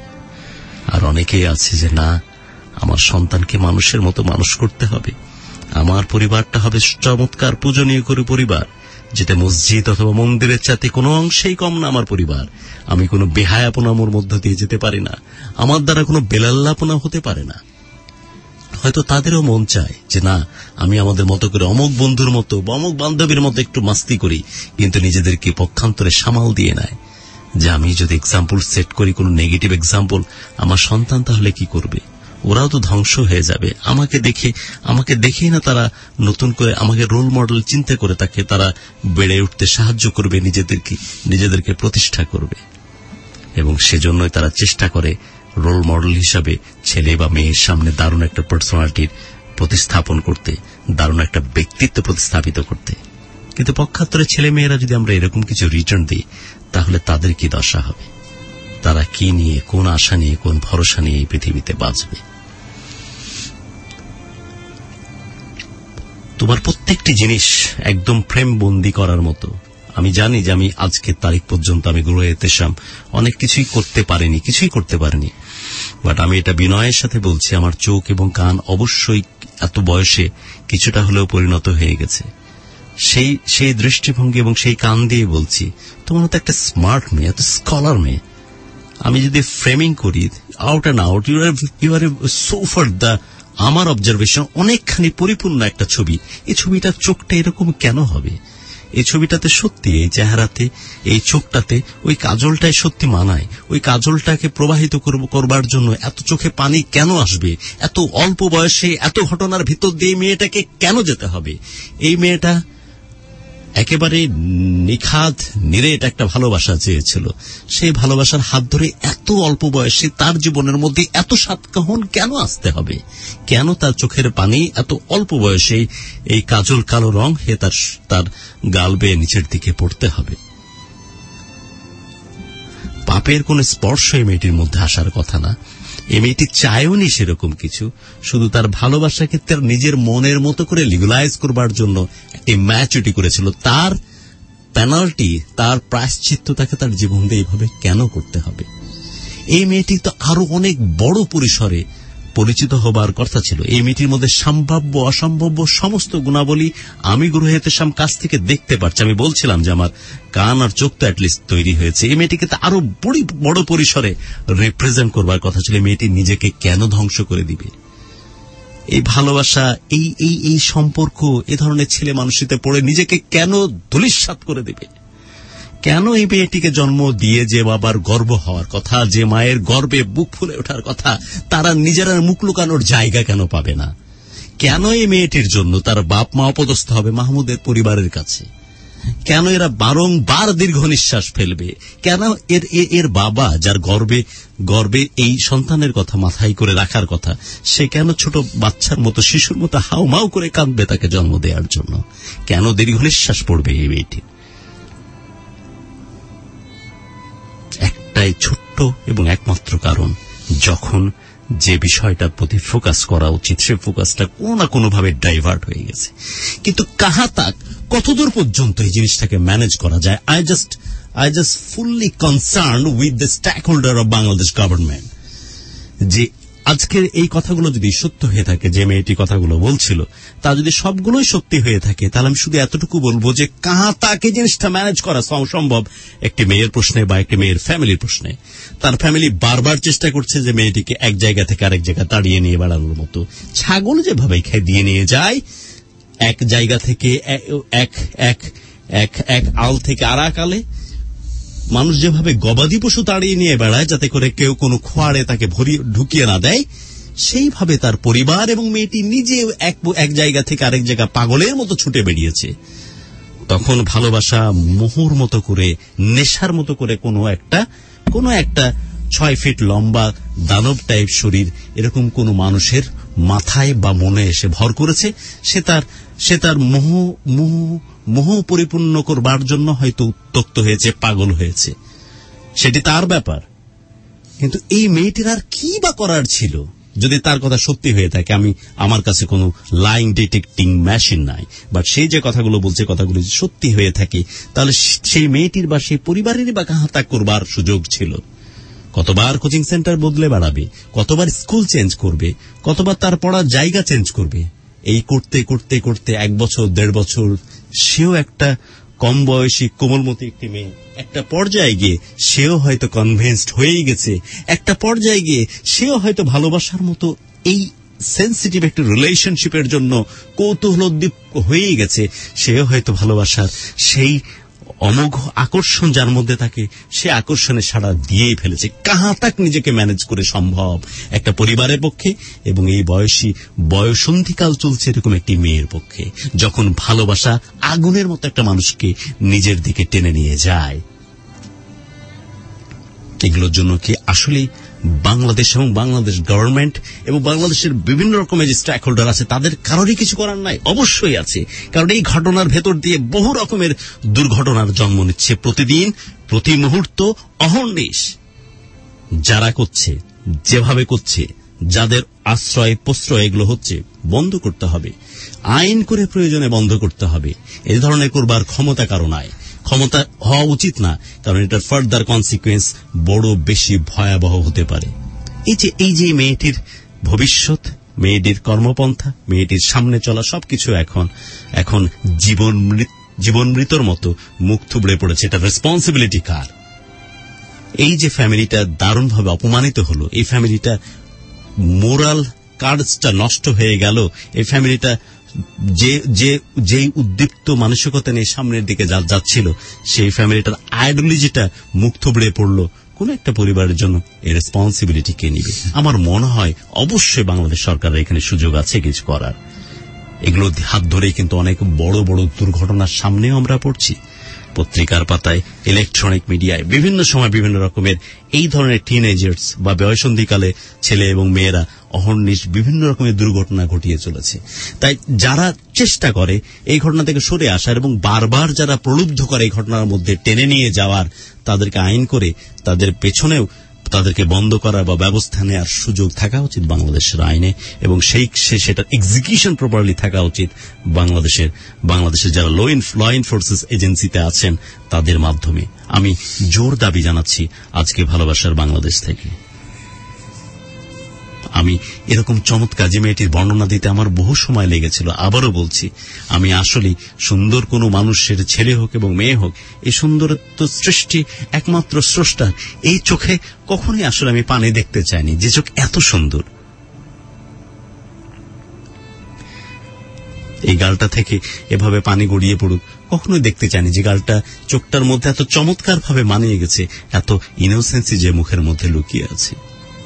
আর অনেকেই আছে যে না, আমার সন্তানকে মানুষের মতো মানুষ করতে হবে, আমার পরিবারটা হবে চমৎকার পূজনীয় করে পরিবার, যেটা মসজিদ অথবা মন্দিরের চাইতে কোনো অংশেই কম না আমার পরিবার। আমি কোনো বেহায়াপনা মোর মধ্য দিয়ে যেতে পারি না, আমার দ্বারা কোনো বেলাল্লাপনা হতে পারে না। হয়তো তাদেরও মন চায় যে না, আমি আমাদের মতো করে অমুক বন্ধুর মতো বা অমুক বান্ধবীর মতো একটু মাস্তি করি, কিন্তু নিজেদেরকে পক্ষান্তরে সামাল দিয়ে নেয় যে আমি যদি এক্সাম্পল সেট করি, কোনো নেগেটিভ এক্সাম্পল, আমার সন্তান তাহলে কি করবে? ওরাও তো ধ্বংস হয়ে যাবে। আমাকে দেখে আমাকে দেখেই না তারা নতুন করে আমাকে রোল মডেল চিন্তা করে তাকে তারা বেড়ে উঠতে সাহায্য করবে, নিজেদেরকে নিজেদেরকে প্রতিষ্ঠা করবে। এবং সেজন্যই তারা চেষ্টা করে রোল মডেল হিসাবে ছেলে বা মেয়ের সামনে দারুণ একটা পার্সোনালিটির প্রতিস্থাপন করতে, দারুণ একটা ব্যক্তিত্ব প্রতিস্থাপিত করতে। কিন্তু পক্ষান্তরে ছেলে মেয়েরা যদি আমরা এরকম কিছু রিটার্ন দিই, তাহলে তাদের কি দশা হবে? তারা কি নিয়ে, কোন আশা নিয়ে, কোন ভরসা নিয়ে এই পৃথিবীতে বাঁচবে? তোমার প্রত্যেকটি জিনিস একদম ফ্রেম বন্দি করার মতো। আমি জানি যে আমি আজকের তারিখ পর্যন্ত আমি গুরুয়ে এতেশাম অনেক কিছুই করতে পারিনি, কিছুই করতে পারিনি। বাট আমি এটা বিনয়ের সাথে বলছি, আমার চোখ এবং কান অবশ্যই এত বয়সে কিছুটা হলেও পরিণত হয়ে গেছে। সেই সেই দৃষ্টিভঙ্গি এবং সেই কান দিয়ে বলছি, তোমার তো একটা স্মার্ট মেয়ে, এত স্কলার মেয়ে। আমি যদি ফ্রেমিং করি out and out, you are you are so far the আমার অবজারভেশন অনেকখানি পরিপূর্ণ একটা ছবি। এই ছবিটার চোখটা এরকম কেন হবে? এই ছবিটাতে সত্যি, এই চেহারাতে, এই চোখটাতে ওই কাজলটাই সত্যি মানায়। ওই কাজলটাকে প্রবাহিত করবার জন্য এত চোখে পানি কেন আসবে? এত অল্প বয়সে এত ঘটনার ভিতর দিয়ে মেয়েটাকে কেন যেতে হবে? এই মেয়েটা একেবারে নিখাদ নিরেট একটা ভালোবাসা চেয়েছিল। সেই ভালোবাসার হাত ধরে এত অল্প বয়সে তার জীবনের মধ্যে এত সাতকাহন কেন আসতে হবে? কেন তার চোখের পানি এত অল্প বয়সে এই কাজল কালো রং হয়ে তার তার গাল বেয়ে নিচের দিকে পড়তে হবে? পাপের কোন স্পর্শ এই মেয়েটির মধ্যে আসার কথা না। এই মেয়েটি চায়ওনি সেরকম কিছু, শুধু তার ভালোবাসাকে তার নিজের মনের মতো করে লিগালাইজ করবার জন্য একটি ম্যাচুরিটি করেছিল। তার পেনাল্টি, তার প্রায়শ্চিত্ত তাকে তার জীবন দিয়ে এইভাবে কেন করতে হবে? এই মেয়েটি তো আরো অনেক বড় পরিসরে পরিচিত হবার কথা ছিল। এই মেয়েটির মধ্যে সম্ভাব্য অসম্ভাব্য সমস্ত গুণাবলী আমি গুরু হেতেশাম কাছ থেকে দেখতে পাচ্ছি। আমি বলছিলাম যে আমার কান আর চোখ তো অ্যাটলিস্ট তৈরি হয়েছে। এই মেয়েটিকে তো আরো বড় বড় পরিসরে রিপ্রেজেন্ট করবার কথা ছিল। মেয়েটি নিজেকে কেন ধ্বংস করে দিবে? এই ভালোবাসা, এই এই এই সম্পর্ক এ ধরনের ছেলে মানুষিতে পড়ে নিজেকে কেন ধূলিসাৎ করে দেবে? কেন এই মেয়েটিকে জন্ম দিয়ে যে বাবার গর্ব হওয়ার কথা, যে মায়ের গর্বে বুক ফুলে ওঠার কথা, তারা নিজেরা মুখ লুকানোর জায়গা কেন পাবে না? কেন এই মেয়েটির জন্য তার বাপ মা অপদস্থ হবে মাহমুদের পরিবারের কাছে? কেন এরা বারংবার দীর্ঘ নিঃশ্বাস ফেলবে? কেন এর এর বাবা, যার গর্বে গর্বে এই সন্তানের কথা মাথায় করে রাখার কথা, সে কেন ছোট বাচ্চার মতো, শিশুর মতো হাউমাউ করে কাঁদবে তাকে জন্ম দেওয়ার জন্য? কেন দীর্ঘ নিঃশ্বাস পড়বে এই মেয়েটি? একটাই ছোট্ট এবং একমাত্র কারণ, যখন যে বিষয়টার প্রতি ফোকাস করা উচিত সে ফোকাসটা কোনো না কোনোভাবে ডাইভার্ট হয়ে গেছে। কিন্তু কাহা তাক, কতদূর পর্যন্ত এই জিনিসটাকে ম্যানেজ করা যায়? I just I just fully concern with the stakeholder of Bangladesh government, যে আজকের এই কথাগুলো যদি সত্য হয়ে থাকে, যে মেয়েটি কথাগুলো বলছিল তা যদি সবগুলোই সত্যি হয়ে থাকে, তাহলে আমি শুধু এতটুকু বলবো যে কাহা তাকে জিনিসটা ম্যানেজ করা সম্ভব একটি মেয়ের প্রশ্নে বা একটি মেয়ের ফ্যামিলির প্রশ্নে। তার ফ্যামিলি বারবার চেষ্টা করছে যে মেয়েটিকে এক জায়গা থেকে আরেক জায়গা তাড়িয়ে নিয়ে বেড়ানোর মতো, ছাগল যেভাবে খেয়ে দিয়ে নিয়ে যায় এক জায়গা থেকে এক এক এক এক আল থেকে আর এক আলে, মানুষ যেভাবে গবাদি পশু তাড়িয়ে নিয়ে বেড়ায় যাতে করে কেউ কোনো খোয়াড়ে তাকে ভরিয়ে ঢুকিয়ে না দেয়, সেইভাবে তার পরিবার এবং মেয়েটি নিজে এক এক জায়গা থেকে আরেক জায়গা পাগলের মতো ছুটে বেরিয়েছে। তখন ভালোবাসা মোহর মতো করে, নেশার মতো করে কোনো একটা কোনো একটা ছয় ফিট লম্বা দানব টাইপ শরীর এরকম কোন মানুষের মাথায় বা মনে এসে ভর করেছে। সে তার সে তার মোহ মোহ মোহ পরিপূর্ণ করবার জন্য হয়তো উত্তক্ত হয়েছে, পাগল হয়েছে, সেটি তার ব্যাপার। কিন্তু এই মেয়েটির আর কি বা করার ছিল? যদি তার কথা সত্যি হয়ে থাকে, আমি আমার কাছে কোনো লাইং ডিটেক্টিং মেশিন নাই, বাট সেই যে কথাগুলো বলছে কথাগুলো যদি সত্যি হয়ে থাকে, তাহলে সেই মেয়েটির বা সেই পরিবারেরই বা কাহাতা করবার সুযোগ ছিল। কতবার কোচিং সেন্টার বদলে বেড়াবে, কতবার স্কুল চেঞ্জ করবে, কতবার তার পড়ার জায়গা চেঞ্জ করবে, এই করতে করতে করতে এক বছর দেড় বছর সেও একটা কম বয়সী কোমলমতি একটি মেয়ে, একটা পর্যায়ে গিয়ে সেও হয়তো কনভিন্সড হয়েই গেছে, একটা পর্যায়ে গিয়ে সেও হয়তো ভালোবাসার মতো এই সেন্সিটিভ একটা রিলেশনশিপের জন্য কৌতূহলোদ্দীপ্ত হয়েই গেছে, সেও হয়তো ভালোবাসার সেই অমোঘ আকর্ষণ যার মধ্যে থাকে সে আকর্ষণে সাড়া দিয়েই ফেলেছে। কাহা তাক নিজেকে ম্যানেজ করে সম্ভব একটা পরিবারের পক্ষে, এবং এই বয়সী বয়সন্ধিকাল চলছে এরকম একটি মেয়ের পক্ষে, যখন ভালোবাসা আগুনের মতো একটা মানুষকে নিজের দিকে টেনে নিয়ে যায়। এগুলোর জন্য কি আসলে বাংলাদেশ এবং বাংলাদেশ গভর্নমেন্ট এবং বাংলাদেশের বিভিন্ন রকমের যে স্টেক হোল্ডার আছে তাদের কারোরই কিছু করার নাই? অবশ্যই আছে, কারণ এই ঘটনার ভেতর দিয়ে বহু রকমের দুর্ঘটনার জন্ম নিচ্ছে প্রতিদিন, প্রতি মুহূর্ত, অহর্নিশ। যারা করছে, যেভাবে করছে, যাদের আশ্রয় প্রশ্রয় এগুলো হচ্ছে, বন্ধ করতে হবে, আইন করে প্রয়োজনে বন্ধ করতে হবে। এই ধরনের করবার ক্ষমতা কারো নাই, ক্ষমতা হওয়া উচিত না, কারণ এটার ফার্দার কনসিকুয়েন্স বড় বেশি ভয়াবহ হতে পারে। এই যে এই যে মেয়েটির ভবিষ্যৎ, মেয়েটির কর্মপন্থা, মেয়েটির সামনে চলা সবকিছু এখন এখন জীবন জীবন মৃতর মতো মুখ থুবড়ে পড়েছে। এটা রেসপন্সিবিলিটি কার? এই যে ফ্যামিলিটা দারুণভাবে অপমানিত হলো, এই ফ্যামিলিটা মোরাল কার্ডসটা নষ্ট হয়ে গেল, এই ফ্যামিলিটা যে যে যেই উদ্দীপ্ত মানসিকতা নিয়ে সামনের দিকে যাচ্ছিল, সেই ফ্যামিলিটার আইডিওলজিটা মুখ থুবড়ে পড়লো, কোন একটা পরিবারের জন্য এই রেসপন্সিবিলিটি কে নিবে? আমার মনে হয় অবশ্যই বাংলাদেশ সরকারের এখানে সুযোগ আছে কিছু করার। এগুলো হাত ধরেই কিন্তু অনেক বড় বড় দুর্ঘটনার সামনেও আমরা পড়ছি। পত্রিকার পাতায়, ইলেকট্রনিক মিডিয়ায় বিভিন্ন সময় বিভিন্ন রকমের এই ধরনের টিনেজার্স বা বয়সন্ধিকালে ছেলে এবং মেয়েরা অহর্নিশ বিভিন্ন রকমের দুর্ঘটনা ঘটিয়ে চলেছে। তাই যারা চেষ্টা করে এই ঘটনা থেকে সরে আসার এবং বারবার যারা প্রলুব্ধ করে এই ঘটনার মধ্যে টেনে নিয়ে যাওয়ার, তাদেরকে আইন করে তাদের পেছনেও তাদেরকে বন্ধ করার বা ব্যবস্থা নেওয়ার সুযোগ থাকা উচিত বাংলাদেশের আইনে, এবং সেই সেটা এক্সিকিউশন প্রপারলি থাকা উচিত বাংলাদেশের বাংলাদেশের যারা ল ল এনফোর্সেস এজেন্সিতে আছেন তাদের মাধ্যমে। আমি জোর দাবি জানাচ্ছি আজকে ভালোবাসার বাংলাদেশ থেকে। আমি এরকম চমৎকার যে মেয়েটির বর্ণনা দিতে আমার বহু সময় লেগেছিল। আবারও বলছি, আমি আসলে সুন্দর কোনো মানুষের ছেলে হোক এবং মেয়ে হোক, এই সুন্দরত্ব সৃষ্টি একমাত্র স্রষ্টা। এই চোখে কখনোই আসলে আমি পানি দেখতে চাইনি যে চোখ এত সুন্দর। এই গালটা থেকে এভাবে পানি গড়িয়ে পড়ুক কখনোই দেখতে চাইনি, যে গালটা চোখটার মধ্যে এত চমৎকার ভাবে মানিয়ে গেছে, এত ইনোসেন্সি যে মুখের মধ্যে লুকিয়ে আছে।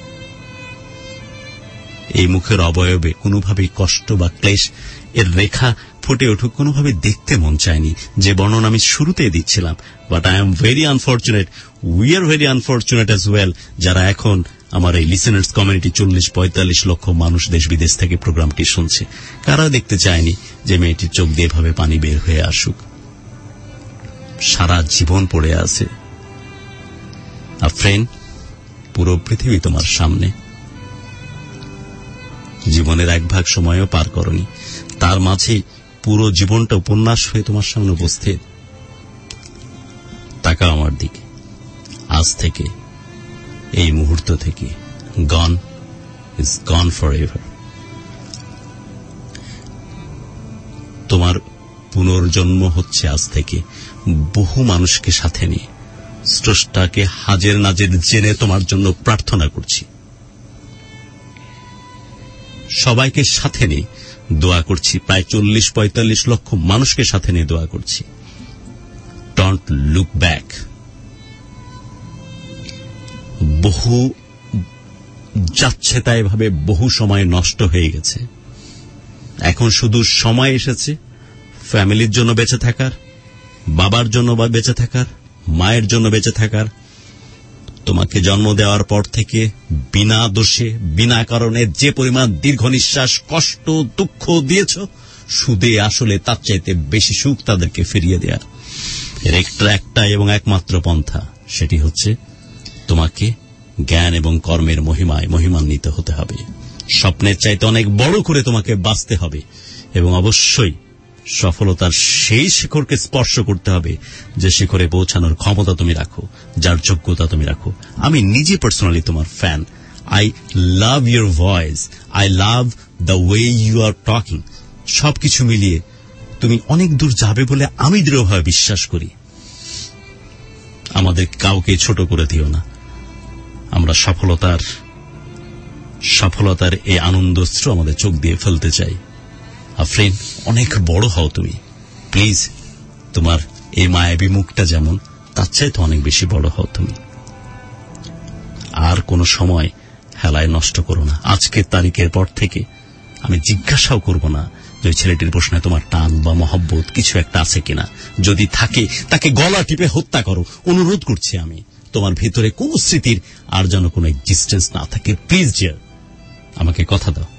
এই মুখের অবয়বে কোনোভাবেই কষ্ট বা ক্লেশ এর রেখা ফুটে উঠুক কোনোভাবে দেখতে মন চায়নি, যে বর্ণনা আমি শুরুতেই দিচ্ছিলাম। But I am very unfortunate, we are very unfortunate as well, যারা এখন আমার এই লিসেনার্স কমিউনিটি চল্লিশ পঁয়তাল্লিশ লক্ষ মানুষ দেশ বিদেশ থেকে প্রোগ্রামটি শুনছে, কারা দেখতে চায়নি যে মেয়েটির চোখ দিয়ে এভাবে পানি বের হয়ে আসুক। সারা জীবন পড়ে আছে। আর ফ্রেন্ড, পুরো পৃথিবী তোমার সামনে, জীবনের এক ভাগ সময়ও পার করনি, তার মাঝে পুরো জীবনটা উপন্যাস হয়ে তোমার সামনে উপস্থিত। তাকাও আমার দিকে, আজ থেকে, এই মুহূর্ত থেকে, gone is gone for ever. তোমার পুনর্জন্ম হচ্ছে আজ থেকে বহু মানুষকে সাথে নিয়ে। স্রষ্টাকে হাজের নাজের জেনে তোমার জন্য প্রার্থনা করছি। সবাইকে সাথে নিয়ে দোয়া করছি, প্রায় চল্লিশ পঁয়তাল্লিশ লক্ষ মানুষকে সাথে নিয়ে দোয়া করছি। Don't look back. বহু যাচ্ছে তাই ভাবে বহু সময় নষ্ট হয়ে গেছে। এখন শুধু সময় এসেছে ফ্যামিলির জন্য বেঁচে থাকার, বাবার জন্য বেঁচে থাকার, মায়ের জন্য বেঁচে থাকার। তোমাকে জন্ম দেওয়ার পর থেকে বিনা দোষে বিনা কারণে যে পরিমাণ দীর্ঘ নিঃশ্বাস, কষ্ট, দুঃখ দিয়েছ, সুদে আসলে তার চাইতে বেশি সুখ তাদেরকে ফিরিয়ে দেয়া। এর একটা একটাই এবং একমাত্র পন্থা, সেটি হচ্ছে তোমাকে জ্ঞান এবং কর্মের মহিমায় মহিমান্বিত হতে হবে। স্বপ্নের চাইতে অনেক বড় করে তোমাকে বাঁচতে হবে, এবং অবশ্যই সফলতার সেই শিখরকে স্পর্শ করতে হবে যে শিখরে পৌঁছানোর ক্ষমতা তুমি রাখো, যার যোগ্যতা তুমি রাখো। আমি নিজে পার্সোনালি তোমার fan. I love your voice, I love the way you are talking. সবকিছু মিলিয়ে তুমি অনেক দূর যাবে বলে আমি দৃঢ়ভাবে বিশ্বাস করি। আমাদের কাউকে ছোট করে দিও না। আমরা সফলতার সফলতার এই আনন্দস্ত্র আমাদের চোখ দিয়ে ফেলতে চাই। আফরিন, অনেক বড় হও তুমি, প্লিজ। তোমার এই মায়াবী মুখটা যেমন, তার চাইতে অনেক বেশি বড় হও তুমি। আর কোন সময় হেলায় নষ্ট করো না। আজকের তারিখের পর থেকে আমি জিজ্ঞাসাও করব না যে ওই ছেলেটির প্রশ্নে তোমার টান বা মহব্বত কিছু একটা আছে কিনা। যদি থাকে তাকে গলা টিপে হত্যা করো, অনুরোধ করছি আমি। তোমার ভিতরে কোন স্মৃতির আর যেন কোন এক্সিস্টেন্স না থাকে। প্লিজ ডিয়ার, আমাকে কথা দাও।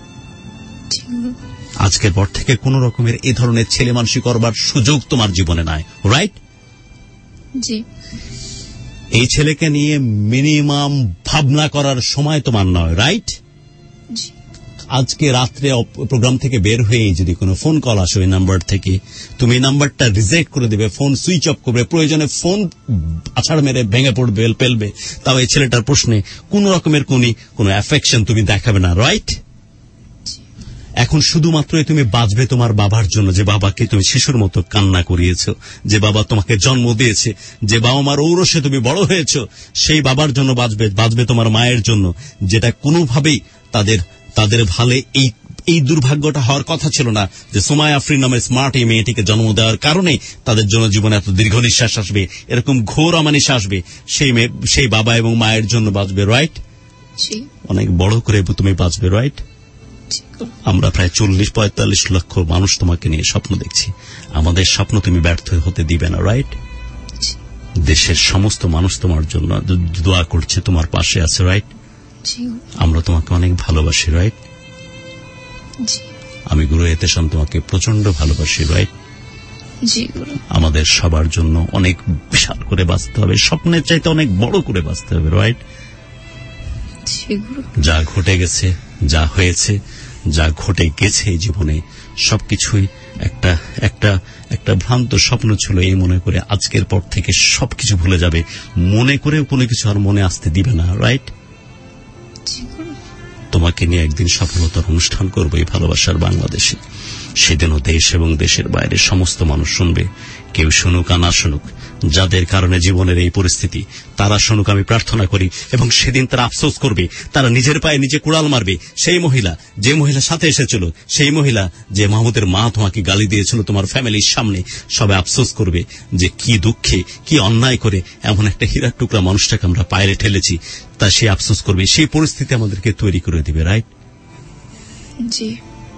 আজকের পর থেকে কোন রকমের এই ধরনের ছেলে মানুষই করবার সুযোগ তোমার জীবনে নাই, রাইট? জি। এই ছেলেকে নিয়ে মিনিমাম ভাবনা করার সময় তোমার নয়, রাইট? আজকে রাত্রে প্রোগ্রাম থেকে বের হয়ে যদি কোনো ফোন কল আসে ওই নাম্বার থেকে, তুমি এই নাম্বারটা রিজেক্ট করে দেবে, ফোন সুইচ অফ করবে, প্রয়োজনে ফোন আছাড় মেরে ভেঙে পড়বে, ফেলবে। তাও এই ছেলেটার প্রশ্নে কোন রকমের কোনো অ্যাফেকশন তুমি দেখাবে না, রাইট? এখন শুধুমাত্রই তুমি বাঁচবে তোমার বাবার জন্য, যে বাবাকে তুমি শিশুর মতো কান্না করিয়েছ, যে বাবা তোমাকে জন্ম দিয়েছে, যে বাবা মার ঔরসে তুমি বড় হয়েছ, সেই বাবার জন্য বাঁচবে। বাঁচবে তোমার মায়ের জন্য, যেটা কোনোভাবেই তাদের তাদের ভালে এই এই দুর্ভাগ্যটা হওয়ার কথা ছিল না, যে সুমাইয়া আফরিন নামের স্মার্ট এই মেয়েটিকে জন্ম দেওয়ার কারণে তাদের জন্য জীবনে এত দীর্ঘ নিঃশ্বাস আসবে, এরকম ঘোর অমানিশ আসবে। সেই মেয়ে সেই বাবা এবং মায়ের জন্য বাঁচবে, রাইট? অনেক বড় করে তুমি বাঁচবে, রাইট? আমরা প্রায় চল্লিশ পঁয়তাল্লিশ লক্ষ মানুষ তোমাকে নিয়ে স্বপ্ন দেখছি। আমাদের স্বপ্ন তুমি ব্যর্থ হতে দিবে না, রাইট? দেশের সমস্ত মানুষ তোমার জন্য দোয়া করছে, তোমার পাশে আছে, রাইট? আমরা তোমাকে অনেক ভালোবাসি, রাইট? আমি গুরু এতেশান তোমাকে প্রচন্ড ভালোবাসি, রাইট? আমাদের সবার জন্য অনেক বিশাল করে বাঁচতে হবে, স্বপ্নের চাইতে অনেক বড় করে বাঁচতে হবে, রাইট? যা ঘটে গেছে, যা হয়েছে, যা ঘটে গেছে এই জীবনে, সবকিছুই একটা একটা একটা ভ্রান্ত স্বপ্ন ছিল এই মনে করে আজকের পর থেকে সবকিছু ভুলে যাবে। মনে করেও কোনো কিছু আর মনে আসতে দিবে না, রাইট? তোমাকে নিয়ে একদিন সফলতার অনুষ্ঠান করবো এই ভালোবাসার বাংলাদেশে। সেদিনও দেশ এবং দেশের বাইরে সমস্ত মানুষ শুনবে। কেউ শুনুক আর না শুনুক, যাদের কারণে জীবনের এই পরিস্থিতি, তারা শুনুক, আমি প্রার্থনা করি। এবং সেদিন তারা আফসোস করবে, তারা নিজের পায়ে নিজে কুড়াল মারবে। সেই মহিলা, যে মহিলার সাথে এসেছিল, সেই মহিলা যে মাহমুদের মা তোমাকে গালি দিয়েছিল তোমার ফ্যামিলির সামনে, সবাই আফসোস করবে যে কি দুঃখে, কি অন্যায় করে এমন একটা হীরার টুকরা মানুষটাকে আমরা পায়ে ঠেলেছি। তা সে আফসোস করবে। সেই পরিস্থিতি আমাদেরকে তৈরি করে দিবে, রাইট? জি।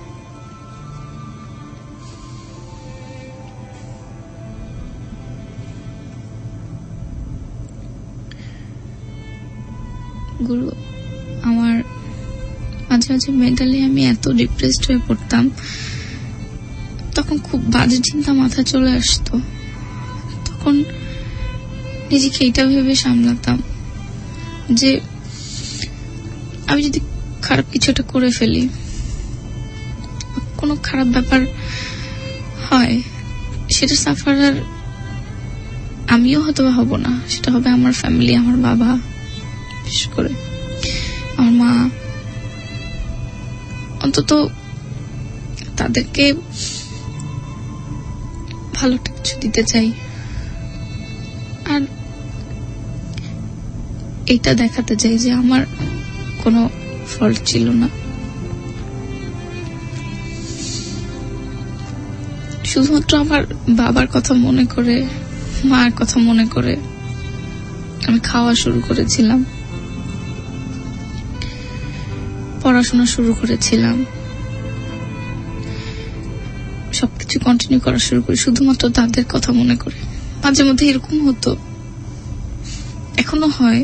গুরু, আমার মাঝে মাঝে মেন্টালি আমি এত ডিপ্রেসড হয়ে পড়তাম, তখন খুব বাজে চিন্তা মাথা চলে আসতো। তখন নিজেকে এটা ভেবে সামলাতাম যে আমি যদি খারাপ কিছু একটা করে ফেলি, কোনো খারাপ ব্যাপার হয়, সেটা সাফারার আমিও হয়তো হব না, সেটা হবে আমার ফ্যামিলি, আমার বাবা, বিশেষ করে আমার মা। অন্তত তাদেরকে ভালো কিছু দিতে চাই, আর এটা দেখাতে চাই যে আমার কোনো ফল্ট ছিল না। শুধুমাত্র আমার বাবার কথা মনে করে, মার কথা মনে করে আমি খাওয়া শুরু করেছিলাম, পড়াশোনা শুরু করেছিলাম, সবকিছু কন্টিনিউ করা শুরু করি শুধুমাত্র তাদের কথা মনে করে। মাঝে মধ্যে এরকম হতো, এখনো হয়,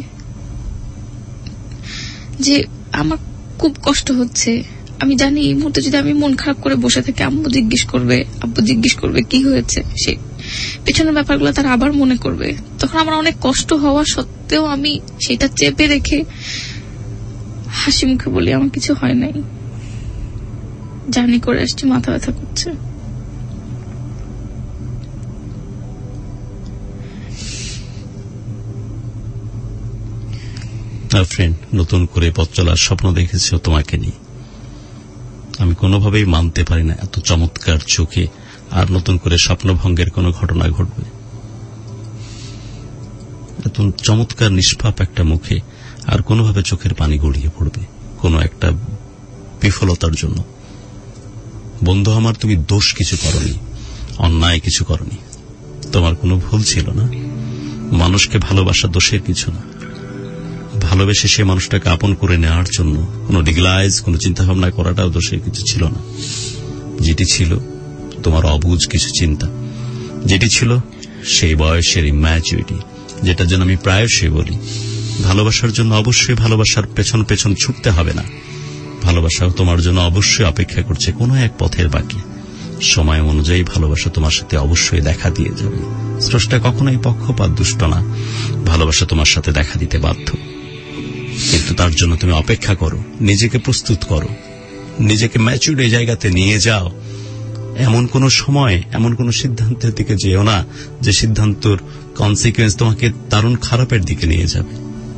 যে আমার খুব কষ্ট হচ্ছে, আমি জানি এই মুহূর্তে যদি আমি মন খারাপ করে বসে থাকি, আম্মু জিজ্ঞেস করবে, আব্বু জিজ্ঞেস করবে কি হয়েছে, সে পেছনের ব্যাপারগুলো তারা আবার মনে করবে। তখন আমার অনেক কষ্ট হওয়া সত্ত্বেও আমি সেটা চেপে রেখে হাসি মুখে বলি আমার কিছু হয় নাই, জার্নি করে আসছি, মাথা ব্যথা করছে। ফ্রেন্ড, নতুন করে পথ চলার স্বপ্ন দেখেছ তোমাকে নিয়ে। আমি কোনোভাবেই মানতে পারি না এত চমৎকার চোখে আর নতুন করে স্বপ্নভঙ্গের কোনো ঘটনা ঘটবে। এত চমৎকার নিষ্পাপ একটা মুখে আর কোনোভাবে চোখের পানি গড়িয়ে পড়বে কোনো একটা বিফলতার জন্য। বন্ধু আমার, তুমি দোষ কিছু করনি, অন্যায় কিছু করনি, তোমার কোনো ভুল ছিল না। মানুষকে ভালোবাসা দোষের কিছু না। ভালোবেসে সে মানুষটাকে আপন করে নেওয়ার জন্য কোনো ডিগলাইজ, কোনো চিন্তাভাবনা করাটাও দোষের কিছু ছিল না। যেটি ছিল তোমার অবুঝ কিছু চিন্তা, যেটি ছিল সেই বয়সের ইম্যাচুরিটি, যেটার জন্য আমি প্রায়শই বলি ভালোবাসার জন্য অবশ্যই ভালোবাসার পেছন পেছন ছুটতে হবে না। ভালোবাসাও তোমার জন্য অবশ্যই অপেক্ষা করছে কোনো এক পথের বাকি। সময় অনুযায়ী ভালোবাসা তোমার সাথে অবশ্যই দেখা দিয়ে যাবে। স্রষ্টা কখনোই পক্ষপাত দুষ্ট না, ভালোবাসা তোমার সাথে দেখা দিতে বাধ্য। কিন্তু তার জন্য তুমি অপেক্ষা করো, নিজেকে প্রস্তুত করো, নিজেকে ম্যাচুর এই জায়গাতে নিয়ে যাও। এমন কোন সময় এমন কোন সিদ্ধান্তের দিকে যেও না যে সিদ্ধান্তর কনসিকুয়েন্স তোমাকে দারুণ খারাপের দিকে নিয়ে যাবে।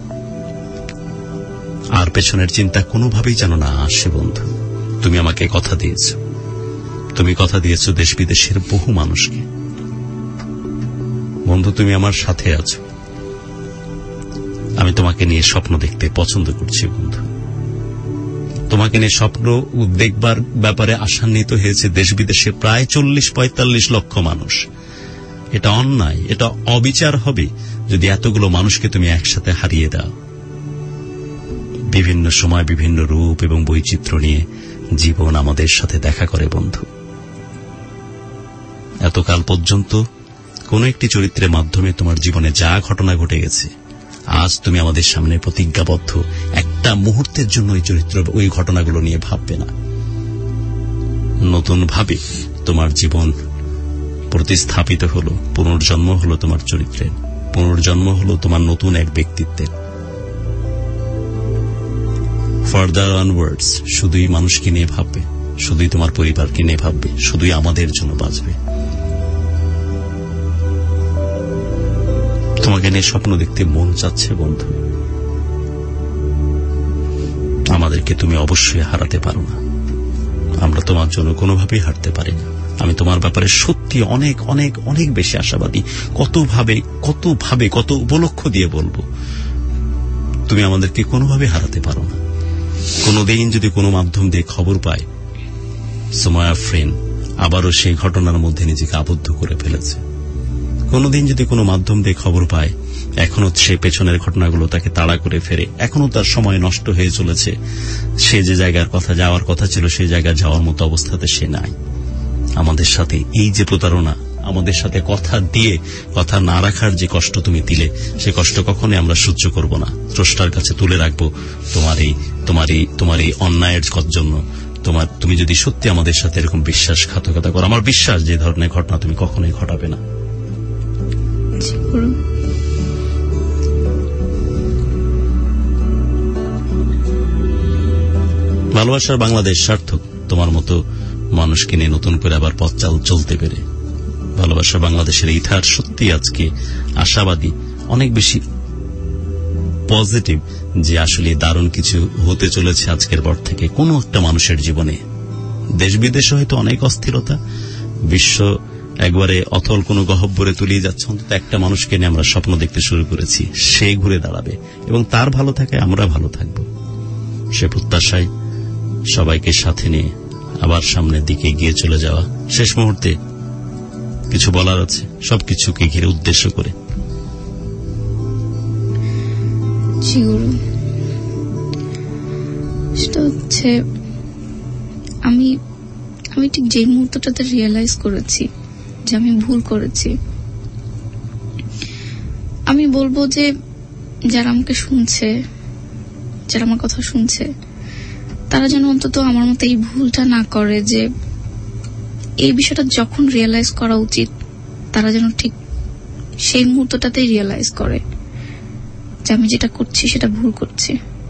আর পেছনের চিন্তা কোনোভাবেই যেন না আসে। বন্ধু, তুমি আমাকে কথা দিয়েছ, তুমি কথা দিয়েছ দেশ বিদেশের বহু মানুষকে। বন্ধু, তুমি আমার সাথে আছো, আমি তোমাকে নিয়ে স্বপ্ন দেখতে পছন্দ করছি। বন্ধু, তোমাকে নিয়ে স্বপ্ন দেখবার ব্যাপারে আশান্বিত হয়েছে দেশ বিদেশে প্রায় চল্লিশ পঁয়তাল্লিশ লক্ষ মানুষ। এটা অন্যায়, এটা অবিচার হবে যদি এতগুলো মানুষকে তুমি একসাথে হারিয়ে দাও। বিভিন্ন সময় বিভিন্ন রূপ এবং বৈচিত্র্য নিয়ে জীবন আমাদের সাথে দেখা করে। বন্ধু, এতকাল পর্যন্ত কোন একটি চরিত্রের মাধ্যমে তোমার জীবনে যা ঘটনা ঘটে গেছে, আজ তুমি আমাদের সামনে প্রতিজ্ঞাবদ্ধ একটা মুহূর্তের জন্য ওই চরিত্র ওই ঘটনাগুলো নিয়ে ভাববে না। নতুন ভাবে তোমার জীবন প্রতিস্থাপিত হলো, পুনর্জন্ম হলো তোমার চরিত্রের, পুনর্জন্ম হলো তোমার নতুন এক ব্যক্তিত্বের। ফার্দার অনওয়ার্ডস শুধুই মানুষকে নিয়ে ভাববে, শুধুই তোমার পরিবারকে নিয়ে ভাববে, শুধুই আমাদের জন্য বাঁচবে। তোমাকে নিয়ে স্বপ্ন দেখতে মন চাচ্ছে। বন্ধু, আমাদেরকে তুমি অবশ্যই হারাতে পারো না, আমরা তোমার জন্য কোনোভাবেই হারতে পারি না। আমি তোমার ব্যাপারে সত্যি অনেক অনেক অনেক বেশি আশাবাদী। কতভাবে কতভাবে কত উপলক্ষ দিয়ে বলবো, তুমি আমাদেরকে কোনোভাবে হারাতে পারো না। কোনোদিন যদি কোনো মাধ্যম দিয়ে খবর পায় সুমায়া ফ্রেন্ড আবারও সেই ঘটনার মধ্যে নিজেকে আবদ্ধ করে ফেলেছে, কোনোদিন যদি কোনো মাধ্যম দিয়ে খবর পায় এখনো সে পেছনের ঘটনাগুলো তাকে তাড়া করে ফেরে, এখনো তার সময় নষ্ট হয়ে চলেছে, সে যে জায়গার কথা যাওয়ার কথা ছিল সেই জায়গায় যাওয়ার মতো অবস্থাতে সে নাই। আমাদের সাথে এই যে প্রতারণা, আমাদের সাথে কথা দিয়ে কথা না রাখার যে কষ্ট তুমি দিলে, সে কষ্ট কখনোই আমরা সহ্য করব না। স্রষ্টার কাছে তুলে রাখবো তোমার এই তোমার এই তোমার এই অন্যায়ের জন্য। তোমার তুমি যদি সত্যি আমাদের সাথে এরকম বিশ্বাসঘাতকতা করো, আমার বিশ্বাস যে ধরনের ঘটনা তুমি কখনোই ঘটাবে না। ভালোবাসার বাংলাদেশ সার্থক তোমার মতো মানুষকে নিয়ে নতুন করে আবার পথ চাল চলতে পেরে। ভালোবাসা বাংলাদেশের ইতিহাস সত্যি আজকে আশাবাদী, অনেক বেশি পজিটিভ যে আসলে দারুণ কিছু হতে চলেছে আজকের পর থেকে কোন একটা মানুষের জীবনে। দেশ বিদেশে হয়তো অনেক অস্থিরতা, বিশ্ব একবারে অথল কোন গহ্বরে তুলিয়ে যাচ্ছে, অন্তত একটা মানুষকে নিয়ে আমরা স্বপ্ন দেখতে শুরু করেছি, সে ঘুরে দাঁড়াবে এবং তার ভালো থাকে আমরা ভালো থাকব। সে প্রত্যাশায় সবাইকে সাথে নিয়ে আবার সামনের দিকে এগিয়ে চলে যাওয়া। শেষ মুহূর্তে কিছু বলার আছে সবকিছুকে ঘিরে উদ্দেশ্য করে? সেটা হচ্ছে আমি আমি ঠিক যে মুহূর্তটাতে রিয়েলাইজ করেছি যে আমি ভুল করেছি, আমি বলবো যে যারা আমাকে শুনছে, যারা আমার কথা শুনছে, তারা যেন অন্তত আমার মতো এই ভুলটা না করে, যে এই বিষয়টা যখন রিয়েলাইজ করা উচিত তারা যেন ঠিক সেই মুহূর্তটাতেই রিয়েলাইজ করে যে আমি যেটা করছি সেটা ভুল করছি।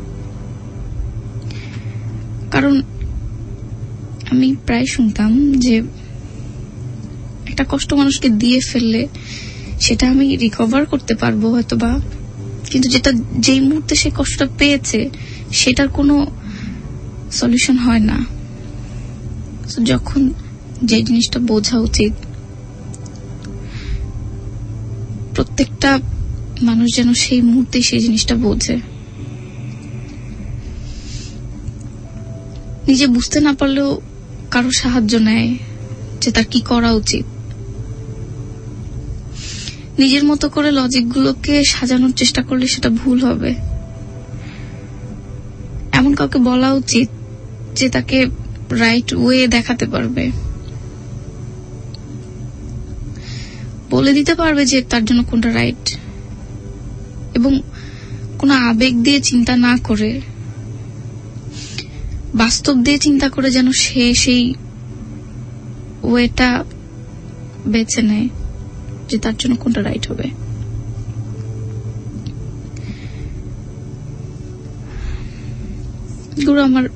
কারণ আমি প্রায় শুনতাম যে একটা কষ্ট মানুষকে দিয়ে ফেললে সেটা আমি রিকভার করতে পারবো হয়তোবা, কিন্তু যেটা যেই মুহূর্তে সে কষ্টটা পেয়েছে সেটার কোনো সলিউশন হয় না। যখন যে জিনিসটা বোঝা উচিত, প্রত্যেকটা মানুষ যেন সেই মুহূর্তে সেই জিনিসটা বোঝে। নিজে বুঝতে না পারলেও কারো সাহায্য নেয় যে তার কি করা উচিত। নিজের মতো করে লজিক গুলোকে সাজানোর চেষ্টা করলে সেটা ভুল হবে। এমন কাউকে বলা উচিত যে তাকে রাইট ওয়ে দেখাতে পারবে, বলে দিতে পারবে যে তার জন্য কোনটা রাইট, এবং কোন আবেগ দিয়ে চিন্তা না করে বাস্তব দিয়ে চিন্তা করে যেন সে সেই ওয়েটা বেছে নেয় যে তার জন্য কোনটা রাইট হবে। গুরু আমার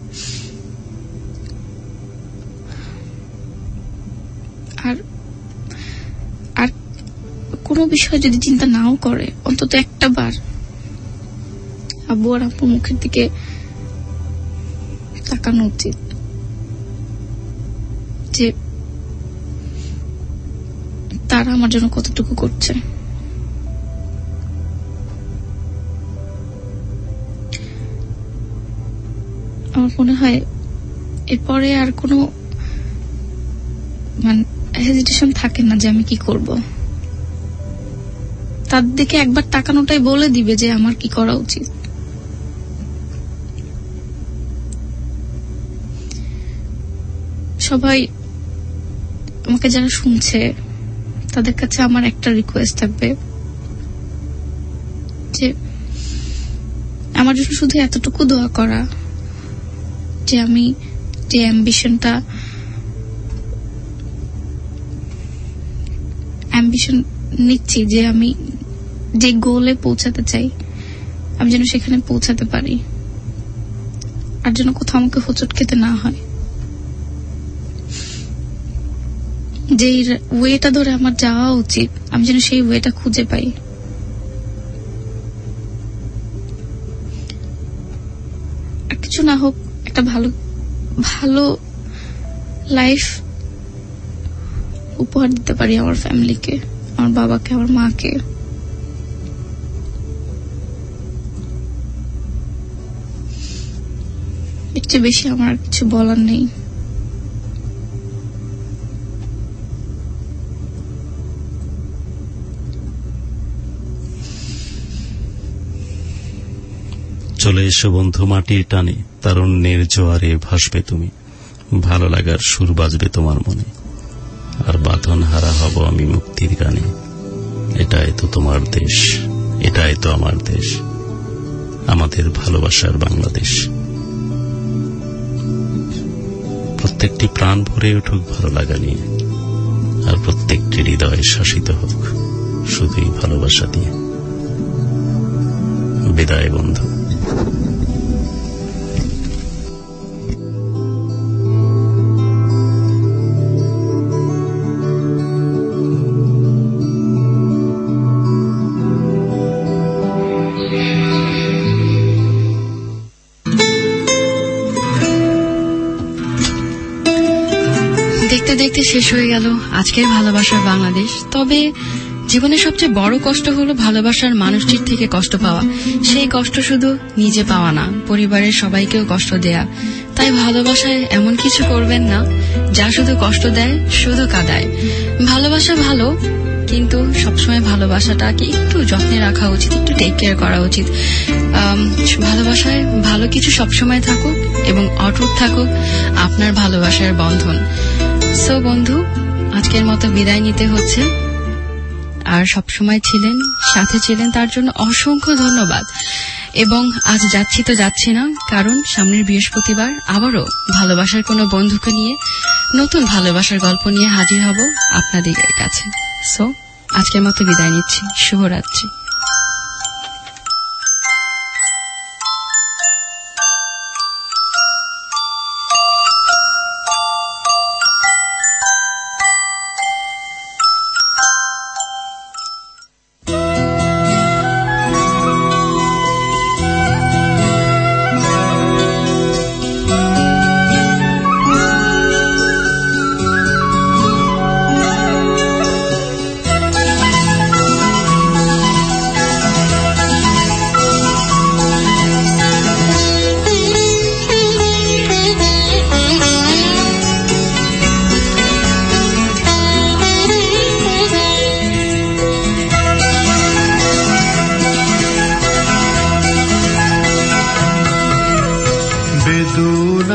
আর আর কোনো বিষয় যদি চিন্তা নাও করে, অন্তত একটা বার আব্বু আর আপুর মুখের দিকে তাকানো উচিত যে তারা আমার জন্য কতটুকু করছে। আমার মনে হয় এরপরে আর কোনো মানে হেজিটেশন থাকে না যে আমি কি করব। তার দিকে একবার তাকানোটাই বলে দিবে যে আমার কি করা উচিত। সবাই আমাকে যারা শুনছে তাদের কাছে আমার একটা রিকোয়েস্ট থাকবে যে আমার জন্য শুধু এতটুকু দোয়া করা যে আমি যে অ্যাম্বিশনটা অ্যাম্বিশন নিচ্ছি, যে আমি যে গোলে পৌঁছাতে চাই আমি যেন সেখানে পৌঁছাতে পারি, আর যেন কোথাও আমাকে হোঁচট খেতে না হয়। যে ওয়েটা ধরে আমার যাওয়া উচিত আমি যেন সেই ওয়েটা খুঁজে পাই। আর কিছু না হোক, একটা ভালো ভালো লাইফ উপহার দিতে পারি আমার ফ্যামিলিকে, আমার বাবাকে, আমার মাকে। এর চেয়ে বেশি আমার কিছু বলার নেই। চলে এসো বন্ধু মাটির টানে, তারুণ্যের জোয়ারে ভাসবে তুমি, ভালো লাগার সুর বাজবে তোমার মনে, আর বাঁধন হারা হব আমি মুক্তির গানে। এটাই তো তোমার দেশ, এটাই তো আমার দেশ, আমাদের ভালোবাসার বাংলাদেশ। প্রত্যেকটি প্রাণ ভরে উঠুক ভালো লাগা নিয়ে, আর প্রত্যেকটি হৃদয় শাসিত হোক শুধুই ভালোবাসা দিয়ে। বিদায় বন্ধু। দেখতে দেখতে শেষ হয়ে গেল আজকের ভালোবাসার বাংলাদেশ। তবে জীবনের সবচেয়ে বড় কষ্ট হলো ভালোবাসার মানুষটির থেকে কষ্ট পাওয়া। সেই কষ্ট শুধু নিজে পাওয়া না, পরিবারের সবাইকেও কষ্ট দেয়া। তাই ভালোবাসায় এমন কিছু করবেন না যা শুধু কষ্ট দেয়, শুধু কাঁদায়। ভালোবাসা ভালো, কিন্তু সবসময় ভালোবাসাটাকে একটু যত্নে রাখা উচিত, একটু টেক কেয়ার করা উচিত। ভালোবাসায় ভালো কিছু সবসময় থাকুক এবং অটুট থাকুক আপনার ভালোবাসার বন্ধন। সো বন্ধু, আজকের মতো বিদায় নিতে হচ্ছে। আর সবসময় ছিলেন, সাথে ছিলেন, তার জন্য অসংখ্য ধন্যবাদ। এবং আজ যাচ্ছি তো যাচ্ছি না, কারণ সামনের বৃহস্পতিবার আবারও ভালোবাসার কোনো বন্ধুকে নিয়ে নতুন ভালোবাসার গল্প নিয়ে হাজির হব আপনাদের কাছে। সো আজকের মতো বিদায় নিচ্ছি। শুভরাত্রি।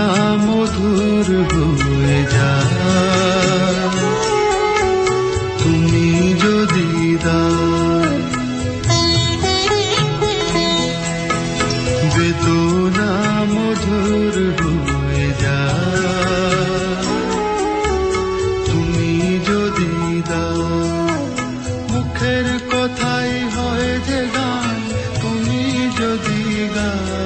মধুর হয়ে যায় তুমি যদি দাও, বেদনা মধুর হয়ে যায় তুমি যদি দাও, মুখের কথাই হয় যে গান তুমি যদি গাও।